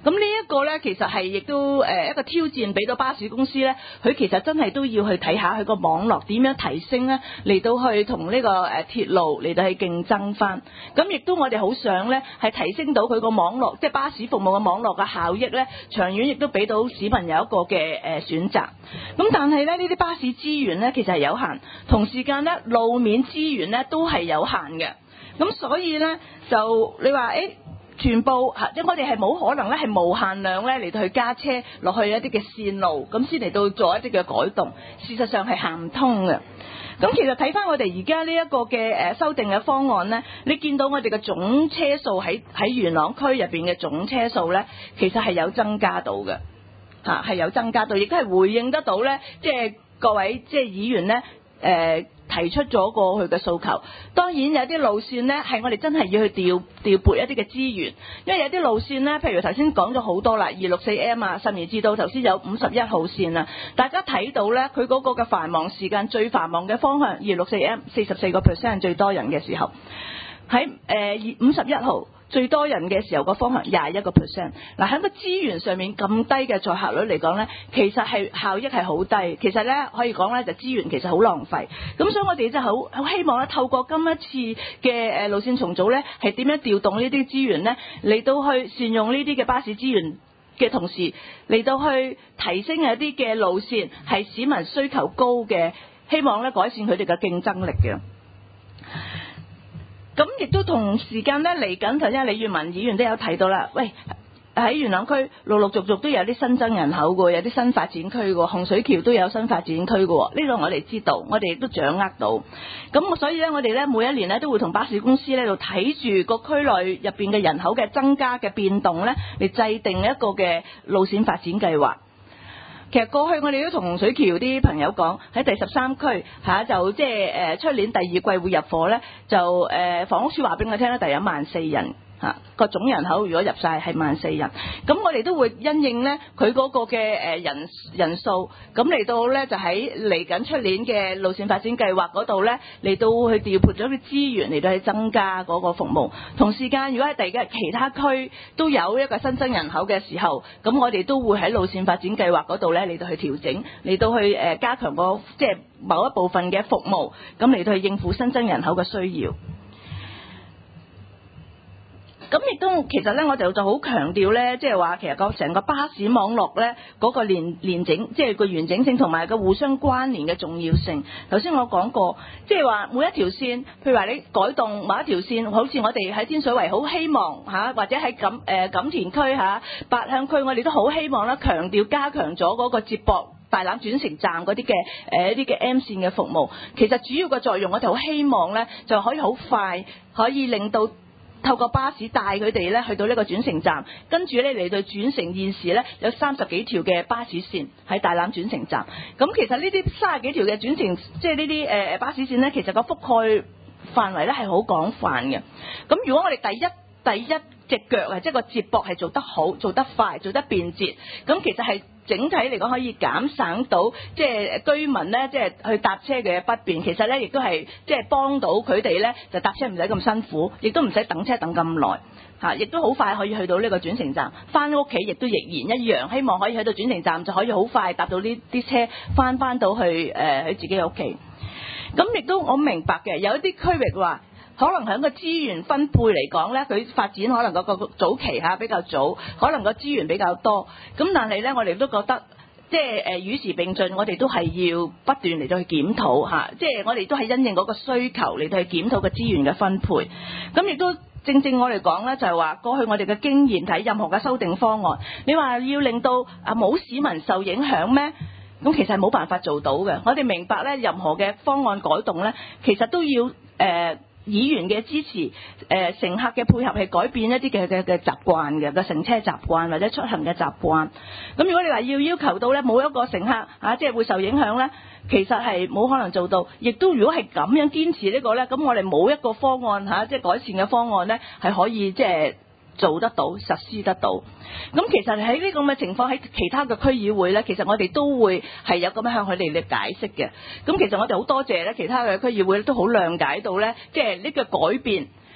咁呢一個呢，其實係亦都誒一個挑戰俾到巴士公司呢，佢其實真係都要去睇下佢個網絡點樣提升呢，嚟到去同呢個誒鐵路嚟到去競爭翻。咁亦都我哋好想呢，係提升到佢個網絡，即係巴士服務嘅網絡嘅效益呢，長遠亦都俾到市民有一個嘅誒選擇。咁但係呢，呢啲巴士資源呢，其實係有限，同時間呢，路面資源呢都係有限嘅。咁所以呢，就你話誒全部嚇，即係我哋係冇可能咧係無限量咧嚟到去加車落去一啲嘅線路，咁先嚟到做一啲嘅改動。事實上係行唔通嘅。咁其實睇翻我哋而家呢一個嘅誒修訂嘅方案呢，你見到我哋嘅總車數喺喺元朗區入邊嘅總車數呢，其實係有增加到嘅，嚇係有增加到，亦都係回應得到呢，即係各位即係議員呢。誒、呃、提出咗過去嘅訴求，當然有啲路線呢係我哋真係要去調調撥一啲嘅資源，因為有啲路線呢，譬如頭先講咗好多啦，二六四 M 啊，甚至至到頭先有五十一號線啊，大家睇到呢，佢嗰個嘅繁忙時間最繁忙嘅方向二六四 M 四十四個 percent 最多人嘅時候，喺誒五十一號。最多人嘅時候個方向廿一個 percent， 嗱喺個資源上面咁低嘅載客率嚟講呢，其實係效益係好低，其實呢，可以講呢，就資源其實好浪費，咁所以我哋真係好好希望咧透過今一次嘅誒路線重組呢，係點樣調動呢啲資源呢，嚟到去善用呢啲嘅巴士資源嘅同時，嚟到去提升一啲嘅路線係市民需求高嘅，希望咧改善佢哋嘅競爭力嘅。咁亦都同時間咧嚟緊，頭先李月文議員都有提到啦。喂，喺元朗區陸陸續續都有啲新增人口嘅，有啲新發展區嘅，洪水橋都有新發展區嘅。呢個我哋知道，我哋亦都掌握到。咁所以咧，我哋咧每一年咧都會同巴士公司咧度睇住個區內入邊嘅人口嘅增加嘅變動咧，嚟制定一個嘅路線發展計劃。其實過去我哋都同洪水橋啲朋友講，喺第十三區嚇就即係誒出年第二季會入伙咧，就誒、呃、房屋署話俾我聽咧，第一萬四人嚇個總人口如果入晒係萬四人，咁我哋都會因應咧佢嗰個嘅誒人人數，咁嚟到咧就喺嚟緊出年嘅路線發展計劃嗰度咧嚟到去調撥咗啲資源嚟到去增加嗰個服務。同時間如果喺第嘅其他區都有一個新增人口嘅時候，咁我哋都會喺路線發展計劃嗰度咧嚟到去調整，嚟到去誒加強個即係某一部分嘅服務，咁嚟到去應付新增人口嘅需要。咁亦都其實咧，我就就好強調咧，即係話其實個成個巴士網絡咧嗰個連連整，即係個完整性同埋個互相關聯嘅重要性。頭先我講過，即係話每一條線，譬如話你改動某一條線，好似我哋喺天水圍好希望嚇，或者喺錦誒錦田區嚇、八鄉區，我哋都好希望咧強調加強咗嗰個接駁大欖轉乘站嗰啲嘅誒一啲嘅 M 線嘅服務。其實主要嘅作用，我哋好希望咧就可以好快可以令到透過巴士帶佢哋咧去到呢個轉乘站，跟住咧嚟到轉乘現時咧有三十幾條嘅巴士線喺大欖轉乘站。咁其實呢啲三十幾條嘅轉乘，即係呢啲誒巴士線咧，其實個覆蓋範圍咧係好廣泛嘅。咁如果我哋第一第一隻腳啊，即係個接駁係做得好、做得快、做得便捷，咁其實係整體嚟講可以減省到即係居民咧，即係去搭車嘅不便。其實咧亦都係即係幫到佢哋咧，就搭車唔使咁辛苦，亦都唔使等車等咁耐嚇，亦都好快可以去到呢個轉乘站。翻屋企亦都亦然一樣，希望可以去到轉乘站就可以好快搭到呢啲車翻翻到去誒喺、呃、自己嘅屋企。咁亦都我明白嘅，有一啲區域話，可能喺個資源分配嚟講呢，佢發展可能嗰個早期嚇比較早，可能個資源比較多。咁但係呢，我哋都覺得即係誒與時並進，我哋都係要不斷嚟到去檢討嚇，即係我哋都係因應嗰個需求嚟到去檢討個資源嘅分配。咁亦都正正我哋講呢，就係話過去我哋嘅經驗睇任何嘅修訂方案，你話要令到啊冇市民受影響咩？咁其實係冇辦法做到嘅。我哋明白呢，任何嘅方案改動呢，其實都要誒。呃議員嘅支持，誒、呃、乘客嘅配合係改變一啲嘅嘅嘅習慣嘅嘅乘車習慣或者出行嘅習慣。咁如果你話要要求到咧冇一個乘客嚇、啊、即係會受影響咧，其實係冇可能做到。亦都如果係咁樣堅持個呢個咧，咁我哋冇一個方案嚇、啊，即係改善嘅方案咧係可以即係做得到、實施得到。咁其實喺呢個咁嘅情況，喺其他嘅區議會咧，其實我哋都會係有咁樣向佢哋嚟解釋嘅。咁其實我哋好多謝咧，其他嘅區議會都好諒解到咧，即係呢個改變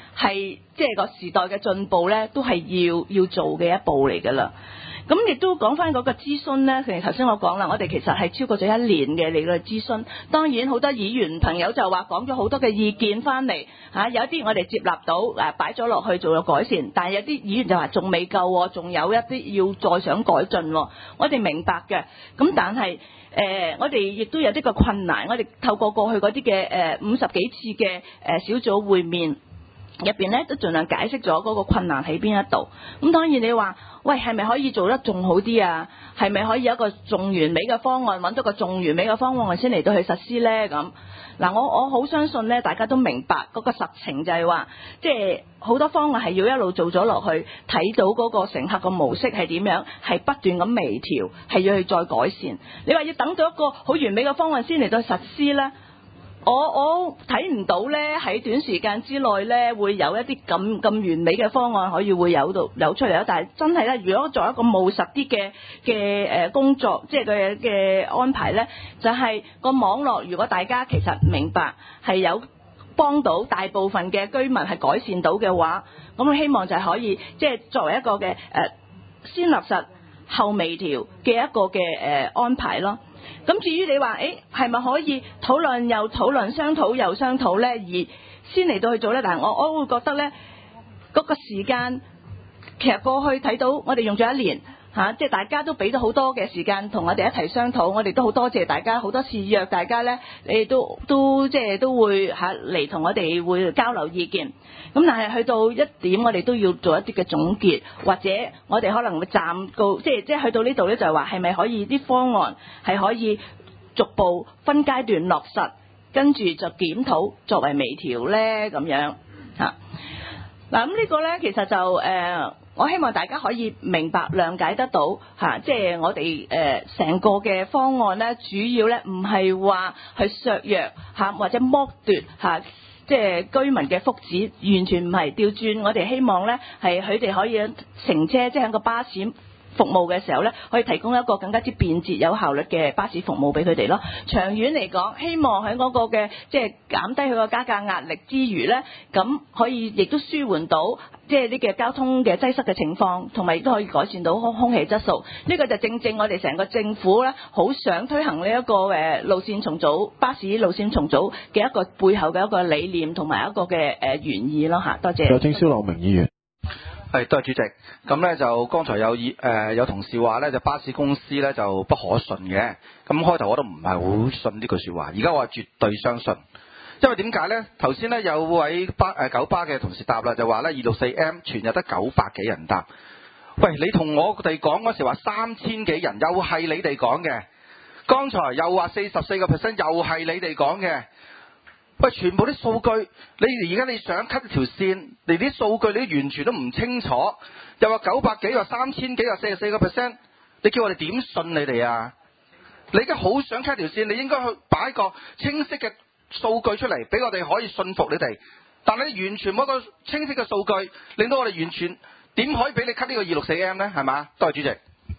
係即係個時代嘅進步咧，都係要要做嘅一步嚟㗎啦。咁亦都講翻嗰個諮詢呢，其實頭先我講啦，我哋其實係超過咗一年嘅嚟嘅諮詢。當然好多議員朋友就話講咗好多嘅意見翻嚟嚇，有啲我哋接納到誒擺咗落去做咗改善，但係有啲議員就話仲未夠喎，仲有一啲要再想改進喎。我哋明白嘅，咁但係誒、呃、我哋亦都有啲個困難，我哋透過過去嗰啲嘅誒五十幾次嘅誒小組會面入邊咧，都盡量解釋咗嗰個困難喺邊一度。咁當然你話，喂，係咪可以做得仲好啲啊？係咪可以有一個仲完美嘅方案，揾到個仲完美嘅方案先嚟到去實施呢？咁嗱，我我好相信咧，大家都明白嗰個實情就係話，即係好多方案係要一路做咗落去，睇到嗰個乘客嘅模式係點樣，係不斷咁微調，係要去再改善。你話要等到一個好完美嘅方案先嚟到實施呢？我我睇唔到咧，喺短時間之內咧會有一啲咁咁完美嘅方案可以會有到有出嚟咯。但係真係咧，如果做一個務實啲嘅嘅誒工作，即係嘅嘅安排咧，就係個網絡。如果大家其實明白係有幫到大部分嘅居民係改善到嘅話，咁我希望就係可以即係作為一個嘅誒先立實後微調嘅一個嘅誒安排咯。咁至於你話，誒係咪可以討論又討論，商討又商討呢？而先嚟到去做呢？但係我我會覺得呢，嗰個時間其實過去睇到我哋用咗一年嚇、啊，即係大家都俾咗好多嘅時間同我哋一齊商討，我哋都好多謝大家，好多次約大家呢，你哋都都即係都會嚇嚟同我哋會交流意見。咁但係去到一點，我哋都要做一啲嘅總結，或者我哋可能會暫告，即係即係去到呢度呢，就係話係咪可以啲方案係可以逐步分階段落實，跟住就檢討作為微調呢咁樣嚇。嗱咁呢個呢，其實就誒、呃，我希望大家可以明白諒解得到嚇，即係我哋誒成個嘅方案呢，主要呢唔係話去削弱嚇或者剝奪嚇。即係居民嘅福祉，完全唔係調轉。我哋希望呢係佢哋可以乘車，即係喺個巴士服務嘅時候呢，可以提供一個更加之便捷、有效率嘅巴士服務俾佢哋咯。長遠嚟講，希望喺嗰個嘅即係減低佢個加價壓力之餘呢，咁可以亦都舒緩到即係呢個交通嘅擠塞嘅情況，同埋亦都可以改善到空空氣質素。呢個就正正我哋成個政府呢，好想推行呢一個誒路線重組、巴士路線重組嘅一個背後嘅一個理念同埋一個嘅誒原意咯嚇。多謝。 有請蕭樂明議員。 係，多謝主席。咁咧就剛才有議誒、呃、有同事話咧，就巴士公司咧就不可信嘅。咁開頭我都唔係好信呢句説話，而家我係絕對相信。因為點解咧？頭先咧有位巴誒、呃、九巴嘅同事答啦，就話咧二六四 M 全日得九百幾人搭。喂，你同我哋講嗰時話三千幾人，又係你哋講嘅。剛才又話四十四個 percent，又係你哋講嘅。喂，全部啲數據，你而家你想 cut 條線，你啲數據你都完全都唔清楚，又話九百幾，話三千幾，話四十四個 percent，你叫我哋點信你哋啊？你而家好想 cut 條線，你應該去擺個清晰嘅數據出嚟，俾我哋可以信服你哋。但係你完全冇一個清晰嘅數據，令到我哋完全點可以俾你 cut 呢個二六四 M 呢？係嘛？多謝主席。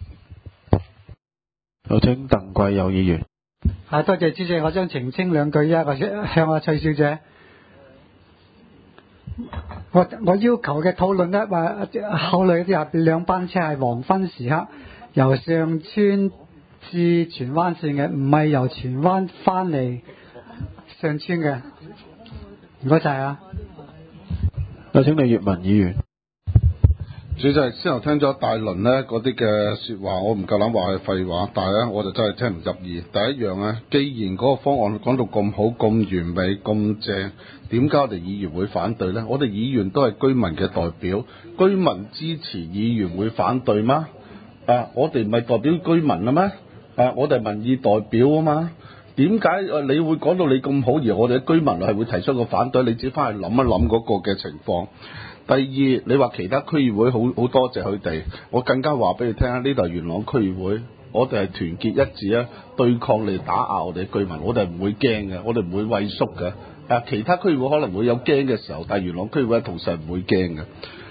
有請鄧貴友議員。 啊，多謝主席，我想澄清兩句啊，我向阿蔡小姐，我我要求嘅討論咧，話考慮啲下兩班車係黃昏時刻由上村至荃灣線嘅，唔係由荃灣翻嚟上村嘅。唔該晒啊！ 有請李月文議員。 主席，先頭聽咗大輪呢嗰啲嘅説話，我唔夠膽話係廢話，但係咧我就真係聽唔入耳。第一樣咧，既然嗰個方案講到咁好、咁完美、咁正，點解我哋議員會反對呢？我哋議員都係居民嘅代表，居民支持議員會反對嗎？啊，我哋唔係代表居民啊咩？啊，我哋係民意代表啊嘛。點解誒你會講到你咁好，而我哋嘅居民係會提出個反對？你自己翻去諗一諗嗰個嘅情況。第二，你話其他區議會好好多謝佢哋，我更加話俾你聽啊！呢度係元朗區議會，我哋係團結一致啊，對抗你打壓我哋嘅居民，我哋唔會驚嘅，我哋唔會畏縮嘅。啊，其他區議會可能會有驚嘅時候，但係元朗區議會同時係唔會驚嘅。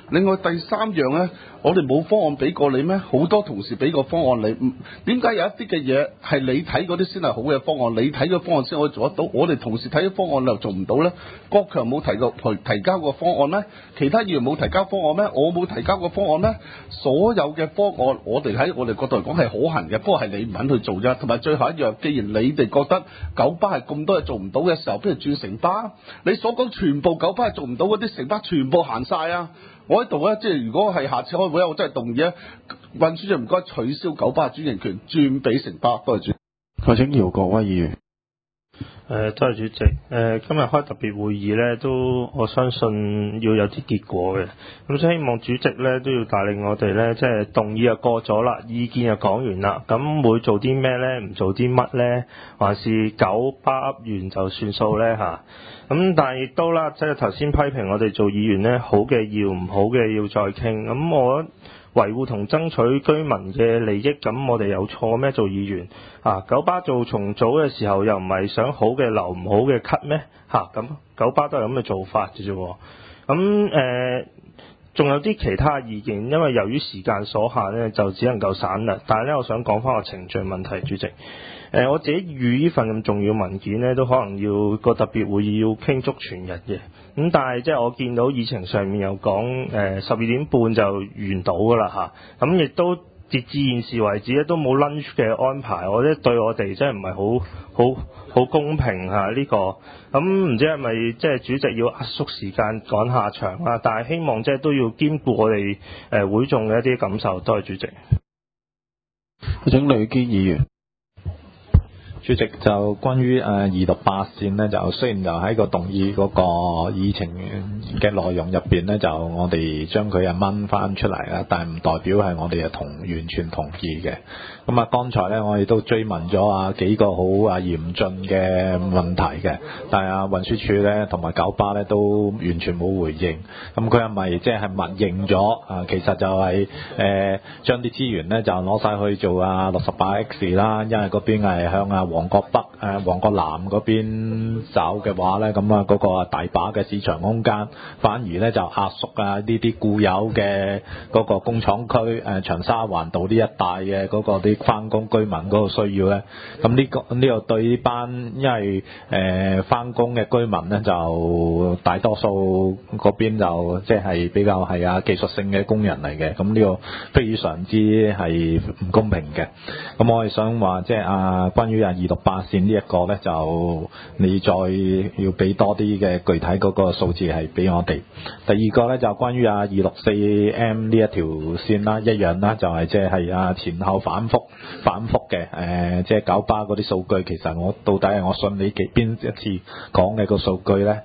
另外第三樣呢，我哋冇方案俾過你咩？好多同事俾個方案你，唔點解有一啲嘅嘢係你睇嗰啲先係好嘅方案，你睇嘅方案先可以做得到？我哋同事睇嘅方案又做唔到呢？國強冇提過提提交過方案咩？其他議員冇提交方案咩？我冇提交過方案咩？所有嘅方案，我哋喺我哋角度嚟講係可行嘅，不過係你唔肯去做啫。同埋最後一樣，既然你哋覺得九巴係咁多嘢做唔到嘅時候，不如轉城巴。你所講全部九巴係做唔到嗰啲城巴，全部行晒啊！我喺度咧，即係如果係下次開會，我真係動議咧，運輸署唔該取消九巴嘅專營權，轉俾城巴。多謝主席。 我請姚國威議員。 誒，多謝主席。誒，今日開特別會議咧，都我相信要有啲結果嘅。咁所以希望主席咧都要帶領我哋咧，即係動議就過咗啦，意見就講完啦。咁會做啲咩咧？唔做啲乜咧？還是九巴噏完就算數咧？嚇？咁但係亦都啦，即係頭先批評我哋做議員咧，好嘅要，唔好嘅要再傾。咁我維護同爭取居民嘅利益，咁我哋有錯咩？做議員啊，九巴做重組嘅時候又唔係想好嘅留，唔好嘅 cut 咩？嚇、啊，咁九巴都係咁嘅做法嘅啫。咁誒，仲、呃、有啲其他意見，因為由於時間所限咧，就只能夠省略。但係咧，我想講翻個程序問題，主席。誒、呃，我自己預呢份咁重要文件咧，都可能要個特別會議要傾足全日嘅。咁但係即係我見到議程上面又講誒十二點半就完到㗎啦嚇。咁、啊、亦都截至現時為止咧都冇 lunch 嘅安排，我覺得對我哋真係唔係好好好公平嚇呢、呢個。咁、嗯、唔知係咪即係主席要壓縮時間趕下場啊？但係希望即係都要兼顧我哋誒、呃、會眾嘅一啲感受。多謝主席。 我請呂堅議員。 主席，就關於誒二六八線呢，就雖然就喺個動議嗰個議程嘅內容入邊呢，就我哋將佢啊掹翻出嚟啦，但係唔代表係我哋係同完全同意嘅。咁啊，剛才呢，我哋都追問咗啊幾個好啊嚴峻嘅問題嘅，但係啊運輸署呢同埋九巴呢都完全冇回應。咁佢係咪即係默認咗啊？其實就係誒將啲資源呢，就攞晒去做啊六十八 X 啦，因為嗰邊係向啊旺角北誒旺角南嗰邊走嘅話咧，咁啊嗰個大把嘅市場空間，反而咧就壓縮啊呢啲固有嘅嗰個工廠區誒長沙灣道呢一帶嘅嗰個啲翻工居民嗰個需要咧，咁呢個呢個對呢班因為誒翻工嘅居民咧就大多數嗰邊就即係比較係啊技術性嘅工人嚟嘅，咁呢個非常之係唔公平嘅。咁我係想話即係啊關於啊二六八線呢一個咧，就你再要俾多啲嘅具體嗰個數字係俾我哋。第二個咧就關於啊二六四 M 呢一條線啦，一樣啦，就係即係啊前後反覆反覆嘅誒，即係九巴嗰啲數據，其實我到底係我信你幾邊一次講嘅個數據咧？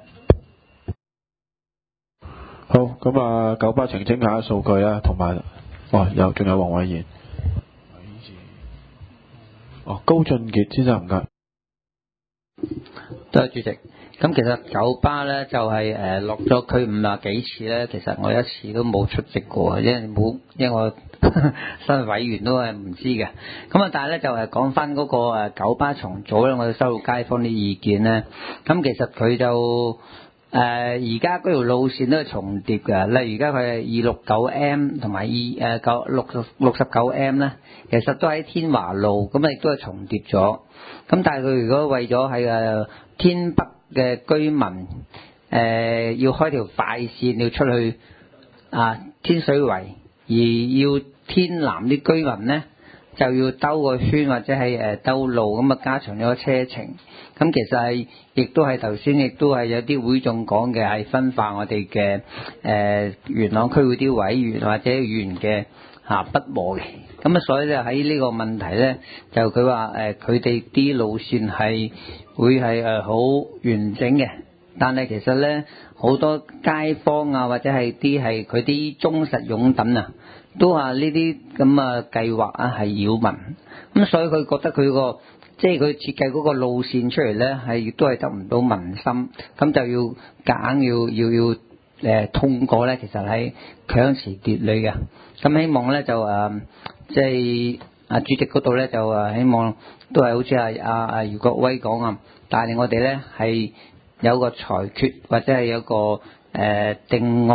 好，咁啊九巴澄清下數據啦，同埋哇有仲有黃偉賢。哦，高俊傑先生唔該。 多謝主席。咁其實九巴咧就係誒落咗區五啊幾次咧，其實我一次都冇出席過，因為冇，因為我身為委員都係唔知嘅。咁啊，但係咧就係講翻嗰個誒九巴重組咧，我哋收到街坊啲意見咧。咁其實佢就誒而家嗰條路線都係重疊嘅，例如而家佢係二六九 M 同埋二誒九六十六十九 M 咧，其實都喺天華路，咁啊亦都係重疊咗。咁但係佢如果為咗喺誒天北嘅居民誒、呃、要開條快線要出去啊天水圍，而要天南啲居民咧就要兜個圈或者係誒兜路，咁啊加長咗個車程。咁其實係亦都係頭先亦都係有啲會眾講嘅，係分化我哋嘅誒元朗區嗰啲委員或者議員嘅嚇不和嘅。咁啊，所以咧喺呢個問題咧，就佢話誒佢哋啲路線係會係誒好完整嘅，但係其實咧好多街坊啊或者係啲係佢啲忠實擁躉啊，都話呢啲咁啊計劃啊係擾民，咁所以佢覺得佢個即係佢設計嗰個路線出嚟咧係亦都係得唔到民心，咁就要夾硬要要要誒、呃、通過咧，其實係強詞奪理嘅。咁希望咧就誒。呃即係啊主席嗰度咧就誒希望都係好似係阿阿余國威講啊，帶領我哋咧係有個裁決或者係有個誒、呃、定案，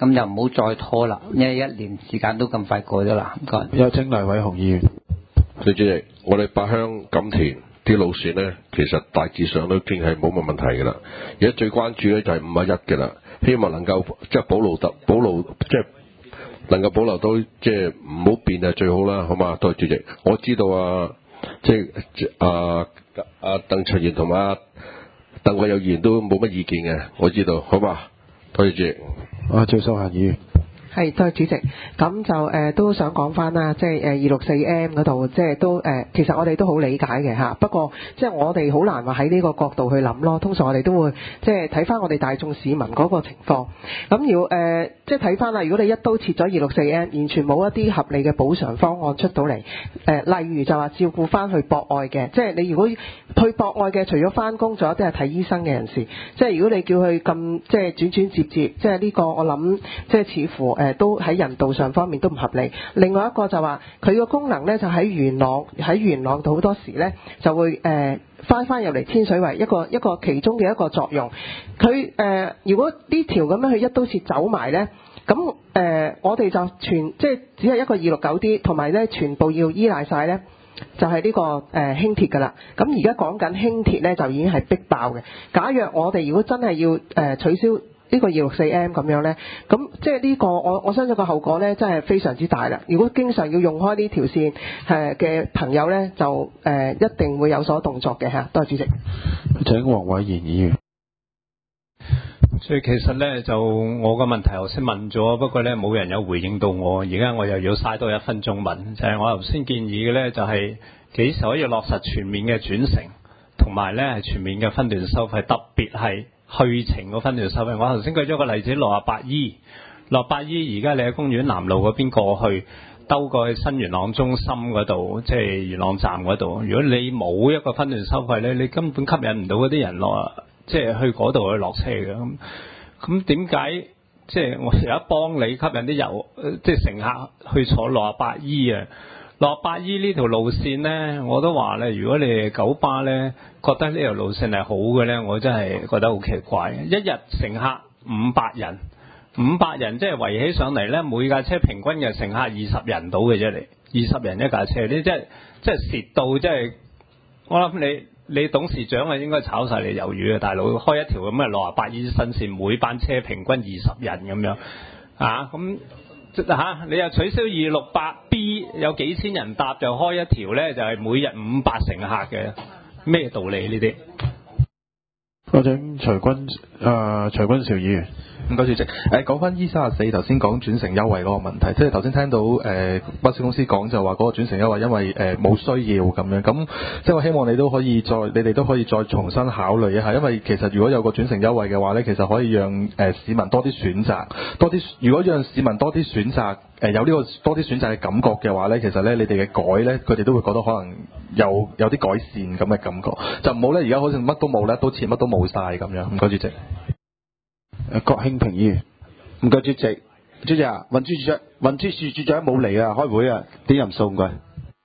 咁就唔好再拖啦，因為一年時間都咁快過咗啦。唔該。 有請黎偉雄議員。 主席，我哋八鄉錦田啲路線呢，其實大致上都已經係冇乜問題㗎啦。而家最關注呢就係五一嘅啦，希望能夠即係保留得保留即係能夠保留到即係唔好變係最好啦，好嘛？多謝主席。我知道啊，即係啊啊鄧卓賢同埋啊鄧國友議員都冇乜意見嘅，我知道，好嘛？多謝主席。 啊，趙秀嫻議員。 係，多謝主席。咁就誒、呃、都想講翻啦，即係誒二六四 M 嗰度，即係都誒、呃，其實我哋都好理解嘅嚇。不過即係我哋好難話喺呢個角度去諗咯。通常我哋都會即係睇翻我哋大眾市民嗰個情況。咁要誒，即係睇翻啦。如果你一刀切咗二六四 M，完全冇一啲合理嘅補償方案出到嚟，誒、呃，例如就話照顧翻去博愛嘅，即係你如果去博愛嘅，除咗翻工，仲有啲係睇醫生嘅人士。即係如果你叫佢咁即係轉轉接接，即係呢個我諗即係似乎。誒都喺人道上方面都唔合理。另外一個就話佢個功能咧，就喺元朗喺元朗度好多時咧就會誒翻翻入嚟天水圍一個一個其中嘅一個作用。佢誒、呃、如果呢條咁樣去一刀切走埋咧，咁誒、呃、我哋就全即係只係一個二六九 D， 同埋咧全部要依賴晒咧。就係、是、呢、這個誒、呃、輕鐵㗎啦。咁而家講緊輕鐵咧就已經係逼爆嘅。假若我哋如果真係要誒、呃、取消呢個二六四 M 咁樣呢，咁即係呢個我我相信個後果呢真係非常之大啦。如果經常要用開呢條線誒嘅朋友呢，就誒、呃、一定會有所動作嘅嚇。多謝主席。 請黃偉賢議員。 所以其實呢，就我個問題頭先問咗，不過呢冇人有回應到我。而家我又要嘥多一分鐘問，就係、是、我頭先建議嘅呢，就係幾時可以落實全面嘅轉乘，同埋呢係全面嘅分段收費，特別係去程嗰分段收費。我頭先舉咗個例子，六十八 E， 六十八 E 而家你喺公園南路嗰邊過去，兜過去新元朗中心嗰度，即係元朗站嗰度。如果你冇一個分段收費呢，你根本吸引唔到嗰啲人落，即係去嗰度去落車嘅。咁咁點解即係我而家幫你吸引啲遊，即係乘客去坐六十八 E 啊？六十八 E 呢條路線呢，我都話咧，如果你係九巴呢，覺得呢條路線係好嘅呢，我真係覺得好奇怪。一日乘客五百人，五百人即係圍起上嚟呢，每架車平均嘅乘客二十人到嘅啫，你二十人一架車，你即係即係蝕到，即係我諗你你董事長啊應該炒晒你魷魚啊，大佬開一條咁嘅六十八 E 新線，每班車平均二十人咁樣啊咁。嚇、啊！你又取消二六八 B 有幾千人搭，就開一條呢，就係、是、每日五百乘客嘅，咩道理呢啲？ 我請徐君啊、呃、徐君兆議員。 唔該主席。誒講翻 E 三十四頭先講轉乘優惠嗰個問題，即係頭先聽到誒、呃、巴士公司講就話嗰個轉乘優惠因為誒冇、呃、需要咁樣，咁即係我希望你都可以再你哋都可以再重新考慮一下，因為其實如果有個轉乘優惠嘅話呢，其實可以讓誒、呃、市民多啲選擇，多啲如果讓市民多啲選擇誒、呃、有呢個多啲選擇嘅感覺嘅話呢，其實呢，你哋嘅改呢，佢哋都會覺得可能有有啲改善咁嘅感覺，就唔好呢，而家好似乜都冇呢，都似乜都冇晒咁樣。唔該主席。 誒郭興平議員。 唔該主席，主席啊，運輸處長運輸處處長冇嚟啊，開會啊，點人數唔該。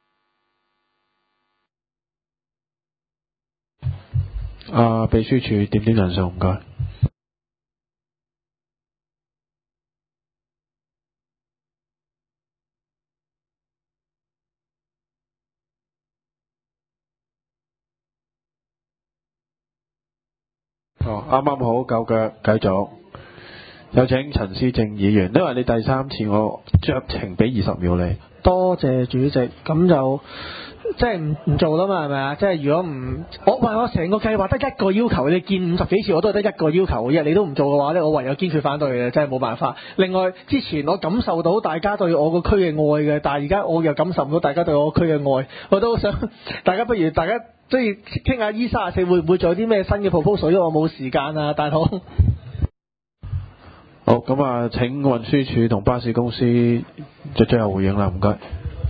啊，秘書處點點人數唔該。哦，啱啱好夠腳，繼續。有請陳思正議員，因為你第三次我酌情俾二十秒你。 多謝主席，咁就即係唔唔做啦嘛，係咪啊？即係如果唔我喂我成個計劃得一個要求，你見五十幾次我都係得一個要求嘅啫，你都唔做嘅話呢，我唯有堅決反對嘅，真係冇辦法。另外之前我感受到大家對我個區嘅愛嘅，但係而家我又感受唔到大家對我個區嘅愛，我都想大家不如大家即係傾下 E 三十四會唔會做啲咩新嘅 proposal， 因為我冇時間啊，大佬。 好，咁啊，請運輸署同巴士公司作最後回應啦，唔該。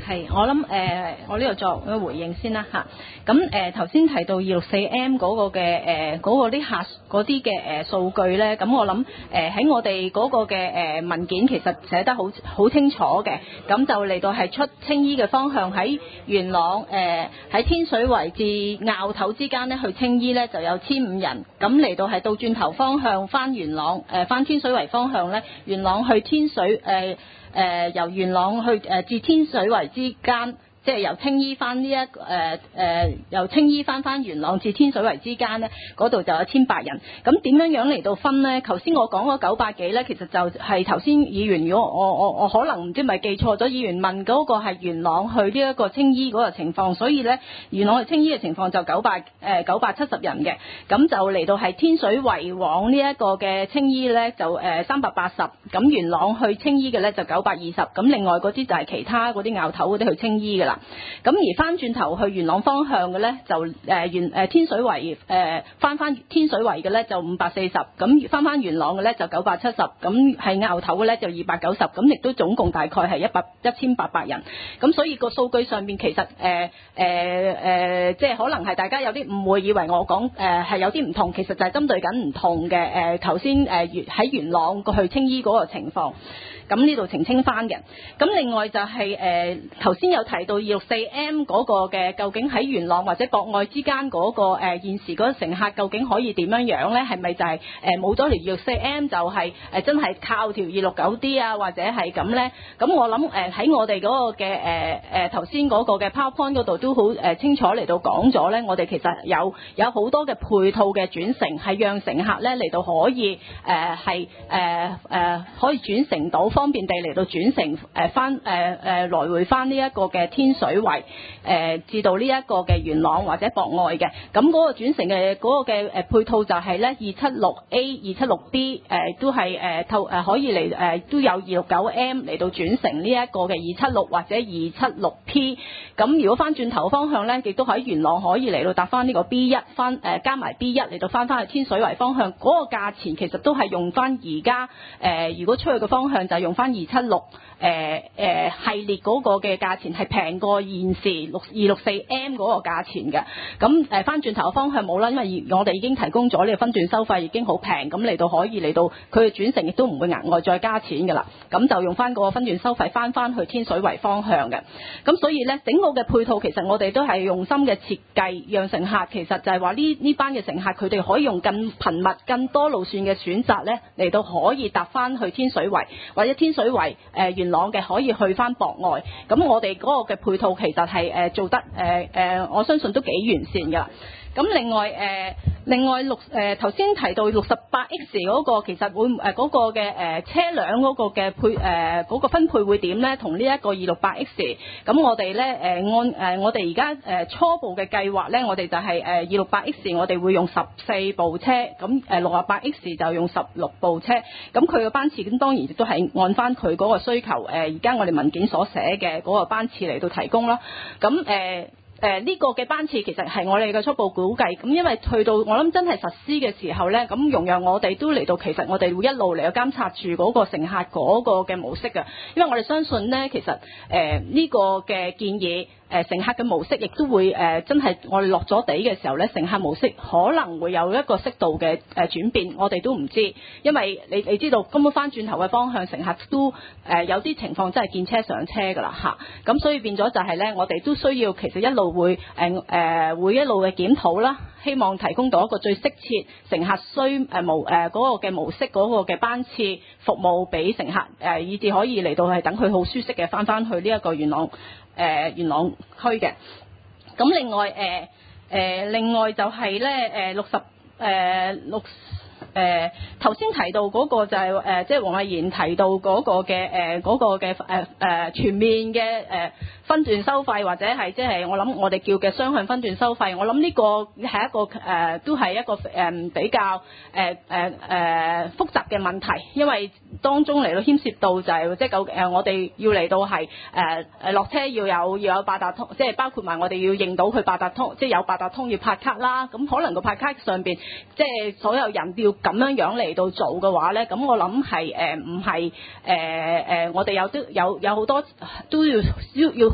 係，我諗誒、呃，我呢度作一個回應先啦嚇。咁誒頭先提到二六四 M 嗰個嘅誒嗰個啲客嗰啲嘅誒數據咧，咁我諗誒喺我哋嗰個嘅誒、呃、文件其實寫得好好清楚嘅，咁就嚟到係出青衣嘅方向喺元朗誒喺、呃、天水圍至坳頭之間咧去青衣咧就有千五人，咁嚟到係倒轉頭方向翻元朗誒翻、呃、天水圍方向咧，元朗去天水誒。呃誒、呃、由元朗去誒、呃、至天水圍之間，即係由青衣翻呢一誒誒由青衣翻翻元朗至天水圍之間咧，嗰度就有千八人。咁點樣樣嚟到分呢？頭先我講嗰九百幾咧，其實就係頭先議員，如果我我我可能唔知咪記錯咗，議員問嗰個係元朗去呢一個青衣嗰個情況，所以咧元朗去青衣嘅情況就九百誒九百七十人嘅，咁就嚟到係天水圍往呢一個嘅青衣咧就誒三百八十，咁元朗去青衣嘅咧就九百二十，咁另外嗰啲就係其他嗰啲坳頭嗰啲去青衣㗎啦。咁而翻轉頭去元朗方向嘅咧，就誒元誒天水圍誒翻翻天水圍嘅咧就五百四十，咁翻翻元朗嘅咧就九百七十，咁係坳頭嘅咧就二百九十，咁亦都總共大概係一百一千八百人。咁所以個數據上面其實誒誒誒，即係可能係大家有啲誤會，以為我講誒係有啲唔同，其實就係針對緊唔同嘅誒頭先誒喺元朗過去青衣嗰個情況。咁呢度澄清翻嘅。咁另外就係誒頭先有提到二六四 M 嗰個嘅，究竟喺元朗或者博愛之間嗰、嗰個誒、呃、現時嗰個乘客究竟可以點樣樣咧？係咪就係誒冇咗條二六四 M 就係、係、誒、呃、真係靠條二六九 D 啊，或者係咁咧？咁我諗誒喺我哋嗰個嘅誒誒頭先嗰個嘅 PowerPoint 嗰度都好誒清楚嚟到講咗咧，我哋其實有有好多嘅配套嘅轉乘，係讓乘客咧嚟到可以誒係誒誒可以轉乘到。方便地嚟到轉乘誒翻誒誒來回翻呢一個嘅天水圍誒、呃、至到呢一個嘅元朗或者博愛嘅，咁嗰個轉乘嘅嗰個嘅誒配套就係咧二七六 A、二七六 B 誒、呃、都係誒透誒可以嚟誒、呃、都有二六九 M 嚟到轉乘呢一個嘅二七六或者二七六 P， 咁如果翻轉頭方向咧，亦都喺元朗可以嚟到搭翻呢個 B 一翻誒加埋 B 一嚟到翻翻去天水圍方向，嗰、那個價錢其實都係用翻而家誒如果出去嘅方向就係用翻二七六誒誒系列嗰個嘅價錢係平過現時六二六四 M 嗰個價錢嘅，咁誒翻轉頭嘅方向冇啦，因為我哋已經提供咗呢個分段收費已經好平，咁嚟到可以嚟到佢嘅轉乘亦都唔會額外再加錢㗎啦，咁就用翻嗰個分段收費翻翻去天水圍方向嘅，咁所以咧整個嘅配套其實我哋都係用心嘅設計，讓乘客其實就係話呢呢班嘅乘客佢哋可以用更頻密、更多路線嘅選擇咧嚟到可以搭翻去天水圍或者天水圍誒、呃、元朗嘅可以去翻博愛，咁我哋嗰個嘅配套其實係誒、呃、做得誒誒、呃，我相信都幾完善㗎啦。咁另外誒、呃，另外六誒頭先提到六十八 X 嗰個其實會誒嗰、呃那個嘅誒、呃、車輛嗰個嘅配誒嗰、呃那個分配會點咧？同呢一個二六八 X， 咁我哋咧誒按誒、呃、我哋而家誒初步嘅計劃咧，我哋就係誒二六八 X 我哋會用十四部車，咁誒六十八 X 就用十六部車，咁佢嘅班次咁當然亦都係按翻佢嗰個需求誒而家我哋文件所寫嘅嗰個班次嚟到提供啦，咁誒。呃誒、呃、呢、這個嘅班次其實係我哋嘅初步估計，咁因為去到我諗真係實施嘅時候呢，咁容讓我哋都嚟到，其實我哋會一路嚟到監察住嗰個乘客嗰個嘅模式嘅，因為我哋相信呢，其實誒呢、呃這個嘅建議。誒、呃、乘客嘅模式亦都會誒、呃、真係我哋落咗地嘅時候咧，乘客模式可能會有一個適度嘅誒、呃、轉變，我哋都唔知，因為你你知道根本翻轉頭嘅方向，乘客都誒、呃、有啲情況真係見車上車㗎啦嚇，咁、啊、所以變咗就係咧，我哋都需要其實一路會誒誒、呃、會一路嘅檢討啦，希望提供到一個最適切乘客需誒模誒嗰個嘅模式嗰個嘅班次服務俾乘客誒、呃，以至可以嚟到係等佢好舒適嘅翻翻去呢一個元朗。誒、呃、元朗區嘅，咁另外誒誒、呃呃、另外就係咧誒六十誒六誒頭先提到嗰個就係、是、誒、呃、即係黃慧賢提到嗰個嘅誒嗰個嘅誒誒全面嘅誒、呃、分段收費或者係即係我諗我哋叫嘅雙向分段收費，我諗呢個係一個誒、呃、都係一個誒、呃、比較誒誒誒複雜嘅問題，因為當中嚟到牽涉到就係即係究誒我哋要嚟到係誒誒落車要有要有八達通，即係包括埋我哋要認到佢八達通，即係有八達通要拍卡啦。咁可能個拍卡上邊即係所有人要咁樣樣嚟到做嘅話咧，咁我諗係誒唔係誒誒我哋有啲有有好多都要要要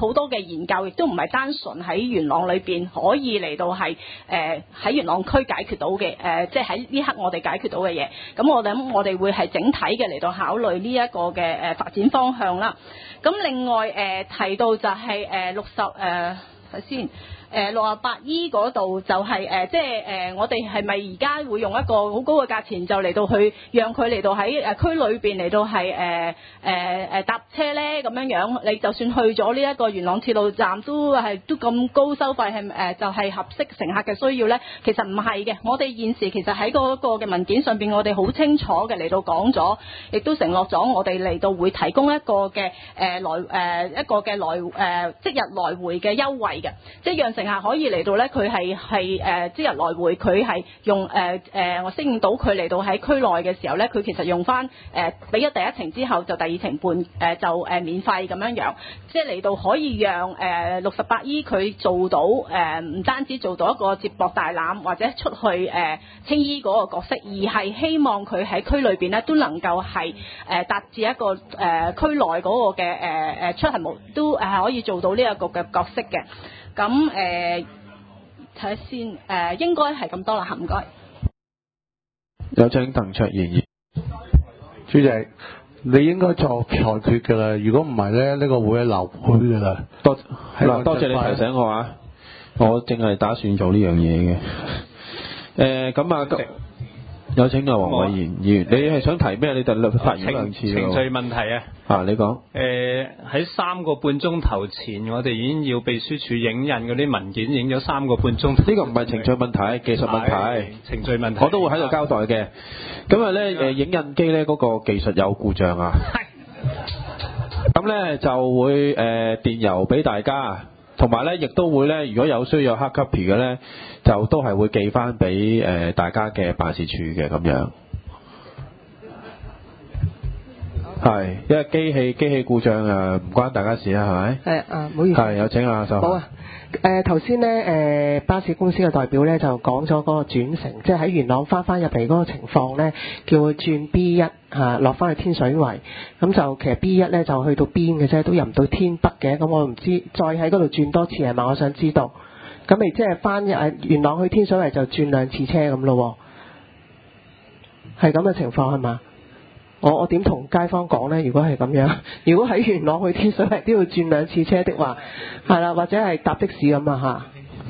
好多嘅研究，亦都唔係單純喺元朗裏邊可以嚟到係誒喺元朗區解決到嘅誒，即係喺呢刻我哋解決到嘅嘢。咁我諗我哋會係整體嘅嚟到考慮呢一個嘅誒發展方向啦。咁另外誒、呃、提到就係誒六十誒睇先。誒六啊八 E 嗰度就係、是、誒、呃，即係誒、呃，我哋係咪而家會用一個好高嘅價錢就嚟到去讓佢嚟到喺誒區裏邊嚟到係誒誒誒搭車咧咁樣樣？你就算去咗呢一個元朗鐵路站都係都咁高收費係誒、呃、就係、是、合適乘客嘅需要咧？其實唔係嘅，我哋現時其實喺嗰個嘅文件上邊，我哋好清楚嘅嚟到講咗，亦都承諾咗我哋嚟到會提供一個嘅誒、呃、來誒、呃、一個嘅來誒、呃、即日來回嘅優惠嘅，即係讓乘客可以嚟到咧，佢係係誒即日來回，佢係用誒誒、呃呃、我適應到佢嚟到喺區內嘅時候咧，佢其實用翻誒俾咗第一程之後，就第二程半誒、呃、就誒、呃、免費咁樣樣，即係嚟到可以讓誒六十八 E 佢做到誒唔、呃、單止做到一個接駁大欖或者出去誒、呃、青衣嗰個角色，而係希望佢喺區裏邊咧都能夠係誒達至一個誒、呃、區內嗰個嘅誒誒出行模都誒可以做到呢一個嘅角色嘅。咁誒睇下先，誒、呃、應該係咁多啦，唔該。 有請鄧卓賢。 主席，你應該作裁決㗎啦，如果唔係咧，呢、這個會係流會㗎啦。 多嗱，多謝你提醒我啊！我正係打算做呢樣嘢嘅。誒咁啊，有請啊黃偉賢議員，你係想提咩？你就發言兩次程序問題啊！ 啊，你講。 誒喺三個半鐘頭前，我哋已經要秘書處影印嗰啲文件，影咗三個半鐘。呢個唔係程序問題，技術問題。 程序問題。 我都會喺度交代嘅。咁啊咧誒，影印機咧嗰個技術有故障啊。係。咁咧就會誒、呃、電郵俾大家。同埋咧，亦都會咧，如果有需要有 hard copy 嘅咧，就都係會寄翻俾誒大家嘅辦事處嘅咁樣。係，因為機器機器故障啊，唔關大家事啊，係咪？ 係啊，唔好意思。係， 有請阿秀。 好啊。誒頭先咧誒巴士公司嘅代表咧就講咗嗰個轉乘，即係喺元朗翻翻入嚟嗰個情況咧，叫佢轉 B 一嚇落翻去天水圍，咁就其實 B 一咧就去到邊嘅啫，都入唔到天北嘅，咁我唔知再喺嗰度轉多次係嘛？我想知道。咁咪即係翻誒元朗去天水圍就轉兩次車咁咯喎，係咁嘅情況係嘛？我我點同街坊講呢？如果係咁樣，如果喺元朗去天水圍都要轉兩次車的話，係啦，或者係搭的士咁啊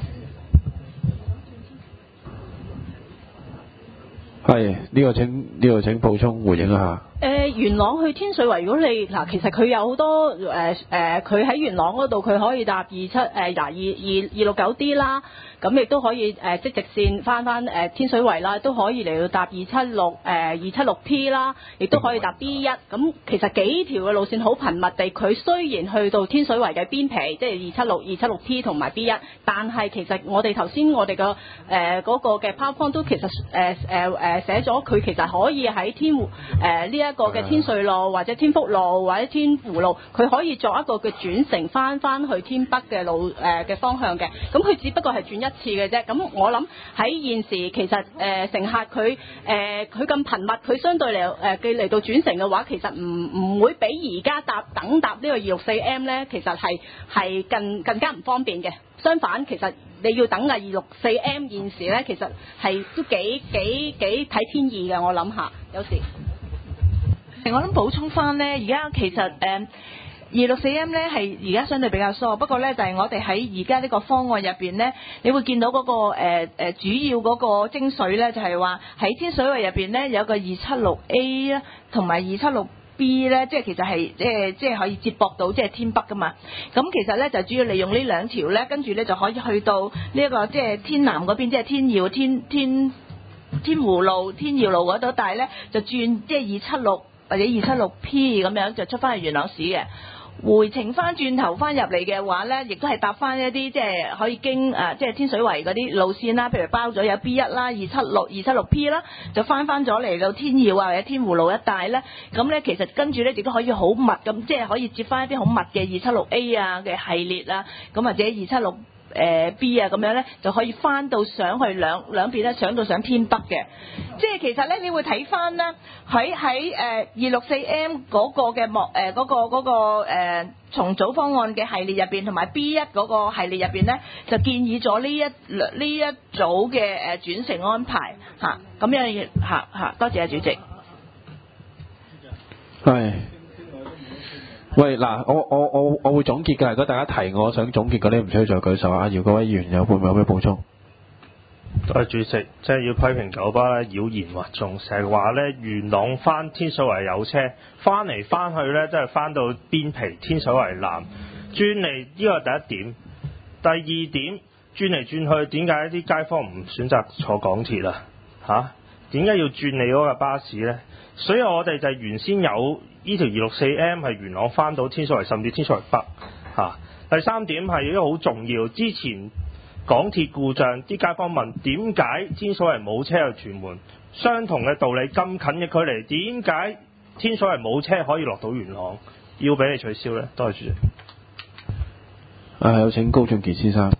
嚇。係，呢個請呢個請補充回應一下。 誒、呃、元朗去天水圍，如果你嗱，其實佢有好多誒誒，佢、呃、喺、呃、元朗嗰度佢可以搭二七誒廿二二二六九 D 啦。咁亦都可以誒、呃、即直線翻翻誒天水圍啦，都可以嚟到搭二七六誒二七六 P 啦，亦都可以搭 B 一。咁其實幾條嘅路線好頻密地，佢雖然去到天水圍嘅邊皮，即係二七六、二七六 P 同埋 B 一，但係其實我哋頭先我哋嘅誒嗰個嘅 PowerPoint 都其實誒誒誒寫咗，佢其實可以喺天湖誒呢一個嘅天瑞路或者天福路或者天湖路，佢可以作一個嘅轉乘翻翻去天北嘅路誒嘅、呃、方向嘅。咁佢只不過係轉一次嘅啫，咁我諗喺現時其實誒、呃、乘客佢誒佢咁頻密，佢相對嚟誒嘅嚟到轉乘嘅話，其實唔唔會比而家搭等搭呢個二六四 M 咧，其實係係更更加唔方便嘅。相反，其實你要等啊二六四 M 現時咧，其實係都幾幾幾睇天意嘅，我諗下有時。 我諗補充翻咧，而家其實誒。呃二六四 M 咧係而家相對比較疏，不過咧就係、是、我哋喺而家呢個方案入邊咧，你會見到嗰、那個誒、呃、主要嗰個精髓咧，就係話喺天水圍入邊咧有個二七六 A 啦，同埋二七六 B 咧，即係其實係即係即係可以接駁到即係天北噶嘛。咁其實咧就主要利用呢兩條咧，跟住咧就可以去到呢、這、一個即係天南嗰邊，即係天耀、天天天湖路、天耀路嗰度，但係咧就轉即係二七六或者二七六 P 咁樣就出翻去元朗市嘅。回程翻轉頭翻入嚟嘅話咧，亦都係搭翻一啲即係可以經誒、呃、即係天水圍嗰啲路線啦，譬如包咗有 B 一啦、二七六、二七六 P 啦，就翻翻咗嚟到天耀啊或者天湖路一帶咧，咁咧其實跟住咧亦都可以好密咁，即係可以接翻一啲好密嘅二七六 A 啊嘅系列啦，咁或者二七六。誒誒 B 啊咁樣咧，就可以翻到上去兩兩邊咧，上到上偏北嘅。即係其實咧，你會睇翻咧喺喺誒二六四 M 嗰個嘅幕誒嗰個嗰個誒重組方案嘅系列入邊，同埋 B 一嗰個系列入邊咧，就建議咗呢一呢一組嘅誒轉乘安排嚇，咁樣嚇嚇，多謝啊主席。 係。喂，嗱，我我我我會總結嘅，如果大家提我想總結嗰啲，唔需要再舉手啊。姚國威議員有會唔會有咩補充？ 多謝主席，即係要批評九巴咧妖言惑眾，成日話咧元朗翻天水圍有車，翻嚟翻去咧都係翻到邊皮天水圍南，轉嚟呢個係第一點。第二點，轉嚟轉去，點解啲街坊唔選擇坐港鐵啊？嚇，點解要轉你嗰個巴士咧？所以我哋就係原先有呢條二六四 M 係元朗翻到天水圍，甚至天水圍北嚇、啊。第三點係一個好重要，之前港鐵故障，啲街坊問點解天水圍冇車去屯門？相同嘅道理，咁近嘅距離，點解天水圍冇車可以落到元朗？要俾你取消呢？多謝主席。 誒，有請高俊傑先生。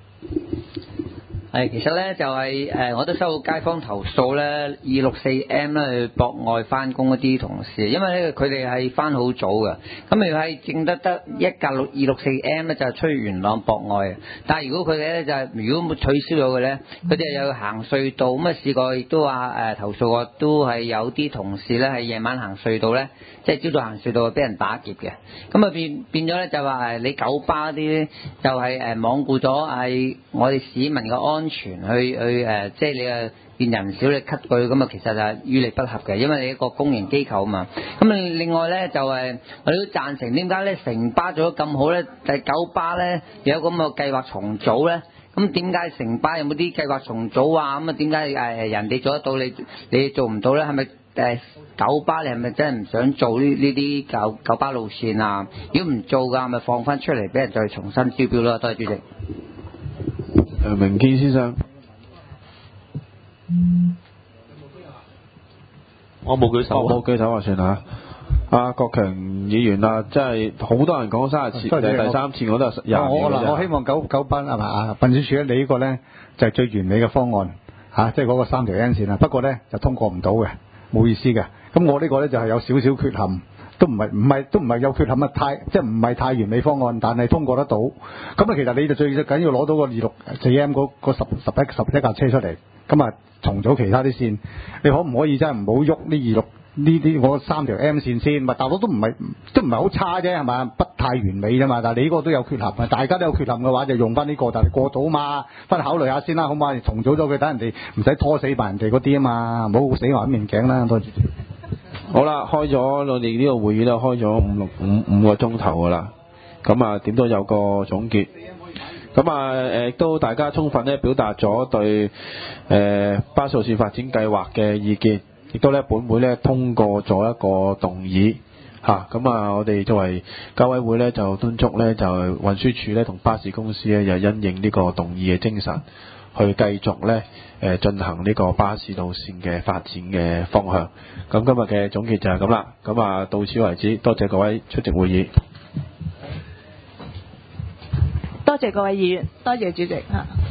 係，其實咧就係、是、誒、呃，我都收到街坊投訴咧，二六四 M 咧去博愛翻工嗰啲同事，因為咧佢哋係翻好早嘅，咁如果係淨得得一架六二六四 M 咧就係出去元朗博愛，但係如果佢哋咧就係、是、如果冇取消咗嘅咧，佢哋又要行隧道，咁啊試過亦都話誒、呃、投訴過，都係有啲同事咧係夜晚行隧道咧，即係朝早行隧道俾人打劫嘅，咁啊變變咗咧就話誒你九巴啲咧就係誒罔顧咗係我哋市民嘅安。安全去去誒、呃，即係你誒見人少你 cut 佢咁啊，其實就係於理不合嘅，因為你一個公營機構啊嘛。咁另外咧就係我哋都贊成點解咧城巴做得咁好咧，第九巴咧有咁嘅計劃重組咧。咁點解城巴有冇啲計劃重組啊？咁啊點解誒人哋做得到你你做唔到咧？係咪誒九巴你係咪真係唔想做呢呢啲九九巴路線啊？如果唔做㗎，咪放翻出嚟俾人再重新招標咯。多謝主席。 誒，明堅先生， 我冇舉手， 我冇舉手啊，算啦。阿郭強議員啊，真係好多人講三次，第第三次我都係廿年我嗱，我希望九九班係嘛啊，運輸署咧，你呢個咧就係最完美嘅方案嚇，即係嗰個三條 N 線啊。不過咧就通過唔到嘅，冇意思嘅。咁我呢個咧就係有少少缺陷。都唔係唔係都唔係有缺陷啊！太即係唔係太完美方案，但係通過得到。咁啊，其實你就最緊要攞到個二六四 M 嗰嗰十十一十一架車出嚟，咁啊重組其他啲線。你可唔可以真係唔好喐呢二六呢啲我三條 M 線先？咪大佬都唔係都唔係好差啫，係嘛？不太完美啫嘛。但係你呢個都有缺陷啊！大家都有缺陷嘅話，就用翻呢個，但係過到嘛，翻去考慮下先啦，好嘛？重組咗佢，等人哋唔使拖死埋人哋嗰啲啊嘛，唔好死埋面頸啦，多謝。 好啦，開咗我哋呢個會議咧，開咗五六五五個鐘頭噶啦，咁啊點都有個總結，咁啊誒都大家充分咧表達咗對誒、呃、巴士路線發展計劃嘅意見，亦都咧本會咧通過咗一個動議嚇，咁啊我哋作為交委會咧就敦促咧就運輸署咧同巴士公司咧就因應呢個動議嘅精神，去繼續咧誒進行呢個巴士路線嘅發展嘅方向。咁今日嘅總結就係咁啦，咁啊到此為止，多謝各位出席會議。 多謝各位議員，多謝主席嚇。